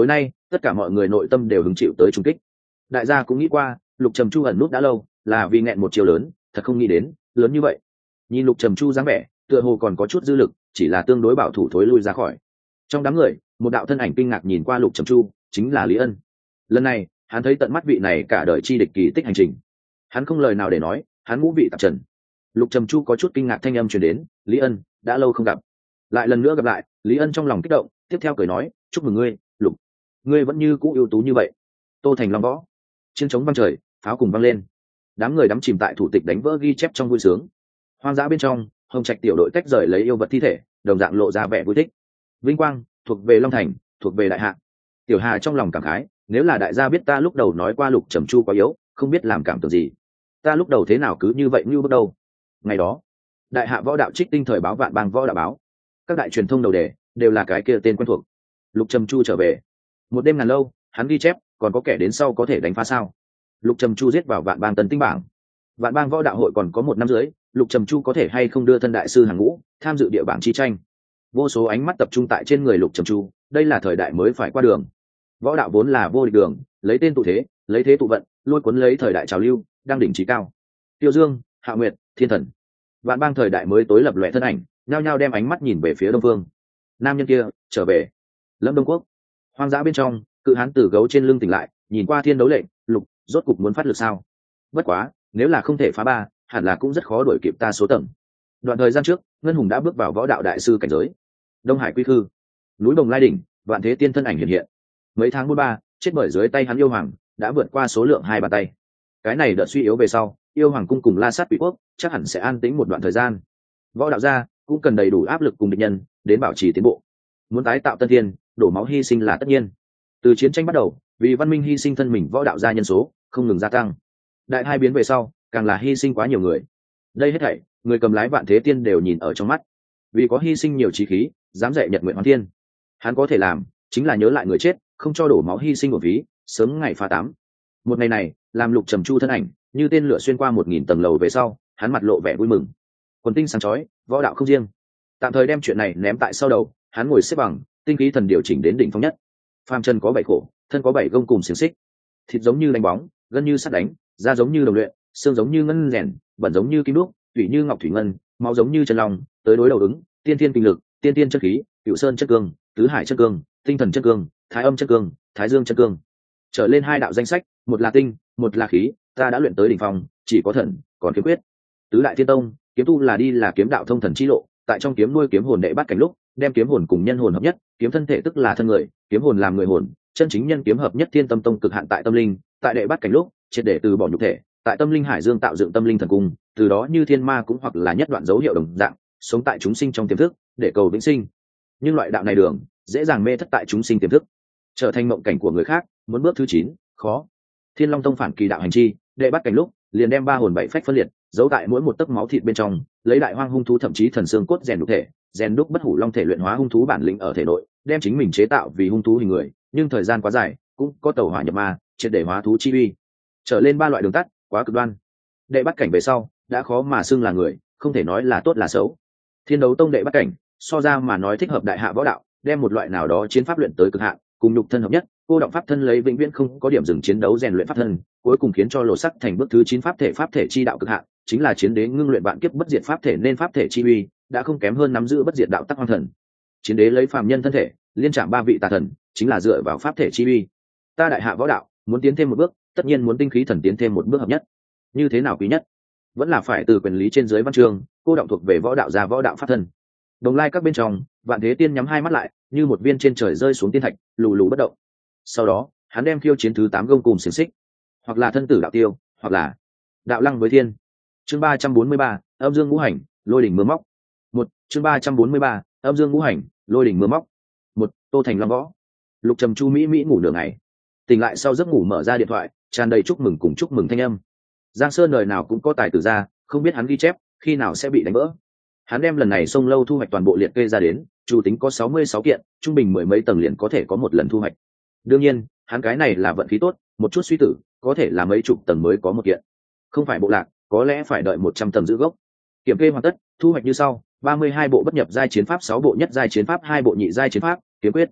tất cả mọi người nội tâm đều hứng chịu tới trung kích. Đại gia cũng nghĩ qua Lục Trầm Chu ẩn nút đã lâu là vì nghẹn một chiều lớn, thật không nghĩ đến lớn như vậy. Nhìn Lục Trầm Chu dáng vẻ tựa hồ còn có chút dư lực, chỉ là tương đối bảo thủ thối lui ra khỏi. Trong đám người một đạo thân ảnh kinh ngạc nhìn qua Lục Trầm Chu, chính là Lý Ân. Lần này hắn thấy tận mắt vị này cả đời chi địch kỳ tích hành trình, hắn không lời nào để nói, hắn ngũ vị tạp trần. Lục Trầm Chu có chút kinh ngạc thanh âm truyền đến, Lý Ân, đã lâu không gặp. Lại lần nữa gặp lại, Lý Ân trong lòng kích động, tiếp theo cười nói, chúc mừng ngươi, Lục, ngươi vẫn như cũ ưu tú như vậy. Tô Thành Long Võ, chiến trống vang trời, pháo cùng vang lên, đám người đắm chìm tại thủ tịch đánh vỡ ghi chép trong vui sướng. Hoang dã bên trong, Hồng Trạch tiểu đội tách rời lấy yêu vật thi thể, đồng dạng lộ ra vẻ vui thích. Vinh quang thuộc về Long Thành, thuộc về đại hạ. Tiểu Hà trong lòng cảm khái, nếu là đại gia biết ta lúc đầu nói qua Lục Trầm Chu quá yếu, không biết làm cảm tưởng gì. Ta lúc đầu thế nào cứ như vậy như bước đầu. Ngày đó, đại hạ võ đạo trích tinh thời báo Vạn Bang võ đạo báo, các đại truyền thông đầu đề đều là cái kia tên quen thuộc. Lục Trầm Chu trở về. Một đêm ngàn lâu, hắn ghi chép, còn có kẻ đến sau có thể đánh phá sao? Lục Trầm Chu giết vào Vạn Bang tân tinh bảng. Vạn Bang võ đạo hội còn có một năm dưới, Lục Trầm Chu có thể hay không đưa thân đại sư hàng ngũ tham dự địa bảng chi tranh. Vô số ánh mắt tập trung tại trên người Lục Trầm Chu, đây là thời đại mới phải qua đường. Võ đạo vốn là vô địch đường, lấy tên tụ thế, lấy thế tụ vận, lôi cuốn lấy thời đại trào lưu, đang đỉnh trí cao. Tiêu Dương, Hạ Nguyệt, Thiên Thần, Vạn Bang thời đại mới tối lập lòe thân ảnh, nhao nhao đem ánh mắt nhìn về phía Đông Phương. Nam nhân kia trở về. Lâm Đông Quốc, hoang dã bên trong, cự hán từ gấu trên lưng tỉnh lại, nhìn qua thiên đấu lệnh, Lục, rốt cục muốn phát lực sao? Bất quá, nếu là không thể phá ba, hẳn là cũng rất khó đuổi kịp ta số tầng. Đoạn thời gian trước, Ngân Hùng đã bước vào võ đạo đại sư cảnh giới. Đông Hải quy khư, núi Đồng Lai đỉnh, Vạn Thế Tiên thân ảnh hiện hiện. Mấy tháng bốn ba, chết bởi dưới tay hắn yêu hoàng, đã vượt qua số lượng hai bàn tay. Cái này đợt suy yếu về sau, yêu hoàng cung cùng La Sát Quỷ Quốc chắc hẳn sẽ an tĩnh một đoạn thời gian. Võ đạo gia cũng cần đầy đủ áp lực cùng địch nhân đến bảo trì tiến bộ. Muốn tái tạo tân thiên, đổ máu hy sinh là tất nhiên. Từ chiến tranh bắt đầu, vì văn minh hy sinh thân mình võ đạo gia nhân số không ngừng gia tăng. Đại hai biến về sau, càng là hy sinh quá nhiều người. Đây hết thảy, người cầm lái Vạn Thế Tiên đều nhìn ở trong mắt. Vì có hy sinh nhiều chí khí, dám dạy nhật nguyện hoàn thiên. Hắn có thể làm, chính là nhớ lại người chết, không cho đổ máu hy sinh một ví, sớm ngày phá tám. Một ngày này, làm Lục Trầm Chu thân ảnh như tên lửa xuyên qua một nghìn tầng lầu về sau, hắn mặt lộ vẻ vui mừng. Quần tinh sáng chói, võ đạo không riêng. Tạm thời đem chuyện này ném tại sau đầu, hắn ngồi xếp bằng, tinh khí thần điều chỉnh đến đỉnh phong nhất. Phàm chân có bảy khổ, thân có bảy gông cùng xiềng xích. Thịt giống như đánh bóng, gân như sắt đánh, da giống như đồng luyện, xương giống như ngân rèn, bẩn giống như kim đúc, thủy như ngọc thủy ngân, máu giống như chân long, tới đối đầu ứng, tiên tiên kinh lực, tiên tiên chất khí, cựu sơn chất cương, tứ hải chất cương, tinh thần chất cương, thái âm chất cương, thái dương chất cương. Trở lên hai đạo danh sách, một là tinh, một là khí, ta đã luyện tới đỉnh phong, chỉ có thần, còn kiếm quyết. Tứ đại thiên tông, kiếm tu là đi là kiếm đạo thông thần chi lộ, tại trong kiếm nuôi kiếm hồn đệ bắt cảnh lúc, đem kiếm hồn cùng nhân hồn hợp nhất, kiếm thân thể tức là thân người, kiếm hồn làm người hồn, chân chính nhân kiếm hợp nhất thiên tâm tông cực hạn tại tâm linh, tại đệ bắt cảnh lúc, triệt để từ bỏ nhục thể, tại tâm linh hải dương tạo dựng tâm linh thần cung, từ đó như thiên ma cũng hoặc là nhất đoạn dấu hiệu đồng dạng, sống tại chúng sinh trong tiềm thức, để cầu vĩnh sinh. Nhưng loại đạo này đường, dễ dàng mê thất tại chúng sinh tiềm thức, trở thành mộng cảnh của người khác, muốn bước thứ chín, khó. Thiên Long tông phản kỳ đạo hành chi, đệ bắt cảnh lúc, liền đem ba hồn bảy phách phân liệt, giấu tại mỗi một tấc máu thịt bên trong, lấy đại hoang hung thú thậm chí thần xương cốt rèn nhục thể, rèn đúc bất hủ long thể luyện hóa hung thú bản lĩnh ở thể nội, đem chính mình chế tạo vì hung thú hình người, nhưng thời gian quá dài, cũng có tẩu hỏa nhập ma, triệt để hóa thú chi uy. Trở lên ba loại đường tắt, quá cực đoan. Đệ bắt cảnh về sau, đã khó mà xưng là người, không thể nói là tốt là xấu. Thiên Đấu tông đệ bắt cảnh, so ra mà nói thích hợp đại hạ võ đạo, đem một loại nào đó chiến pháp luyện tới cực hạn, cùng nhục thân hợp nhất, cô động pháp thân lấy vĩnh viễn không có điểm dừng chiến đấu rèn luyện pháp thân, cuối cùng khiến cho lộ sắc thành bước thứ chín pháp thể pháp thể chi đạo cực hạn, chính là chiến đế ngưng luyện vạn kiếp bất diệt pháp thể nên pháp thể chi uy, đã không kém hơn nắm giữ bất diệt đạo tắc hoang thần. Chiến đế lấy phàm nhân thân thể, liên trạm ba vị tà thần, chính là dựa vào pháp thể chi uy. Ta đại hạ võ đạo, muốn tiến thêm một bước, tất nhiên muốn tinh khí thần tiến thêm một bước hợp nhất. Như thế nào quý nhất? Vẫn là phải từ quyền lý trên dưới văn chương, cô động thuộc về võ đạo ra võ đạo pháp thân. Đồng lai các bên trong, Vạn Thế Tiên nhắm hai mắt lại, như một viên trên trời rơi xuống tiên thạch, lù lù bất động. Sau đó, hắn đem khiêu chiến thứ tám gông cùng xiềng xích, hoặc là thân tử đạo tiêu, hoặc là đạo lăng với thiên. Chương ba trăm bốn mươi ba, âm dương ngũ hành, lôi đỉnh mưa móc. Một, chương ba trăm bốn mươi ba, âm dương ngũ hành, lôi đỉnh mưa móc. Một, Tô Thành Long Võ. Lục Trầm Chu mỹ mỹ ngủ nửa ngày, tỉnh lại sau giấc ngủ mở ra điện thoại, tràn đầy chúc mừng cùng chúc mừng thanh âm. Giang Sơn đời nào cũng có tài tử ra, không biết hắn ghi chép khi nào sẽ bị đánh vỡ. Hắn đem lần này sông lâu thu hoạch toàn bộ liệt kê ra đến, chủ tính có sáu mươi sáu kiện, trung bình mười mấy tầng liền có thể có một lần thu hoạch. Đương nhiên, hắn cái này là vận khí tốt, một chút suy tử, có thể là mấy chục tầng mới có một kiện. Không phải bộ lạc, có lẽ phải đợi một trăm tầng giữ gốc. Kiểm kê hoàn tất, thu hoạch như sau: ba mươi hai bộ bất nhập giai chiến pháp, sáu bộ nhất giai chiến pháp, hai bộ nhị giai chiến pháp, kiếm quyết.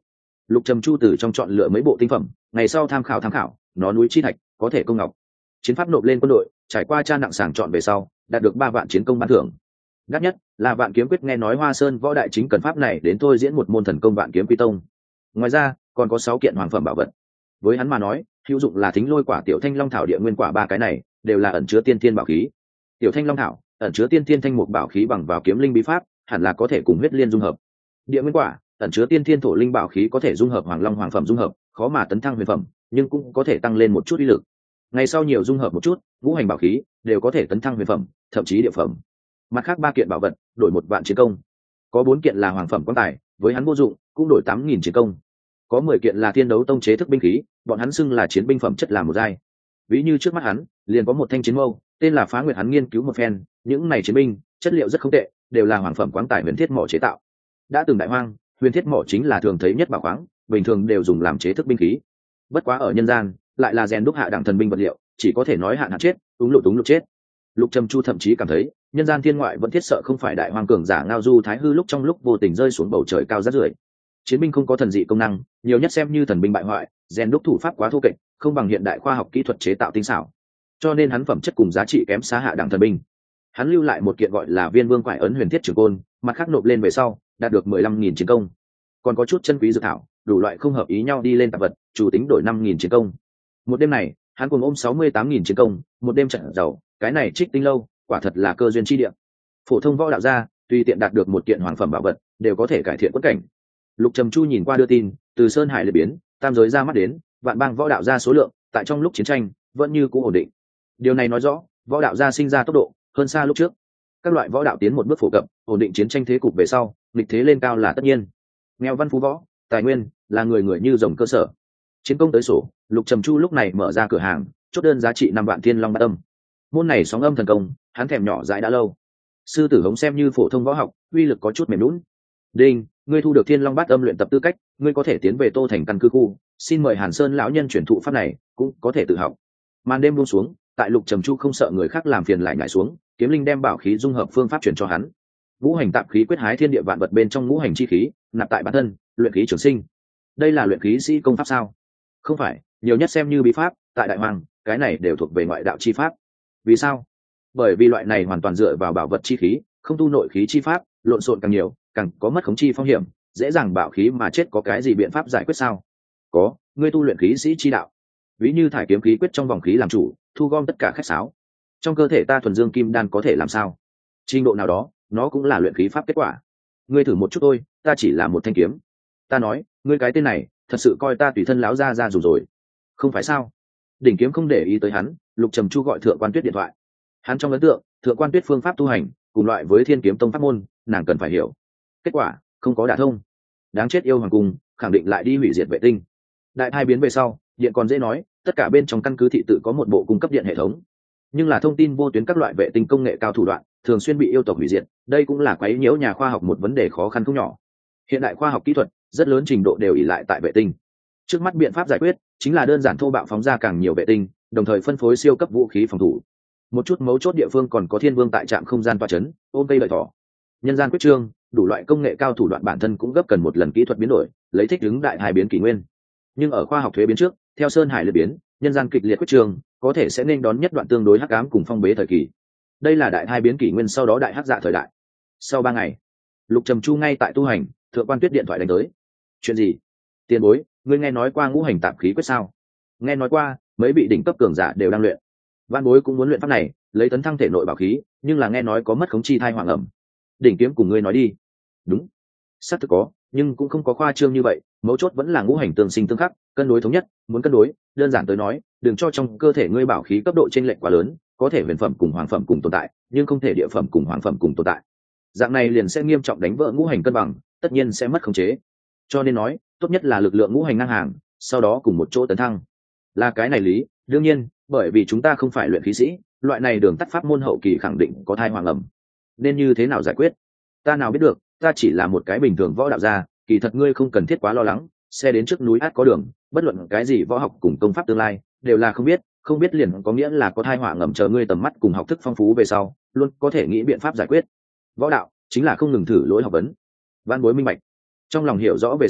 Lục Trầm Chu từ trong chọn lựa mấy bộ tinh phẩm, ngày sau tham khảo tham khảo, nó núi chi thạch, có thể công ngọc. Chiến pháp nộp lên quân đội, trải qua tra nặng sàng chọn về sau, đạt được ba vạn chiến công ban thưởng. Đắt nhất là Vạn Kiếm Quyết, nghe nói Hoa Sơn võ đại chính cần pháp này đến thôi diễn một môn thần công Vạn Kiếm Quy Tông. Ngoài ra, còn có sáu kiện hoàng phẩm bảo vật. Với hắn mà nói, hữu dụng là Thính Lôi Quả, Tiểu Thanh Long Thảo, Địa Nguyên Quả, ba cái này đều là ẩn chứa tiên thiên bảo khí. Tiểu Thanh Long Thảo ẩn chứa tiên thiên thanh mục bảo khí bằng vào kiếm linh bí pháp, hẳn là có thể cùng huyết liên dung hợp. Địa Nguyên Quả ẩn chứa tiên thiên thổ linh bảo khí, có thể dung hợp hoàng long hoàng phẩm dung hợp, khó mà tấn thăng huyền phẩm, nhưng cũng có thể tăng lên một chút uy lực. Ngày sau nhiều dung hợp một chút, ngũ hành bảo khí đều có thể tấn thăng huyền phẩm, thậm chí địa phẩm. Mặt khác ba kiện bảo vật đổi một vạn chiến công, có bốn kiện là hoàng phẩm quan tài, với hắn vô dụng, cũng đổi tám nghìn chiến công. Có mười kiện là Thiên Đấu Tông chế thức binh khí, bọn hắn xưng là chiến binh phẩm chất là một giai. Ví như trước mắt hắn liền có một thanh chiến mâu, tên là Phá Nguyệt, hắn nghiên cứu một phen, những này chiến binh chất liệu rất không tệ, đều là hoàng phẩm quáng tài huyền thiết mỏ chế tạo. Đã từng đại hoang, huyền thiết mỏ chính là thường thấy nhất bảo khoáng, bình thường đều dùng làm chế thức binh khí. Bất quá ở nhân gian lại là rèn đúc hạ đẳng thần binh vật liệu, chỉ có thể nói hạn hạn chết, túng lục túng lục chết. Lục Trầm Chu thậm chí cảm thấy nhân gian thiên ngoại vẫn thiết sợ không phải đại hoang cường giả ngao du thái hư lúc trong lúc vô tình rơi xuống bầu trời cao rất rưởi. Chiến binh không có thần dị công năng, nhiều nhất xem như thần binh bại hoại, rèn đúc thủ pháp quá thô kệch, không bằng hiện đại khoa học kỹ thuật chế tạo tinh xảo, cho nên hắn phẩm chất cùng giá trị kém xa hạ đẳng thần binh. Hắn lưu lại một kiện gọi là Viên Vương Quải Ấn huyền thiết trường côn, mặt khác nộp lên về sau đạt được mười lăm nghìn chiến công. Còn có chút chân quý dược thảo, đủ loại không hợp ý nhau đi lên tạp vật, chủ tính đổi năm nghìn chiến công. Một đêm này hắn cùng ôm sáu mươi tám nghìn chiến công, một đêm trận giàu, cái này Trích Tinh lâu quả thật là cơ duyên chi địa. Phổ thông võ đạo gia tùy tiện đạt được một kiện hoàng phẩm bảo vật đều có thể cải thiện quẫn cảnh. Lục Trầm Chu nhìn qua đưa tin, từ Sơn Hải liệt biến, tam giới ra mắt đến, vạn bang võ đạo gia số lượng tại trong lúc chiến tranh vẫn như cũ ổn định. Điều này nói rõ võ đạo gia sinh ra tốc độ hơn xa lúc trước. Các loại võ đạo tiến một bước phổ cập, ổn định chiến tranh thế cục về sau, nghịch thế lên cao là tất nhiên. Nghèo văn phú võ, tài nguyên là người người như rồng cơ sở. Chiến công tới sổ, Lục Trầm Chu lúc này mở ra cửa hàng, chốt đơn giá trị năm vạn Thiên Long Bát Âm. Môn này sóng âm thần công, hắn thèm nhỏ dãi đã lâu. Sư tử hống xem như phổ thông võ học, uy lực có chút mềm lún. Đinh, ngươi thu được Thiên Long Bát Âm luyện tập tư cách, ngươi có thể tiến về Tô Thành căn cư khu, xin mời Hàn Sơn lão nhân chuyển thụ pháp này, cũng có thể tự học. Màn đêm buông xuống, tại Lục Trầm Chu không sợ người khác làm phiền lại nhảy xuống, kiếm linh đem bảo khí dung hợp phương pháp truyền cho hắn. Ngũ hành tạp khí quyết hái thiên địa vạn vật bên trong ngũ hành chi khí, nạp tại bản thân, luyện khí trường sinh. Đây là luyện khí sĩ công pháp sao? Không phải, nhiều nhất xem như bí pháp, tại đại hoàng, cái này đều thuộc về ngoại đạo chi pháp. Vì sao? Bởi vì loại này hoàn toàn dựa vào bảo vật chi khí, không tu nội khí chi pháp, lộn xộn càng nhiều, càng có mất khống chi phong hiểm, dễ dàng bạo khí mà chết. Có cái gì biện pháp giải quyết sao? Có, ngươi tu luyện khí sĩ chi đạo. Ví như thải kiếm khí quyết trong vòng khí làm chủ, thu gom tất cả khách sáo. Trong cơ thể ta thuần dương kim đan có thể làm sao? Trình độ nào đó, nó cũng là luyện khí pháp kết quả. Ngươi thử một chút thôi, ta chỉ là một thanh kiếm. Ta nói, ngươi cái tên này, thật sự coi ta tùy thân láo ra ra dù rồi. Không phải sao? Đỉnh Kiếm không để ý tới hắn, Lục Trầm Chu gọi Thượng Quan Tuyết điện thoại. Hắn trong ấn tượng, Thượng Quan Tuyết phương pháp tu hành cùng loại với Thiên Kiếm Tông pháp môn, nàng cần phải hiểu. Kết quả không có đả thông. Đáng chết yêu hoàng cung, khẳng định lại đi hủy diệt vệ tinh. Đại thai biến về sau, điện còn dễ nói, tất cả bên trong căn cứ thị tự có một bộ cung cấp điện hệ thống. Nhưng là thông tin vô tuyến các loại vệ tinh công nghệ cao thủ đoạn, thường xuyên bị yêu tộc hủy diệt, đây cũng là quấy nhiễu nhà khoa học một vấn đề khó khăn không nhỏ. Hiện đại khoa học kỹ thuật rất lớn trình độ đều ỷ lại tại vệ tinh. Trước mắt biện pháp giải quyết chính là đơn giản thô bạo phóng ra càng nhiều vệ tinh, đồng thời phân phối siêu cấp vũ khí phòng thủ. Một chút mấu chốt địa phương còn có Thiên Vương tại trạm không gian toa chấn, ôm cây lợi thỏ. Nhân gian quyết trương, đủ loại công nghệ cao thủ đoạn bản thân cũng gấp cần một lần kỹ thuật biến đổi, lấy thích ứng đại hai biến kỷ nguyên. Nhưng ở khoa học thuế biến trước, theo Sơn Hải liệt biến, nhân gian kịch liệt quyết trương, có thể sẽ nên đón nhất đoạn tương đối hắc ám cùng phong bế thời kỳ. Đây là đại hai biến kỷ nguyên, sau đó đại hắc dạ thời đại. Sau ba ngày, Lục Trầm Chu ngay tại tu hành, Thượng Quan Tuyết điện thoại đánh tới. Chuyện gì? Tiền bối, ngươi nghe nói qua ngũ hành tạp khí quyết sao? Nghe nói qua, mấy vị đỉnh cấp cường giả đều đang luyện. Văn bối cũng muốn luyện pháp này, lấy tấn thăng thể nội bảo khí, nhưng là nghe nói có mất khống chi thai hoàng ẩm. Đỉnh Kiếm cùng ngươi nói đi. Đúng, xác thực có, nhưng cũng không có khoa trương như vậy, mấu chốt vẫn là ngũ hành tương sinh tương khắc, cân đối thống nhất. Muốn cân đối, đơn giản tới nói, đừng cho trong cơ thể ngươi bảo khí cấp độ chênh lệch quá lớn, có thể huyền phẩm cùng hoàng phẩm cùng tồn tại, nhưng không thể địa phẩm cùng hoàng phẩm cùng tồn tại. Dạng này liền sẽ nghiêm trọng đánh vỡ ngũ hành cân bằng, tất nhiên sẽ mất khống chế. Cho nên nói, tốt nhất là lực lượng ngũ hành ngang hàng, sau đó cùng một chỗ tấn thăng. Là cái này lý, đương nhiên, bởi vì chúng ta không phải luyện khí sĩ, loại này đường tắt pháp môn hậu kỳ khẳng định có thai hoàng ẩm. Nên như thế nào giải quyết? Ta nào biết được, ta chỉ là một cái bình thường võ đạo gia, kỳ thật ngươi không cần thiết quá lo lắng, xe đến trước núi át có đường, bất luận cái gì võ học cùng công pháp tương lai, đều là không biết, không biết liền có nghĩa là có thai họa ngầm chờ ngươi tầm mắt cùng học thức phong phú về sau, luôn có thể nghĩ biện pháp giải quyết. Võ đạo chính là không ngừng thử lỗi học vấn. Văn bối minh bạch. Trong lòng hiểu rõ về sau,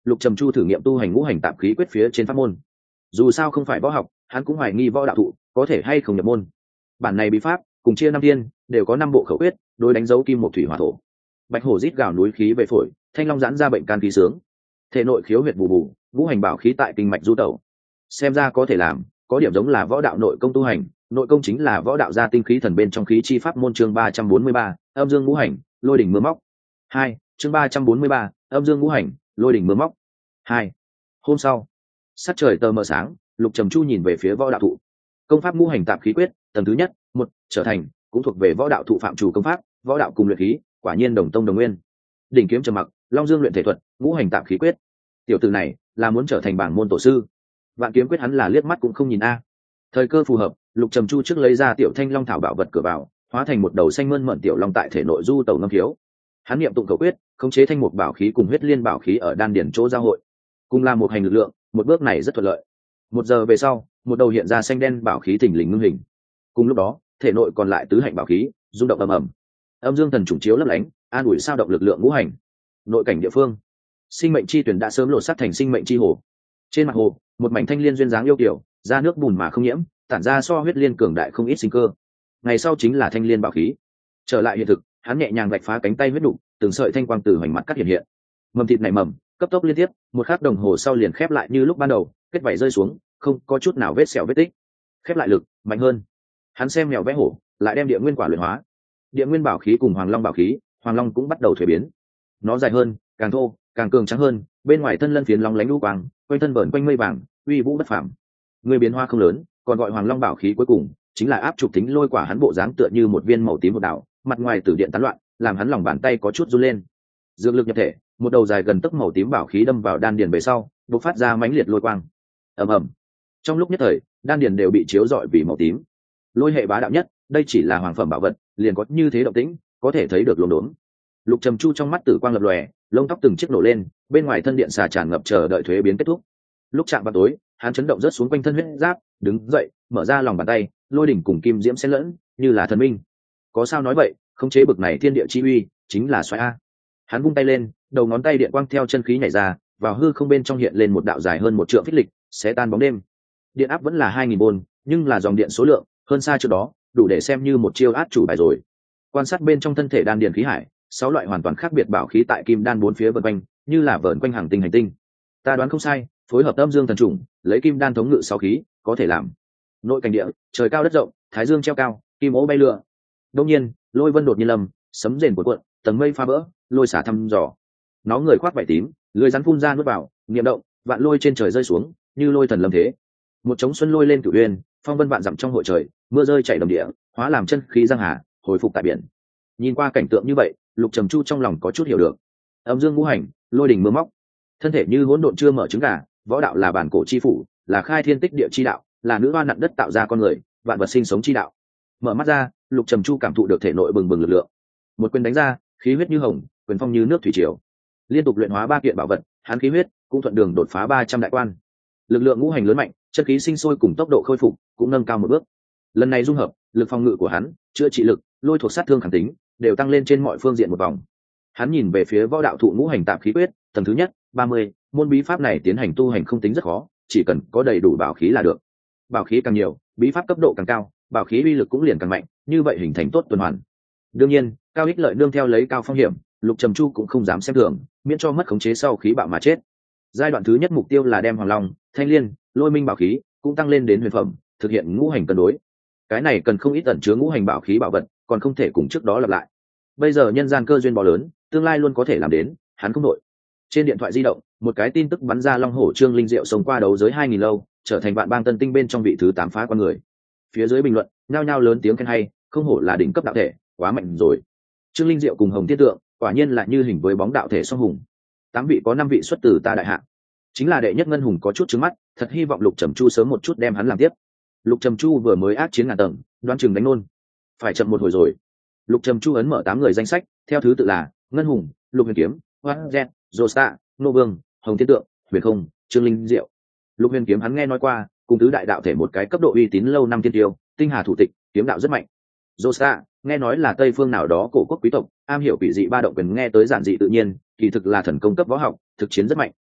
Lục Trầm Chu thử nghiệm tu hành ngũ hành tạp khí quyết phía trên pháp môn. Dù sao không phải võ học, hắn cũng hoài nghi võ đạo thụ có thể hay không nhập môn. Bản này bí pháp cùng chia năm thiên, đều có năm bộ khẩu quyết, đối đánh dấu kim một thủy hỏa thổ. Bạch hổ rít gào núi khí về phổi, thanh long giãn ra bệnh can khí sướng. Thể nội khiếu huyệt bù bù, ngũ hành bảo khí tại kinh mạch du tẩu. Xem ra có thể làm, có điểm giống là võ đạo nội công tu hành, nội công chính là võ đạo gia tinh khí thần bên trong khí chi pháp môn. Chương ba trăm bốn mươi ba, âm dương ngũ hành, lôi đỉnh mưa móc. Hai, chương ba trăm bốn mươi ba, âm dương ngũ hành, lôi đỉnh mưa móc. Hai. Hôm sau, sắc trời tờ mờ sáng, Lục Trầm Chu nhìn về phía võ đạo thụ. Công pháp ngũ hành tạp khí quyết, tầng thứ nhất, một, trở thành, cũng thuộc về võ đạo thụ phạm chủ công pháp, võ đạo cùng luyện khí, quả nhiên đồng tông đồng nguyên. Đỉnh kiếm trầm mặc, long dương luyện thể thuật, ngũ hành tạp khí quyết. Tiểu tử này là muốn trở thành bảng môn tổ sư. Vạn kiếm quyết hắn là liếc mắt cũng không nhìn a. Thời cơ phù hợp, Lục Trầm Chu trước lấy ra tiểu thanh long thảo bảo vật cửa vào, hóa thành một đầu xanh mơn mởn tiểu long tại thể nội du tẩu ngâm thiếu. Hắn niệm tụng khẩu quyết, khống chế thanh mục bảo khí cùng huyết liên bảo khí ở đan điển chỗ giao hội, cùng là một hành lực lượng, một bước này rất thuận lợi. Một giờ về sau, một đầu hiện ra xanh đen bảo khí thình lình ngưng hình. Cùng lúc đó, thể nội còn lại tứ hạnh bảo khí rung động ầm ầm. Âm dương thần trùng chiếu lấp lánh, an ủi sao động lực lượng ngũ hành. Nội cảnh địa phương, sinh mệnh chi tuyển đã sớm lột xác thành sinh mệnh chi hồ. Trên mặt hồ, một mảnh thanh liên duyên dáng yêu kiều, ra nước bùn mà không nhiễm, tản ra so huyết liên cường đại không ít sinh cơ. Ngày sau chính là thanh liên bảo khí. Trở lại hiện thực, hắn nhẹ nhàng vạch phá cánh tay huyết đục, từng sợi thanh quang từ hoành mặt cắt hiện hiện. Mầm thịt này mầm, cấp tốc liên tiếp, một khắc đồng hồ sau liền khép lại như lúc ban đầu, kết vảy rơi xuống, không có chút nào vết sẹo vết tích. Khép lại lực mạnh hơn. Hắn xem mèo vẽ hổ, lại đem địa nguyên quả luyện hóa. Địa nguyên bảo khí cùng hoàng long bảo khí, hoàng long cũng bắt đầu thuế biến. Nó dài hơn, càng thô, càng cường trắng hơn, bên ngoài thân lân phiến long lánh lũ quang, quanh thân vờn quanh mây vàng, uy vũ bất phàm. Người biến hoa không lớn, còn gọi hoàng long bảo khí cuối cùng chính là áp trục tính lôi quả. Hắn bộ dáng tựa như một viên màu tím một đảo, mặt ngoài tử điện tán loạn, làm hắn lòng bàn tay có chút run lên. Dương lực nhập thể, một đầu dài gần tấc màu tím bảo khí đâm vào đan điền về sau, bộc phát ra mãnh liệt lôi quang. Ầm ầm. Trong lúc nhất thời, đan điền đều bị chiếu rọi vì màu tím. Lôi hệ bá đạo nhất, đây chỉ là hoàng phẩm bảo vật, liền có như thế động tĩnh, có thể thấy được luồng đốn. Lục Trầm Chu trong mắt tử quang lập lòe, lông tóc từng chiếc nổ lên, bên ngoài thân điện xà tràn ngập chờ đợi thuế biến kết thúc. Lúc chạm vào tối, hắn chấn động rớt xuống quanh thân huyết giáp, đứng dậy, mở ra lòng bàn tay, lôi đỉnh cùng kim diễm xen lẫn, như là thần minh. Có sao nói vậy, khống chế bực này thiên địa chi uy, chính là xoáy a. Hắn vung tay lên, đầu ngón tay điện quang theo chân khí nhảy ra, vào hư không bên trong hiện lên một đạo dài hơn một trượng phích lịch, xé tan bóng đêm. Điện áp vẫn là hai nghìn vôn, nhưng là dòng điện số lượng hơn xa trước đó, đủ để xem như một chiêu át chủ bài rồi. Quan sát bên trong thân thể đan điền khí hải, sáu loại hoàn toàn khác biệt bảo khí tại kim đan bốn phía vần quanh, như là vờn quanh hàng tinh hành tinh. Ta đoán không sai, phối hợp âm dương thần trùng, lấy kim đan thống ngự sáu khí, có thể làm. Nội cảnh địa, trời cao đất rộng, thái dương treo cao, kim ố bay lượn. Đương nhiên, lôi vân đột nhiên lâm, sấm rền cuộn cuộn, tầng mây phá vỡ, lôi xả thăm dò. Nó người khoác vải tím, lưỡi rắn phun ra nuốt vào, niệm động, vạn lôi trên trời rơi xuống, như lôi thần lâm thế. Một trống xuân lôi lên cửu uyên, phong vân vạn dặm trong hội trời, mưa rơi chảy đầm địa, hóa làm chân khí giang hà, hồi phục tại biển. Nhìn qua cảnh tượng như vậy, Lục Trầm Chu trong lòng có chút hiểu được. Âm dương ngũ hành, lôi đỉnh mưa móc, thân thể như hỗn độn chưa mở trứng gà, võ đạo là bản cổ chi phủ, là khai thiên tích địa chi đạo, là nữ hoa nặn đất tạo ra con người, vạn vật sinh sống chi đạo. Mở mắt ra, Lục Trầm Chu cảm thụ được thể nội bừng bừng lực lượng. Một quyền đánh ra, khí huyết như hồng, quyền phong như nước thủy triều. Liên tục luyện hóa ba kiện bảo vật, hắn khí huyết cũng thuận đường đột phá ba trăm đại quan. Lực lượng ngũ hành lớn mạnh, chân khí sinh sôi cùng tốc độ khôi phục cũng nâng cao một bước. Lần này dung hợp, lực phòng ngự của hắn, chữa trị lực, lôi thuộc sát thương khẳng tính, đều tăng lên trên mọi phương diện một vòng. Hắn nhìn về phía võ đạo thụ ngũ hành tạp khí quyết, tầng thứ nhất, ba mươi, môn bí pháp này tiến hành tu hành không tính rất khó, chỉ cần có đầy đủ bảo khí là được. Bảo khí càng nhiều, bí pháp cấp độ càng cao, bảo khí uy lực cũng liền càng mạnh, như vậy hình thành tốt tuần hoàn. Đương nhiên, cao ích lợi nương theo lấy cao phong hiểm, Lục Trầm Chu cũng không dám xem thường, miễn cho mất khống chế sau khí bạo mà chết. Giai đoạn thứ nhất mục tiêu là đem Hoàng Long, Thanh Liên, Lôi Minh bảo khí cũng tăng lên đến huyền phẩm, thực hiện ngũ hành cân đối. Cái này cần không ít ẩn chứa ngũ hành bảo khí bảo vật, còn không thể cùng trước đó lặp lại. Bây giờ nhân gian cơ duyên bò lớn, tương lai luôn có thể làm đến, hắn không đội. Trên điện thoại di động, một cái tin tức bắn ra Long Hổ Trương Linh Diệu sống qua đấu giới hai nghìn lâu, trở thành vạn bang tân tinh bên trong vị thứ tám phá con người. Phía dưới bình luận, nhao nhao lớn tiếng khen hay, không hổ là đỉnh cấp đạo thể, quá mạnh rồi. Trương Linh Diệu cùng Hồng Thiên Tượng, quả nhiên là như hình với bóng đạo thể song hùng. Tám vị có năm vị xuất từ ta đại hạ. Chính là đệ nhất ngân hùng có chút trứng mắt, thật hy vọng Lục Trầm Chu sớm một chút đem hắn làm tiếp. Lục Trầm Chu vừa mới ác chiến ngàn tầng, đoán chừng đánh nôn. Phải chậm một hồi rồi. Lục Trầm Chu ấn mở tám người danh sách, theo thứ tự là Ngân Hùng, Lục Huyền Kiếm, Hoan Jet, Josta, Nô Vương, Hồng Thiên Tượng, Huyền Không, Trương Linh Diệu. Lục Huyền Kiếm hắn nghe nói qua, cùng tứ đại đạo thể một cái cấp độ uy tín lâu năm thiên tiêu, tinh hà thủ tịch, kiếm đạo rất mạnh. Josta, nghe nói là Tây phương nào đó cổ quốc quý tộc, am hiểu quỷ dị ba động quyền, nghe tới giản dị tự nhiên, kỳ thực là thần công cấp võ học, thực chiến rất mạnh.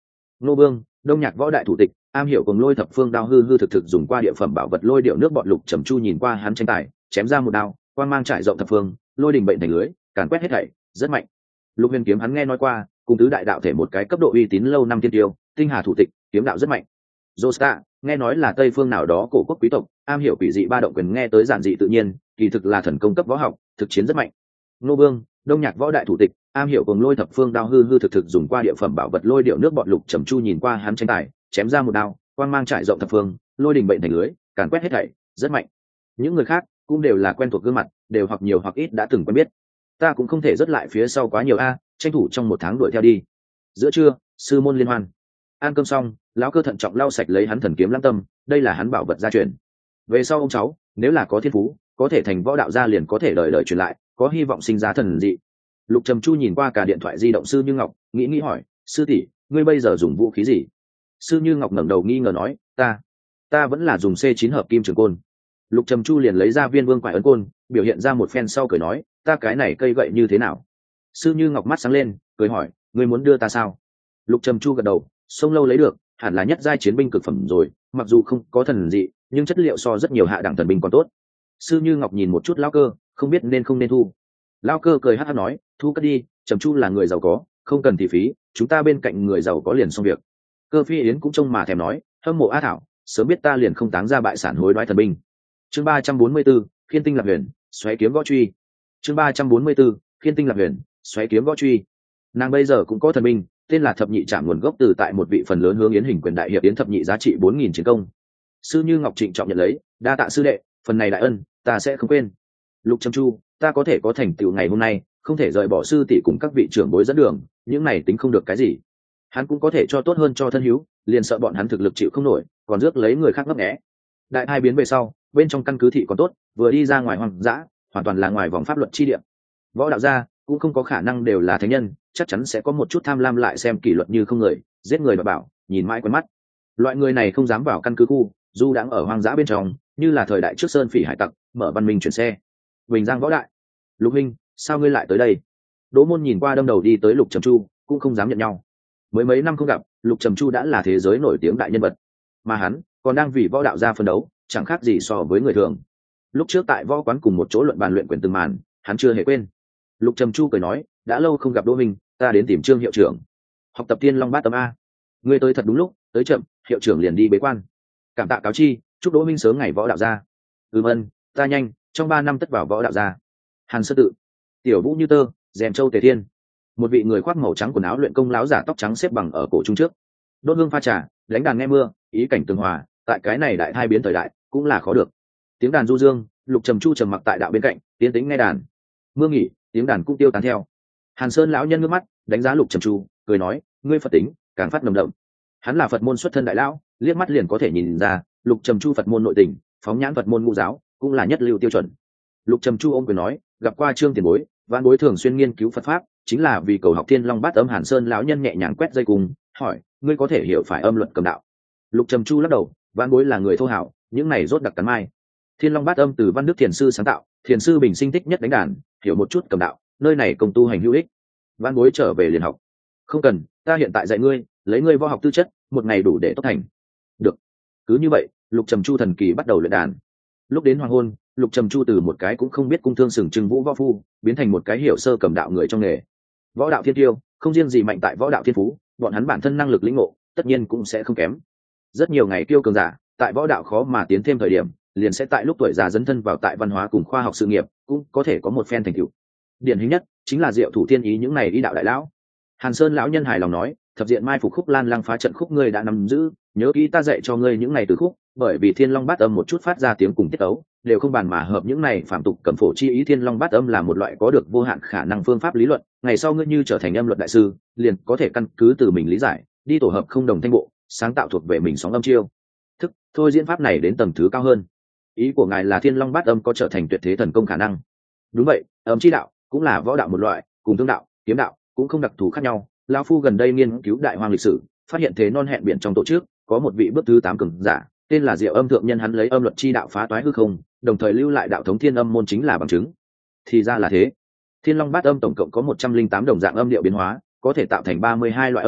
Ngô Vương, Đông Nhạc võ đại thủ tịch, am hiểu cùng lôi thập phương đao hư hư thực thực dùng qua địa phẩm bảo vật lôi điệu nước bọn Lục Trầm Chu nhìn qua hắn tranh tài, chém ra một đao, quang mang trải rộng thập phương, lôi đình bệnh thành lưới, càn quét hết thảy, rất mạnh. Lục Huyền kiếm hắn nghe nói qua, cùng tứ đại đạo thể một cái cấp độ uy tín lâu năm tiên tiêu, tinh hà thủ tịch, kiếm đạo rất mạnh. Josta, nghe nói là Tây phương nào đó cổ quốc quý tộc, am hiểu quỷ dị ba động quyền nghe tới giản dị tự nhiên, kỳ thực là thần công cấp võ học, thực chiến rất mạnh. Ngô Vương, Đông Nhạc võ đại thủ tịch, am hiểu cùng lôi thập phương đao hư hư thực thực dùng qua địa phẩm bảo vật lôi điệu nước bọn Lục Trầm Chu nhìn qua hắn tranh tài, chém ra một đao, quang mang trải rộng thập phương, lôi đình bệnh thành lưới, càn quét hết thảy, rất mạnh. Những người khác cũng đều là quen thuộc gương mặt, đều hoặc nhiều hoặc ít đã từng quen biết. Ta cũng không thể rớt lại phía sau quá nhiều a, tranh thủ trong một tháng đuổi theo đi. Giữa trưa, sư môn liên hoan. Ăn cơm xong, lão cơ thận trọng lau sạch lấy hắn thần kiếm lăng tâm, đây là hắn bảo vật gia truyền. Về sau ông cháu, nếu là có thiên phú, có thể thành võ đạo gia liền có thể đời đời truyền lại, có hy vọng sinh ra thần dị. Lục Trầm Chu nhìn qua cả điện thoại di động sư Như Ngọc, nghĩ nghĩ hỏi, sư tỷ, ngươi bây giờ dùng vũ khí gì? Sư Như Ngọc ngẩng đầu nghi ngờ nói, ta, ta vẫn là dùng C chín hợp kim trường côn. Lục Trầm Chu liền lấy ra viên vương quải ấn côn, biểu hiện ra một phen sau cười nói, ta cái này cây gậy như thế nào? Sư Như Ngọc mắt sáng lên, cười hỏi, ngươi muốn đưa ta sao? Lục Trầm Chu gật đầu, sông lâu lấy được, hẳn là nhất giai chiến binh cực phẩm rồi, mặc dù không có thần dị, nhưng chất liệu so rất nhiều hạ đẳng thần binh còn tốt. Sư Như Ngọc nhìn một chút lão cơ, không biết nên không nên thu. Lão cơ cười hắc hắc nói, thu cất đi, Trầm Chu là người giàu có, không cần thị phí, chúng ta bên cạnh người giàu có liền xong việc. Cơ Phi Yến cũng trông mà thèm nói, hâm mộ A Thảo, sớm biết ta liền không táng ra bại sản hối đoái thần binh. Chương ba trăm bốn mươi 4, Khiên tinh lập huyền, xoáy kiếm võ truy. Chương ba trăm bốn mươi 4, Khiên tinh lập huyền, xoáy kiếm võ truy. Nàng bây giờ cũng có thần binh, tên là Thập Nhị Trảm, nguồn gốc từ tại một vị phần lớn hướng yến hình quyền đại hiệp yến thập nhị, giá trị bốn nghìn chiến công. Sư Như Ngọc trịnh trọng nhận lấy, đa tạ sư đệ, phần này đại ân ta sẽ không quên. Lục Trầm Chu, ta có thể có thành tựu ngày hôm nay, không thể rời bỏ sư tỷ cùng các vị trưởng bối dẫn đường, những này tính không được cái gì. Hắn cũng có thể cho tốt hơn cho thân hữu, liền sợ bọn hắn thực lực chịu không nổi, còn rước lấy người khác ngấp nghé. Đại hai biến về sau, bên trong căn cứ thị còn tốt, vừa đi ra ngoài hoang dã, hoàn toàn là ngoài vòng pháp luật chi địa. Võ đạo gia cũng không có khả năng đều là thánh nhân, chắc chắn sẽ có một chút tham lam lại xem kỷ luật như không người, giết người mà bảo, nhìn mãi quen mắt. Loại người này không dám vào căn cứ khu, dù đang ở hoang dã bên trong, như là thời đại trước sơn phỉ hải tặc, mở văn minh chuyển xe. Bình Giang võ đại, Lục Minh, sao ngươi lại tới đây? Đỗ Môn nhìn qua đâm đầu đi tới Lục Trầm Chu, cũng không dám nhận nhau. Mới mấy năm không gặp, Lục Trầm Chu đã là thế giới nổi tiếng đại nhân vật, mà hắn còn đang vì võ đạo gia phân đấu, chẳng khác gì so với người thường. Lúc trước tại võ quán cùng một chỗ luận bàn luyện quyền từng màn, hắn chưa hề quên. Lục Trầm Chu cười nói, đã lâu không gặp Đỗ Minh, ta đến tìm Trương hiệu trưởng học tập Tiên Long Bát Tâm a. Ngươi tới thật đúng lúc, tới chậm, hiệu trưởng liền đi bế quan. Cảm tạ cáo chi, chúc Đỗ Minh sớm ngày võ đạo gia. Ừm ân, ta nhanh, trong ba năm tất vào võ đạo gia. Hàn Sơ Tự, Tiểu Vũ Như Tơ, Rèm Châu Tề Thiên. Một vị người khoác màu trắng quần áo luyện công láo giả tóc trắng xếp bằng ở cổ trung trước. Đốt hương pha trà, đánh đàn nghe mưa, ý cảnh tường hòa, tại cái này đại hai biến thời đại, cũng là khó được. Tiếng đàn du dương, Lục Trầm Chu trầm mặc tại đạo bên cạnh, tiến tĩnh nghe đàn. Mưa nghỉ, tiếng đàn cũng tiêu tán theo. Hàn Sơn lão nhân ngước mắt, đánh giá Lục Trầm Chu, cười nói, ngươi Phật tính càng phát nồng đậm. Hắn là Phật môn xuất thân đại lão, liếc mắt liền có thể nhìn ra, Lục Trầm Chu Phật môn nội tình, phóng nhãn Phật môn ngũ giáo, cũng là nhất lưu tiêu chuẩn. Lục Trầm Chu ôm quyền nói, gặp qua Trương tiền bối, vãn bối thường xuyên nghiên cứu Phật pháp, chính là vì cầu học Thiên Long Bát Âm. Hàn Sơn lão nhân nhẹ nhàng quét dây cùng, hỏi, ngươi có thể hiểu phải âm luật cầm đạo? Lục Trầm Chu lắc đầu, vãn bối là người thô hảo, những này rốt đặc cắn mai. Thiên Long Bát Âm từ Văn Đức Thiền sư sáng tạo, Thiền sư bình sinh thích nhất đánh đàn, hiểu một chút cầm đạo, nơi này công tu hành hữu ích. Vãn bối trở về liền học. Không cần, ta hiện tại dạy ngươi, lấy ngươi võ học tư chất, một ngày đủ để tốt thành. Được. Cứ như vậy, Lục Trầm Chu thần kỳ bắt đầu luyện đàn. Lúc đến hoàng hôn, Lục Trầm Chu từ một cái cũng không biết cung thương sừng trưng vũ võ phu, biến thành một cái hiểu sơ cầm đạo người trong nghề. Võ đạo thiên tiêu, không riêng gì mạnh tại võ đạo thiên phú, bọn hắn bản thân năng lực lĩnh ngộ, tất nhiên cũng sẽ không kém. Rất nhiều ngày tiêu cường giả, tại võ đạo khó mà tiến thêm thời điểm, liền sẽ tại lúc tuổi già dấn thân vào tại văn hóa cùng khoa học sự nghiệp, cũng có thể có một phen thành tựu. Điển hình nhất chính là Diệu Thủ Thiên Ý những này y đạo đại lão. Hàn Sơn lão nhân hài lòng nói, thập diện mai phục khúc lan lăng phá trận khúc ngươi đã nắm giữ, nhớ kỹ ta dạy cho ngươi những này từ khúc, bởi vì Thiên Long Bát Âm một chút phát ra tiếng cùng tiết tấu, đều không bàn mà hợp những này phạm tục cẩm phổ chi ý. Thiên Long Bát Âm là một loại có được vô hạn khả năng phương pháp lý luận, ngày sau ngươi như trở thành âm luật đại sư, liền có thể căn cứ từ mình lý giải, đi tổ hợp không đồng thanh bộ, sáng tạo thuộc về mình sóng âm chiêu. Thức, thôi diễn pháp này đến tầng thứ cao hơn. Ý của ngài là Thiên Long Bát Âm có trở thành tuyệt thế thần công khả năng? Đúng vậy, âm chi đạo cũng là võ đạo một loại, cùng thương đạo, kiếm đạo cũng không đặc thù khác nhau. Lão phu gần đây nghiên cứu đại hoang lịch sử, phát hiện thế non hẹn biển trong tổ chức có một vị bước thứ tám cường giả, tên là Diệu Âm thượng nhân, hắn lấy âm luật chi đạo phá toái hư không, đồng thời lưu lại đạo thống Thiên Âm môn chính là bằng chứng. Thì ra là thế. Thiên Long Bát Âm tổng cộng có một trăm linh tám đồng dạng âm điệu biến hóa, có thể tạo thành ba mươi hai loại âm bộ,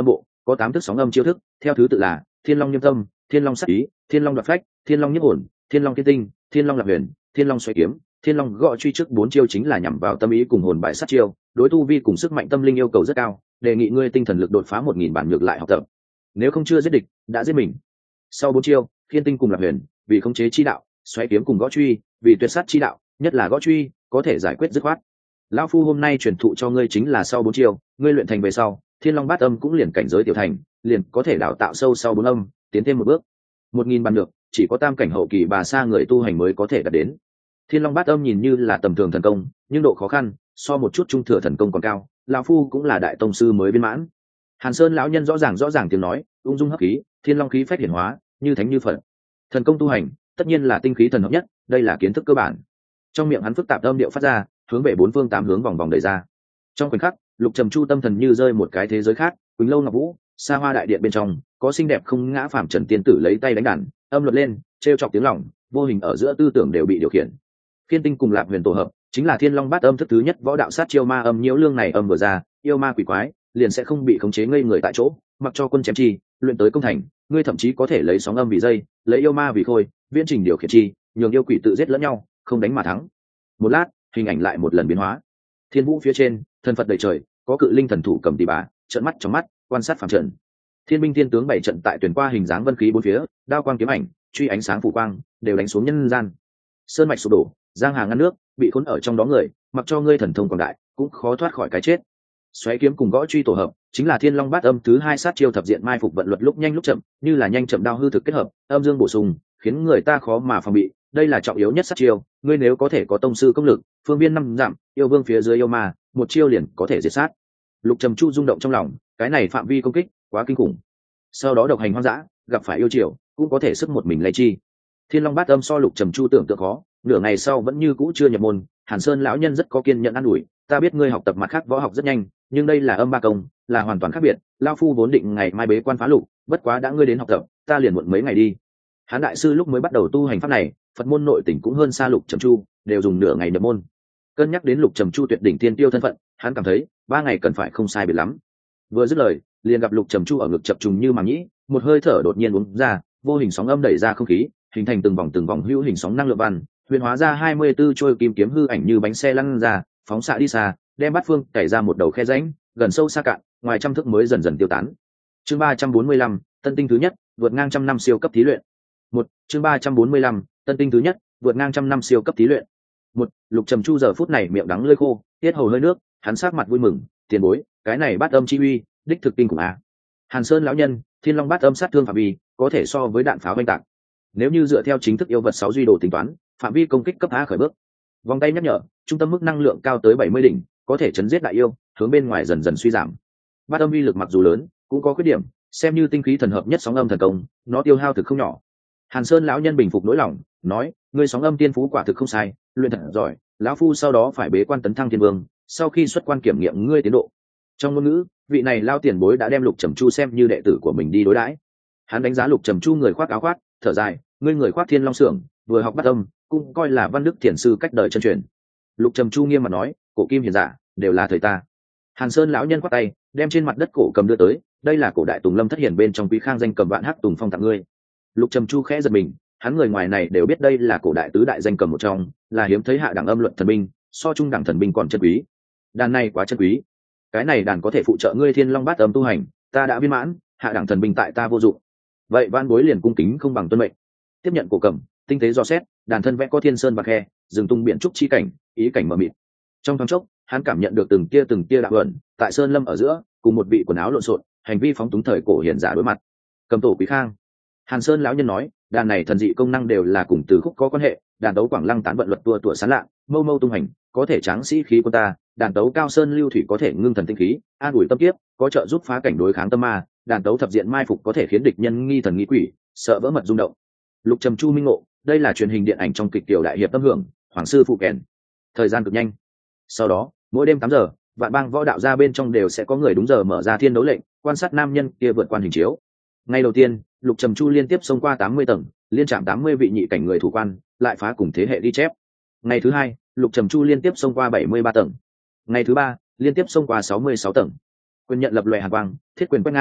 có tám thức sóng âm chiêu thức, theo thứ tự là thiên long nhâm tâm, thiên long sắc ý, thiên long đoạt phách, thiên long nhất hồn, thiên long thiên tinh, thiên long lạc huyền, thiên long xoay kiếm, thiên long gõ truy. Trước bốn chiêu chính là nhằm vào tâm ý cùng hồn bại sát chiêu, đối tu vi cùng sức mạnh tâm linh yêu cầu rất cao, đề nghị ngươi tinh thần lực đột phá một nghìn bản ngược lại học tập, nếu không chưa giết địch đã giết mình. Sau bốn chiêu, thiên tinh cùng lạc huyền vì khống chế chi đạo, xoay kiếm cùng gõ truy vì tuyệt sát chi đạo, nhất là gõ truy có thể giải quyết dứt khoát. Lão phu hôm nay truyền thụ cho ngươi chính là sau bốn chiêu, ngươi luyện thành về sau, thiên long bát âm cũng liền cảnh giới tiểu thành, liền có thể đào tạo sâu sau bốn âm, tiến thêm một bước. Một nghìn bản được, chỉ có tam cảnh hậu kỳ bà sa người tu hành mới có thể đạt đến. Thiên long bát âm nhìn như là tầm thường thần công, nhưng độ khó khăn so một chút trung thừa thần công còn cao. Lão phu cũng là đại tông sư mới viên mãn. Hàn Sơn lão nhân rõ ràng rõ ràng tiếng nói, ung dung hấp khí, thiên long khí phách hiển hóa, như thánh như phật. Thần công tu hành, tất nhiên là tinh khí thần hợp nhất, đây là kiến thức cơ bản. Trong miệng hắn phức tạp âm điệu phát ra, hướng về bốn phương tám hướng vòng vòng đẩy ra. Trong khoảnh khắc, Lục Trầm Chu tâm thần như rơi một cái thế giới khác, Quỳnh Lâu Ngọc Vũ, xa hoa đại điện bên trong, có xinh đẹp không ngã phàm trần tiên tử lấy tay đánh đàn, âm luật lên, trêu chọc tiếng lòng, vô hình ở giữa tư tưởng đều bị điều khiển. Thiên tinh cùng Lạc Huyền tổ hợp, chính là Thiên Long Bát âm thức thứ nhất võ đạo sát chiêu ma âm nhiễu lương này âm vừa ra, yêu ma quỷ quái liền sẽ không bị khống chế ngây người tại chỗ, mặc cho quân chém chi, luyện tới công thành, ngươi thậm chí có thể lấy sóng âm vì dây, lấy yêu ma vì khôi, viễn trình điều khiển chi, nhường yêu quỷ tự giết lẫn nhau, không đánh mà thắng. Một lát, hình ảnh lại một lần biến hóa. Thiên vũ phía trên, thần Phật đầy trời, có cự linh thần thủ cầm tỷ bà, trợn mắt trong mắt, quan sát phàm trần. Thiên binh thiên tướng bảy trận tại tuyển qua hình dáng vân khí bốn phía, đao quang kiếm ảnh, truy ánh sáng phủ quang, đều đánh xuống nhân gian. Sơn mạch sụp đổ, giang hà ngăn nước, bị khốn ở trong đó người, mặc cho ngươi thần thông quảng đại, cũng khó thoát khỏi cái chết. Xoáy kiếm cùng gõ truy tổ hợp, chính là Thiên Long Bát âm thứ hai sát chiêu thập diện mai phục vận luật lúc nhanh lúc chậm, như là nhanh chậm đao hư thực kết hợp, âm dương bổ sung, khiến người ta khó mà phòng bị. Đây là trọng yếu nhất sát chiêu, ngươi nếu có thể có tông sư công lực, phương viên năm dặm, yêu vương phía dưới yêu ma, một chiêu liền có thể diệt sát. Lục Trầm Chu rung động trong lòng, cái này phạm vi công kích quá kinh khủng. Sau đó độc hành hoang dã, gặp phải yêu triều, cũng có thể sức một mình lấy chi. Thiên Long Bát âm so Lục Trầm Chu tưởng tượng khó, nửa ngày sau vẫn như cũ chưa nhập môn. Hàn Sơn lão nhân rất có kiên nhẫn an ủi, ta biết ngươi học tập mặt khác võ học rất nhanh, nhưng đây là âm ba công, là hoàn toàn khác biệt. Lão phu vốn định ngày mai bế quan phá lục, bất quá đã ngươi đến học tập, ta liền muộn mấy ngày đi. Hán đại sư lúc mới bắt đầu tu hành pháp này, Phật môn nội tỉnh cũng hơn xa Lục Trầm Chu, đều dùng nửa ngày nhập môn. Cân nhắc đến Lục Trầm Chu tuyệt đỉnh tiên tiêu thân phận, hắn cảm thấy ba ngày cần phải không sai biệt lắm. Vừa dứt lời, liền gặp Lục Trầm Chu ở ngực chập trùng như màng nhĩ, một hơi thở đột nhiên uống ra, vô hình sóng âm đẩy ra không khí, hình thành từng vòng từng vòng hữu hình sóng năng lượng văn, huyền hóa ra hai mươi tư trôi kim kiếm hư ảnh như bánh xe lăn ra, phóng xạ đi xa, đem bát phương cày ra một đầu khe rãnh, gần sâu xa cạn, ngoài trăm thước mới dần dần tiêu tán. Chương ba trăm bốn mươi lăm, tân tinh thứ nhất, vượt ngang trăm năm siêu cấp thí luyện. Một, chương ba trăm bốn mươi lăm, tân tinh thứ nhất, vượt ngang trăm năm siêu cấp thí luyện. Một, Lục Trầm Chu giờ phút này miệng đắng lưỡi khô, tiết hầu hơi nước, hắn sắc mặt vui mừng, tiền bối, cái này bát âm chi uy, đích thực kinh khủng a. Hàn Sơn lão nhân, Thiên Long bát âm sát thương phạm vi, có thể so với đạn pháo oanh tạc. Nếu như dựa theo chính thức yêu vật sáu duy đồ tính toán, phạm vi công kích cấp A khởi bước. Vòng tay nhắc nhở, trung tâm mức năng lượng cao tới bảy mươi đỉnh, có thể chấn giết đại yêu, hướng bên ngoài dần dần suy giảm. Bát âm uy lực mặc dù lớn, cũng có khuyết điểm, xem như tinh khí thần hợp nhất sóng âm thần công, nó tiêu hao thực không nhỏ. Hàn Sơn lão nhân bình phục nỗi lòng, nói, ngươi sóng âm tiên phú quả thực không sai, luyện thật giỏi, lão phu sau đó phải bế quan tấn thăng thiên vương, sau khi xuất quan kiểm nghiệm ngươi tiến độ. Trong ngôn ngữ, vị này lao tiền bối đã đem Lục Trầm Chu xem như đệ tử của mình đi đối đãi. Hắn đánh giá Lục Trầm Chu người khoác áo khoác, thở dài, ngươi người khoác Thiên Long Sưởng, vừa học bát âm, cũng coi là văn đức thiền sư cách đời chân truyền. Lục Trầm Chu nghiêm mặt nói, cổ kim hiền giả đều là thời ta. Hàn Sơn lão nhân quát tay, đem trên mặt đất cổ cầm đưa tới, đây là cổ đại Tùng Lâm thất hiển bên trong quý khang danh cầm vạn hắc tùng phong tặng ngươi. Lục Trầm Chu khẽ giật mình, hắn người ngoài này đều biết đây là cổ đại tứ đại danh cầm một trong, là hiếm thấy hạ đẳng âm luận thần binh, so trung đẳng thần binh còn chân quý. Đàn này quá chân quý, cái này đàn có thể phụ trợ ngươi Thiên Long bát âm tu hành, ta đã viên mãn, hạ đẳng thần binh tại ta vô dụng. Vậy van bối liền cung kính không bằng tuân mệnh. Tiếp nhận cổ cầm, tinh tế do xét, đàn thân vẽ có thiên sơn bạc khe, rừng tung biển trúc chi cảnh, ý cảnh mờ mịt. Trong thoáng chốc, hắn cảm nhận được từng tia từng tia đạo ẩn, tại sơn lâm ở giữa, cùng một vị quần áo lộn xộn, hành vi phóng túng thời cổ hiển giả đối mặt. Cầm tổ quý khang. Hàn Sơn lão nhân nói, đàn này thần dị công năng đều là cùng từ khúc có quan hệ, đàn đấu quảng lăng tán vận luật tua tủa sáng lạ, mâu mâu tung hành, có thể tráng sĩ khí của ta, đàn tấu cao sơn lưu thủy có thể ngưng thần tinh khí, an ủi tâm kiếp, có trợ giúp phá cảnh đối kháng tâm ma, đàn tấu thập diện mai phục có thể khiến địch nhân nghi thần nghi quỷ, sợ vỡ mật rung động. Lục Trầm Chu minh ngộ, đây là truyền hình điện ảnh trong kịch tiểu đại hiệp tâm hưởng, hoàng sư phụ kèn. Thời gian cực nhanh. Sau đó, mỗi đêm tám giờ, vạn bang võ đạo ra bên trong đều sẽ có người đúng giờ mở ra thiên đấu lệnh, quan sát nam nhân kia vượt quan hình chiếu. Ngày đầu tiên, Lục Trầm Chu liên tiếp xông qua tám mươi tầng, liên chạm tám mươi vị nhị cảnh người thủ quan, lại phá cùng thế hệ đi chép. Ngày thứ hai, Lục Trầm Chu liên tiếp xông qua bảy mươi ba tầng. Ngày thứ ba, liên tiếp xông qua sáu mươi sáu tầng. Quyền nhận lập loè hàn quang, thiết quyền quét ngang,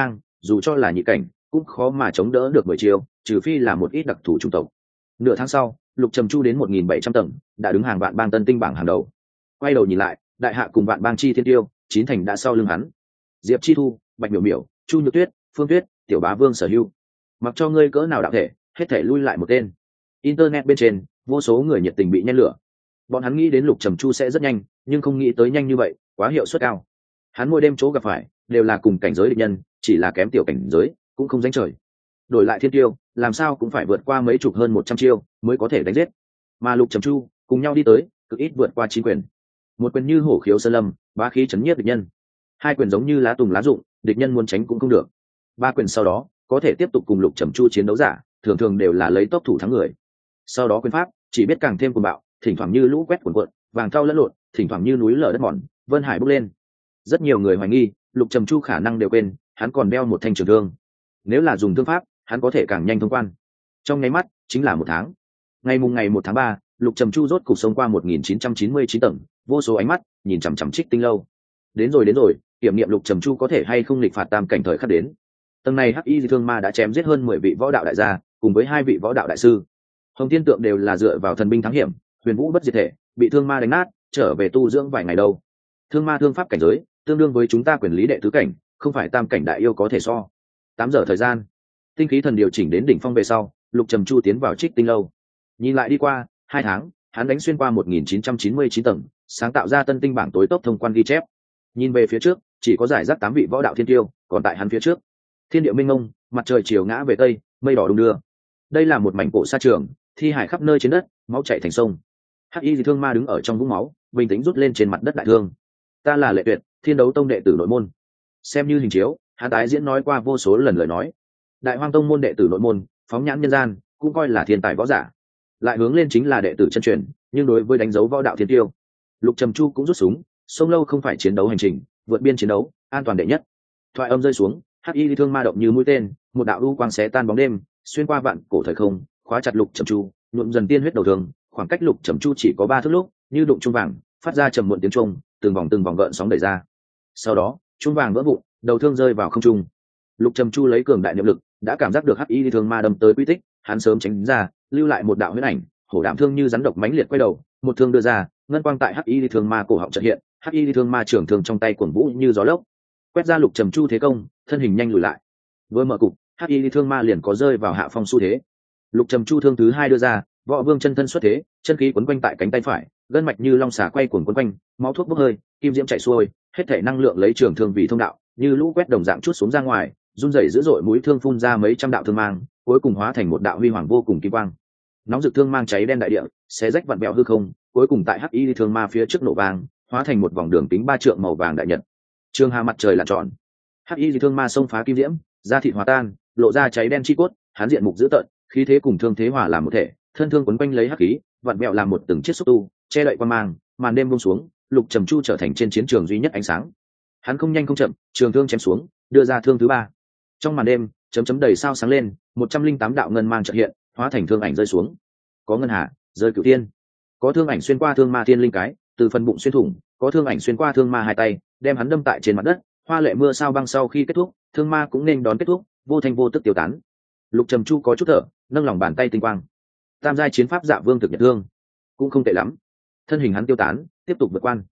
dù cho là nhị cảnh cũng khó mà chống đỡ được mười chiêu, trừ phi là một ít đặc thù chủng tộc. Nửa tháng sau, Lục Trầm Chu đến một nghìn bảy trăm tầng, đã đứng hàng vạn bang tân tinh bảng hàng đầu. Quay đầu nhìn lại, đại hạ cùng vạn bang chi thiên tiêu, chín thành đã sau lưng hắn. Diệp Chi Thu, Bạch Miểu Miểu, Chu Nhược Tuyết, Phương Tuyết, Tiểu Bá Vương sở hữu. Mặc cho ngươi cỡ nào đạo thể, hết thể lui lại một tên. Internet bên trên, vô số người nhiệt tình bị nhen lửa. Bọn hắn nghĩ đến Lục Trầm Chu sẽ rất nhanh, nhưng không nghĩ tới nhanh như vậy, quá hiệu suất cao. Hắn mỗi đêm chỗ gặp phải đều là cùng cảnh giới địch nhân, chỉ là kém tiểu cảnh giới, cũng không danh trời. Đổi lại thiên tiêu, làm sao cũng phải vượt qua mấy chục hơn một trăm chiêu mới có thể đánh giết. Mà Lục Trầm Chu cùng nhau đi tới, cực ít vượt qua chín quyền. Một quyền như hổ khiếu sơn lâm, bá khí chấn nhiếp địch nhân. Hai quyền giống như lá tùng lá rụng, địch nhân muốn tránh cũng không được. Ba quyền sau đó, có thể tiếp tục cùng Lục Trầm Chu chiến đấu giả, thường thường đều là lấy tốc thủ thắng người. Sau đó quyền pháp chỉ biết càng thêm cuồng bạo, thỉnh thoảng như lũ quét cuồn cuộn, vàng thau lẫn lộn, thỉnh thoảng như núi lở đất mòn, vân hải bốc lên. Rất nhiều người hoài nghi, Lục Trầm Chu khả năng đều quên, hắn còn đeo một thanh trường thương. Nếu là dùng thương pháp, hắn có thể càng nhanh thông quan. Trong nháy mắt, chính là một tháng. Ngày mùng ngày một tháng ba, Lục Trầm Chu rốt cục sống qua một nghìn chín trăm chín mươi chín tầng, vô số ánh mắt nhìn chằm chằm Trích Tinh lâu. Đến rồi đến rồi, kiểm nghiệm Lục Trầm Chu có thể hay không nghịch phạt tam cảnh thời khắc đến. Tầng này Hắc Y Thương Ma đã chém giết hơn mười vị võ đạo đại gia, cùng với hai vị võ đạo đại sư. Hồng Thiên Tượng đều là dựa vào thần binh thắng hiểm, Huyền Vũ bất diệt thể, bị Thương Ma đánh nát, trở về tu dưỡng vài ngày đâu. Thương Ma thương pháp cảnh giới, tương đương với chúng ta quyền lý đệ tứ cảnh, không phải tam cảnh đại yêu có thể so. Tám giờ thời gian, tinh khí thần điều chỉnh đến đỉnh phong về sau, Lục Trầm Chu tiến vào Trích Tinh lâu. Nhìn lại đi qua hai tháng, hắn đánh xuyên qua một nghìn chín trăm chín mươi chín tầng, sáng tạo ra tân tinh bảng tối tốc thông quan ghi chép. Nhìn về phía trước, chỉ có giải rác tám vị võ đạo thiên tiêu, còn tại hắn phía trước, thiên địa minh mông, mặt trời chiều ngã về tây, mây đỏ đung đưa. Đây là một mảnh cổ sa trường, thi hải khắp nơi trên đất, máu chảy thành sông. Hắc Y Thương Ma đứng ở trong vũng máu, bình tĩnh rút lên trên mặt đất đại thương. Ta là Lệ Tuyệt, Thiên Đấu Tông đệ tử nội môn. Xem như hình chiếu, hắn tái diễn nói qua vô số lần lời nói. Đại Hoang Tông môn đệ tử nội môn, phóng nhãn nhân gian, cũng coi là thiên tài võ giả. Lại hướng lên chính là đệ tử chân truyền, nhưng đối với đánh dấu võ đạo thiên tiêu, Lục Trầm Chu cũng rút súng, sông lâu không phải chiến đấu hành trình, vượt biên chiến đấu, an toàn đệ nhất. Thoại âm rơi xuống, Hắc Y Thương Ma động như mũi tên, một đạo u quang xé tan bóng đêm, xuyên qua vạn cổ thời không, khóa chặt Lục Trầm Chu, nhuộm dần tiên huyết đầu thường, khoảng cách Lục Trầm Chu chỉ có ba thước lúc, như đụng chuông vàng, phát ra trầm muộn tiếng chuông, từng vòng từng vòng gợn sóng đẩy ra. Sau đó, chuông vàng vỡ vụn, đầu thương rơi vào không trung. Lục Trầm Chu lấy cường đại niệm lực, đã cảm giác được Hắc Y Thương Ma đâm tới quy tích, hắn sớm tránh ra, lưu lại một đạo huyết ảnh, hổ đạm thương như rắn độc mãnh liệt quay đầu, một thương đưa ra, ngân quang tại Hắc Y Thương Ma cổ họng chợt hiện, Hắc Y Thương Ma trưởng thương trong tay cuồng vũ như gió lốc, quét ra Lục Trầm Chu thế công, thân hình nhanh lùi lại. Vừa mở cục, Hắc Y Thương Ma liền có rơi vào hạ phong xu thế. Lục Trầm Chu thương thứ hai đưa ra, Võ Vương chân thân xuất thế, chân khí quấn quanh tại cánh tay phải, gân mạch như long xà quay cuồng quấn quanh, máu thuốc bốc hơi, kim diễm chảy xuôi, hết thể năng lượng lấy trường thương vì thông đạo, như lũ quét đồng dạng chút xuống ra ngoài, run rẩy dữ dội mũi thương phun ra mấy trăm đạo thương mang, cuối cùng hóa thành một đạo huy hoàng vô cùng kim quang. Nóng rực thương mang cháy đen đại địa, xé rách vặn vẹo hư không, cuối cùng tại Hắc Y Thương Ma phía trước nổ vàng, hóa thành một vòng đường kính ba trượng màu vàng đại nhật. Trường hà mặt trời lặn tròn, Hắc Y Thương Ma xông phá kim diễm, da thịt hòa tan, lộ ra cháy đen chi cốt, hắn diện mục dữ tợn, khí thế cùng thương thế hòa làm một thể, thân thương quấn quanh lấy hắc khí, vặn vẹo làm một từng chiếc xúc tu, che đậy qua mang, màn đêm buông xuống, Lục Trầm Chu trở thành trên chiến trường duy nhất ánh sáng. Hắn không nhanh không chậm, trường thương chém xuống, đưa ra thương thứ ba. Trong màn đêm, chấm chấm đầy sao sáng lên, một trăm linh tám đạo ngân mang chợt hiện, hóa thành thương ảnh rơi xuống. Có ngân hà, rơi cửu tiên. Có thương ảnh xuyên qua thương ma thiên linh cái, từ phần bụng xuyên thủng, có thương ảnh xuyên qua thương ma hai tay, đem hắn đâm tại trên mặt đất. Hoa lệ mưa sao băng sau khi kết thúc, thương ma cũng nên đón kết thúc, vô thanh vô tức tiêu tán. Lục Trầm Chu có chút thở, nâng lòng bàn tay tinh quang. Tam giai chiến pháp Dạ Vương thực nhật thương, cũng không tệ lắm. Thân hình hắn tiêu tán, tiếp tục vượt quan.